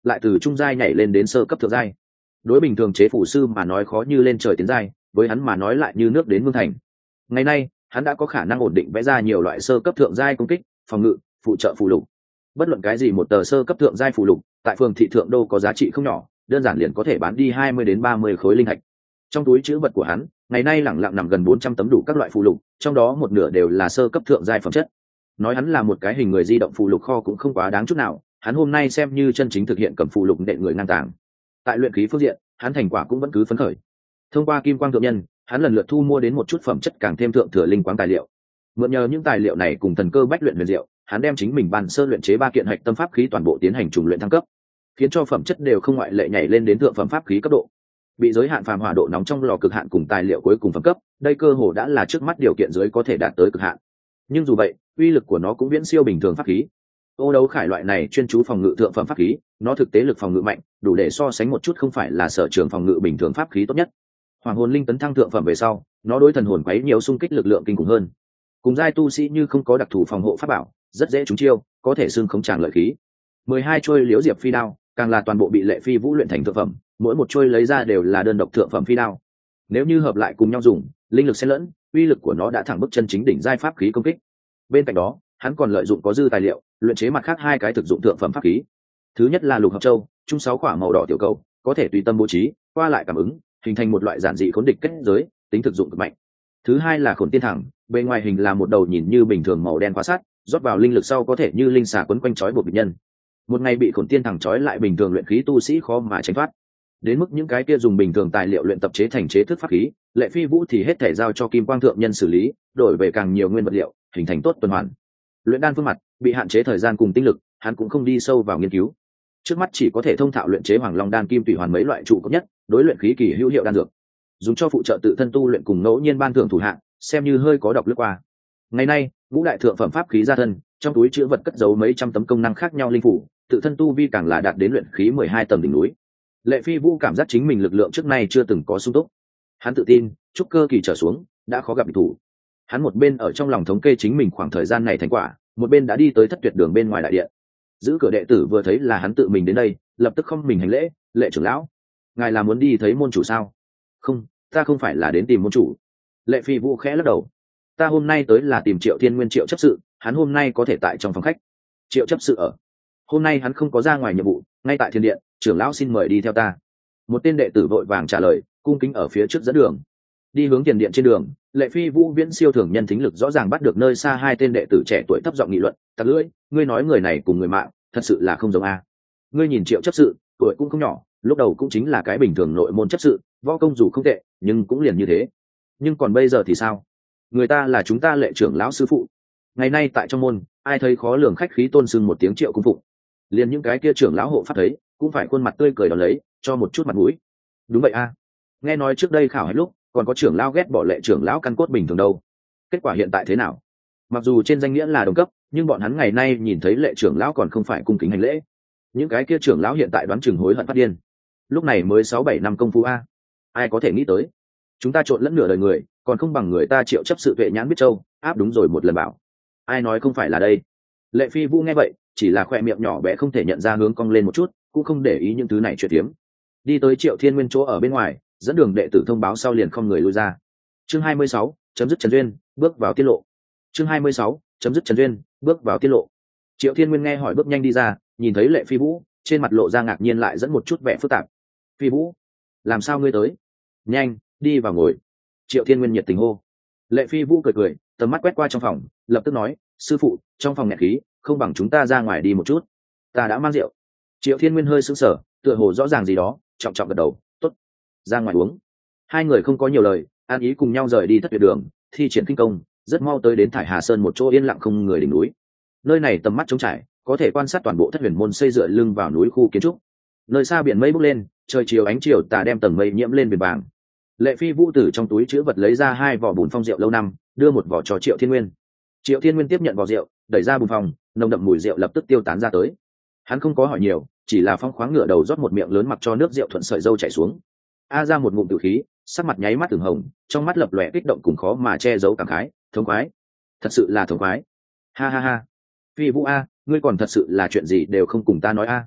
lại từ trung giai nhảy lên đến sơ cấp thượng giai. Đối bình thường chế phủ sư mà nói khó như lên trời tiến giai, với hắn mà nói lại như nước đến mương thành. Ngày nay hắn đã có khả năng ổn định vẽ ra nhiều loại sơ cấp thượng giai công kích, phòng ngự, phụ trợ phù lục. Bất luận cái gì một tờ sơ cấp thượng giai phù lục tại phường thị thượng đô có giá trị không nhỏ, đơn giản liền có thể bán đi hai mươi đến ba mươi khối linh thạch. Trong túi trữ vật của hắn ngày nay lẳng lặng nằm gần bốn trăm tấm đủ các loại phù lục, trong đó một nửa đều là sơ cấp thượng giai phẩm chất. Nói hắn là một cái hình người di động phù lục kho cũng không quá đáng chút nào, hắn hôm nay xem như chân chính thực hiện cầm phù lục đệm người ngang tàng. Tại luyện khí phương diện, hắn thành quả cũng vẫn cứ phấn khởi. Thông qua kim quang thượng nhân, hắn lần lượt thu mua đến một chút phẩm chất càng thêm thượng thừa linh quáng tài liệu. Mượn nhờ những tài liệu này cùng thần cơ bách luyện huyền diệu, hắn đem chính mình bàn sơ luyện chế ba kiện hạch tâm pháp khí toàn bộ tiến hành trùng luyện thăng cấp, khiến cho phẩm chất đều không ngoại lệ nhảy lên đến thượng phẩm pháp khí cấp độ. Bị giới hạn phàm hỏa độ nóng trong lò cực hạn cùng tài liệu cuối cùng phẩm cấp, đây cơ hồ đã là trước mắt điều kiện dưới có thể đạt tới cực hạn. Nhưng dù vậy, uy lực của nó cũng viễn siêu bình thường pháp khí. Ô đấu khải loại này chuyên chú phòng ngự thượng phẩm pháp khí, nó thực tế lực phòng ngự mạnh, đủ để so sánh một chút không phải là sở trường phòng ngự bình thường pháp khí tốt nhất. Hoàng hồn linh tấn thăng thượng phẩm về sau, nó đối thần hồn quấy nhiều xung kích lực lượng kinh khủng hơn. Cùng giai tu sĩ như không có đặc thù phòng hộ pháp bảo, rất dễ trúng chiêu, có thể xương không tràn lợi khí. mười hai chuôi liễu diệp phi đao, càng là toàn bộ bị Lệ Phi Vũ luyện thành thượng phẩm, mỗi một chuôi lấy ra đều là đơn độc thượng phẩm phi đao. Nếu như hợp lại cùng nhau dùng, linh lực xen lẫn, uy lực của nó đã thẳng bức chân chính đỉnh giai pháp khí công kích. Bên cạnh đó, hắn còn lợi dụng có dư tài liệu, luyện chế mặt khác hai cái thực dụng thượng phẩm pháp khí. Thứ nhất là lục hợp châu, chung sáu quả màu đỏ tiểu cầu, có thể tùy tâm bố trí, qua lại cảm ứng, hình thành một loại giản dị khốn địch kết giới, tính thực dụng cực mạnh. Thứ hai là khổn tiên thẳng, bên ngoài hình là một đầu nhìn như bình thường màu đen khóa sắt, rót vào linh lực sau có thể như linh xà quấn quanh trói buộc địch nhân. Một ngày bị khổn tiên thẳng trói lại, bình thường luyện khí tu sĩ khó mà tránh thoát. Đến mức những cái kia dùng bình thường tài liệu luyện tập chế thành chế thức pháp khí, Lệ Phi Vũ thì hết thể giao cho kim quang thượng nhân xử lý, đổi về càng nhiều nguyên vật liệu, hình thành tốt tuần hoàn. Luyện đan phương mặt bị hạn chế thời gian cùng tinh lực, hắn cũng không đi sâu vào nghiên cứu. Trước mắt chỉ có thể thông thạo luyện chế hoàng long đan, kim tùy hoàn mấy loại trụ cấp nhất, đối luyện khí kỳ hữu hiệu đan dược, dùng cho phụ trợ tự thân tu luyện cùng ngẫu nhiên ban thưởng thủ hạng, xem như hơi có độc lướt qua. Ngày nay, ngũ đại thượng phẩm pháp khí gia thân, trong túi chứa vật cất giấu mấy trăm tấm công năng khác nhau linh phủ, tự thân tu vi càng là đạt đến luyện khí mười hai tầng đỉnh núi. Lệ Phi Vũ cảm giác chính mình lực lượng trước nay chưa từng có sung túc. Hắn tự tin, trúc cơ kỳ trở xuống, đã khó gặp địch thủ. Hắn một bên ở trong lòng thống kê chính mình khoảng thời gian này thành quả, một bên đã đi tới thất tuyệt đường bên ngoài đại điện. Giữ cửa đệ tử vừa thấy là hắn tự mình đến đây, lập tức không mình hành lễ, Lệ trưởng lão, ngài là muốn đi thấy môn chủ sao? Không, ta không phải là đến tìm môn chủ. Lệ Phi Vũ khẽ lắc đầu. Ta hôm nay tới là tìm Triệu Thiên Nguyên Triệu chấp sự, hắn hôm nay có thể tại trong phòng khách. Triệu chấp sự ở. Hôm nay hắn không có ra ngoài nhiệm vụ, ngay tại thiên điện, trưởng lão xin mời đi theo ta. Một tên đệ tử vội vàng trả lời, cung kính ở phía trước dẫn đường. Đi hướng tiền điện trên đường, Lệ Phi Vũ viễn siêu thường nhân thính lực rõ ràng bắt được nơi xa hai tên đệ tử trẻ tuổi thấp giọng nghị luận, tặc lưỡi, ngươi nói người này cùng người mạng, thật sự là không giống a. Ngươi nhìn Triệu chấp sự, tuổi cũng không nhỏ, lúc đầu cũng chính là cái bình thường nội môn chấp sự, võ công dù không tệ, nhưng cũng liền như thế. Nhưng còn bây giờ thì sao? Người ta là chúng ta Lệ trưởng lão sư phụ. Ngày nay tại trong môn, ai thấy khó lường khách khí tôn sưng một tiếng Triệu cung phụng, liền những cái kia trưởng lão hộ pháp thấy, cũng phải khuôn mặt tươi cười đón lấy, cho một chút mặt mũi. Đúng vậy a. Nghe nói trước đây khảo hết lúc, còn có trưởng lão ghét bỏ Lệ trưởng lão căn cốt bình thường đâu. Kết quả hiện tại thế nào? Mặc dù trên danh nghĩa là đồng cấp, nhưng bọn hắn ngày nay nhìn thấy Lệ trưởng lão còn không phải cung kính hành lễ. Những cái kia trưởng lão hiện tại đoán chừng hối hận phát điên. Lúc này mới sáu bảy năm công phu a, ai có thể nghĩ tới? Chúng ta trộn lẫn nửa đời người, còn không bằng người ta Triệu chấp sự tuệ nhãn biết châu, áp đúng rồi một lần bảo. Ai nói không phải là đây? Lệ Phi Vũ nghe vậy, chỉ là khoe miệng nhỏ bé không thể nhận ra hướng cong lên một chút, cũng không để ý những thứ này chuyện tiếm. Đi tới Triệu Thiên Nguyên chỗ ở bên ngoài, dẫn đường đệ tử thông báo sau liền không người lui ra. Chương hai mươi sáu, chấm dứt trần duyên, bước vào tiết lộ. Chương hai mươi sáu, chấm dứt trần duyên, bước vào tiết lộ. Triệu Thiên Nguyên nghe hỏi bước nhanh đi ra, nhìn thấy Lệ Phi Vũ, trên mặt lộ ra ngạc nhiên lại dẫn một chút vẻ phức tạp. Phi Vũ, làm sao ngươi tới? Nhanh, đi vào ngồi. Triệu Thiên Nguyên nhiệt tình hô. Lệ Phi Vũ cười cười, tầm mắt quét qua trong phòng, lập tức nói, sư phụ, trong phòng nghẹt khí, không bằng chúng ta ra ngoài đi một chút. Ta đã mang rượu. Triệu Thiên Nguyên hơi sững sờ, tựa hồ rõ ràng gì đó, trọng trọng gật đầu, tốt, ra ngoài uống. Hai người không có nhiều lời, an ý cùng nhau rời đi thất tuyệt đường, thi triển kinh công, rất mau tới đến Thải Hà Sơn một chỗ yên lặng không người đỉnh núi. Nơi này tầm mắt trống trải, có thể quan sát toàn bộ thất huyền môn xây dựa lưng vào núi khu kiến trúc. Nơi xa biển mây bốc lên, trời chiều ánh chiều tà đem tầng mây nhiễm lên biển vàng. Lệ Phi Vũ từ trong túi chứa vật lấy ra hai vỏ bùn phong rượu lâu năm, đưa một vỏ cho Triệu Thiên Nguyên. Triệu Thiên Nguyên tiếp nhận vỏ rượu, đẩy ra bùn phong, nồng đậm mùi rượu lập tức tiêu tán ra tới. Hắn không có hỏi nhiều, chỉ là phong khoáng ngửa đầu rót một miệng lớn mặc cho nước rượu thuận sợi dâu chảy xuống. A ra một ngụm tử khí, sắc mặt nháy mắt từng hồng, trong mắt lập lòe kích động cùng khó mà che giấu cảm khái, thống khoái, thật sự là thống khoái. Ha ha ha. Phi Vũ a, ngươi còn thật sự là chuyện gì đều không cùng ta nói a.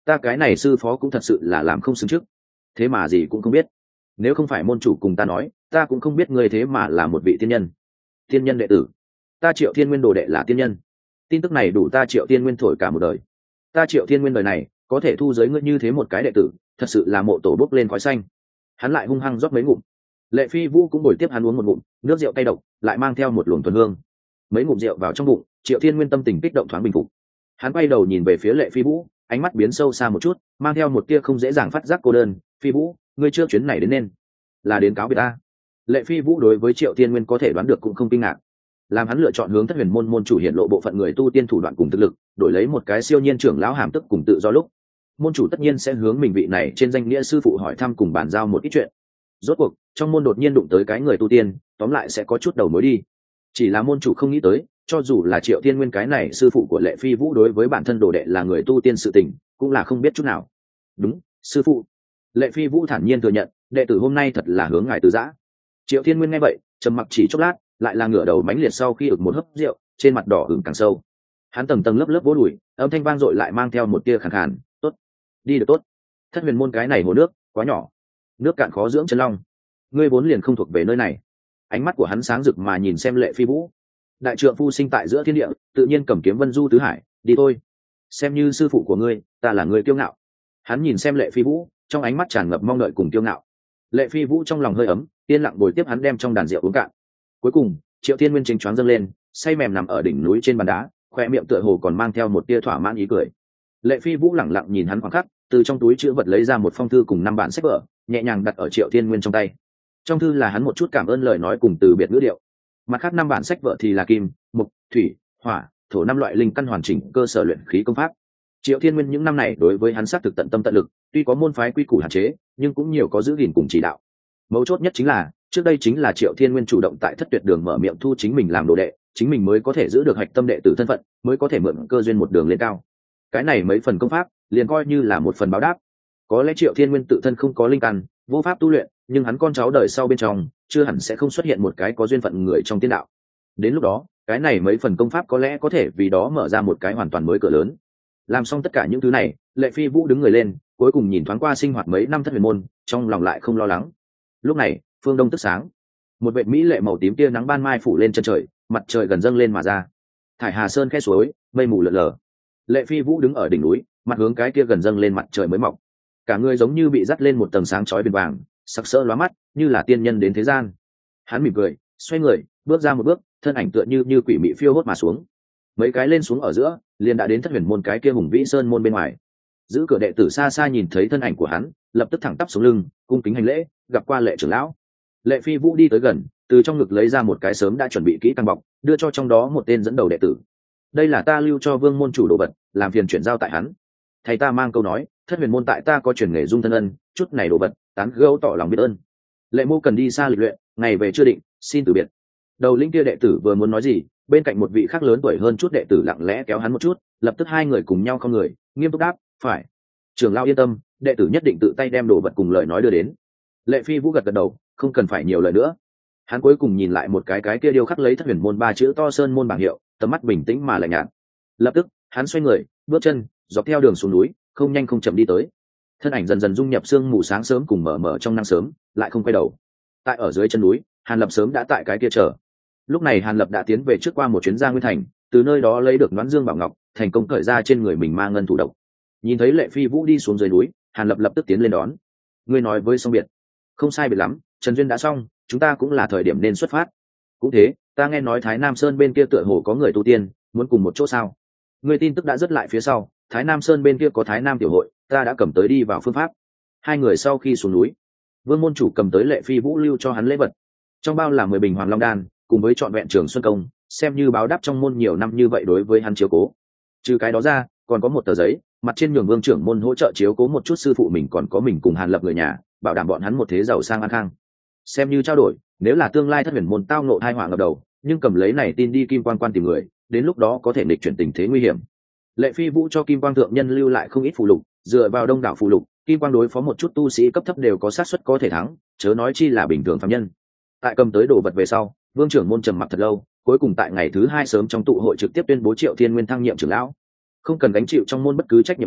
ta cái này sư phó cũng thật sự là làm không xứng trước, thế mà gì cũng không biết. Nếu không phải môn chủ cùng ta nói, ta cũng không biết ngươi thế mà là một vị tiên nhân. Tiên nhân đệ tử? Ta Triệu Thiên Nguyên đồ đệ là tiên nhân. Tin tức này đủ ta Triệu Thiên Nguyên thổi cả một đời. Ta Triệu Thiên Nguyên đời này có thể thu giới ngươi như thế một cái đệ tử, thật sự là mộ tổ bốc lên khói xanh. Hắn lại hung hăng rót mấy ngụm. Lệ Phi Vũ cũng bồi tiếp hắn uống một ngụm nước rượu cay độc, lại mang theo một luồng thuần hương. Mấy ngụm rượu vào trong bụng, Triệu Thiên Nguyên tâm tình kích động thoáng bình phục. Hắn quay đầu nhìn về phía Lệ Phi Vũ, ánh mắt biến sâu xa một chút, mang theo một tia không dễ dàng phát giác cô đơn. Phi Vũ, ngươi chưa chuyến này đến nên là đến cáo biệt ta. Lệ Phi Vũ đối với Triệu Thiên Nguyên có thể đoán được cũng không kinh ngạc. Làm hắn lựa chọn hướng Thất Huyền môn môn chủ hiện lộ bộ phận người tu tiên thủ đoạn cùng thực lực, đổi lấy một cái siêu nhiên trưởng lão hàm tức cùng tự do lúc, môn chủ tất nhiên sẽ hướng mình vị này trên danh nghĩa sư phụ hỏi thăm cùng bàn giao một ít chuyện. Rốt cuộc trong môn đột nhiên đụng tới cái người tu tiên, tóm lại sẽ có chút đầu mối đi. Chỉ là môn chủ không nghĩ tới, cho dù là Triệu Thiên Nguyên cái này sư phụ của Lệ Phi Vũ đối với bản thân đồ đệ là người tu tiên sự tình, cũng là không biết chút nào. Đúng, sư phụ. Lệ Phi Vũ thản nhiên thừa nhận, đệ tử hôm nay thật là hướng ngài từ giã. Triệu Thiên Nguyên nghe vậy, trầm mặc chỉ chốc lát, lại là ngửa đầu mãnh liệt sau khi ực một hớp rượu, trên mặt đỏ ửng càng sâu. Hắn tầng tầng lớp lớp vỗ đùi, âm thanh vang dội lại mang theo một tia khàn khàn, "Tốt, đi được tốt. Thất Huyền môn cái này hồ nước quá nhỏ, nước cạn khó dưỡng chân long. Ngươi vốn liền không thuộc về nơi này." Ánh mắt của hắn sáng rực mà nhìn xem Lệ Phi Vũ. Đại trượng phu sinh tại giữa thiên địa, tự nhiên cầm kiếm vân du tứ hải, đi thôi. Xem như sư phụ của ngươi, ta là người kiêu ngạo. Hắn nhìn xem Lệ Phi Vũ, trong ánh mắt tràn ngập mong đợi cùng kiêu ngạo. Lệ Phi Vũ trong lòng hơi ấm, yên lặng bồi tiếp hắn đem trong đàn rượu uống cạn. Cuối cùng, Triệu Thiên Nguyên chính choáng dâng lên, say mềm nằm ở đỉnh núi trên bàn đá, khoe miệng tựa hồ còn mang theo một tia thỏa mãn ý cười. Lệ Phi Vũ lẳng lặng nhìn hắn khoảng khắc, từ trong túi chữ vật lấy ra một phong thư cùng năm bản sách vở, nhẹ nhàng đặt ở Triệu Thiên Nguyên trong tay. Trong thư là hắn một chút cảm ơn lời nói cùng từ biệt ngữ điệu. Mặt khác năm bản sách vở thì là kim, mộc, thủy, hỏa, thổ năm loại linh căn hoàn chỉnh cơ sở luyện khí công pháp. Triệu Thiên Nguyên những năm này đối với hắn xác thực tận tâm tận lực, tuy có môn phái quy củ hạn chế, nhưng cũng nhiều có giữ gìn cùng chỉ đạo. Mấu chốt nhất chính là, trước đây chính là Triệu Thiên Nguyên chủ động tại Thất Tuyệt Đường mở miệng thu chính mình làm đồ đệ, chính mình mới có thể giữ được hạch tâm đệ tử thân phận, mới có thể mượn cơ duyên một đường lên cao. Cái này mấy phần công pháp, liền coi như là một phần báo đáp. Có lẽ Triệu Thiên Nguyên tự thân không có linh căn, vô pháp tu luyện, nhưng hắn con cháu đời sau bên trong, chưa hẳn sẽ không xuất hiện một cái có duyên phận người trong tiên đạo. Đến lúc đó, cái này mấy phần công pháp có lẽ có thể vì đó mở ra một cái hoàn toàn mới cửa lớn. Làm xong tất cả những thứ này, Lệ Phi Vũ đứng người lên, cuối cùng nhìn thoáng qua sinh hoạt mấy năm Thất Huyền môn, trong lòng lại không lo lắng. Lúc này, phương đông tức sáng, một vệt mỹ lệ màu tím tia nắng ban mai phủ lên chân trời, mặt trời gần dâng lên mà ra. Thải Hà Sơn khe suối, mây mù lượn lờ. Lệ Phi Vũ đứng ở đỉnh núi, mặt hướng cái kia gần dâng lên mặt trời mới mọc. Cả người giống như bị dắt lên một tầng sáng chói biển vàng, sắc sỡ lóa mắt, như là tiên nhân đến thế gian. Hắn mỉm cười, xoay người, bước ra một bước, thân ảnh tựa như như quỷ mị phiêu hốt mà xuống. Mấy cái lên xuống ở giữa, liền đã đến Thất Huyền môn cái kia hùng vĩ sơn môn bên ngoài. Giữ cửa đệ tử xa xa nhìn thấy thân ảnh của hắn, lập tức thẳng tắp xuống lưng, cung kính hành lễ, gặp qua Lệ trưởng lão. Lệ Phi Vũ đi tới gần, từ trong ngực lấy ra một cái sớm đã chuẩn bị kỹ càng bọc, đưa cho trong đó một tên dẫn đầu đệ tử. Đây là ta lưu cho Vương môn chủ đồ vật, làm phiền chuyển giao tại hắn. Thầy ta mang câu nói, Thất Huyền môn tại ta có truyền nghề dung thân ân, chút này đồ vật, tán gẫu tỏ lòng biết ơn. Lệ Mô cần đi xa lịch luyện, ngày về chưa định, xin từ biệt. Đầu linh kia đệ tử vừa muốn nói gì, bên cạnh một vị khác lớn tuổi hơn chút đệ tử lặng lẽ kéo hắn một chút, lập tức hai người cùng nhau không người, nghiêm túc đáp, phải. Trưởng lão yên tâm, đệ tử nhất định tự tay đem đồ vật cùng lời nói đưa đến. Lệ Phi Vũ gật gật đầu, không cần phải nhiều lời nữa. Hắn cuối cùng nhìn lại một cái cái kia điêu khắc lấy Thất Huyền môn ba chữ to sơn môn bảng hiệu, tầm mắt bình tĩnh mà lạnh nhạt. Lập tức, hắn xoay người, bước chân dọc theo đường xuống núi, không nhanh không chậm đi tới. Thân ảnh dần dần dung nhập sương mù sáng sớm cùng mở mở trong năng sớm, lại không quay đầu. Tại ở dưới chân núi, Hàn Lập sớm đã tại cái kia chờ. Lúc này Hàn Lập đã tiến về trước qua một chuyến ra Nguyên Thành, từ nơi đó lấy được Noãn Dương Bảo Ngọc, thành công cởi ra trên người mình ma ngân thủ độc. Nhìn thấy Lệ Phi Vũ đi xuống dưới núi, Hàn Lập lập tức tiến lên đón. Ngươi nói với xong biệt, không sai biệt lắm, Trần duyên đã xong, chúng ta cũng là thời điểm nên xuất phát. Cũng thế, ta nghe nói Thái Nam Sơn bên kia tựa hồ có người tu tiên, muốn cùng một chỗ sao? Người tin tức đã dứt lại phía sau, Thái Nam Sơn bên kia có Thái Nam tiểu hội, ta đã cầm tới đi vào phương pháp. Hai người sau khi xuống núi, Vương môn chủ cầm tới Lệ Phi Vũ lưu cho hắn lễ vật. Trong bao là mười bình Hoàng Long đan, cùng với trọn vẹn Trường Xuân công, xem như báo đáp trong môn nhiều năm như vậy đối với hắn chiếu cố. Trừ cái đó ra, còn có một tờ giấy, mặt trên nhường Vương trưởng môn hỗ trợ chiếu cố một chút sư phụ mình còn có mình cùng Hàn Lập người nhà, bảo đảm bọn hắn một thế giàu sang an khang. Xem như trao đổi, nếu là tương lai Thất Huyền môn tao ngộ tai họa ngập đầu, nhưng cầm lấy này tin đi Kim Quan Quan tìm người, đến lúc đó có thể nghịch chuyển tình thế nguy hiểm. Lệ Phi Vũ cho Kim Quang thượng nhân lưu lại không ít phù lục, dựa vào đông đảo phù lục, Kim Quang đối phó một chút tu sĩ cấp thấp đều có xác suất có thể thắng, chớ nói chi là bình thường phàm nhân. Tại cầm tới đồ vật về sau, Vương trưởng môn trầm mặc thật lâu, cuối cùng tại ngày thứ hai sớm trong tụ hội trực tiếp tuyên bố Triệu Thiên Nguyên thăng nhiệm trưởng lão, không cần gánh chịu trong môn bất cứ trách nhiệm nào,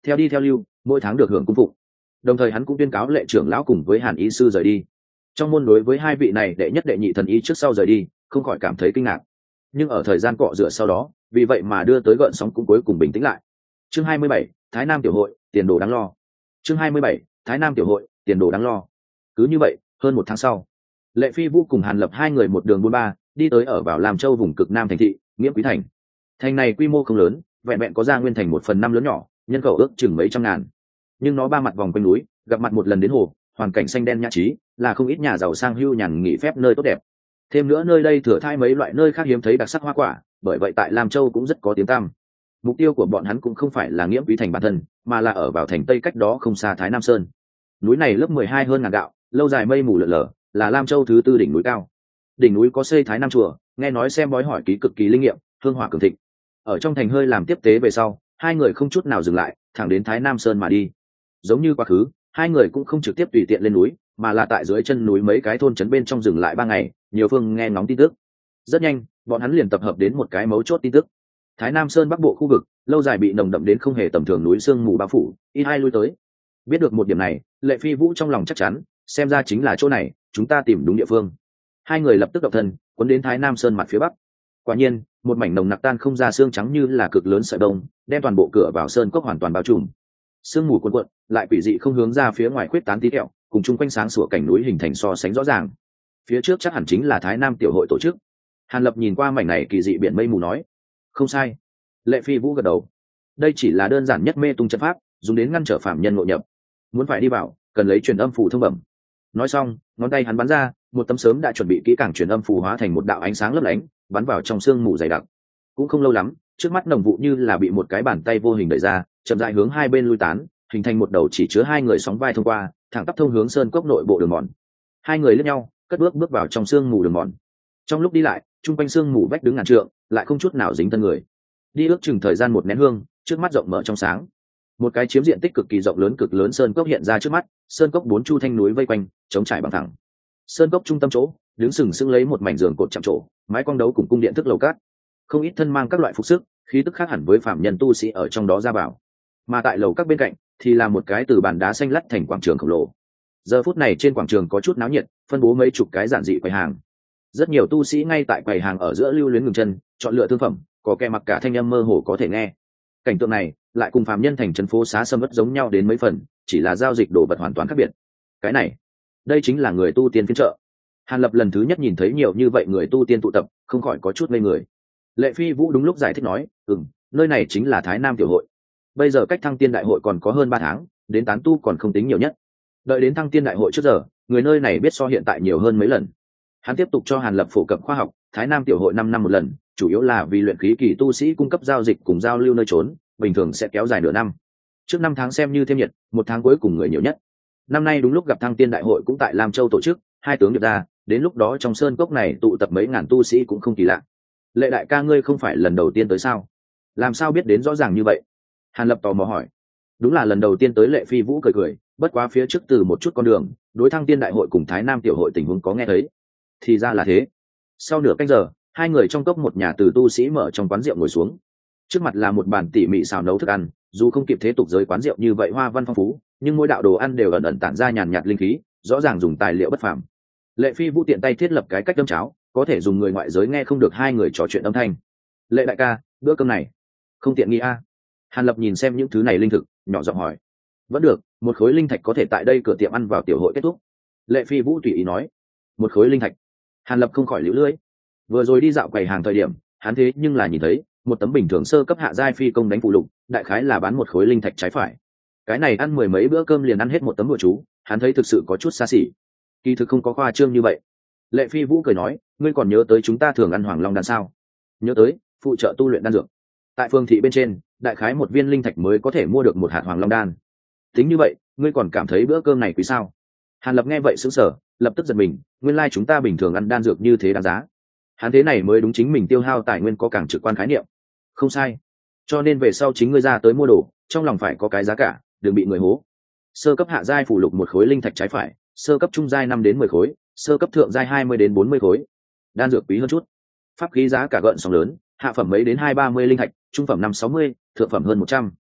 theo đi theo lưu, mỗi tháng được hưởng cung phụng. Đồng thời hắn cũng tuyên cáo lệ trưởng lão cùng với Hàn ý sư rời đi. Trong môn đối với hai vị này đệ nhất đệ nhị thần y trước sau rời đi, không khỏi cảm thấy kinh ngạc. Nhưng ở thời gian cọ rửa sau đó, vì vậy mà đưa tới gợn sóng cũng cuối cùng bình tĩnh lại. Chương hai mươi bảy, Thái Nam tiểu hội, tiền đồ đáng lo. Chương hai mươi bảy, Thái Nam tiểu hội, tiền đồ đáng lo. Cứ như vậy, hơn một tháng sau, Lệ Phi Vũ cùng Hàn Lập hai người một đường buôn ba, đi tới ở vào Lam Châu vùng cực Nam thành thị, Nghiễm Quý thành. Thành này quy mô không lớn, vẹn vẹn có Gia Nguyên thành một phần năm lớn nhỏ, nhân khẩu ước chừng mấy trăm ngàn. Nhưng nó ba mặt vòng quanh núi, gặp mặt một lần đến hồ, hoàn cảnh xanh đen nhã trí, là không ít nhà giàu sang hưu nhàn nghỉ phép nơi tốt đẹp. Thêm nữa nơi đây thừa thãi mấy loại nơi khác hiếm thấy đặc sắc hoa quả, bởi vậy tại Lam Châu cũng rất có tiếng tăm. Mục tiêu của bọn hắn cũng không phải là Nghiễm Quý thành bản thân, mà là ở vào thành tây cách đó không xa Thái Nam Sơn. Núi này lớp mười hai hơn ngàn đạo, lâu dài mây mù lượn lờ, là Lam Châu thứ tư đỉnh núi cao. Đỉnh núi có xây Thái Nam chùa, nghe nói xem bói hỏi ký cực kỳ linh nghiệm, hương hỏa cường thịnh. Ở trong thành hơi làm tiếp tế về sau, hai người không chút nào dừng lại, thẳng đến Thái Nam Sơn mà đi. Giống như quá khứ, hai người cũng không trực tiếp tùy tiện lên núi, mà là tại dưới chân núi mấy cái thôn trấn bên trong dừng lại ba ngày, nhiều phương nghe ngóng tin tức. Rất nhanh, bọn hắn liền tập hợp đến một cái mấu chốt tin tức. Thái Nam Sơn bắc bộ khu vực, lâu dài bị nồng đậm đến không hề tầm thường núi sương mù bao phủ, ít ai lui tới. Biết được một điểm này, Lệ Phi Vũ trong lòng chắc chắn, xem ra chính là chỗ này, chúng ta tìm đúng địa phương. Hai người lập tức động thân, cuốn đến Thái Nam Sơn mặt phía bắc. Quả nhiên, một mảnh nồng nặc tan không ra xương trắng như là cực lớn sợi đông, đem toàn bộ cửa vào sơn cốc hoàn toàn bao trùm. Sương mù cuồn cuộn, lại quỷ dị không hướng ra phía ngoài khuyết tán tí tẹo, cùng chung quanh sáng sủa cảnh núi hình thành so sánh rõ ràng. Phía trước chắc hẳn chính là Thái Nam tiểu hội tổ chức. Hàn Lập nhìn qua mảnh này kỳ dị biển mây mù nói, không sai. Lệ Phi Vũ gật đầu. Đây chỉ là đơn giản nhất mê tung trận pháp, dùng đến ngăn trở phạm nhân ngộ nhập. Muốn phải đi vào, cần lấy truyền âm phù thông bẩm. Nói xong, ngón tay hắn bắn ra, một tấm sớm đã chuẩn bị kỹ càng truyền âm phù hóa thành một đạo ánh sáng lấp lánh, bắn vào trong sương mù dày đặc. Cũng không lâu lắm, trước mắt nồng vụ như là bị một cái bàn tay vô hình đẩy ra, chậm rãi hướng hai bên lui tán, hình thành một đầu chỉ chứa hai người sóng vai thông qua, thẳng tắp thông hướng sơn cốc nội bộ đường mòn. Hai người liếc nhau, cất bước bước vào trong sương mù đường mòn. Trong lúc đi lại, trung quanh sương mù vách đứng ngàn trượng, lại không chút nào dính thân người. Đi ước chừng thời gian một nén hương, trước mắt rộng mở trong sáng. Một cái chiếm diện tích cực kỳ rộng lớn cực lớn sơn cốc hiện ra trước mắt, sơn cốc bốn chu thanh núi vây quanh, chống trải bằng thẳng. Sơn cốc trung tâm chỗ, đứng sừng sững lấy một mảnh giường cột chạm trổ, mái quang đấu cùng cung điện thức lầu cát. Không ít thân mang các loại phục sức, khí tức khác hẳn với phạm nhân tu sĩ ở trong đó ra vào. Mà tại lầu các bên cạnh thì là một cái từ bàn đá xanh lắt thành quảng trường khổng lồ. Giờ phút này trên quảng trường có chút náo nhiệt, phân bố mấy chục cái giản dị quầy hàng. Rất nhiều tu sĩ ngay tại quầy hàng ở giữa lưu luyến ngừng chân, chọn lựa thương phẩm, có kẻ mặc cả thanh âm mơ hồ có thể nghe. Cảnh tượng này lại cùng phạm nhân thành trấn phố xá sầm uất giống nhau đến mấy phần, chỉ là giao dịch đồ vật hoàn toàn khác biệt. Cái này, đây chính là người tu tiên phiên chợ. Hàn Lập lần thứ nhất nhìn thấy nhiều như vậy người tu tiên tụ tập, không khỏi có chút ngây người. Lệ Phi Vũ đúng lúc giải thích nói, ừm, nơi này chính là Thái Nam tiểu hội. Bây giờ cách thăng tiên đại hội còn có hơn ba tháng, đến tán tu còn không tính nhiều nhất. Đợi đến thăng tiên đại hội trước giờ, người nơi này biết so hiện tại nhiều hơn mấy lần. Hắn tiếp tục cho Hàn Lập phổ cập khoa học, Thái Nam tiểu hội năm năm một lần, chủ yếu là vì luyện khí kỳ tu sĩ cung cấp giao dịch cùng giao lưu nơi trốn, bình thường sẽ kéo dài nửa năm. Trước năm tháng xem như thêm nhiệt, một tháng cuối cùng người nhiều nhất. Năm nay đúng lúc gặp thăng tiên đại hội cũng tại Lam Châu tổ chức, hai tướng được ra, đến lúc đó trong sơn cốc này tụ tập mấy ngàn tu sĩ cũng không kỳ lạ. Lệ đại ca ngươi không phải lần đầu tiên tới sao? Làm sao biết đến rõ ràng như vậy? Hàn Lập tò mò hỏi. Đúng là lần đầu tiên tới. Lệ Phi Vũ cười cười, bất quá phía trước từ một chút con đường, đối thăng tiên đại hội cùng Thái Nam tiểu hội tình huống có nghe thấy. Thì ra là thế. Sau nửa canh giờ, hai người trong cốc một nhà từ tu sĩ mở trong quán rượu ngồi xuống. Trước mặt là một bàn tỉ mỉ xào nấu thức ăn, dù không kịp thế tục giới quán rượu như vậy hoa văn phong phú, nhưng mỗi đạo đồ ăn đều ẩn ẩn tản ra nhàn nhạt linh khí, rõ ràng dùng tài liệu bất phàm. Lệ Phi Vũ tiện tay thiết lập cái cách đâm cháo, có thể dùng người ngoại giới nghe không được hai người trò chuyện âm thanh. Lệ đại ca, bữa cơm này không tiện nghi a? Hàn Lập nhìn xem những thứ này linh thực, nhỏ giọng hỏi. Vẫn được, một khối linh thạch có thể tại đây cửa tiệm ăn vào tiểu hội kết thúc. Lệ Phi Vũ tùy ý nói. Một khối linh thạch. Hàn Lập không khỏi liễu lưỡi. Vừa rồi đi dạo quầy hàng thời điểm, hắn thế nhưng là nhìn thấy một tấm bình thường sơ cấp hạ giai phi công đánh phụ lục, đại khái là bán một khối linh thạch trái phải. Cái này ăn mười mấy bữa cơm liền ăn hết một tấm bữa chú, hắn thấy thực sự có chút xa xỉ. Kỳ thực không có khoa trương như vậy. Lệ Phi Vũ cười nói, ngươi còn nhớ tới chúng ta thường ăn hoàng long đan sao? Nhớ tới, phụ trợ tu luyện đan dược. Tại phương thị bên trên, đại khái một viên linh thạch mới có thể mua được một hạt hoàng long đan. Tính như vậy, ngươi còn cảm thấy bữa cơm này quý sao? Hàn Lập nghe vậy sững sờ, lập tức giật mình, nguyên lai chúng ta bình thường ăn đan dược như thế đáng giá. Hắn thế này mới đúng chính mình tiêu hao tài nguyên có càng trực quan khái niệm. Không sai. Cho nên về sau chính ngươi ra tới mua đồ, trong lòng phải có cái giá cả, đừng bị người hố. Sơ cấp hạ giai phủ lục một khối linh thạch trái phải, sơ cấp trung giai năm đến mười khối, sơ cấp thượng giai hai mươi đến bốn mươi khối. Đan dược quý hơn chút. Pháp khí giá cả gợn sóng lớn, hạ phẩm mấy đến hai ba mươi linh thạch, trung phẩm năm sáu mươi, thượng phẩm hơn một trăm.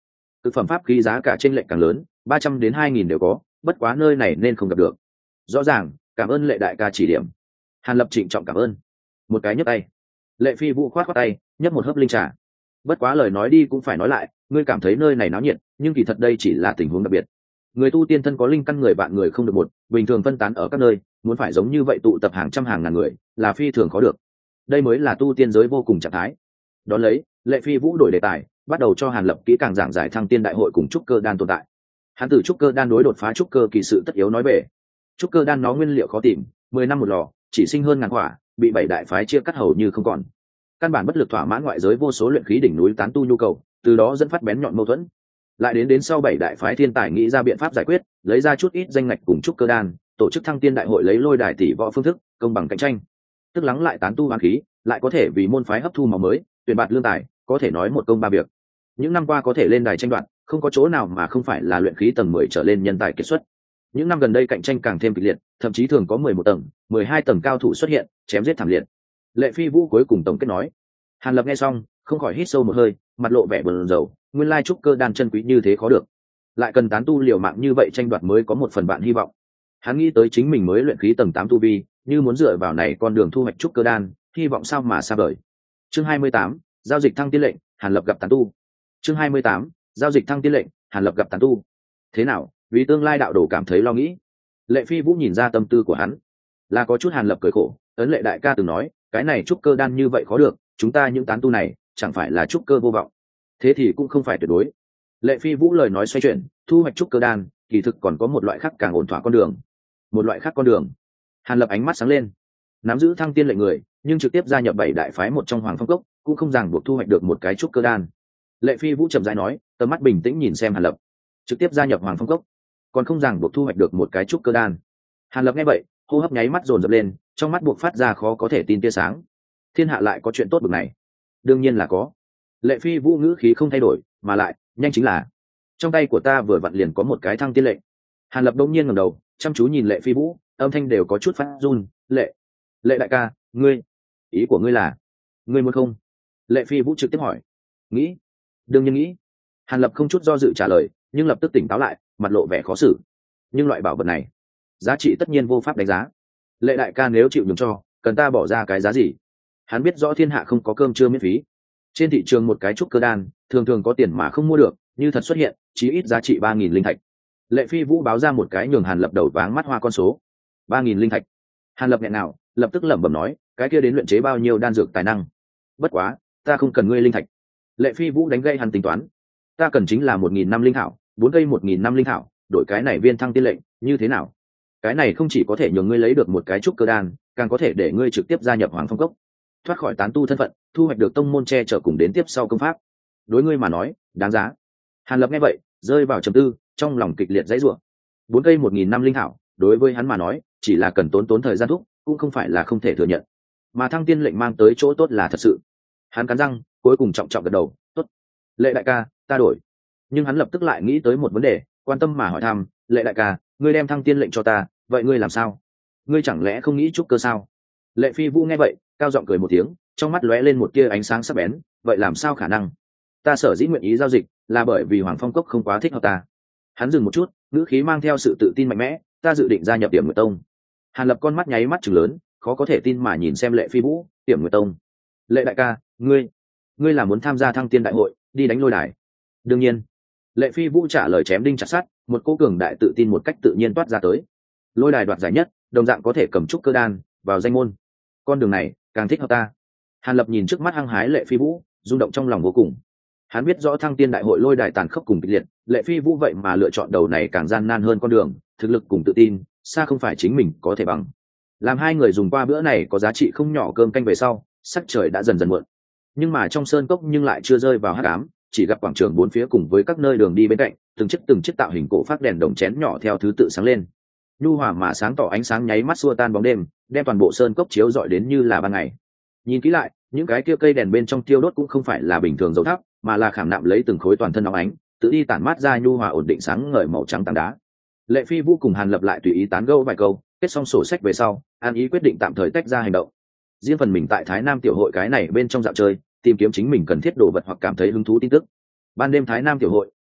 Thực phẩm pháp khí giá cả trên lệnh càng lớn, ba trăm đến hai nghìn đều có, bất quá nơi này nên không gặp được. Rõ ràng, cảm ơn Lệ đại ca chỉ điểm. Hàn Lập trịnh trọng cảm ơn. Một cái nhấc tay. Lệ Phi Vũ khoát khoát tay, nhấp một hớp linh trà. Bất quá lời nói đi cũng phải nói lại, ngươi cảm thấy nơi này náo nhiệt, nhưng kỳ thật đây chỉ là tình huống đặc biệt. Người tu tiên thân có linh căn người bạn người không được một, bình thường phân tán ở các nơi, muốn phải giống như vậy tụ tập hàng trăm hàng ngàn người, là phi thường khó được. Đây mới là tu tiên giới vô cùng trạng thái. Đón lấy, Lệ Phi Vũ đổi đề tài, bắt đầu cho Hàn Lập kỹ càng giảng giải thăng tiên đại hội cùng trúc cơ đan tồn tại. Hắn từ trúc cơ đan đối đột phá trúc cơ kỳ sự tất yếu nói về. Trúc cơ đan nó nguyên liệu khó tìm, mười năm một lò, chỉ sinh hơn ngàn quả, bị bảy đại phái chia cắt hầu như không còn. Căn bản bất lực thỏa mãn ngoại giới vô số luyện khí đỉnh núi tán tu nhu cầu, từ đó dẫn phát bén nhọn mâu thuẫn. Lại đến đến sau bảy đại phái thiên tài nghĩ ra biện pháp giải quyết, lấy ra chút ít danh ngạch cùng trúc cơ đan, tổ chức thăng tiên đại hội lấy lôi đài tỷ võ phương thức, công bằng cạnh tranh. Tức lắng lại tán tu hoán khí, lại có thể vì môn phái hấp thu máu mới, tuyển bạt lương tài, có thể nói một công ba việc. Những năm qua có thể lên đài tranh đoạt, không có chỗ nào mà không phải là luyện khí tầng mười trở lên nhân tài kiệt xuất. Những năm gần đây cạnh tranh càng thêm kịch liệt, thậm chí thường có mười một tầng, mười hai tầng cao thủ xuất hiện, chém giết thảm liệt. Lệ Phi Vũ cuối cùng tổng kết nói. Hàn Lập nghe xong, không khỏi hít sâu một hơi, mặt lộ vẻ buồn rầu, nguyên lai trúc cơ đan chân quý như thế khó được, lại cần tán tu liều mạng như vậy tranh đoạt mới có một phần bạn hy vọng. Hắn nghĩ tới chính mình mới luyện khí tầng tám tu vi, như muốn dựa vào này con đường thu hoạch trúc cơ đan, hy vọng sao mà xa vời. Chương hai mươi tám, giao dịch thăng tiên lệnh, Hàn Lập gặp tán tu. Chương hai mươi tám, giao dịch thăng tiên lệnh, Hàn Lập gặp tán tu. Thế nào, vì tương lai đạo đồ cảm thấy lo nghĩ? Lệ Phi Vũ nhìn ra tâm tư của hắn, là có chút Hàn Lập cười khổ, ấn Lệ đại ca từng nói, cái này trúc cơ đan như vậy khó được, chúng ta những tán tu này chẳng phải là trúc cơ vô vọng. Thế thì cũng không phải tuyệt đối. Lệ Phi Vũ lời nói xoay chuyển, thu hoạch trúc cơ đan kỳ thực còn có một loại khác càng ổn thỏa con đường. Một loại khác con đường? Hàn Lập ánh mắt sáng lên. Nắm giữ thăng tiên lệnh người, nhưng trực tiếp gia nhập bảy đại phái một trong Hoàng Phong Cốc, cũng không ràng buộc thu hoạch được một cái trúc cơ đan. Lệ Phi Vũ trầm rãi nói, tầm mắt bình tĩnh nhìn xem Hàn Lập. Trực tiếp gia nhập Hoàng Phong Cốc, còn không ràng buộc thu hoạch được một cái trúc cơ đan. Hàn Lập nghe vậy, hô hấp nháy mắt dồn dập lên, trong mắt buộc phát ra khó có thể tin tia sáng. Thiên hạ lại có chuyện tốt bực này? Đương nhiên là có. Lệ Phi Vũ ngữ khí không thay đổi, mà lại nhanh chính là trong tay của ta vừa vặn liền có một cái thăng tiên lệnh. Hàn Lập đông nhiên ngẩng đầu, chăm chú nhìn Lệ Phi Vũ, âm thanh đều có chút phát run. Lệ, Lệ đại ca, ngươi, ý của ngươi là, ngươi muốn không? Lệ Phi Vũ trực tiếp hỏi. Nghĩ, đương nhiên nghĩ. Hàn Lập không chút do dự trả lời, nhưng lập tức tỉnh táo lại, mặt lộ vẻ khó xử. Nhưng loại bảo vật này, giá trị tất nhiên vô pháp đánh giá. Lệ đại ca nếu chịu nhường cho, cần ta bỏ ra cái giá gì? Hắn biết rõ thiên hạ không có cơm trưa miễn phí. Trên thị trường một cái trúc cơ đan thường thường có tiền mà không mua được, như thật xuất hiện chí ít giá trị ba nghìn linh thạch. Lệ Phi Vũ báo ra một cái nhường Hàn Lập đầu váng mắt hoa con số. Ba nghìn linh thạch. Hàn Lập nghẹn nào, lập tức lẩm bẩm nói, cái kia đến luyện chế bao nhiêu đan dược tài năng. Bất quá, ta không cần ngươi linh thạch. Lệ Phi Vũ đánh gây hắn tính toán. Ta cần chính là một nghìn năm linh thảo, bốn cây một nghìn năm linh thảo, đổi cái này viên thăng tiên lệnh, như thế nào? Cái này không chỉ có thể nhường ngươi lấy được một cái trúc cơ đan, càng có thể để ngươi trực tiếp gia nhập Hoàng Phong Cốc, thoát khỏi tán tu thân phận, thu hoạch được tông môn che chở cùng đến tiếp sau công pháp. Đối ngươi mà nói, đáng giá. Hàn Lập nghe vậy, rơi vào trầm tư, trong lòng kịch liệt dãy rủa. Bốn cây một nghìn năm linh thảo, đối với hắn mà nói, chỉ là cần tốn tốn thời gian thúc, cũng không phải là không thể thừa nhận. Mà thăng tiên lệnh mang tới chỗ tốt là thật sự. Hắn cắn răng, cuối cùng trọng trọng gật đầu, tốt. Lệ đại ca, ta đổi. Nhưng hắn lập tức lại nghĩ tới một vấn đề, quan tâm mà hỏi thăm, Lệ đại ca, ngươi đem thăng tiên lệnh cho ta, vậy ngươi làm sao? Ngươi chẳng lẽ không nghĩ trúc cơ sao? Lệ Phi Vũ nghe vậy, cao giọng cười một tiếng, trong mắt lóe lên một tia ánh sáng sắc bén, vậy làm sao khả năng? Ta sở dĩ nguyện ý giao dịch, là bởi vì Hoàng Phong Cốc không quá thích hợp ta. Hắn dừng một chút, ngữ khí mang theo sự tự tin mạnh mẽ, ta dự định gia nhập Tiểm Nguyệt Tông. Hàn Lập con mắt nháy mắt trừng lớn, khó có thể tin mà nhìn xem Lệ Phi Vũ, Tiểm Nguyệt Tông. Lệ đại ca, ngươi, ngươi là muốn tham gia thăng tiên đại hội, đi đánh lôi đài? Đương nhiên. Lệ Phi Vũ trả lời chém đinh chặt sắt, một cô cường đại tự tin một cách tự nhiên toát ra tới. Lôi đài đoạt giải nhất, đồng dạng có thể cầm trúc cơ đan vào danh môn. Con đường này càng thích hợp ta. Hàn Lập nhìn trước mắt hăng hái Lệ Phi Vũ, rung động trong lòng vô cùng. Hắn biết rõ thăng tiên đại hội lôi đài tàn khốc cùng kịch liệt, Lệ Phi Vũ vậy mà lựa chọn đầu này càng gian nan hơn con đường, thực lực cùng tự tin xa không phải chính mình có thể bằng. Làm hai người dùng qua bữa này có giá trị không nhỏ cơm canh về sau, sắc trời đã dần dần muộn. Nhưng mà trong sơn cốc nhưng lại chưa rơi vào hắc ám, chỉ gặp quảng trường bốn phía cùng với các nơi đường đi bên cạnh, từng chiếc từng chiếc tạo hình cổ phát đèn đồng chén nhỏ theo thứ tự sáng lên. Nhu hòa mà sáng tỏ ánh sáng nháy mắt xua tan bóng đêm, đem toàn bộ sơn cốc chiếu rọi đến như là ban ngày. Nhìn kỹ lại, những cái kia cây đèn bên trong tiêu đốt cũng không phải là bình thường dầu thắp, mà là khảm nạm lấy từng khối toàn thân nóng ánh, tự đi tản mát ra nhu hòa ổn định sáng ngời màu trắng tảng đá. Lệ Phi Vũ cùng Hàn Lập lại tùy ý tán gẫu vài câu, kết xong sổ sách về sau, an ý quyết định tạm thời tách ra hành động. Riêng phần mình tại Thái Nam tiểu hội cái này bên trong dạo chơi, tìm kiếm chính mình cần thiết đồ vật hoặc cảm thấy hứng thú tin tức. Ban đêm Thái Nam tiểu hội,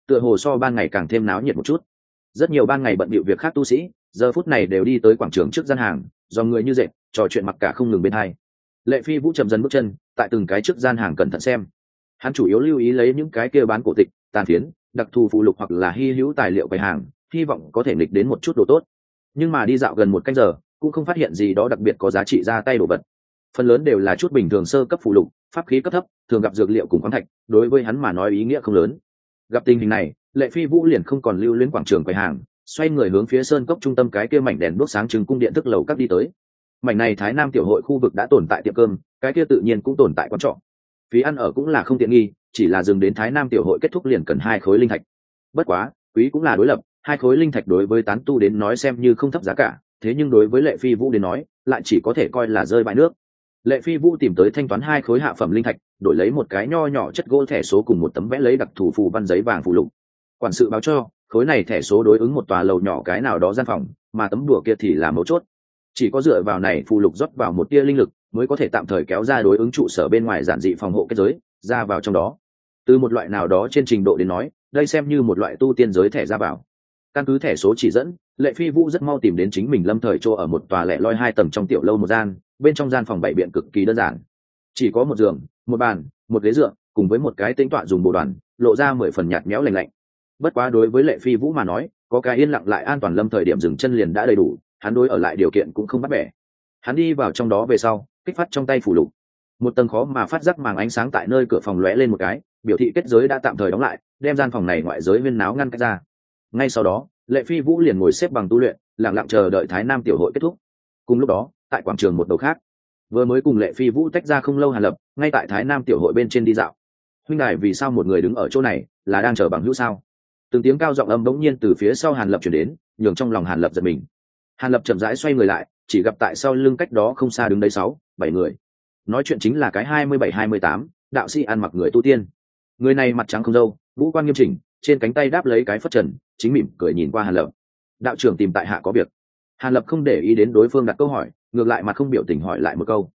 tựa hồ so ban ngày càng thêm náo nhiệt một chút. Rất nhiều ban ngày bận bịu việc khác tu sĩ giờ phút này đều đi tới quảng trường trước gian hàng, do người như dệt trò chuyện mặc cả không ngừng bên hai. Lệ Phi Vũ chậm dần bước chân tại từng cái trước gian hàng cẩn thận xem, hắn chủ yếu lưu ý lấy những cái kia bán cổ tịch, tàn phiến, đặc thù phụ lục hoặc là hy hữu tài liệu quầy hàng, hy vọng có thể nghịch đến một chút đồ tốt. Nhưng mà đi dạo gần một canh giờ cũng không phát hiện gì đó đặc biệt có giá trị ra tay đồ vật, phần lớn đều là chút bình thường sơ cấp phụ lục, pháp khí cấp thấp, thường gặp dược liệu cùng khoáng thạch, đối với hắn mà nói ý nghĩa không lớn. Gặp tình hình này, Lệ Phi Vũ liền không còn lưu luyến quảng trường quầy hàng, xoay người hướng phía sơn cốc trung tâm cái kia mảnh đèn đuốc sáng trưng cung điện thức lầu các đi tới. Mảnh này Thái Nam tiểu hội khu vực đã tồn tại tiệm cơm, cái kia tự nhiên cũng tồn tại quán trọ. Phí ăn ở cũng là không tiện nghi, chỉ là dừng đến Thái Nam tiểu hội kết thúc liền cần hai khối linh thạch. Bất quá, quý cũng là đối lập, hai khối linh thạch đối với tán tu đến nói xem như không thấp giá cả, thế nhưng đối với Lệ Phi Vũ đến nói, lại chỉ có thể coi là rơi bãi nước. Lệ Phi Vũ tìm tới thanh toán hai khối hạ phẩm linh thạch, đổi lấy một cái nho nhỏ chất gỗ thẻ số cùng một tấm vẽ lấy đặc thủ phù văn giấy vàng phù lục. Quản sự báo cho, khối này thẻ số đối ứng một tòa lầu nhỏ cái nào đó gian phòng, mà tấm đùa kia thì là mấu chốt. Chỉ có dựa vào này phù lục rót vào một tia linh lực, mới có thể tạm thời kéo ra đối ứng trụ sở bên ngoài giản dị phòng hộ kết giới, ra vào trong đó. Từ một loại nào đó trên trình độ đến nói, đây xem như một loại tu tiên giới thẻ ra vào. Căn cứ thẻ số chỉ dẫn, Lệ Phi Vũ rất mau tìm đến chính mình lâm thời chỗ ở một tòa lẻ loi hai tầng trong tiểu lâu một gian, bên trong gian phòng bảy biện cực kỳ đơn giản, chỉ có một giường, một bàn, một ghế dựa, cùng với một cái tĩnh tọa dùng bồ đoàn, lộ ra mười phần nhạt nhẽo lạnh lạnh. Bất quá đối với Lệ Phi Vũ mà nói, có cái yên lặng lại an toàn lâm thời điểm dừng chân liền đã đầy đủ, hắn đối ở lại điều kiện cũng không bắt bẻ. Hắn đi vào trong đó về sau, kích phát trong tay phủ lục, một tầng khó mà phát giác màng ánh sáng tại nơi cửa phòng lóe lên một cái, biểu thị kết giới đã tạm thời đóng lại, đem gian phòng này ngoại giới huyên náo ngăn cách ra. Ngay sau đó, Lệ Phi Vũ liền ngồi xếp bằng tu luyện, lặng lặng chờ đợi Thái Nam tiểu hội kết thúc. Cùng lúc đó, tại quảng trường một đầu khác, vừa mới cùng Lệ Phi Vũ tách ra không lâu Hàn Lập, ngay tại Thái Nam tiểu hội bên trên đi dạo. Huynh đài vì sao một người đứng ở chỗ này, là đang chờ bằng hữu sao? Từng tiếng cao giọng âm bỗng nhiên từ phía sau Hàn Lập truyền đến, nhường trong lòng Hàn Lập giật mình. Hàn Lập chậm rãi xoay người lại, chỉ gặp tại sau lưng cách đó không xa đứng đấy sáu, bảy người. Nói chuyện chính là cái hai mươi bảy hai mươi tám, đạo sĩ ăn mặc người tu tiên. Người này mặt trắng không râu, ngũ quan nghiêm chỉnh, trên cánh tay đáp lấy cái phất trần, chính mỉm cười nhìn qua Hàn Lập. Đạo trưởng tìm tại hạ có việc. Hàn Lập không để ý đến đối phương đặt câu hỏi, ngược lại mặt không biểu tình hỏi lại một câu.